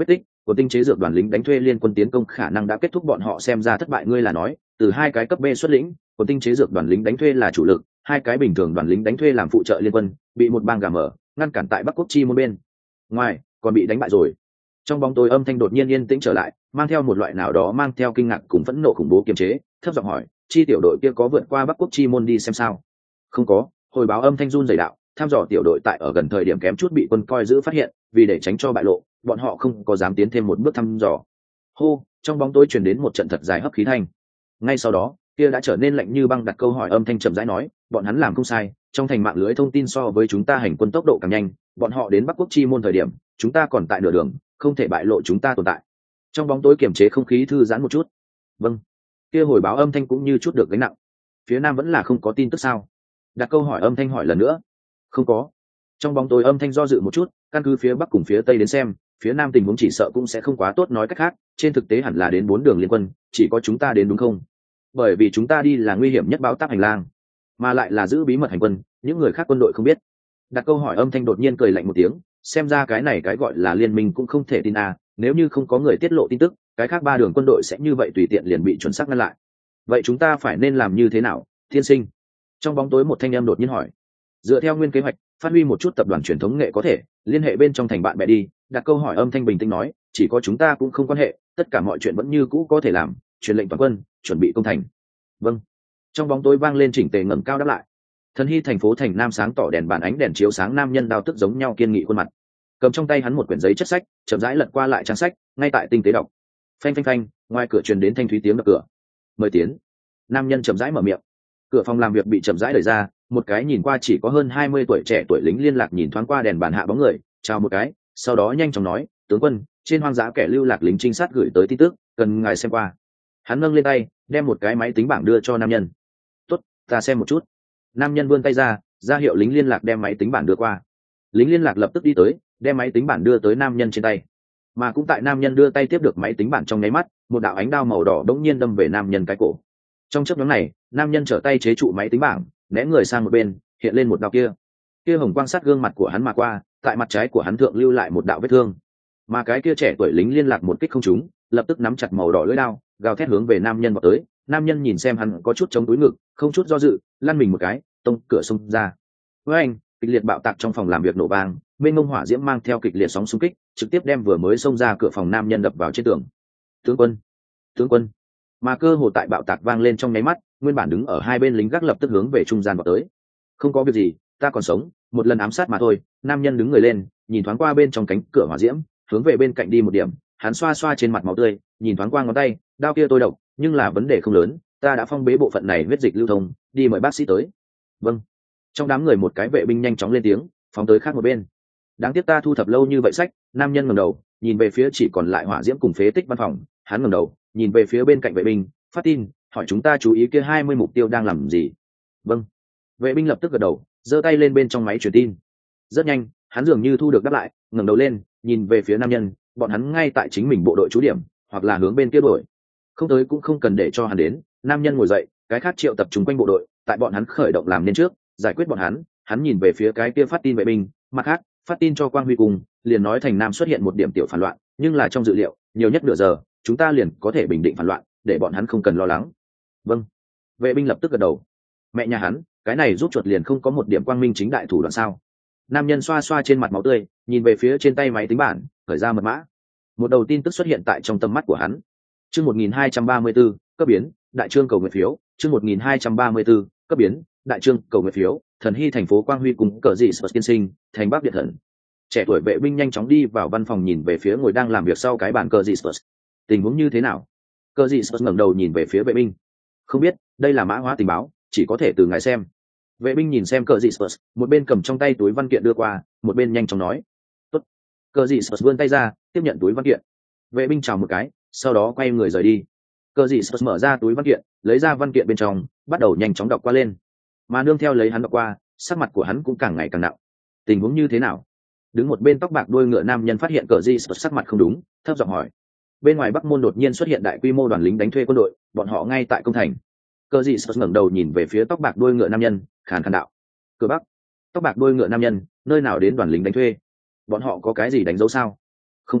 của tinh chế dược đoàn lính đánh thuê liên quân tiến công khả năng đã kết thúc, bọn họ xem ra thất bại. Ngươi là nói từ hai cái cấp B xuất lĩnh của tinh chế dược đoàn lính đánh thuê là chủ lực, hai cái bình thường đoàn lính đánh thuê làm phụ trợ liên quân bị một bang gà mở ngăn cản tại Bắc Quốc chi môn bên ngoài, còn bị đánh bại rồi. Trong bóng tối âm thanh đột nhiên yên tĩnh trở lại, mang theo một loại nào đó mang theo kinh ngạc cùng phẫn nộ khủng bố kiềm chế, thấp giọng hỏi, chi tiểu đội kia có vượt qua Bắc Quốc chi môn đi xem sao? Không có. Hồi báo âm thanh run rẩy đạo, tham dò tiểu đội tại ở gần thời điểm kém chút bị quân coi giữ phát hiện, vì để tránh cho bại lộ, bọn họ không có dám tiến thêm một bước thăm dò. Hô, trong bóng tối truyền đến một trận thật dài hấp khí thanh. Ngay sau đó, kia đã trở nên lạnh như băng đặt câu hỏi âm thanh chậm rãi nói, bọn hắn làm không sai, trong thành mạng lưới thông tin so với chúng ta hành quân tốc độ càng nhanh, bọn họ đến Bắc Quốc chi môn thời điểm, chúng ta còn tại nửa đường, không thể bại lộ chúng ta tồn tại. Trong bóng tối kiềm chế không khí thư giãn một chút. Vâng. Kia hồi báo âm thanh cũng như chút được gánh nặng. Phía nam vẫn là không có tin tức sao? Đặt câu hỏi âm thanh hỏi lần nữa. Không có. Trong bóng tối âm thanh do dự một chút, căn cứ phía bắc cùng phía tây đến xem, phía nam tình huống chỉ sợ cũng sẽ không quá tốt, nói cách khác, trên thực tế hẳn là đến bốn đường liên quân, chỉ có chúng ta đến đúng không? Bởi vì chúng ta đi là nguy hiểm nhất báo táp hành lang, mà lại là giữ bí mật hành quân, những người khác quân đội không biết. Đặt câu hỏi âm thanh đột nhiên cười lạnh một tiếng, xem ra cái này cái gọi là liên minh cũng không thể tin à, nếu như không có người tiết lộ tin tức, cái khác ba đường quân đội sẽ như vậy tùy tiện liền bị chuẩn xác ngăn lại. Vậy chúng ta phải nên làm như thế nào, thiên sinh? Trong bóng tối một thanh em đột nhiên hỏi. Dựa theo nguyên kế hoạch, phát huy một chút tập đoàn truyền thống nghệ có thể liên hệ bên trong thành bạn bè đi. Đặt câu hỏi âm thanh bình tĩnh nói, chỉ có chúng ta cũng không quan hệ, tất cả mọi chuyện vẫn như cũ có thể làm, truyền lệnh toàn quân chuẩn bị công thành. Vâng. Trong bóng tối vang lên chỉnh tề ngẩng cao đáp lại. Thần Hy thành phố thành nam sáng tỏ đèn bàn ánh đèn chiếu sáng nam nhân đao tức giống nhau kiên nghị khuôn mặt, cầm trong tay hắn một quyển giấy chất sách, chậm rãi lật qua lại trang sách, ngay tại tinh tế đọc. Phanh phanh phanh, ngoài cửa truyền đến thanh thúy tiếng đập cửa. Mời tiến. Nam nhân chậm rãi mở miệng. Cửa phòng làm việc bị chậm rãi đẩy ra, một cái nhìn qua chỉ có hơn hai mươi tuổi trẻ tuổi lính liên lạc nhìn thoáng qua đèn bàn hạ bóng người, chào một cái, sau đó nhanh chóng nói, tướng quân, trên hoang dã kẻ lưu lạc lính trinh sát gửi tới tin tức, cần ngài xem qua. Hắn nâng lên tay, đem một cái máy tính bảng đưa cho nam nhân. Tốt, ta xem một chút. Nam nhân vươn tay ra, ra hiệu lính liên lạc đem máy tính bảng đưa qua. Lính liên lạc lập tức đi tới, đem máy tính bảng đưa tới nam nhân trên tay. Mà cũng tại nam nhân đưa tay tiếp được máy tính bảng trong nháy mắt, một đạo ánh đao màu đỏ đống nhiên đâm về nam nhân cái cổ. Trong chớp nhoáng này, nam nhân trở tay chế trụ máy tính bảng, né người sang một bên, hiện lên một đạo kia. Kia hồng quang sát gương mặt của hắn mà qua, tại mặt trái của hắn thượng lưu lại một đạo vết thương. Mà cái kia trẻ tuổi lính liên lạc một kích không trúng, lập tức nắm chặt màu đỏ lưỡi đao, gào thét hướng về nam nhân vọt tới. Nam nhân nhìn xem hắn có chút chống túi ngực, không chút do dự, lăn mình một cái, tông cửa xông ra. Với anh, kịch liệt bạo tạc trong phòng làm việc nổ vang, mênh mông hỏa diễm mang theo kịch liệt sóng xung kích, trực tiếp đem vừa mới xông ra cửa phòng nam nhân đập vào trên tường. Tướng quân, tướng quân. Mà cơ hồ tại bạo tạc vang lên trong nháy mắt, nguyên bản đứng ở hai bên lính gác lập tức hướng về trung gian vào tới. Không có việc gì, ta còn sống, một lần ám sát mà thôi. Nam nhân đứng người lên, nhìn thoáng qua bên trong cánh cửa hỏa diễm, hướng về bên cạnh đi một điểm, hắn xoa xoa trên mặt máu tươi, nhìn thoáng qua ngón tay, đao kia tôi độc, nhưng là vấn đề không lớn, ta đã phong bế bộ phận này huyết dịch lưu thông, đi mời bác sĩ tới. Vâng. Trong đám người một cái vệ binh nhanh chóng lên tiếng, phóng tới khác một bên. Đáng tiếc ta thu thập lâu như vậy sách. Nam nhân ngẩng đầu, nhìn về phía chỉ còn lại hỏa diễm cùng phế tích văn phòng, hắn ngẩng đầu, nhìn về phía bên cạnh vệ binh, phát tin, hỏi chúng ta chú ý kia hai mươi mục tiêu đang làm gì. Vâng. Vệ binh lập tức gật đầu, giơ tay lên bên trong máy truyền tin. Rất nhanh, hắn dường như thu được đáp lại, ngẩng đầu lên, nhìn về phía nam nhân, bọn hắn ngay tại chính mình bộ đội trú điểm, hoặc là hướng bên kia đuổi. Không tới cũng không cần để cho hắn đến. Nam nhân ngồi dậy, cái khác triệu tập trung quanh bộ đội, tại bọn hắn khởi động làm nên trước, giải quyết bọn hắn. Hắn nhìn về phía cái kia phát tin vệ binh, mặt khác, phát tin cho Quang Huy cùng, liền nói thành Nam xuất hiện một điểm tiểu phản loạn, nhưng là trong dự liệu, nhiều nhất nửa giờ, chúng ta liền có thể bình định phản loạn, để bọn hắn không cần lo lắng. Vâng. Vệ binh lập tức gật đầu. Mẹ nhà hắn, cái này giúp chuột liền không có một điểm quang minh chính đại thủ đoạn sao? Nam nhân xoa xoa trên mặt máu tươi, nhìn về phía trên tay máy tính bảng, khởi ra mật mã. Một đầu tin tức xuất hiện tại trong tầm mắt của hắn. Chương một nghìn hai trăm ba mươi 1 cấp biến, đại trương cầu nguyện phiếu, chương một nghìn hai trăm ba mươi 1 cấp biến, đại trương cầu nguyện phiếu, Thần Hy thành phố Quang Huy cùng cờ dị Spurs tiên sinh, thành Bắc Điện Thần. Trẻ tuổi vệ binh nhanh chóng đi vào văn phòng nhìn về phía ngồi đang làm việc sau cái bàn cờ dị Spurs. Tình huống như thế nào? Cờ dị Spurs ngẩng đầu nhìn về phía vệ binh. Không biết, đây là mã hóa tình báo, chỉ có thể từ ngài xem. Vệ binh nhìn xem cờ dị Spurs, một bên cầm trong tay túi văn kiện đưa qua, một bên nhanh chóng nói. Tốt. Cờ dị Spurs vươn tay ra, tiếp nhận túi văn kiện. Vệ binh chào một cái, sau đó quay người rời đi. Cờ dị Spurs mở ra túi văn kiện, lấy ra văn kiện bên trong, bắt đầu nhanh chóng đọc qua lên. Mà nương theo lấy hắn đọc qua, sắc mặt của hắn cũng càng ngày càng nặng. Tình huống như thế nào? Đứng một bên tóc bạc đuôi ngựa nam nhân phát hiện cờ dị Spurs sắc mặt không đúng, thấp giọng hỏi. Bên ngoài Bắc Môn đột nhiên xuất hiện đại quy mô đoàn lính đánh thuê quân đội, bọn họ ngay tại công thành. Cờ dị Spurs ngẩng đầu nhìn về phía tóc bạc đuôi ngựa nam nhân, khàn khàn đạo. Cửa Bắc. Tóc bạc đuôi ngựa nam nhân, nơi nào đến đoàn lính đánh thuê? Bọn họ có cái gì đánh dấu sao? Không có,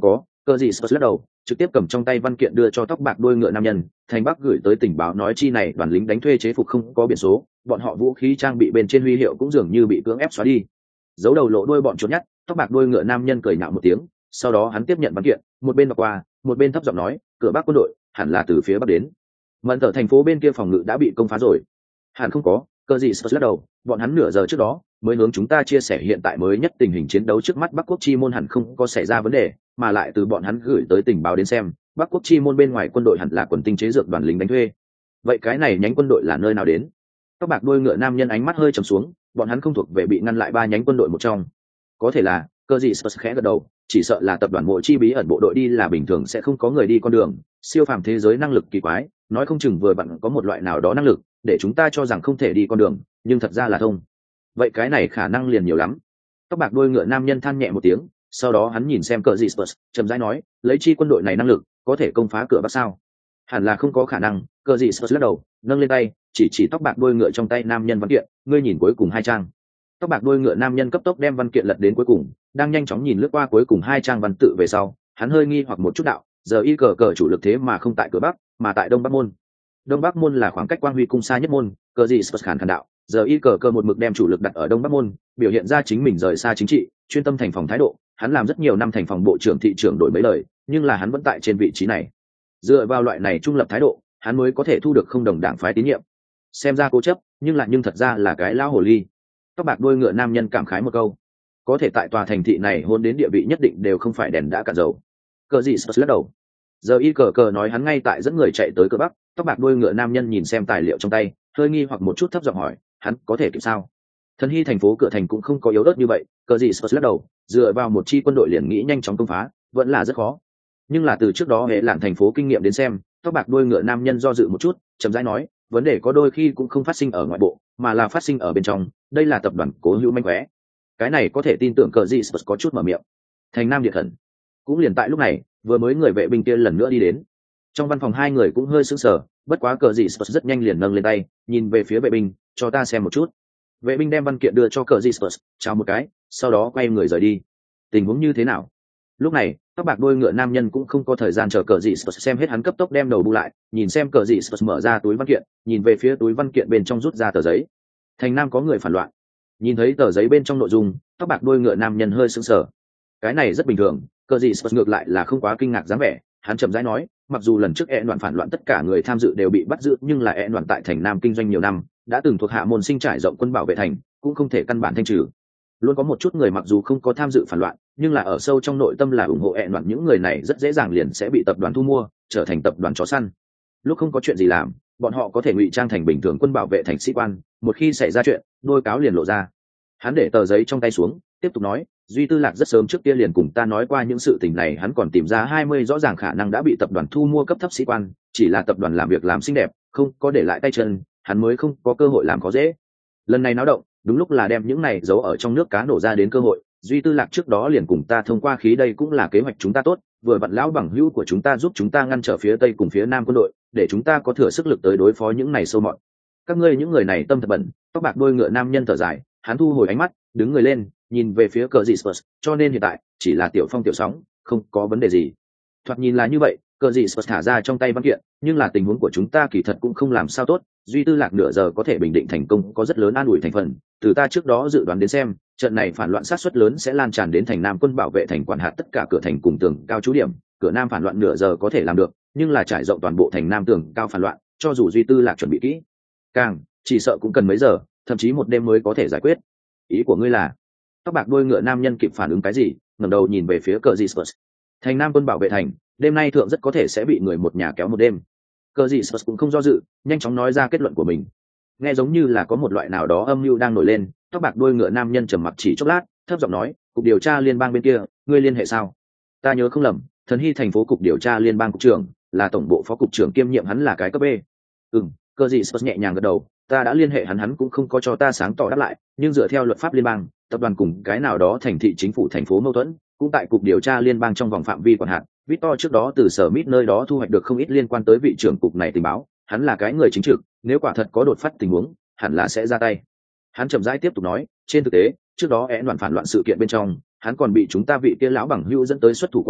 Cờ gì Spurs lắc đầu, trực tiếp cầm trong tay văn kiện đưa cho tóc bạc đuôi ngựa nam nhân, thành bắc gửi tới tình báo nói chi này đoàn lính đánh thuê chế phục không có biển số, bọn họ vũ khí trang bị bên trên huy hiệu cũng dường như bị cưỡng ép xóa đi. Giấu đầu lộ đuôi bọn chuột nhắt, tóc bạc đuôi ngựa nam nhân cười nhạo một tiếng, sau đó hắn tiếp nhận văn kiện, một bên đọc qua, một bên thấp giọng nói, cửa bắc quân đội hẳn là từ phía bắc đến. Mận tờ thành phố bên kia phòng ngự đã bị công phá rồi. Hẳn không có, Cờ gì Spurs lắc đầu, bọn hắn nửa giờ trước đó mới hướng chúng ta chia sẻ hiện tại mới nhất tình hình chiến đấu trước mắt Bắc Quốc chi môn hẳn không có xảy ra vấn đề, mà lại từ bọn hắn gửi tới tình báo đến xem, Bắc Quốc chi môn bên ngoài quân đội hẳn là quần tinh chế dược đoàn lính đánh thuê. Vậy cái này nhánh quân đội là nơi nào đến? Tóc bạc đuôi ngựa nam nhân ánh mắt hơi trầm xuống, bọn hắn không thuộc về bị ngăn lại ba nhánh quân đội một trong. Có thể là, Cờ gì Spurs khẽ gật đầu, chỉ sợ là tập đoàn mộ chi bí ẩn bộ đội đi là bình thường sẽ không có người đi con đường, siêu phàm thế giới năng lực kỳ quái, nói không chừng vừa vặn có một loại nào đó năng lực để chúng ta cho rằng không thể đi con đường, nhưng thật ra là thông. Vậy cái này khả năng liền nhiều lắm. Tóc bạc đuôi ngựa nam nhân than nhẹ một tiếng, sau đó hắn nhìn xem Cờ gì Spurs, chậm rãi nói, lấy chi quân đội này năng lực có thể công phá cửa bắc sao? Hẳn là không có khả năng. Cờ gì Spurs lắc đầu, nâng lên tay, chỉ chỉ tóc bạc đuôi ngựa trong tay nam nhân văn kiện, ngươi nhìn cuối cùng hai trang. Tóc bạc đuôi ngựa nam nhân cấp tốc đem văn kiện lật đến cuối cùng, đang nhanh chóng nhìn lướt qua cuối cùng hai trang văn tự về sau, hắn hơi nghi hoặc một chút đạo, giờ y cờ cờ chủ lực thế mà không tại cửa bắc, mà tại đông bắc môn. Đông bắc môn là khoảng cách Quang Huy cung xa nhất môn, Cờ gì Spurs khàn khàn đạo, giờ y cờ cờ một mực đem chủ lực đặt ở đông bắc môn, biểu hiện ra chính mình rời xa chính trị, chuyên tâm thành phòng thái độ. Hắn làm rất nhiều năm thành phòng bộ trưởng thị trưởng đổi mấy lời, nhưng là hắn vẫn tại trên vị trí này. Dựa vào loại này trung lập thái độ, hắn mới có thể thu được không đồng đảng phái tín nhiệm. Xem ra cố chấp, nhưng lại nhưng thật ra là cái lão hồ ly. Tóc bạc đuôi ngựa nam nhân cảm khái một câu, có thể tại tòa thành thị này hôn đến địa vị nhất định đều không phải đèn đã cạn dầu. Cờ gì Spurs lắc đầu, giờ y cờ cờ nói hắn ngay tại dẫn người chạy tới cửa bắc. Tóc bạc đuôi ngựa nam nhân nhìn xem tài liệu trong tay, hơi nghi hoặc một chút thấp giọng hỏi, hắn có thể kịp sao? Thần hy thành phố cửa thành cũng không có yếu ớt như vậy. Cờ gì Spurs lắc đầu, dựa vào một chi quân đội liền nghĩ nhanh chóng công phá vẫn là rất khó. Nhưng là từ trước đó hệ lạng thành phố kinh nghiệm đến xem, tóc bạc đuôi ngựa nam nhân do dự một chút, chậm rãi nói, vấn đề có đôi khi cũng không phát sinh ở ngoại bộ, mà là phát sinh ở bên trong. Đây là tập đoàn cố hữu manh khóe. Cái này có thể tin tưởng. Cờ gì Spurs có chút mở miệng. Thành Nam Địa Thần. Cũng liền tại lúc này, vừa mới người vệ binh kia lần nữa đi đến. Trong văn phòng hai người cũng hơi sững sờ, bất quá Cờ gì Spurs rất nhanh liền nâng lên tay, nhìn về phía vệ binh, cho ta xem một chút. Vệ binh đem văn kiện đưa cho Cờ gì Spurs, chào một cái, sau đó quay người rời đi. Tình huống như thế nào? Lúc này, các bạc đuôi ngựa nam nhân cũng không có thời gian chờ Cờ gì Spurs xem hết, hắn cấp tốc đem đầu bu lại, nhìn xem Cờ gì Spurs mở ra túi văn kiện, nhìn về phía túi văn kiện bên trong rút ra tờ giấy. Thành Nam có người phản loạn. Nhìn thấy tờ giấy bên trong nội dung, các bạc đuôi ngựa nam nhân hơi sững sờ. Cái này rất bình thường. Cờ gì Spurs ngược lại là không quá kinh ngạc dáng vẻ, hắn chậm rãi nói, mặc dù lần trước e đoàn phản loạn tất cả người tham dự đều bị bắt giữ, nhưng là e đoàn tại thành Nam kinh doanh nhiều năm, đã từng thuộc hạ môn sinh trải rộng quân bảo vệ thành, cũng không thể căn bản thanh trừ. Luôn có một chút người mặc dù không có tham dự phản loạn, nhưng là ở sâu trong nội tâm là ủng hộ e đoàn, những người này rất dễ dàng liền sẽ bị tập đoàn thu mua, trở thành tập đoàn chó săn. Lúc không có chuyện gì làm, bọn họ có thể ngụy trang thành bình thường quân bảo vệ thành sĩ quan, một khi xảy ra chuyện, đôi cáo liền lộ ra. Hắn để tờ giấy trong tay xuống, tiếp tục nói, Duy Tư Lạc rất sớm trước kia liền cùng ta nói qua những sự tình này, hắn còn tìm ra hai mươi rõ ràng khả năng đã bị tập đoàn thu mua cấp thấp sĩ quan, chỉ là tập đoàn làm việc làm xinh đẹp, không có để lại tay chân, hắn mới không có cơ hội làm khó dễ. Lần này náo động, đúng lúc là đem những này giấu ở trong nước cá nổ ra đến cơ hội. Duy Tư Lạc trước đó liền cùng ta thông qua khí, đây cũng là kế hoạch chúng ta tốt, vừa vặn lão bằng hữu của chúng ta giúp chúng ta ngăn trở phía tây cùng phía nam quân đội, để chúng ta có thừa sức lực tới đối phó những này sâu mọt. Các ngươi những người này tâm thật bẩn. Tóc bạc đuôi ngựa nam nhân thở dài, hắn thu hồi ánh mắt, đứng người lên, nhìn về phía Cờ gì Spurs, cho nên hiện tại chỉ là tiểu phong tiểu sóng, không có vấn đề gì. Thoạt nhìn là như vậy. Cờ gì Spurs thả ra trong tay văn kiện, nhưng là tình huống của chúng ta kỳ thật cũng không làm sao tốt. Duy Tư Lạc nửa giờ có thể bình định thành công, có rất lớn an ủi thành phần. Từ ta trước đó dự đoán đến xem, trận này phản loạn sát suất lớn sẽ lan tràn đến thành Nam, quân bảo vệ thành quản hạt tất cả cửa thành cùng tường cao trú điểm. Cửa Nam phản loạn nửa giờ có thể làm được, nhưng là trải rộng toàn bộ thành Nam tường cao phản loạn, cho dù Duy Tư Lạc chuẩn bị kỹ càng, chỉ sợ cũng cần mấy giờ, thậm chí một đêm mới có thể giải quyết. Ý của ngươi là? Tóc bạc đuôi ngựa nam nhân kịp phản ứng cái gì, ngẩng đầu nhìn về phía Cờ gì Spurs. Thành Nam quân bảo vệ thành, đêm nay thượng rất có thể sẽ bị người một nhà kéo một đêm. Cờ gì Spurs cũng không do dự, nhanh chóng nói ra kết luận của mình. Nghe giống như là có một loại nào đó âm mưu đang nổi lên. Tóc bạc đuôi ngựa nam nhân trầm mặc chỉ chốc lát, thấp giọng nói, cục điều tra liên bang bên kia, ngươi liên hệ sao? Ta nhớ không lầm, Thần Hy thành phố cục điều tra liên bang cục trưởng là tổng bộ phó cục trưởng kiêm nhiệm, hắn là cái cấp B. Ừm. Cờ gì Spurs nhẹ nhàng gật đầu, ta đã liên hệ hắn, hắn cũng không có cho ta sáng tỏ đáp lại, nhưng dựa theo luật pháp liên bang, tập đoàn cùng cái nào đó thành thị chính phủ thành phố mâu thuẫn, cũng tại cục điều tra liên bang trong vòng phạm vi quản hạt. Victor trước đó từ sở Smith nơi đó thu hoạch được không ít liên quan tới vị trưởng cục này tình báo, hắn là cái người chính trực, nếu quả thật có đột phát tình huống, hẳn là sẽ ra tay. Hắn chậm rãi tiếp tục nói, trên thực tế, trước đó én đoàn phản loạn sự kiện bên trong, hắn còn bị chúng ta vị kia lão bằng hữu dẫn tới xuất thủ qua,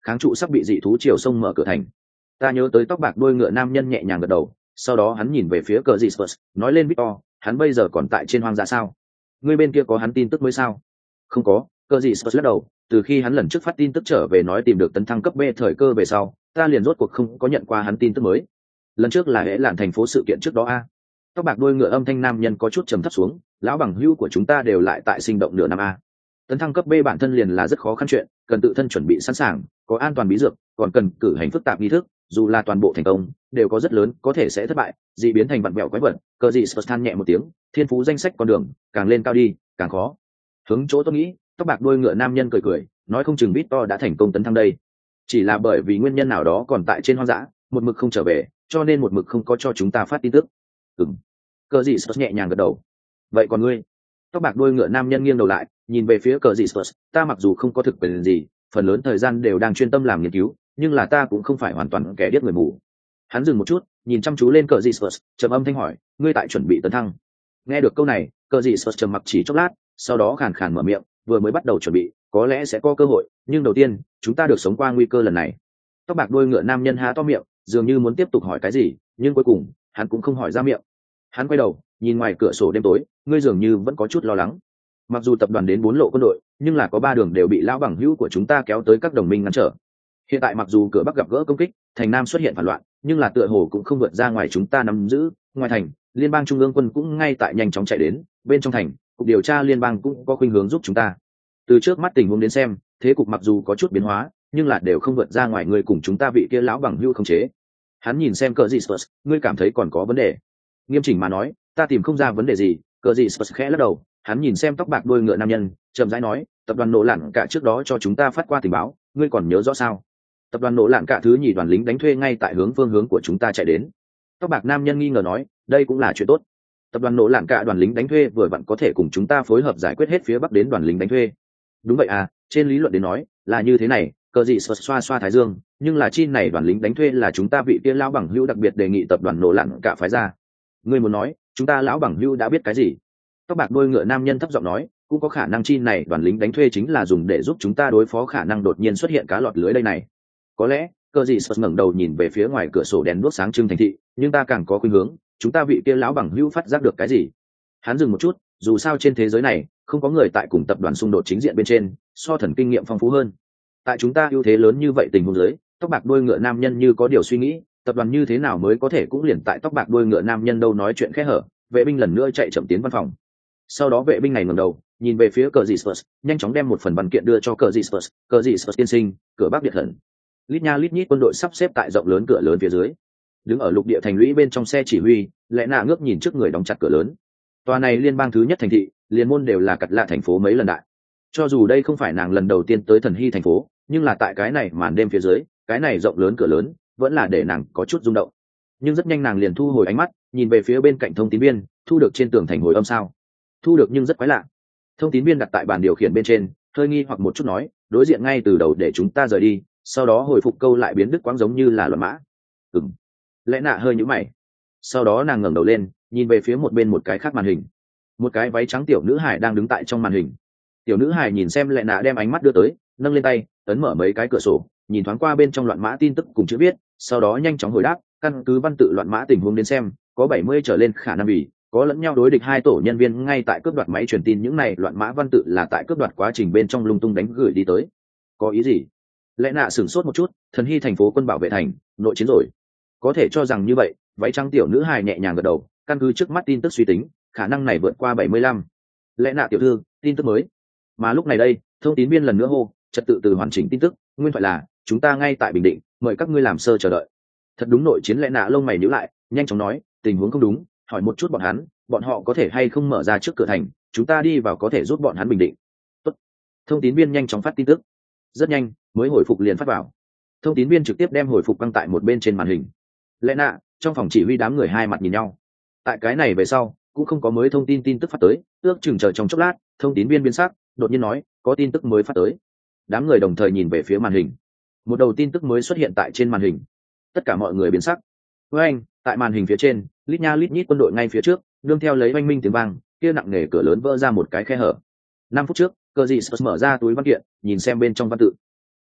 kháng trụ sắp bị dị thú chiều sông mở cửa thành. Ta nhớ tới tóc bạc đôi ngựa nam nhân nhẹ nhàng gật đầu, sau đó hắn nhìn về phía cờ dị Spurs, nói lên Victor, hắn bây giờ còn tại trên hoang dã sao? Ngươi bên kia có hắn tin tức mới sao? Không có, cờ dị Spurs lắc đầu, từ khi hắn lần trước phát tin tức trở về nói tìm được tấn thăng cấp B thời cơ về sau, ta liền rốt cuộc không có nhận qua hắn tin tức mới. Lần trước là hễ lạn thành phố sự kiện trước đó a. Tóc bạc đôi ngựa âm thanh nam nhân có chút trầm thấp xuống, lão bằng hữu của chúng ta đều lại tại sinh động nửa năm a. Tấn thăng cấp B bản thân liền là rất khó khăn chuyện, cần tự thân chuẩn bị sẵn sàng, có an toàn bí dược, còn cần cử hành phức tạp nghi thức, dù là toàn bộ thành công, đều có rất lớn có thể sẽ thất bại, dị biến thành vặn vẹo quái vật. Cờ dị Spurs than nhẹ một tiếng, thiên phú danh sách con đường, càng lên cao đi, càng khó. Hướng chỗ tôi nghĩ, tóc bạc đôi ngựa nam nhân cười cười, nói không chừng Victor đã thành công tấn thăng đây. Chỉ là bởi vì nguyên nhân nào đó còn tại trên hoang dã, một mực không trở về, cho nên một mực không có cho chúng ta phát tin tức. Ừm. Cờ dị Spurs nhẹ nhàng gật đầu. Vậy còn ngươi? Tóc bạc đôi ngựa nam nhân nghiêng đầu lại, nhìn về phía cờ dị Spurs, ta mặc dù không có thực quyền gì, phần lớn thời gian đều đang chuyên tâm làm nghiên cứu, nhưng là ta cũng không phải hoàn toàn kẻ điếc người mù. Hắn dừng một chút, nhìn chăm chú lên cờ dị Spurs, trầm âm thanh hỏi, ngươi tại chuẩn bị tấn thăng? Nghe được câu này, cờ dị Spurs trầm mặc chỉ chốc lát, sau đó khàn khàn mở miệng, vừa mới bắt đầu chuẩn bị, có lẽ sẽ có cơ hội, nhưng đầu tiên, chúng ta được sống qua nguy cơ lần này. Tóc bạc đôi ngựa nam nhân há to miệng, dường như muốn tiếp tục hỏi cái gì, nhưng cuối cùng, hắn cũng không hỏi ra miệng. Hắn quay đầu, nhìn ngoài cửa sổ đêm tối, ngươi dường như vẫn có chút lo lắng. Mặc dù tập đoàn đến bốn lộ quân đội, nhưng là có ba đường đều bị lão bằng hữu của chúng ta kéo tới các đồng minh ngăn trở. Hiện tại mặc dù cửa bắc gặp gỡ công kích, thành nam xuất hiện phản loạn, nhưng là tựa hồ cũng không vượt ra ngoài chúng ta nắm giữ. Ngoài thành, liên bang trung ương quân cũng ngay tại nhanh chóng chạy đến, bên trong thành, cục điều tra liên bang cũng có khuynh hướng giúp chúng ta. Từ trước mắt tình huống đến xem, thế cục mặc dù có chút biến hóa, nhưng là đều không vượt ra ngoài người cùng chúng ta vị kia lão bằng hữu không chế. Hắn nhìn xem cờ gì Spurs, ngươi cảm thấy còn có vấn đề? Nghiêm chỉnh mà nói, ta tìm không ra vấn đề gì. Cờ gì Spurs khẽ lắc đầu, hắn nhìn xem tóc bạc đuôi ngựa nam nhân, chậm rãi nói, tập đoàn nổ lạn cả trước đó cho chúng ta phát qua tình báo, ngươi còn nhớ rõ sao? Tập đoàn nổ lạn cả thứ nhì đoàn lính đánh thuê ngay tại hướng phương hướng của chúng ta chạy đến. Tóc bạc nam nhân nghi ngờ nói, đây cũng là chuyện tốt. Tập đoàn nổ lạn cả đoàn lính đánh thuê vừa vặn có thể cùng chúng ta phối hợp giải quyết hết phía bắc đến đoàn lính đánh thuê. Đúng vậy à, trên lý luận đến nói là như thế này. Cờ gì xoa xoa xoa thái dương, nhưng là chi này đoàn lính đánh thuê là chúng ta vị kia lão bằng hữu đặc biệt đề nghị tập đoàn nổ lạn cả phái ra. Ngươi muốn nói, chúng ta lão bằng hữu đã biết cái gì? Tóc bạc đôi ngựa nam nhân thấp giọng nói, cũng có khả năng chi này đoàn lính đánh thuê chính là dùng để giúp chúng ta đối phó khả năng đột nhiên xuất hiện cá lọt lưới đây này. Có lẽ, Cờ gì xoa ngẩng đầu nhìn về phía ngoài cửa sổ đèn đuốc sáng trưng thành thị, nhưng ta càng có khuynh hướng, chúng ta vị kia lão bằng hữu phát giác được cái gì? Hắn dừng một chút, dù sao trên thế giới này không có người tại cùng tập đoàn xung đột chính diện bên trên so thần kinh nghiệm phong phú hơn. Tại chúng ta ưu thế lớn như vậy tình huống dưới, tóc bạc đuôi ngựa nam nhân như có điều suy nghĩ, tập đoàn như thế nào mới có thể cũng liền tại tóc bạc đuôi ngựa nam nhân đâu nói chuyện khẽ hở. Vệ binh lần nữa chạy chậm tiến văn phòng. Sau đó vệ binh này ngẩng đầu, nhìn về phía cờ dị Spurs, nhanh chóng đem một phần văn kiện đưa cho cờ dị Spurs. Cờ dị Spurs tiên sinh, cửa bắc biệt hận. Lít nha lít nhít quân đội sắp xếp tại rộng lớn cửa lớn phía dưới. Đứng ở lục địa thành lũy bên trong xe chỉ huy, lẽ nạ ngước nhìn trước người đóng chặt cửa lớn. Tòa này liên bang thứ nhất thành thị, liên môn đều là cật lạ thành phố mấy lần đại. Cho dù đây không phải nàng lần đầu tiên tới thần hy thành phố, nhưng là tại cái này màn đêm phía dưới, cái này rộng lớn cửa lớn vẫn là để nàng có chút rung động. Nhưng rất nhanh nàng liền thu hồi ánh mắt, nhìn về phía bên cạnh thông tín viên, thu được trên tường thành hồi âm sao? Thu được nhưng rất quái lạ. Thông tín viên đặt tại bàn điều khiển bên trên, hơi nghi hoặc một chút nói, đối diện ngay từ đầu để chúng ta rời đi, sau đó hồi phục câu lại biến đứt quãng giống như là luận mã. Ừm. Lẽ nạ hơi nhíu mày. Sau đó nàng ngẩng đầu lên, nhìn về phía một bên một cái khác màn hình. Một cái váy trắng tiểu nữ hài đang đứng tại trong màn hình. Tiểu nữ hài nhìn xem lẽ nạ đem ánh mắt đưa tới, nâng lên tay, ấn mở mấy cái cửa sổ, nhìn thoáng qua bên trong loạn mã tin tức cùng chữ viết, sau đó nhanh chóng hồi đáp, căn cứ văn tự loạn mã tình huống đến xem, có bảy mươi trở lên khả năng vì có lẫn nhau đối địch hai tổ nhân viên ngay tại cướp đoạt máy truyền tin, những này loạn mã văn tự là tại cướp đoạt quá trình bên trong lung tung đánh gửi đi tới. Có ý gì? Lẽ nạ sửng sốt một chút, thần hy thành phố quân bảo vệ thành, nội chiến rồi. Có thể cho rằng như vậy, váy trắng tiểu nữ hài nhẹ nhàng gật đầu, căn cứ trước mắt tin tức suy tính, khả năng này vượt qua bảy mươi lăm. Lẽ nạ tiểu thư, tin tức mới. Mà lúc này đây, thông tín viên lần nữa hô, trật tự từ hoàn chỉnh tin tức, nguyên thoại là, chúng ta ngay tại Bình Định, mời các ngươi làm sơ chờ đợi. Thật đúng nội chiến. Lẽ nạ lông mày nhíu lại, nhanh chóng nói, tình huống không đúng, hỏi một chút bọn hắn, bọn họ có thể hay không mở ra trước cửa thành, chúng ta đi vào có thể giúp bọn hắn bình định. Tốt. Thông tín viên nhanh chóng phát tin tức. Rất nhanh, mới hồi phục liền phát vào. Thông tín viên trực tiếp đem hồi phục đăng tại một bên trên màn hình. Lẽ nạ, trong phòng chỉ huy đám người hai mặt nhìn nhau. Tại cái này về sau, cũng không có mới thông tin tin tức phát tới, ước chừng chờ trong chốc lát, thông tín viên biến sắc, đột nhiên nói, có tin tức mới phát tới. Đám người đồng thời nhìn về phía màn hình. Một đầu tin tức mới xuất hiện tại trên màn hình. Tất cả mọi người biến sắc. Với anh, tại màn hình phía trên, lít nha lít nhít quân đội ngay phía trước, đương theo lấy oanh minh tiếng vang, kia nặng nề cửa lớn vỡ ra một cái khe hở. Năm phút trước, Cờ Dị Spurs mở ra túi văn kiện, nhìn xem bên trong văn tự.